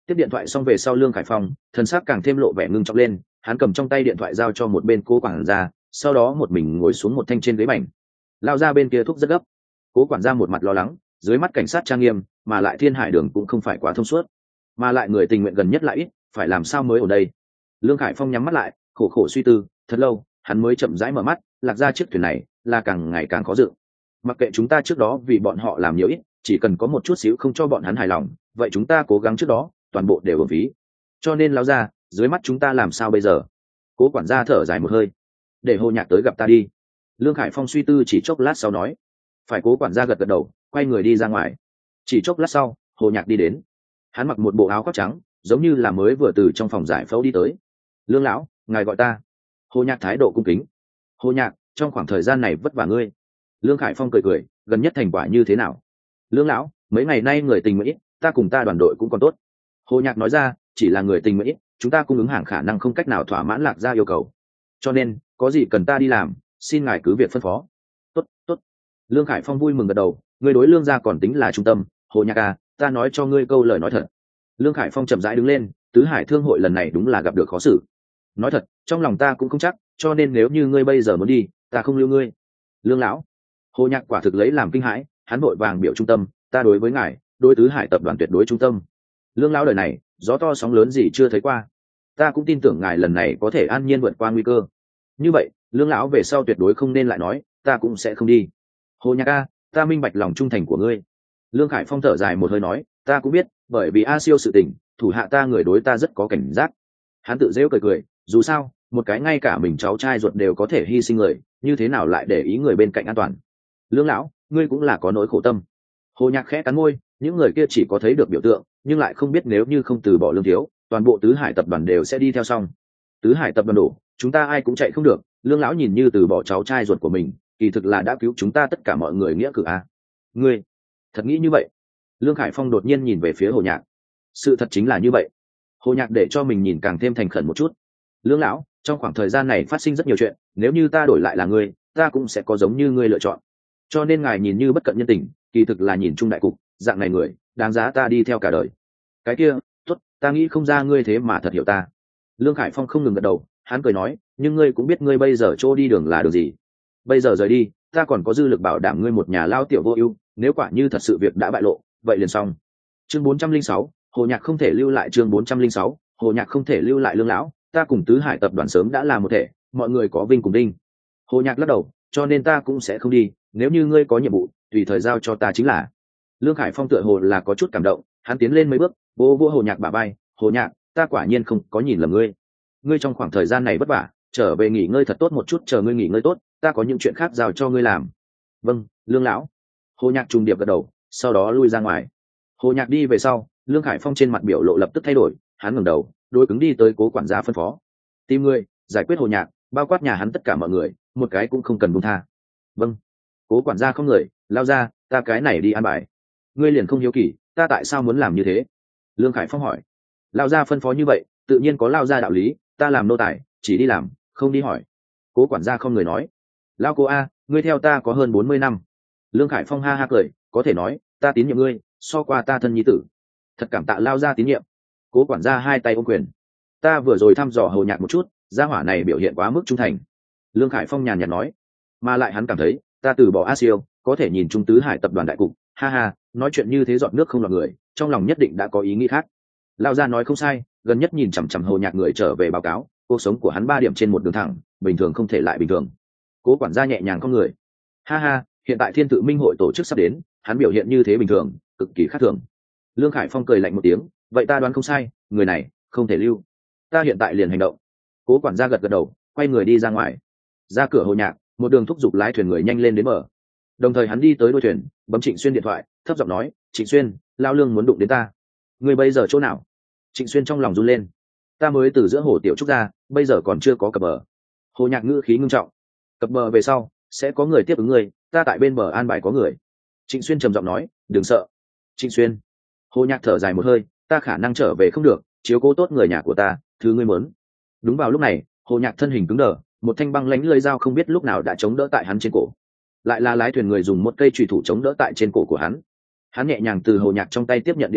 Tiếp điện thoại xong về sau, Lương Khải Phong thần sắc càng thêm lộ vẻ ngưng trọng lên. Hắn cầm trong tay điện thoại giao cho một bên cố quản gia, sau đó một mình ngồi xuống một thanh trên ghế bành. Lao ra bên kia thúc rất gấp. Cố quản gia một mặt lo lắng, dưới mắt cảnh sát trang nghiêm, mà lại Thiên Hải đường cũng không phải quá thông suốt, mà lại người tình nguyện gần nhất lại ít, phải làm sao mới ở đây. Lương Khải Phong nhắm mắt lại, khổ khổ suy tư thật lâu, hắn mới chậm rãi mở mắt. Lạc ra chiếc thuyền này là càng ngày càng khó dự. Mặc kệ chúng ta trước đó vì bọn họ làm nhiều ít, chỉ cần có một chút xíu không cho bọn hắn hài lòng, vậy chúng ta cố gắng trước đó toàn bộ đều ở phí. Cho nên Lão ra, dưới mắt chúng ta làm sao bây giờ? Cố quản gia thở dài một hơi. Để Hồ Nhạc tới gặp ta đi. Lương Khải Phong suy tư chỉ chốc lát sau nói. Phải. Cố quản gia gật gật đầu, quay người đi ra ngoài. Chỉ chốc lát sau, Hồ Nhạc đi đến. Hắn mặc một bộ áo khoác trắng, giống như là mới vừa từ trong phòng giải phẫu đi tới. Lương lão, ngài gọi ta. Hồ Nhạc thái độ cung kính. Hồ Nhạc, trong khoảng thời gian này vất vả ngươi. Lương Khải Phong cười cười, gần nhất thành quả như thế nào? Lương lão, mấy ngày nay người tình nguyện ít, ta cùng ta đoàn đội cũng còn tốt. Hồ Nhạc nói ra, chỉ là người tình nguyện ít, chúng ta cung ứng hàng khả năng không cách nào thỏa mãn Lạc gia yêu cầu, cho nên có gì cần ta đi làm, xin ngài cứ việc phân phó. Tốt, tốt. Lương Khải Phong vui mừng gật đầu, ngươi đối Lương gia còn tính là trung tâm. Hồ Nhạc à, ta nói cho ngươi câu lời nói thật. Lương Khải Phong chậm rãi đứng lên, tứ hải thương hội lần này đúng là gặp được khó xử. Nói thật, trong lòng ta cũng không chắc, cho nên nếu như ngươi bây giờ muốn đi, ta không lưu ngươi. Lương lão. Hồ Nhạc quả thực lấy làm kinh hãi, hắn vội vàng biểu trung tâm, ta đối với ngài, đối tứ hải tập đoàn tuyệt đối trung tâm. Lương lão đời này, gió to sóng lớn gì chưa thấy qua, ta cũng tin tưởng ngài lần này có thể an nhiên vượt qua nguy cơ. Như vậy, Lương lão về sau tuyệt đối không nên lại nói, ta cũng sẽ không đi. Hồ Nhạc a, ta minh bạch lòng trung thành của ngươi. Lương Khải Phong thở dài một hơi nói, ta cũng biết, bởi vì A Siêu sự tình, thủ hạ ta người đối ta rất có cảnh giác. Hắn tự giễu cười cười, dù sao, một cái ngay cả mình cháu trai ruột đều có thể hy sinh người, như thế nào lại để ý người bên cạnh an toàn. Lương lão, ngươi cũng là có nỗi khổ tâm. Hồ Nhạc khẽ cắn môi, những người kia chỉ có thấy được biểu tượng, nhưng lại không biết nếu như không từ bỏ Lương thiếu, toàn bộ tứ hải tập đoàn đều sẽ đi theo xong. Tứ hải tập đoàn đổ, chúng ta ai cũng chạy không được. Lương lão nhìn như từ bỏ cháu trai ruột của mình, kỳ thực là đã cứu chúng ta tất cả mọi người nghĩa cử a. Ngươi thật nghĩ như vậy? Lương Khải Phong đột nhiên nhìn về phía Hồ Nhạc. Sự thật chính là như vậy. Hồ Nhạc để cho mình nhìn càng thêm thành khẩn một chút. Lương lão, trong khoảng thời gian này phát sinh rất nhiều chuyện, nếu như ta đổi lại là ngươi, ta cũng sẽ có giống như ngươi lựa chọn. Cho nên ngài nhìn như bất cận nhân tình, kỳ thực là nhìn chung đại cục, dạng này người đáng giá ta đi theo cả đời. Cái kia, tốt, ta nghĩ không ra ngươi thế mà thật hiểu ta. Lương Khải Phong không ngừng gật đầu, hắn cười nói, nhưng ngươi cũng biết ngươi bây giờ chỗ đi đường là đường gì. Bây giờ rời đi, ta còn có dư lực bảo đảm ngươi một nhà lao tiểu vô ưu, nếu quả như thật sự việc đã bại lộ, vậy liền xong. Chương bốn trăm linh sáu, Hồ Nhạc không thể lưu lại. Chương bốn trăm linh sáu, Hồ Nhạc không thể lưu lại. Lương lão, ta cùng tứ hải tập đoàn sớm đã là một thể, mọi người có vinh cùng đinh. Hồ Nhạc lắc đầu, cho nên ta cũng sẽ không đi, nếu như ngươi có nhiệm vụ, tùy thời giao cho ta chính là. Lương Khải Phong tựa hồ là có chút cảm động, hắn tiến lên mấy bước, vỗ vỗ Hồ Nhạc bả vai, Hồ Nhạc, ta quả nhiên không có nhìn lầm ngươi. Ngươi trong khoảng thời gian này vất vả, trở về nghỉ ngơi thật tốt một chút, chờ ngươi nghỉ ngơi tốt, ta có những chuyện khác giao cho ngươi làm. Vâng, Lương lão. Hồ Nhạc trùng điệp gật đầu, sau đó lui ra ngoài. Hồ Nhạc đi về sau, Lương Khải Phong trên mặt biểu lộ lập tức thay đổi, hắn ngẩng đầu, đối cứng đi tới Cố quản gia phân phó, tìm ngươi, giải quyết Hồ Nhạc, bao quát nhà hắn tất cả mọi người, một cái cũng không cần buông tha. Vâng. Cố quản gia không người, lao ra, ta cái này đi an bài. Ngươi liền không hiếu kỳ, ta tại sao muốn làm như thế? Lương Khải Phong hỏi. Lao ra phân phó như vậy, tự nhiên có lao ra đạo lý, ta làm nô tài, chỉ đi làm, không đi hỏi. Cố quản gia không người nói. Lao cô a, ngươi theo ta có hơn bốn mươi năm. Lương Khải Phong ha ha cười, có thể nói, ta tín nhiệm ngươi, so qua ta thân nhi tử. Thật cảm tạ lao ra tín nhiệm. Cố quản gia hai tay ôm quyền. Ta vừa rồi thăm dò Hồ Nhạc một chút, gia hỏa này biểu hiện quá mức trung thành. Lương Khải Phong nhàn nhạt nói, mà lại hắn cảm thấy, ta từ bỏ A Siêu, có thể nhìn trung tứ hải tập đoàn đại cục, ha ha, nói chuyện như thế giọt nước không lọt người, trong lòng nhất định đã có ý nghĩ khác. Lao gia nói không sai, gần nhất nhìn chằm chằm Hồ Nhạc người trở về báo cáo, cuộc sống của hắn ba điểm trên một đường thẳng, bình thường không thể lại bình thường. Cố quản gia nhẹ nhàng con người, ha ha, hiện tại Thiên Tự Minh hội tổ chức sắp đến, hắn biểu hiện như thế bình thường, cực kỳ khác thường. Lương Khải Phong cười lạnh một tiếng, vậy ta đoán không sai, người này không thể lưu, ta hiện tại liền hành động. Cố quản gia gật gật đầu, quay người đi ra ngoài. Ra cửa Hồ Nhạc, một đường thúc giục lái thuyền người nhanh lên đến bờ. Đồng thời hắn đi tới đuôi thuyền, bấm Trịnh Xuyên điện thoại, thấp giọng nói, Trịnh Xuyên, lao Lương muốn đụng đến ta. Người bây giờ chỗ nào? Trịnh Xuyên trong lòng run lên. Ta mới từ giữa hồ Tiểu Trúc ra, bây giờ còn chưa có cập bờ. Hồ Nhạc ngữ khí ngưng trọng. Cập bờ về sau, sẽ có người tiếp ứng người, ta tại bên bờ an bài có người. Trịnh Xuyên trầm giọng nói, đừng sợ. Trịnh Xuyên. Hồ Nhạc thở dài một hơi, ta khả năng trở về không được, chiếu cố tốt người nhà của ta, thứ ngươi muốn. Đúng vào lúc này, Hồ Nhạc thân hình cứng đờ, một thanh băng lãnh lưỡi dao không biết lúc nào đã chống đỡ tại hắn trên cổ. Lại là lái thuyền người dùng một cây chùy thủ chống đỡ tại trên cổ của hắn. Hắn nhẹ nhàng từ Hồ Nhạc trong tay tiếp nhận điện thoại,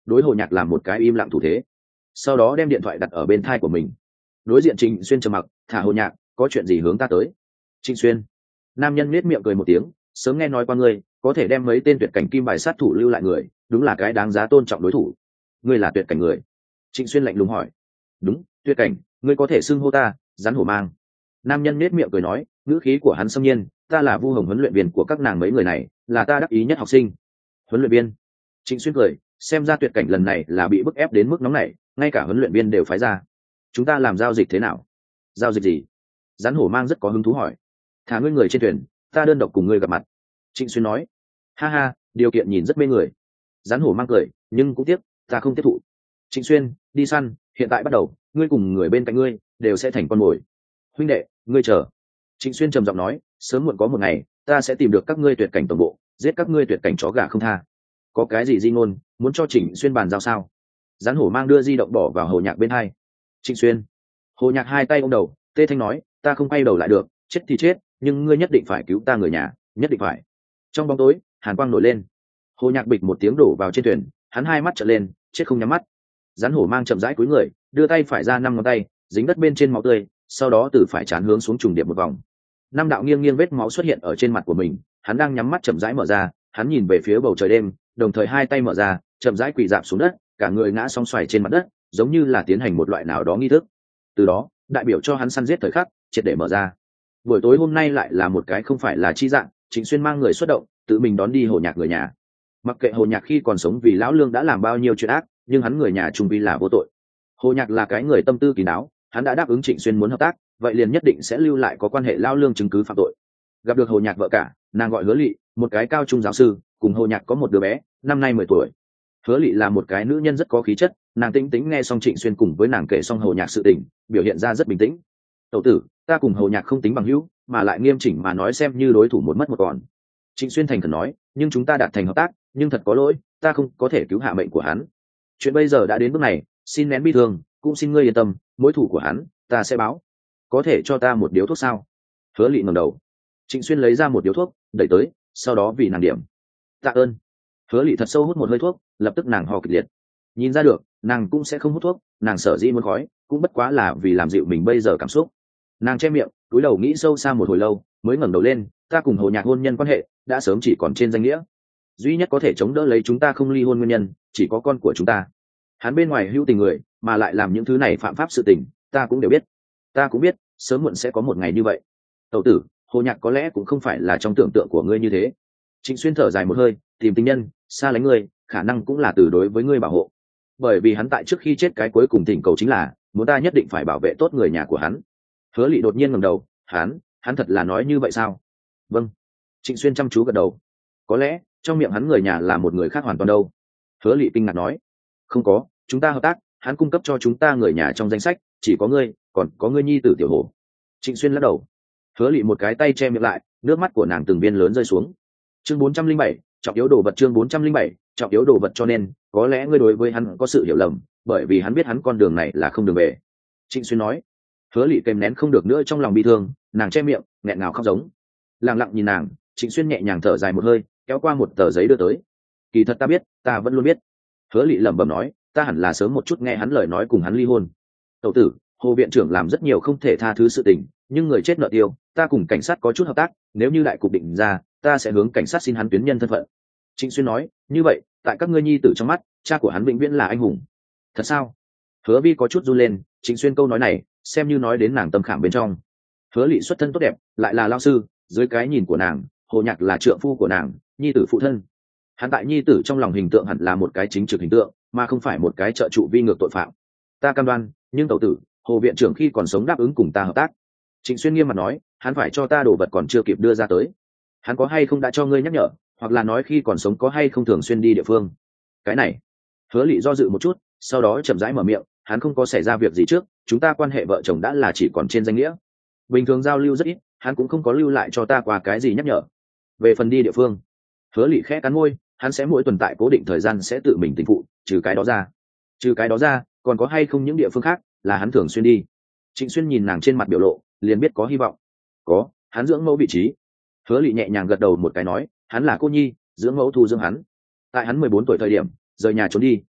đối hồ nhạc làm một cái im lặng thủ thế, sau đó đem điện thoại đặt ở bên thai của mình. Đối diện Trịnh Xuyên trầm mặc, thả hồ nhạc, có chuyện gì hướng ta tới. Trịnh Xuyên. Nam nhân nết miệng cười một tiếng, sớm nghe nói qua ngươi, có thể đem mấy tên tuyệt cảnh kim bài sát thủ lưu lại người, đúng là cái đáng giá tôn trọng đối thủ. Ngươi là tuyệt cảnh người? Trịnh Xuyên lạnh lùng hỏi. Đúng, tuyệt cảnh, ngươi có thể xưng hô ta rắn hổ mang. Nam nhân nết miệng cười nói, ngữ khí của hắn xâm nhiên, ta là Vu Hồng huấn luyện viên của các nàng mấy người này, là ta đắc ý nhất học sinh. Huấn luyện viên? Trịnh Xuyên cười, xem ra tuyệt cảnh lần này là bị bức ép đến mức nóng này, ngay cả huấn luyện viên đều phái ra. Chúng ta làm giao dịch thế nào? Giao dịch gì? Rắn hổ mang rất có hứng thú hỏi. Thả ngươi người trên thuyền, ta đơn độc cùng ngươi gặp mặt. Trịnh Xuyên nói. Ha ha, điều kiện nhìn rất mê người. Rắn hổ mang cười, nhưng cũng tiếc, ta không tiếp thụ. Trịnh Xuyên, đi săn, hiện tại bắt đầu, ngươi cùng người bên cạnh ngươi đều sẽ thành con mồi. Huynh đệ, ngươi chờ. Trịnh Xuyên trầm giọng nói, sớm muộn có một ngày, ta sẽ tìm được các ngươi tuyệt cảnh tổng bộ, giết các ngươi tuyệt cảnh chó gà không tha. Có cái gì di ngôn, muốn cho Trịnh Xuyên bàn giao sao? Rắn hổ mang đưa di động bỏ vào hồ nhạc bên hai. Trịnh Xuyên. Hồ nhạc hai tay ôm đầu, tê thanh nói, ta không quay đầu lại được, chết thì chết, nhưng ngươi nhất định phải cứu ta người nhà, nhất định phải. Trong bóng tối, hàn quang nổi lên. Hồ nhạc bịch một tiếng đổ vào trên thuyền, hắn hai mắt trợn lên, chết không nhắm mắt. Rắn hổ mang chậm rãi cúi người, đưa tay phải ra năm ngón tay, dính đất bên trên máu tươi, sau đó từ phải chán hướng xuống trùng điệp một vòng. Năm đạo nghiêng nghiêng vết máu xuất hiện ở trên mặt của mình, hắn đang nhắm mắt chậm rãi mở ra, hắn nhìn về phía bầu trời đêm, đồng thời hai tay mở ra, chậm rãi quỳ rạp xuống đất, cả người ngã song xoài trên mặt đất, giống như là tiến hành một loại nào đó nghi thức. Từ đó, đại biểu cho hắn săn giết thời khắc triệt để mở ra. Buổi tối hôm nay lại là một cái không phải là chi dạng, Trịnh Xuyên mang người xuất động, tự mình đón đi hồ nhạc người nhà. Mặc kệ hồ nhạc khi còn sống vì lão lương đã làm bao nhiêu chuyện ác, nhưng hắn người nhà trung vi là vô tội. Hồ nhạc là cái người tâm tư kín đáo, hắn đã đáp ứng Trịnh Xuyên muốn hợp tác, vậy liền nhất định sẽ lưu lại có quan hệ lão lương chứng cứ phạm tội. Gặp được hồ nhạc vợ cả, nàng gọi Hứa Lị, một cái cao trung giáo sư, cùng hồ nhạc có một đứa bé, năm nay mười tuổi. Hứa Lị là một cái nữ nhân rất có khí chất, nàng tĩnh tĩnh nghe xong Trịnh Xuyên cùng với nàng kể xong hồ nhạc sự tình, biểu hiện ra rất bình tĩnh. Tẩu tử, ta cùng hồ nhạc không tính bằng hữu, mà lại nghiêm chỉnh mà nói xem như đối thủ một mất một còn. Trịnh Xuyên thành khẩn nói, nhưng chúng ta đạt thành hợp tác, nhưng thật có lỗi, ta không có thể cứu hạ mệnh của hắn. Chuyện bây giờ đã đến bước này, xin nén bi thương, cũng xin ngươi yên tâm, mối thù của hắn, ta sẽ báo. Có thể cho ta một điếu thuốc sao? Hứa Lị ngẩng đầu. Trịnh Xuyên lấy ra một điếu thuốc, đẩy tới, sau đó vì nàng điểm. Tạ ơn. Hứa Lị thật sâu hút một hơi thuốc, lập tức nàng ho kịch liệt. Nhìn ra được, nàng cũng sẽ không hút thuốc, nàng sở dĩ muốn khói, cũng bất quá là vì làm dịu mình bây giờ cảm xúc. Nàng che miệng, cúi đầu nghĩ sâu xa một hồi lâu, mới ngẩng đầu lên, ta cùng hồ nhạc hôn nhân quan hệ đã sớm chỉ còn trên danh nghĩa. Duy nhất có thể chống đỡ lấy chúng ta không ly hôn nguyên nhân, chỉ có con của chúng ta. Hắn bên ngoài hữu tình người, mà lại làm những thứ này phạm pháp sự tình, ta cũng đều biết. Ta cũng biết, sớm muộn sẽ có một ngày như vậy. Tẩu tử, hồ nhạc có lẽ cũng không phải là trong tưởng tượng của ngươi như thế. Trịnh Xuyên thở dài một hơi, tìm tình nhân, xa lánh ngươi, khả năng cũng là từ đối với ngươi bảo hộ. Bởi vì hắn tại trước khi chết cái cuối cùng thỉnh cầu chính là, muốn ta nhất định phải bảo vệ tốt người nhà của hắn. Hứa Lị đột nhiên ngẩng đầu, hắn, hắn thật là nói như vậy sao? Vâng. Trịnh Xuyên chăm chú gật đầu. Có lẽ trong miệng hắn người nhà là một người khác hoàn toàn đâu. Hứa Lị kinh ngạc nói, không có, chúng ta hợp tác, hắn cung cấp cho chúng ta người nhà trong danh sách chỉ có ngươi, còn có ngươi nhi tử Tiểu Hổ. Trịnh Xuyên lắc đầu. Hứa Lị một cái tay che miệng lại, nước mắt của nàng từng viên lớn rơi xuống. Chương bốn trăm linh bảy, trọng yếu đồ vật. Chương bốn trăm linh bảy, trọng yếu đồ vật. Cho nên có lẽ ngươi đối với hắn có sự hiểu lầm, bởi vì hắn biết hắn con đường này là không đường về. Trịnh Xuyên nói. Hứa Lị kèm nén không được nữa trong lòng bi thương, nàng che miệng, nghẹn ngào khóc giống. Lặng lặng nhìn nàng, Trịnh Xuyên nhẹ nhàng thở dài một hơi, kéo qua một tờ giấy đưa tới. Kỳ thật ta biết, ta vẫn luôn biết. Hứa Lị lẩm bẩm nói, ta hẳn là sớm một chút nghe hắn lời nói cùng hắn ly hôn. Tẩu tử, Hồ viện trưởng làm rất nhiều không thể tha thứ sự tình, nhưng người chết nợ tiêu, ta cùng cảnh sát có chút hợp tác, nếu như đại cục định ra, ta sẽ hướng cảnh sát xin hắn tuyến nhân thân phận. Trịnh Xuyên nói, như vậy, tại các ngươi nhi tử trong mắt, cha của hắn vĩnh viễn là anh hùng. Thật sao? Hứa Vi có chút run lên, Trịnh Xuyên câu nói này, xem như nói đến nàng tâm khảm bên trong. Hứa Lị xuất thân tốt đẹp, lại là lao sư, dưới cái nhìn của nàng, Hồ Nhạc là trượng phu của nàng, nhi tử phụ thân. Hắn tại nhi tử trong lòng hình tượng hẳn là một cái chính trực hình tượng, mà không phải một cái trợ trụ vi ngược tội phạm. Ta cam đoan, nhưng tẩu tử, Hồ viện trưởng khi còn sống đáp ứng cùng ta hợp tác. Trịnh Xuyên nghiêm mặt nói, hắn phải cho ta đồ vật còn chưa kịp đưa ra tới. Hắn có hay không đã cho ngươi nhắc nhở, hoặc là nói khi còn sống có hay không thường xuyên đi địa phương. Cái này, Hứa Lị do dự một chút, sau đó chậm rãi mở miệng, hắn không có xảy ra việc gì trước, chúng ta quan hệ vợ chồng đã là chỉ còn trên danh nghĩa. Bình thường giao lưu rất ít, hắn cũng không có lưu lại cho ta qua cái gì nhắc nhở. Về phần đi địa phương, Hứa Lị khẽ cắn môi, hắn sẽ mỗi tuần tại cố định thời gian sẽ tự mình tỉnh phụ, trừ cái đó ra. Trừ cái đó ra, còn có hay không những địa phương khác là hắn thường xuyên đi. Trịnh Xuyên nhìn nàng trên mặt biểu lộ, liền biết có hy vọng. Có, hắn dưỡng mẫu vị trí. Hứa Lị nhẹ nhàng gật đầu một cái nói, hắn là cô nhi, dưỡng mẫu thu dưỡng hắn. Tại hắn mười bốn tuổi thời điểm, rời nhà trốn đi,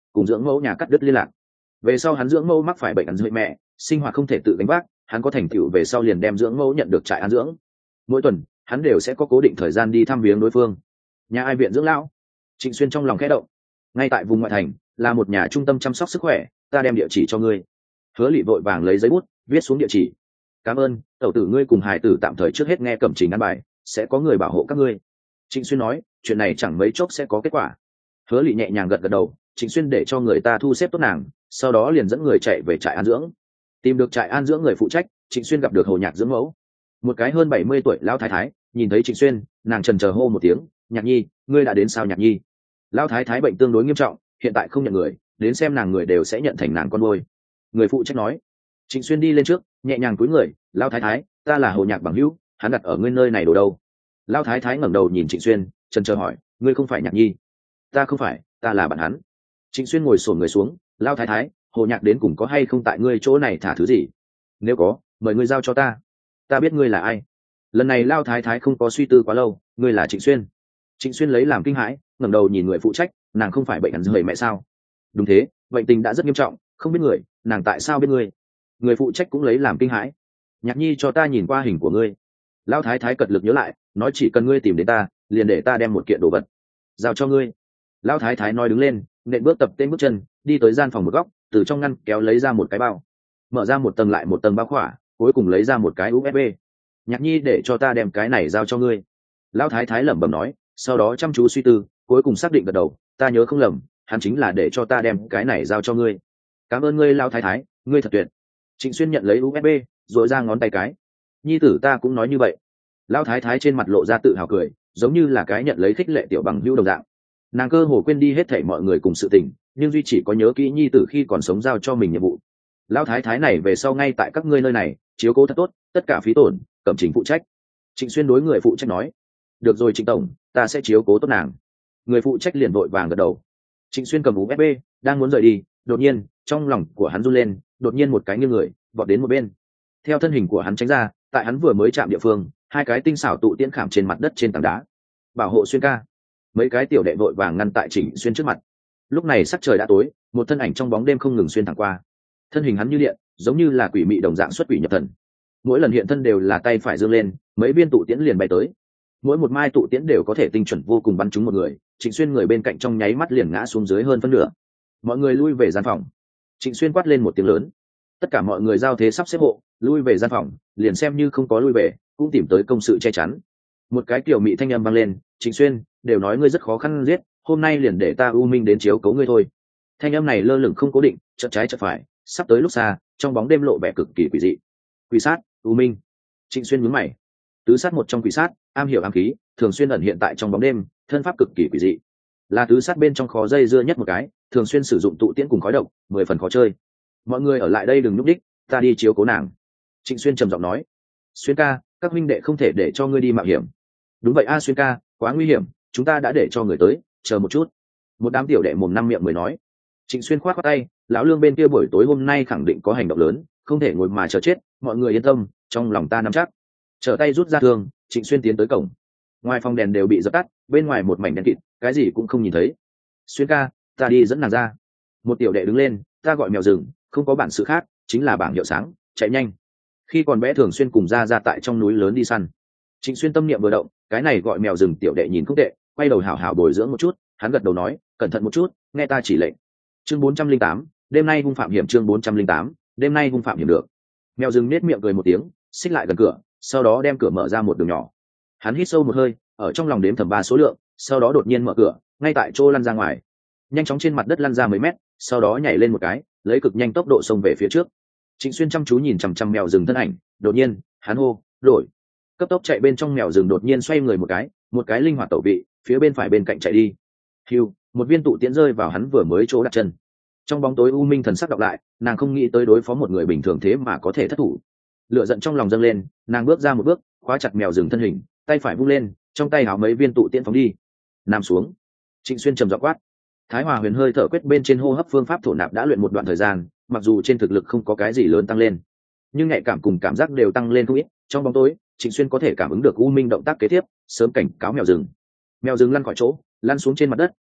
cùng dưỡng mẫu nhà cắt đứt liên lạc. Về sau hắn dưỡng mẫu mắc phải bệnh ăn dưới mẹ, sinh hoạt không thể tự gánh vác, hắn có thành tựu về sau liền đem dưỡng mẫu nhận được trại an dưỡng. Mỗi tuần hắn đều sẽ có cố định thời gian đi thăm viếng đối phương. Nhà ai viện dưỡng lão? Trịnh Xuyên trong lòng khẽ động. Ngay tại vùng ngoại thành là một nhà trung tâm chăm sóc sức khỏe, ta đem địa chỉ cho ngươi. Hứa Lị vội vàng lấy giấy bút viết xuống địa chỉ. Cảm ơn, tẩu tử ngươi cùng hải tử tạm thời trước hết nghe cẩm trình ăn bài, sẽ có người bảo hộ các ngươi. Trịnh Xuyên nói, chuyện này chẳng mấy chốc sẽ có kết quả. Hứa Lị nhẹ nhàng gật gật đầu. Trịnh Xuyên để cho người ta thu xếp tốt nàng, sau đó liền dẫn người chạy về trại an dưỡng. Tìm được trại an dưỡng người phụ trách, Trịnh Xuyên gặp được Hồ Nhạc dưỡng mẫu, một cái hơn bảy mươi tuổi lão thái thái. Nhìn thấy Trịnh Xuyên, nàng trần chờ hô một tiếng, Nhạc Nhi, ngươi đã đến sao Nhạc Nhi? Lão thái thái bệnh tương đối nghiêm trọng, hiện tại không nhận người, đến xem nàng người đều sẽ nhận thành nàng con nuôi. Người phụ trách nói. Trịnh Xuyên đi lên trước, nhẹ nhàng cúi người, lão thái thái, ta là Hồ Nhạc bằng hữu, hắn đặt ở ngươi nơi này đồ đâu? Lão thái thái ngẩng đầu nhìn Trịnh Xuyên, trần chờ hỏi, ngươi không phải Nhạc Nhi? Ta không phải, ta là bạn hắn. Trịnh Xuyên ngồi xổm người xuống, lão thái thái, Hồ Nhạc đến cùng có hay không tại ngươi chỗ này thả thứ gì? Nếu có, mời ngươi giao cho ta. Ta biết ngươi là ai. Lần này lão thái thái không có suy tư quá lâu, ngươi là Trịnh Xuyên. Trịnh Xuyên lấy làm kinh hãi, ngẩng đầu nhìn người phụ trách, nàng không phải bệnh ăn rời mẹ sao? Đúng thế, bệnh tình đã rất nghiêm trọng, không biết người, nàng tại sao biết ngươi? Người phụ trách cũng lấy làm kinh hãi. Nhạc Nhi cho ta nhìn qua hình của ngươi. Lão thái thái cật lực nhớ lại, nói chỉ cần ngươi tìm đến ta, liền để ta đem một kiện đồ vật giao cho ngươi. Lão thái thái nói đứng lên, nện bước tập tên bước chân, đi tới gian phòng một góc, từ trong ngăn kéo lấy ra một cái bao, mở ra một tầng lại một tầng bao khỏa, cuối cùng lấy ra một cái u ét bê. Nhạc Nhi để cho ta đem cái này giao cho ngươi. Lão thái thái lẩm bẩm nói, sau đó chăm chú suy tư, cuối cùng xác định gật đầu, ta nhớ không lầm, hắn chính là để cho ta đem cái này giao cho ngươi. Cảm ơn ngươi Lão thái thái, ngươi thật tuyệt. Trịnh Xuyên nhận lấy u ét bê, rồi ra ngón tay cái. Nhi tử ta cũng nói như vậy. Lão thái thái trên mặt lộ ra tự hào cười, giống như là cái nhận lấy khích lệ tiểu bằng hữu đồng dạng. Nàng cơ hồ quên đi hết thảy mọi người cùng sự tình, nhưng duy chỉ có nhớ kỹ nhi tử khi còn sống giao cho mình nhiệm vụ. Lão thái thái này về sau ngay tại các ngươi nơi này chiếu cố thật tốt, tất cả phí tổn cẩm trình phụ trách. Trịnh Xuyên đối người phụ trách nói, được rồi Trịnh tổng, ta sẽ chiếu cố tốt nàng. Người phụ trách liền vội vàng gật đầu. Trịnh Xuyên cầm u ét bê đang muốn rời đi, đột nhiên trong lòng của hắn run lên, đột nhiên một cái nghiêng người vọt đến một bên. Theo thân hình của hắn tránh ra, tại hắn vừa mới chạm địa phương, hai cái tinh xảo tụ tiễn khảm trên mặt đất trên tảng đá. Bảo hộ Xuyên ca. Mấy cái tiểu đệ vội vàng ngăn tại Trịnh Xuyên trước mặt. Lúc này sắc trời đã tối, một thân ảnh trong bóng đêm không ngừng xuyên thẳng qua. Thân hình hắn như điện, giống như là quỷ mị đồng dạng xuất quỷ nhập thần. Mỗi lần hiện thân đều là tay phải giương lên, mấy viên tụ tiễn liền bay tới. Mỗi một mai tụ tiễn đều có thể tinh chuẩn vô cùng bắn trúng một người. Trịnh Xuyên người bên cạnh trong nháy mắt liền ngã xuống dưới hơn phân nửa. Mọi người lui về gian phòng. Trịnh Xuyên quát lên một tiếng lớn. Tất cả mọi người giao thế sắp xếp hộ, lui về gian phòng, liền xem như không có lui về, cũng tìm tới công sự che chắn. Một cái kiểu mị thanh âm vang lên, Trịnh Xuyên, đều nói ngươi rất khó khăn giết, hôm nay liền để ta U Minh đến chiếu cố ngươi thôi. Thanh âm này lơ lửng không cố định, chợt trái chợt phải, sắp tới lúc xa, trong bóng đêm lộ vẻ cực kỳ quỷ dị. Quỷ sát, U Minh. Trịnh Xuyên nhướng mày. Tứ sát một trong quỷ sát, am hiểu ám khí, thường xuyên ẩn hiện tại trong bóng đêm, thân pháp cực kỳ quỷ dị. Là tứ sát bên trong khó dây dưa nhất một cái, thường xuyên sử dụng tụ tiễn cùng khói độc, mười phần khó chơi. Mọi người ở lại đây đừng núp đích, ta đi chiếu cố nàng. Trịnh Xuyên trầm giọng nói. Xuyên ca, các huynh đệ không thể để cho ngươi đi mạo hiểm. Đúng vậy a Xuyên ca, quá nguy hiểm, chúng ta đã để cho người tới, chờ một chút. Một đám tiểu đệ mồm năm miệng mới nói. Trịnh Xuyên khoát khoát tay, lão Lương bên kia buổi tối hôm nay khẳng định có hành động lớn, không thể ngồi mà chờ chết, mọi người yên tâm, trong lòng ta nắm chắc. Trở tay rút ra thương, Trịnh Xuyên tiến tới cổng. Ngoài phòng đèn đều bị dập tắt, bên ngoài một mảnh đen kịt, cái gì cũng không nhìn thấy. Xuyên ca, ta đi dẫn nàng ra. Một tiểu đệ đứng lên, ta gọi mèo rừng, không có bản sự khác, chính là bảng hiệu sáng, chạy nhanh. Khi còn bé thường xuyên cùng ra ra tại trong núi lớn đi săn. Trịnh Xuyên tâm niệm vừa động, cái này gọi mèo rừng tiểu đệ nhìn không tệ, quay đầu hảo hảo bồi dưỡng một chút, hắn gật đầu nói, cẩn thận một chút, nghe ta chỉ lệnh. Chương bốn trăm linh tám, đêm nay hung phạm hiểm chương bốn trăm linh tám, đêm nay hung phạm hiểm được. Mèo rừng nết miệng cười một tiếng, xích lại gần cửa, sau đó đem cửa mở ra một đường nhỏ. Hắn hít sâu một hơi, ở trong lòng đếm thầm ba số lượng, sau đó đột nhiên mở cửa, ngay tại chỗ lăn ra ngoài, nhanh chóng trên mặt đất lăn ra mấy mét, sau đó nhảy lên một cái, lấy cực nhanh tốc độ xông về phía trước. Trịnh Xuyên chăm chú nhìn chằm chằm mèo rừng thân ảnh, đột nhiên, hắn hô, đổi. Cấp tốc chạy bên trong mèo rừng đột nhiên xoay người một cái, một cái linh hoạt tẩu vị, phía bên phải bên cạnh chạy đi. Hưu, một viên tụ tiễn rơi vào hắn vừa mới chỗ đặt chân. Trong bóng tối u minh thần sắc đọc lại, nàng không nghĩ tới đối phó một người bình thường thế mà có thể thất thủ. Lửa giận trong lòng dâng lên, nàng bước ra một bước, khóa chặt mèo rừng thân hình, tay phải vung lên, trong tay háo mấy viên tụ tiễn phóng đi. Nằm xuống. Trịnh Xuyên trầm giọng quát. Thái Hòa Huyền hơi thở quyết bên trên hô hấp phương pháp thổ nạp đã luyện một đoạn thời gian, mặc dù trên thực lực không có cái gì lớn tăng lên, nhưng nhạy cảm cùng cảm giác đều tăng lên không ít. Trong bóng tối, Trịnh Xuyên có thể cảm ứng được u minh động tác kế tiếp, sớm cảnh cáo mèo rừng. Mèo rừng lăn khỏi chỗ, lăn xuống trên mặt đất,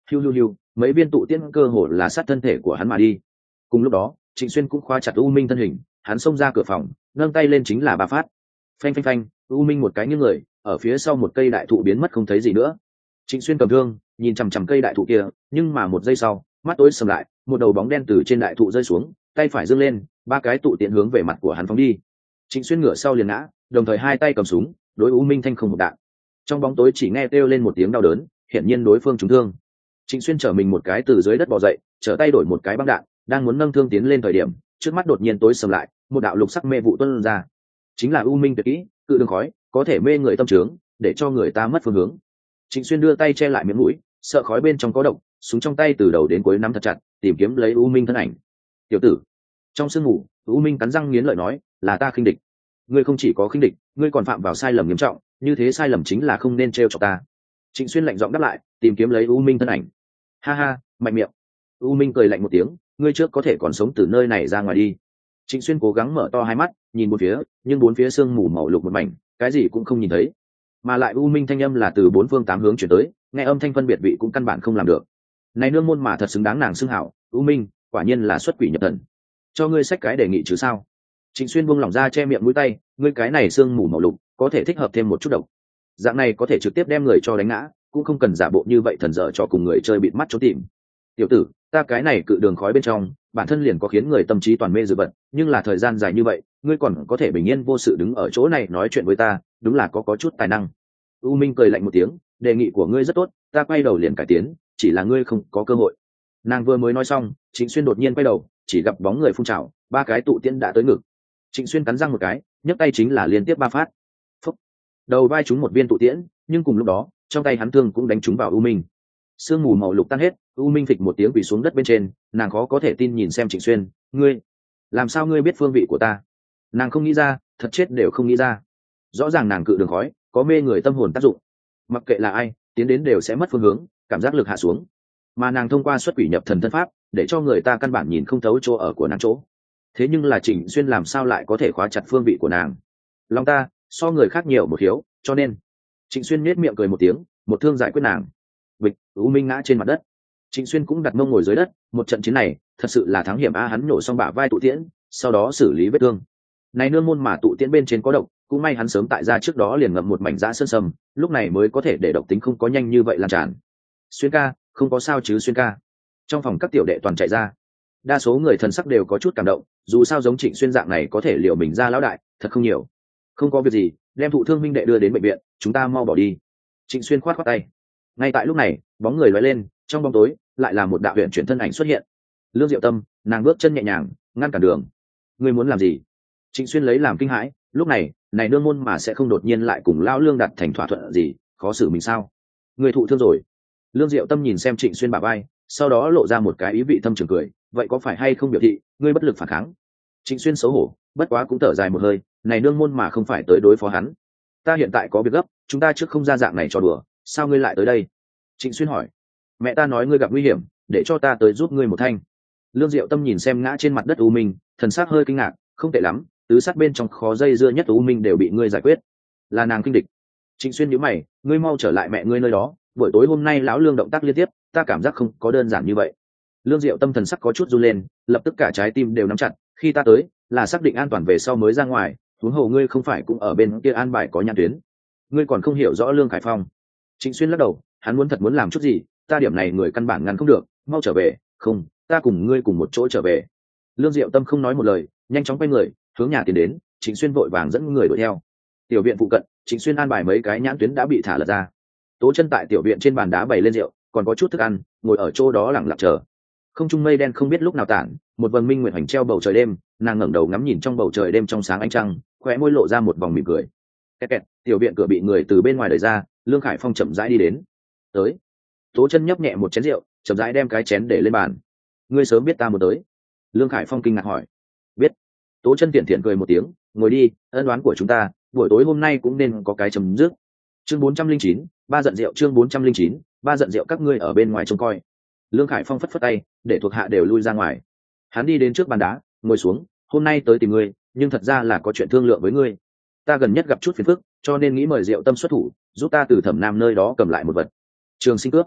hiu hiu hiu, mấy viên tụ tiễn cơ hồ là sát thân thể của hắn mà đi. Cùng lúc đó Trịnh Xuyên cũng khóa chặt U Minh thân hình, hắn xông ra cửa phòng, nâng tay lên chính là ba phát. Phanh phanh phanh, U Minh một cái nghiêng người, ở phía sau một cây đại thụ biến mất không thấy gì nữa. Trịnh Xuyên cầm thương, nhìn chằm chằm cây đại thụ kia, nhưng mà một giây sau, mắt tối sầm lại, một đầu bóng đen từ trên đại thụ rơi xuống, tay phải giương lên, ba cái tụ tiễn hướng về mặt của hắn phóng đi. Trịnh Xuyên ngửa sau liền ngã, đồng thời hai tay cầm súng, đối U Minh thanh không một đạn. Trong bóng tối chỉ nghe kêu lên một tiếng đau đớn, hiển nhiên đối phương trúng thương. Trịnh Xuyên trở mình một cái từ dưới đất bò dậy, trở tay đổi một cái băng đạn, đang muốn nâng thương tiến lên thời điểm, trước mắt đột nhiên tối sầm lại, một đạo lục sắc mê vụ tuôn ra. Chính là U Minh tuyệt kỹ, cự đường khói, có thể mê người tâm trướng, để cho người ta mất phương hướng. Trịnh Xuyên đưa tay che lại miệng mũi, sợ khói bên trong có độc, súng trong tay từ đầu đến cuối nắm thật chặt, tìm kiếm lấy U Minh thân ảnh. "Tiểu tử." Trong sương ngủ, U Minh cắn răng nghiến lợi nói, "Là ta khinh địch. Ngươi không chỉ có khinh địch, ngươi còn phạm vào sai lầm nghiêm trọng, như thế sai lầm chính là không nên trêu chọc ta." Trịnh Xuyên lạnh giọng đáp lại, tìm kiếm lấy U Minh thân ảnh. "Ha ha, mạnh miệng." U Minh cười lạnh một tiếng, "Ngươi trước có thể còn sống từ nơi này ra ngoài đi." Trịnh Xuyên cố gắng mở to hai mắt, nhìn bốn phía, nhưng bốn phía sương mù màu lục một mảnh, cái gì cũng không nhìn thấy. Mà lại U Minh thanh âm là từ bốn phương tám hướng chuyển tới, nghe âm thanh phân biệt vị cũng căn bản không làm được. Này nương môn mà thật xứng đáng nàng xưng hảo, U Minh, quả nhiên là xuất quỷ nhập thần. Cho ngươi xách cái đề nghị chứ sao? Trịnh Xuyên buông lỏng ra che miệng mũi tay, ngươi cái này sương mù màu lục, có thể thích hợp thêm một chút độc. Dạng này có thể trực tiếp đem người cho đánh ngã, cũng không cần giả bộ như vậy thần dở cho cùng người chơi bịt mắt trốn tìm. Tiểu tử, ta cái này cự đường khói bên trong, bản thân liền có khiến người tâm trí toàn mê dự vật, nhưng là thời gian dài như vậy, ngươi còn có thể bình yên vô sự đứng ở chỗ này nói chuyện với ta, đúng là có có chút tài năng. U Minh cười lạnh một tiếng, đề nghị của ngươi rất tốt, ta quay đầu liền cải tiến, chỉ là ngươi không có cơ hội. Nàng vừa mới nói xong, Trịnh Xuyên đột nhiên quay đầu, chỉ gặp bóng người phun trào, ba cái tụ tiễn đã tới ngực. Trịnh Xuyên cắn răng một cái, nhấc tay chính là liên tiếp ba phát. Phúc. Đầu vai trúng một viên tụ tiễn, nhưng cùng lúc đó, trong tay hắn thương cũng đánh trúng vào U Minh. Sương mù màu lục tan hết, U Minh phịch một tiếng quỳ xuống đất bên trên, nàng khó có thể tin nhìn xem Trịnh Xuyên, ngươi, làm sao ngươi biết phương vị của ta? Nàng không nghĩ ra, thật chết đều không nghĩ ra. Rõ ràng nàng cự đường khói, có mê người tâm hồn tác dụng. Mặc kệ là ai, tiến đến đều sẽ mất phương hướng, cảm giác lực hạ xuống. Mà nàng thông qua xuất quỷ nhập thần thân pháp, để cho người ta căn bản nhìn không thấu chỗ ở của nàng chỗ. Thế nhưng là Trịnh Xuyên làm sao lại có thể khóa chặt phương vị của nàng? Lòng ta, so người khác nhiều một hiếu, cho nên Trịnh Xuyên nhếch miệng cười một tiếng, một thương giải quyết nàng. Bịch, U Minh ngã trên mặt đất. Trịnh Xuyên cũng đặt mông ngồi dưới đất, một trận chiến này, thật sự là thắng hiểm a, hắn nổ xong bả vai tụ tiễn, sau đó xử lý vết thương. Này nương môn mà tụ tiễn bên trên có độc, cũng may hắn sớm tại ra trước đó liền ngậm một mảnh dã sơn sầm, lúc này mới có thể để độc tính không có nhanh như vậy lan tràn. Xuyên ca, không có sao chứ Xuyên ca? Trong phòng các tiểu đệ toàn chạy ra. Đa số người thần sắc đều có chút cảm động, dù sao giống Trịnh Xuyên dạng này có thể liệu mình ra lão đại, thật không nhiều. Không có việc gì, đem thụ thương minh đệ đưa đến bệnh viện, chúng ta mau bỏ đi. Trịnh Xuyên khoát khoát tay. Ngay tại lúc này, bóng người lóe lên, trong bóng tối lại là một đạo huyền chuyển thân ảnh xuất hiện. Lương Diệu Tâm, nàng bước chân nhẹ nhàng, ngăn cản đường. Ngươi muốn làm gì? Trịnh Xuyên lấy làm kinh hãi, lúc này, này nương môn mà sẽ không đột nhiên lại cùng lão Lương đặt thành thỏa thuận gì, khó xử mình sao? Người thụ thương rồi. Lương Diệu Tâm nhìn xem Trịnh Xuyên bả vai, sau đó lộ ra một cái ý vị thâm trường cười, vậy có phải hay không biểu thị ngươi bất lực phản kháng? Trịnh Xuyên xấu hổ, bất quá cũng thở dài một hơi, này nương môn mà không phải tới đối phó hắn. Ta hiện tại có việc gấp, chúng ta trước không ra dạng này trò đùa, sao ngươi lại tới đây? Trịnh Xuyên hỏi. Mẹ ta nói ngươi gặp nguy hiểm, để cho ta tới giúp ngươi một thanh. Lương Diệu Tâm nhìn xem ngã trên mặt đất U Minh, thần sắc hơi kinh ngạc, không tệ lắm, tứ sát bên trong khó dây dưa nhất U Minh đều bị ngươi giải quyết, là nàng kinh địch. Trịnh Xuyên nhíu mày, ngươi mau trở lại mẹ ngươi nơi đó, buổi tối hôm nay lão Lương động tác liên tiếp, ta cảm giác không có đơn giản như vậy. Lương Diệu Tâm thần sắc có chút run lên, lập tức cả trái tim đều nắm chặt, khi ta tới là xác định an toàn về sau mới ra ngoài, huống hồ ngươi không phải cũng ở bên kia an bài có nhãn tuyến, ngươi còn không hiểu rõ Lương Khải Phong. Trịnh Xuyên lắc đầu, hắn muốn thật muốn làm chút gì, ta điểm này người căn bản ngăn không được, mau trở về, không, ta cùng ngươi cùng một chỗ trở về. Lương Diệu Tâm không nói một lời, nhanh chóng quay người, hướng nhà tiến đến. Trịnh Xuyên vội vàng dẫn người đuổi theo. Tiểu viện phụ cận, Trịnh Xuyên an bài mấy cái nhãn tuyến đã bị thả lật ra. Tố Chân tại tiểu viện trên bàn đá bày lên rượu, còn có chút thức ăn, ngồi ở chỗ đó lặng lặng chờ. Không trung mây đen không biết lúc nào tản, một vầng minh nguyệt hoành treo bầu trời đêm, nàng ngẩng đầu ngắm nhìn trong bầu trời đêm trong sáng ánh trăng, khóe môi lộ ra một vòng mỉm cười. Kẹt kẹt, tiểu viện cửa bị người từ bên ngoài đẩy ra, Lương Khải Phong chậm rãi đi đến. Tới. Tố Chân nhấp nhẹ một chén rượu, chậm rãi đem cái chén để lên bàn. Ngươi sớm biết ta muốn tới? Lương Khải Phong kinh ngạc hỏi. Biết. Tố Chân tiện tiện cười một tiếng, ngồi đi, ân đoán của chúng ta buổi tối hôm nay cũng nên có cái chấm dứt. Chương bốn trăm linh chín, ba giận rượu. Chương bốn trăm linh chín, ba giận rượu. Các ngươi ở bên ngoài trông coi. Lương Khải Phong phất phất tay, để thuộc hạ đều lui ra ngoài. Hắn đi đến trước bàn đá, ngồi xuống. Hôm nay tới tìm ngươi, nhưng thật ra là có chuyện thương lượng với ngươi. Ta gần nhất gặp chút phiền phức, cho nên nghĩ mời Diệu Tâm xuất thủ, giúp ta từ Thẩm Nam nơi đó cầm lại một vật. Trường Sinh cướp.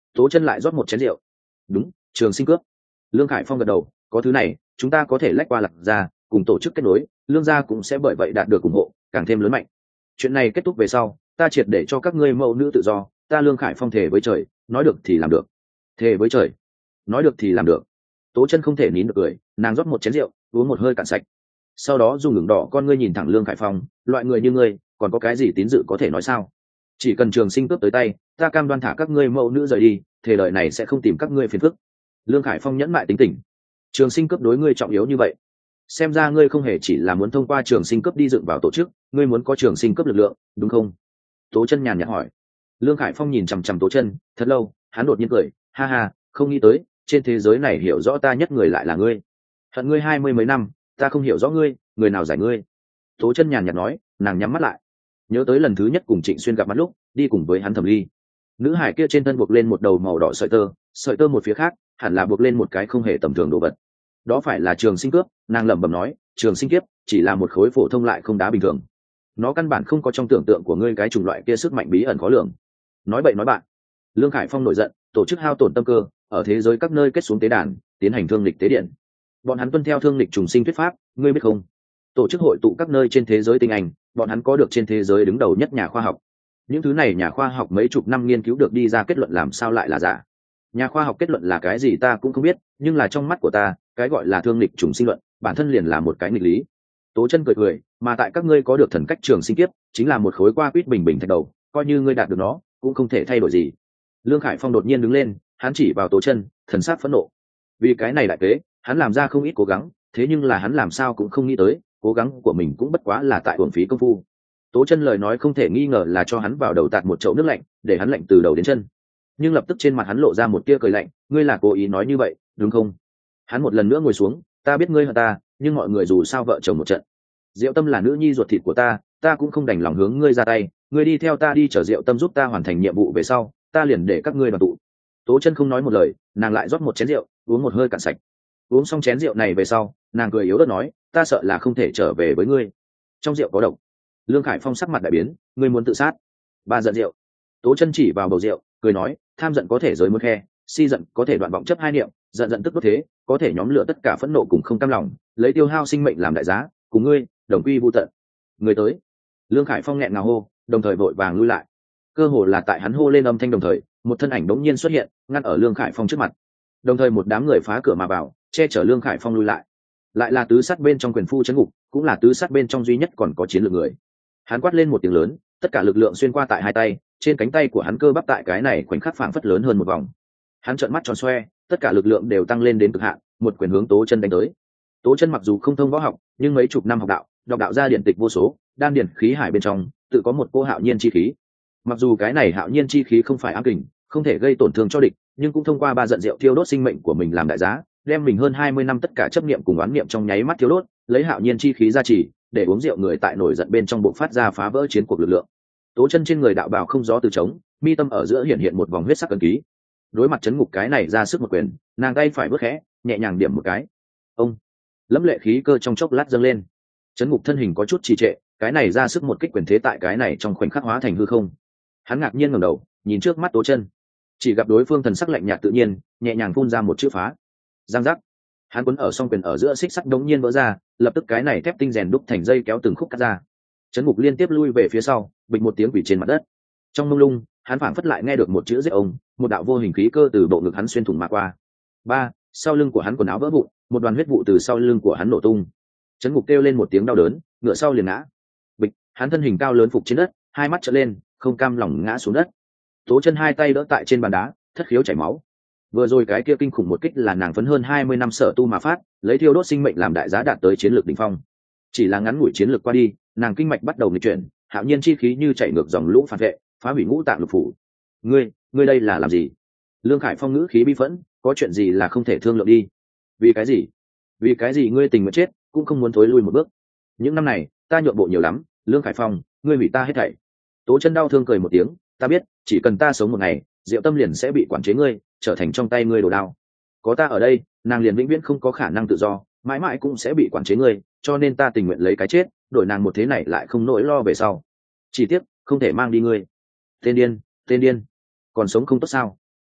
Tố Chân lại rót một chén rượu. Đúng, trường sinh cướp. Lương Khải Phong gật đầu, có thứ này chúng ta có thể lách qua Lạc gia cùng tổ chức kết nối, Lương gia cũng sẽ bởi vậy đạt được ủng hộ càng thêm lớn mạnh. Chuyện này kết thúc về sau, ta triệt để cho các ngươi mẫu nữ tự do, ta Lương Khải Phong thề với trời, nói được thì làm được. Thề với trời, nói được thì làm được. Tố Chân không thể nín được cười, nàng rót một chén rượu, uống một hơi cạn sạch. Sau đó dùng ngẩng đỏ con ngươi nhìn thẳng Lương Khải Phong, loại người như ngươi, còn có cái gì tín dự có thể nói sao? Chỉ cần trường sinh cướp tới tay, ta cam đoan thả các ngươi mẫu nữ rời đi, thề đời này sẽ không tìm các ngươi phiền phức. Lương Khải Phong nhẫn mại tính tình. Trường sinh cướp đối ngươi trọng yếu như vậy, xem ra ngươi không hề chỉ là muốn thông qua trường sinh cướp đi dựng vào tổ chức, ngươi muốn có trường sinh cướp lực lượng, đúng không? Tố Chân nhàn nhạt hỏi. Lương Khải Phong nhìn chằm chằm Tố Chân thật lâu, hắn đột nhiên cười, ha ha, không nghĩ tới trên thế giới này hiểu rõ ta nhất người lại là ngươi. Hận ngươi hai mươi mấy năm, ta không hiểu rõ ngươi, người nào giải ngươi? Tố Chân nhàn nhạt nói, nàng nhắm mắt lại, nhớ tới lần thứ nhất cùng Trịnh Xuyên gặp mặt lúc đi cùng với hắn Thẩm Ly, nữ hải kia trên thân buộc lên một đầu màu đỏ sợi tơ, sợi tơ một phía khác hẳn là buộc lên một cái không hề tầm thường đồ vật, đó phải là trường sinh cướp. Nàng lẩm bẩm nói, trường sinh kiếp chỉ là một khối phổ thông lại không đá bình thường, nó căn bản không có trong tưởng tượng của ngươi cái chủng loại kia sức mạnh bí ẩn khó lường. Nói bậy nói bạn. Lương Khải Phong nổi giận, tổ chức hao tổn tâm cơ, ở thế giới các nơi kết xuống tế đàn, tiến hành thương lịch tế điện. Bọn hắn tuân theo thương lịch trùng sinh thuyết pháp, ngươi biết không? Tổ chức hội tụ các nơi trên thế giới tinh anh, bọn hắn có được trên thế giới đứng đầu nhất nhà khoa học. Những thứ này nhà khoa học mấy chục năm nghiên cứu được đi ra kết luận làm sao lại là giả? Nhà khoa học kết luận là cái gì ta cũng không biết, nhưng là trong mắt của ta, cái gọi là thương lịch trùng sinh luận, bản thân liền là một cái nghịch lý. Tố Chân cười cười, mà tại các ngươi có được thần cách trường sinh kiếp, chính là một khối qua quýt bình bình thạch đầu, coi như ngươi đạt được nó, cũng không thể thay đổi gì. Lương Khải Phong đột nhiên đứng lên, hắn chỉ vào Tố Chân, thần sắc phẫn nộ. Vì cái này đại kế, hắn làm ra không ít cố gắng, thế nhưng là hắn làm sao cũng không nghĩ tới, cố gắng của mình cũng bất quá là tại uổng phí công phu. Tố Chân lời nói không thể nghi ngờ là cho hắn vào đầu tạt một chậu nước lạnh, để hắn lạnh từ đầu đến chân. Nhưng lập tức trên mặt hắn lộ ra một tia cười lạnh, ngươi là cố ý nói như vậy, đúng không? Hắn một lần nữa ngồi xuống, ta biết ngươi hận ta, nhưng mọi người dù sao vợ chồng một trận. Diệu Tâm là nữ nhi ruột thịt của ta, ta cũng không đành lòng hướng ngươi ra tay, ngươi đi theo ta đi chở Diệu Tâm giúp ta hoàn thành nhiệm vụ về sau, ta liền để các ngươi đoàn tụ. Tố Chân không nói một lời, nàng lại rót một chén rượu, uống một hơi cạn sạch. Uống xong chén rượu này về sau, nàng cười yếu ớt nói, ta sợ là không thể trở về với ngươi, trong rượu có độc. Lương Khải Phong sắc mặt đại biến, ngươi muốn tự sát? Ba giận rượu. Tố Chân chỉ vào bầu rượu, cười nói, tham giận có thể giới một khe, si giận có thể đoạn vọng chấp hai niệm, giận giận tức đốt thế, có thể nhóm lửa tất cả phẫn nộ cùng không cam lòng, lấy tiêu hao sinh mệnh làm đại giá, cùng ngươi đồng quy vu tận. Người tới. Lương Khải Phong nghẹn ngào hô, đồng thời vội vàng lui lại. Cơ hồ là tại hắn hô lên âm thanh đồng thời, một thân ảnh đống nhiên xuất hiện, ngăn ở Lương Khải Phong trước mặt. Đồng thời một đám người phá cửa mà vào, che chở Lương Khải Phong lui lại. Lại là tứ sát bên trong quyền phu trấn ngục, cũng là tứ sát bên trong duy nhất còn có chiến lược người. Hắn quát lên một tiếng lớn, tất cả lực lượng xuyên qua tại hai tay, trên cánh tay của hắn cơ bắp tại cái này khoảnh khắc phảng phất lớn hơn một vòng. Hắn trợn mắt tròn xoe, tất cả lực lượng đều tăng lên đến cực hạn, một quyền hướng Tố Chân đánh tới. Tố Chân mặc dù không thông võ học, nhưng mấy chục năm học đạo, đọc đạo ra điện tịch vô số, đan điển khí hải bên trong tự có một cô hạo nhiên chi khí. Mặc dù cái này hạo nhiên chi khí không phải ám kình, không thể gây tổn thương cho địch, nhưng cũng thông qua ba giận rượu thiêu đốt sinh mệnh của mình làm đại giá, đem mình hơn hai mươi năm tất cả chấp niệm cùng oán niệm trong nháy mắt thiêu đốt, lấy hạo nhiên chi khí gia trì, để uống rượu người tại nổi giận bên trong bộc phát ra phá vỡ chiến cuộc lực lượng. Tố Chân trên người đạo bào không gió từ trống, mi tâm ở giữa hiện hiện một vòng huyết sắc ấn ký. Đối mặt chấn ngục cái này ra sức một quyền, nàng tay phải bước khẽ, nhẹ nhàng điểm một cái. Ông, lẫm lệ khí cơ trong chốc lát dâng lên. Chấn ngục thân hình có chút trì trệ, cái này ra sức một kích quyền thế tại cái này trong khoảnh khắc hóa thành hư không. Hắn ngạc nhiên ngẩng đầu, nhìn trước mắt Tố Chân, chỉ gặp đối phương thần sắc lạnh nhạt tự nhiên, nhẹ nhàng phun ra một chữ phá. Giang giác. Hắn cuốn ở song quyền ở giữa xích sắt đống nhiên vỡ ra, lập tức cái này thép tinh rèn đúc thành dây kéo từng khúc cắt ra. Chấn ngục liên tiếp lui về phía sau, bịch một tiếng quỷ trên mặt đất. Trong mông lung, hắn phảng phất lại nghe được một chữ giết ông, một đạo vô hình khí cơ từ bộ ngực hắn xuyên thủng mà qua. Ba, sau lưng của hắn quần áo vỡ vụn, một đoàn huyết vụ từ sau lưng của hắn nổ tung. Chấn ngục kêu lên một tiếng đau đớn, ngựa sau liền ngã. Bịch, hắn thân hình cao lớn phục trên đất, hai mắt trợn lên, không cam lòng ngã xuống đất. Tố Chân hai tay đỡ tại trên bàn đá, thất khiếu chảy máu. Vừa rồi cái kia kinh khủng một kích là nàng phấn hơn hai mươi năm sở tu mà phát, lấy thiêu đốt sinh mệnh làm đại giá đạt tới chiến lược đỉnh phong. Chỉ là ngắn ngủi chiến lược qua đi, nàng kinh mạch bắt đầu nghịch chuyển, hạo nhiên chi khí như chảy ngược dòng lũ phản vệ, phá hủy ngũ tạng lục phủ. Ngươi, ngươi đây là làm gì? Lương Khải Phong ngữ khí bi phẫn, có chuyện gì là không thể thương lượng đi? Vì cái gì? Vì cái gì ngươi tình nguyện chết, cũng không muốn thối lui một bước? Những năm này, ta nhượng bộ nhiều lắm, Lương Khải Phong, ngươi hủy ta hết thảy. Tố Chân đau thương cười một tiếng, ta biết, chỉ cần ta sống một ngày, Diệu Tâm liền sẽ bị quản chế ngươi, trở thành trong tay ngươi đồ đao. Có ta ở đây, nàng liền vĩnh viễn không có khả năng tự do, mãi mãi cũng sẽ bị quản chế ngươi, cho nên ta tình nguyện lấy cái chết, đổi nàng một thế này lại không nỗi lo về sau. Chỉ tiếc, không thể mang đi ngươi. Tên điên, tên điên, còn sống không tốt sao?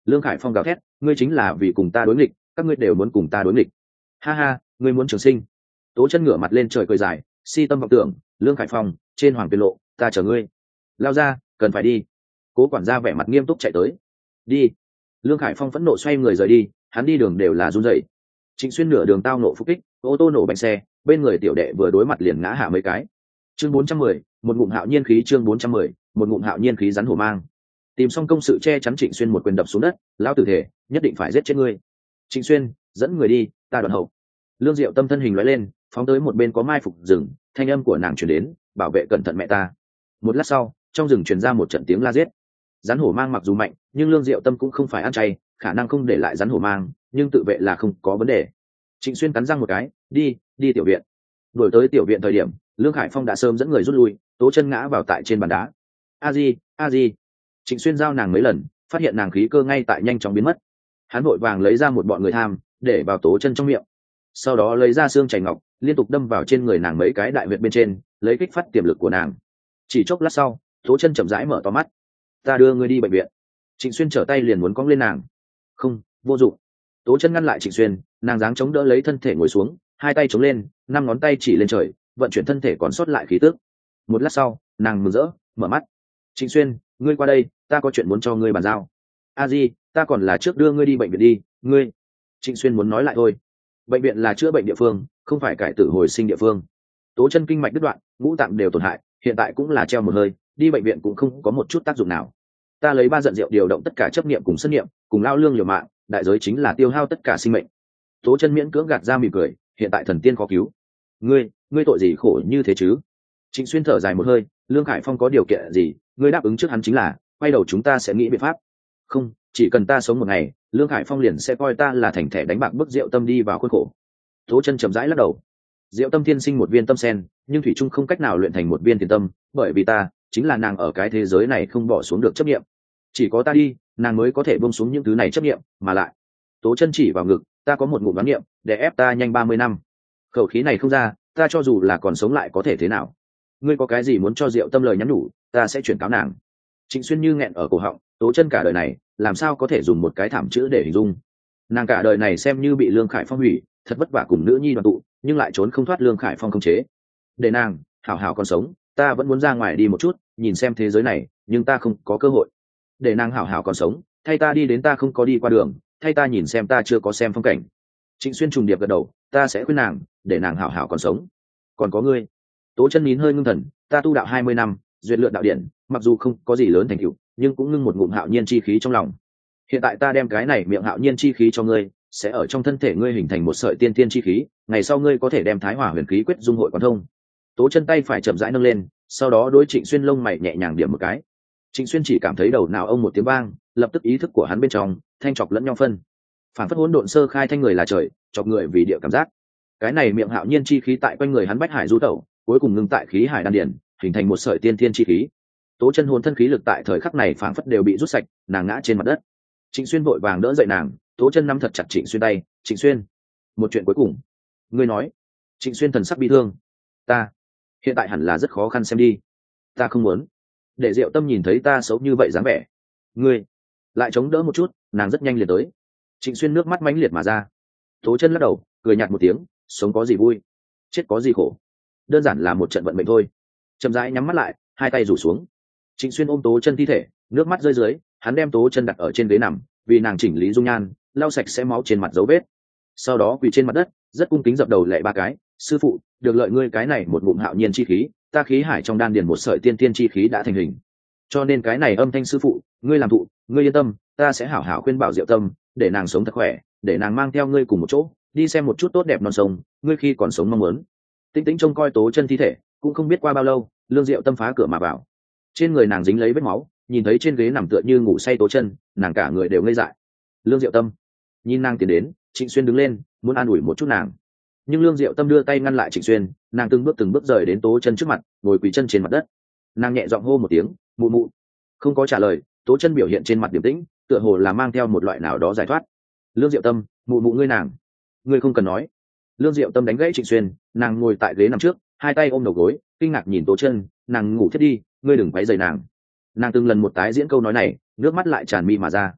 Lương Khải Phong gào thét, ngươi chính là vì cùng ta đối nghịch, các ngươi đều muốn cùng ta đối nghịch. Ha ha, ngươi muốn trường sinh. Tố Chân ngửa mặt lên trời cười dài, si tâm vọng tưởng. Lương Khải Phong, trên hoàng tuyên lộ, ta chờ ngươi. Lao ra, cần phải đi. Cố quản gia vẻ mặt nghiêm túc chạy tới. Đi. Lương Khải Phong phẫn nộ xoay người rời đi, hắn đi đường đều là run rẩy. Trịnh Xuyên nửa đường tao nộ phục kích, ô tô nổ bánh xe, bên người tiểu đệ vừa đối mặt liền ngã hạ mấy cái. Chương bốn trăm mười, một ngụm hạo nhiên khí. Chương bốn trăm mười, một ngụm hạo nhiên khí rắn hổ mang. Tìm xong công sự che chắn Trịnh Xuyên một quyền đập xuống đất, lão tử thể, nhất định phải giết chết ngươi. Trịnh Xuyên, dẫn người đi, ta đoạn hậu. Lương Diệu Tâm thân hình lóe lên, phóng tới một bên có mai phục rừng, thanh âm của nàng truyền đến, bảo vệ cẩn thận mẹ ta. Một lát sau, trong rừng truyền ra một trận tiếng la giết. Rắn hổ mang mặc dù mạnh, nhưng Lương Diệu Tâm cũng không phải ăn chay, khả năng không để lại rắn hổ mang, nhưng tự vệ là không có vấn đề. Trịnh Xuyên cắn răng một cái, đi, đi tiểu viện. Đuổi tới tiểu viện thời điểm, Lương Khải Phong đã sớm dẫn người rút lui, Tố Chân ngã vào tại trên bàn đá. A Di, A Di. Trịnh Xuyên giao nàng mấy lần, phát hiện nàng khí cơ ngay tại nhanh chóng biến mất. Hắn vội vàng lấy ra một bọn người tham, để vào Tố Chân trong miệng. Sau đó lấy ra xương chảy ngọc, liên tục đâm vào trên người nàng mấy cái đại huyệt bên trên, lấy kích phát tiềm lực của nàng. Chỉ chốc lát sau, Tố Chân chậm rãi mở to mắt. Ta đưa ngươi đi bệnh viện. Trịnh Xuyên trở tay liền muốn cõng lên nàng. Không, vô dụng. Tố Chân ngăn lại Trịnh Xuyên, nàng dáng chống đỡ lấy thân thể ngồi xuống, hai tay chống lên, năm ngón tay chỉ lên trời, vận chuyển thân thể còn sót lại khí tức. Một lát sau, nàng mừng rỡ, mở mắt. Trịnh Xuyên, ngươi qua đây, ta có chuyện muốn cho ngươi bàn giao. A Di, ta còn là trước đưa ngươi đi bệnh viện đi, ngươi. Trịnh Xuyên muốn nói lại thôi. Bệnh viện là chữa bệnh địa phương, không phải cải tử hồi sinh địa phương. Tố Chân kinh mạch đứt đoạn, ngũ tạng đều tổn hại, hiện tại cũng là treo một hơi, đi bệnh viện cũng không có một chút tác dụng nào. Ta lấy ba giận rượu điều động tất cả chấp niệm cùng sân niệm, cùng lao lương liều mạng, đại giới chính là tiêu hao tất cả sinh mệnh. Tố Chân miễn cưỡng gạt ra mỉm cười, hiện tại thần tiên khó cứu. Ngươi, ngươi tội gì khổ như thế chứ? Trịnh Xuyên thở dài một hơi, Lương Khải Phong có điều kiện gì, ngươi đáp ứng trước hắn chính là, quay đầu chúng ta sẽ nghĩ biện pháp. Không, chỉ cần ta sống một ngày, Lương Khải Phong liền sẽ coi ta là thành thẻ đánh bạc bức Diệu Tâm đi vào khuôn khổ. Tố Chân chậm rãi lắc đầu. Diệu Tâm thiên sinh một viên tâm sen, nhưng thủy chung không cách nào luyện thành một viên tiền tâm, bởi vì ta chính là nàng ở cái thế giới này không bỏ xuống được chấp niệm. Chỉ có ta đi, nàng mới có thể buông xuống những thứ này chấp niệm, mà lại. Tố Chân chỉ vào ngực, ta có một ngụm đoán niệm, để ép ta nhanh ba mươi năm. Khẩu khí này không ra, ta cho dù là còn sống lại có thể thế nào? Ngươi có cái gì muốn cho Diệu Tâm lời nhắn nhủ, ta sẽ chuyển cáo nàng. Trịnh Xuyên như nghẹn ở cổ họng, Tố Chân cả đời này, làm sao có thể dùng một cái thảm chữ để hình dung? Nàng cả đời này xem như bị Lương Khải Phong hủy, thật vất vả cùng nữ nhi đoàn tụ, nhưng lại trốn không thoát Lương Khải Phong khống chế. Để nàng hảo hảo còn sống, ta vẫn muốn ra ngoài đi một chút, nhìn xem thế giới này, nhưng ta không có cơ hội. Để nàng hảo hảo còn sống, thay ta đi đến ta không có đi qua đường, thay ta nhìn xem ta chưa có xem phong cảnh. Trịnh Xuyên trùng điệp gật đầu, ta sẽ khuyên nàng, để nàng hảo hảo còn sống. Còn có ngươi. Tố Chân nín hơi ngưng thần, ta tu đạo hai mươi năm, duyệt luyện đạo điển, mặc dù không có gì lớn thành tựu, nhưng cũng ngưng một ngụm hạo nhiên chi khí trong lòng. Hiện tại ta đem cái này miệng hạo nhiên chi khí cho ngươi, sẽ ở trong thân thể ngươi hình thành một sợi tiên tiên chi khí, ngày sau ngươi có thể đem Thái Hỏa Huyền Khí quyết dung hội quán thông. Tố Chân tay phải chậm rãi nâng lên, sau đó đối Trịnh Xuyên lông mày nhẹ nhàng điểm một cái. Trịnh Xuyên chỉ cảm thấy đầu não ông một tiếng vang, lập tức ý thức của hắn bên trong thanh chọc lẫn nhau phân. Phản phất hỗn độn sơ khai thanh người là trời, chọc người vì địa cảm giác. Cái này miệng hạo nhiên chi khí tại quanh người hắn bách hải du tẩu, cuối cùng ngưng tại khí hải đan điển, hình thành một sợi tiên tiên chi khí. Tố Chân hồn thân khí lực tại thời khắc này phảng phất đều bị rút sạch, nàng ngã trên mặt đất. Trịnh Xuyên vội vàng đỡ dậy nàng, Tố Chân nắm thật chặt Trịnh Xuyên tay, "Trịnh Xuyên, một chuyện cuối cùng." "Ngươi nói." Trịnh Xuyên thần sắc bi thương. "Ta, hiện tại hẳn là rất khó khăn xem đi. Ta không muốn để Diệu Tâm nhìn thấy ta xấu như vậy dáng vẻ." "Ngươi." Lại chống đỡ một chút, nàng rất nhanh liền tới. Trịnh Xuyên nước mắt mãnh liệt mà ra. Tố Chân lắc đầu, cười nhạt một tiếng, "Sống có gì vui, chết có gì khổ, đơn giản là một trận vận mệnh thôi." Chậm rãi nhắm mắt lại, hai tay rủ xuống. Trịnh Xuyên ôm Tố Chân thi thể, nước mắt rơi dưới, hắn đem Tố Chân đặt ở trên ghế nằm, vì nàng chỉnh lý dung nhan, lau sạch sẽ máu trên mặt dấu vết. Sau đó quỳ trên mặt đất, rất cung kính dập đầu lạy ba cái, "Sư phụ, được lợi ngươi cái này một ngụm hạo nhiên chi khí, ta khí hải trong đan điền một sợi tiên tiên chi khí đã thành hình. Cho nên cái này âm thanh sư phụ, ngươi làm thụ, ngươi yên tâm, ta sẽ hảo hảo khuyên bảo Diệu Tâm, để nàng sống thật khỏe, để nàng mang theo ngươi cùng một chỗ, đi xem một chút tốt đẹp non sông, ngươi khi còn sống mong muốn." Tĩnh tĩnh trông coi Tố Chân thi thể, cũng không biết qua bao lâu, Lương Diệu Tâm phá cửa mà vào. Trên người nàng dính lấy vết máu, nhìn thấy trên ghế nằm tựa như ngủ say Tố Chân, nàng cả người đều ngây dại. Lương Diệu Tâm nhìn nàng tiến đến, Trịnh Xuyên đứng lên, muốn an ủi một chút nàng, nhưng Lương Diệu Tâm đưa tay ngăn lại Trịnh Xuyên, nàng từng bước từng bước rời đến Tố Chân trước mặt, ngồi quỳ chân trên mặt đất. Nàng nhẹ giọng hô một tiếng, "Mụ mụ." Không có trả lời, Tố Chân biểu hiện trên mặt điềm tĩnh, tựa hồ là mang theo một loại nào đó giải thoát. "Lương Diệu Tâm, mụ mụ ngươi nàng, ngươi không cần nói." Lương Diệu Tâm đánh gãy Trịnh Xuyên, nàng ngồi tại ghế nằm trước, hai tay ôm đầu gối, kinh ngạc nhìn Tố Chân, "Nàng ngủ thiết đi, ngươi đừng quấy rầy nàng." Nàng từng lần một tái diễn câu nói này, nước mắt lại tràn mi mà ra.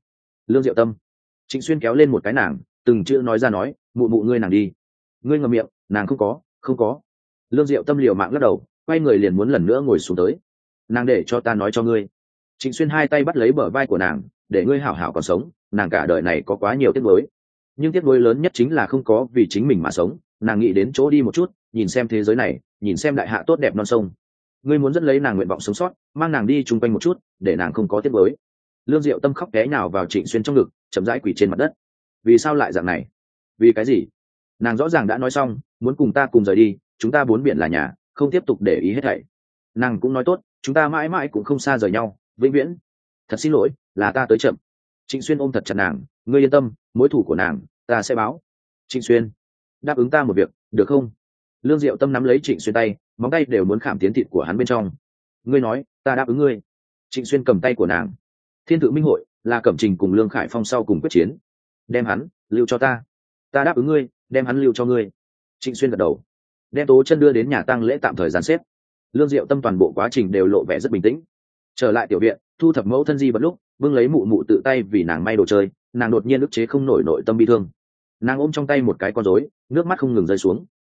Lương Diệu Tâm. Trịnh Xuyên kéo lên một cái nàng, từng chữ nói ra nói, mụ mụ ngươi nàng đi. Ngươi ngậm miệng, nàng không có, không có. Lương Diệu Tâm liều mạng lắc đầu, quay người liền muốn lần nữa ngồi xuống tới. Nàng để cho ta nói cho ngươi. Trịnh Xuyên hai tay bắt lấy bờ vai của nàng, để ngươi hảo hảo còn sống, nàng cả đời này có quá nhiều tiếc nuối, nhưng tiếc nuối lớn nhất chính là không có vì chính mình mà sống. Nàng nghĩ đến chỗ đi một chút, nhìn xem thế giới này, nhìn xem đại hạ tốt đẹp non sông. Ngươi muốn dẫn lấy nàng nguyện vọng sống sót, mang nàng đi chung quanh một chút, để nàng không có tiếc nuối. Lương Diệu Tâm khóc té nhào vào Trịnh Xuyên trong ngực, chậm rãi quỳ trên mặt đất. Vì sao lại dạng này? Vì cái gì? Nàng rõ ràng đã nói xong, muốn cùng ta cùng rời đi, chúng ta bốn biển là nhà, không tiếp tục để ý hết thảy. Nàng cũng nói tốt, chúng ta mãi mãi cũng không xa rời nhau, vĩnh viễn. Thật xin lỗi, là ta tới chậm. Trịnh Xuyên ôm thật chặt nàng, ngươi yên tâm, mối thù của nàng ta sẽ báo. Trịnh Xuyên, đáp ứng ta một việc, được không? Lương Diệu Tâm nắm lấy Trịnh Xuyên tay, móng tay đều muốn khảm tiến thịt của hắn bên trong. Ngươi nói, ta đáp ứng ngươi. Trịnh Xuyên cầm tay của nàng. Thiên Tự Minh Hội là Cẩm Trình cùng Lương Khải Phong sau cùng quyết chiến, đem hắn lưu cho ta. Ta đáp ứng ngươi, đem hắn lưu cho ngươi. Trịnh Xuyên gật đầu, đem Tố Chân đưa đến nhà tang lễ tạm thời giàn xếp. Lương Diệu Tâm toàn bộ quá trình đều lộ vẻ rất bình tĩnh. Trở lại tiểu viện, thu thập mẫu thân di vật lúc, vương lấy mụ mụ tự tay vì nàng may đồ chơi, nàng đột nhiên ức chế không nổi nội tâm bi thương. Nàng ôm trong tay một cái con rối, nước mắt không ngừng rơi xuống.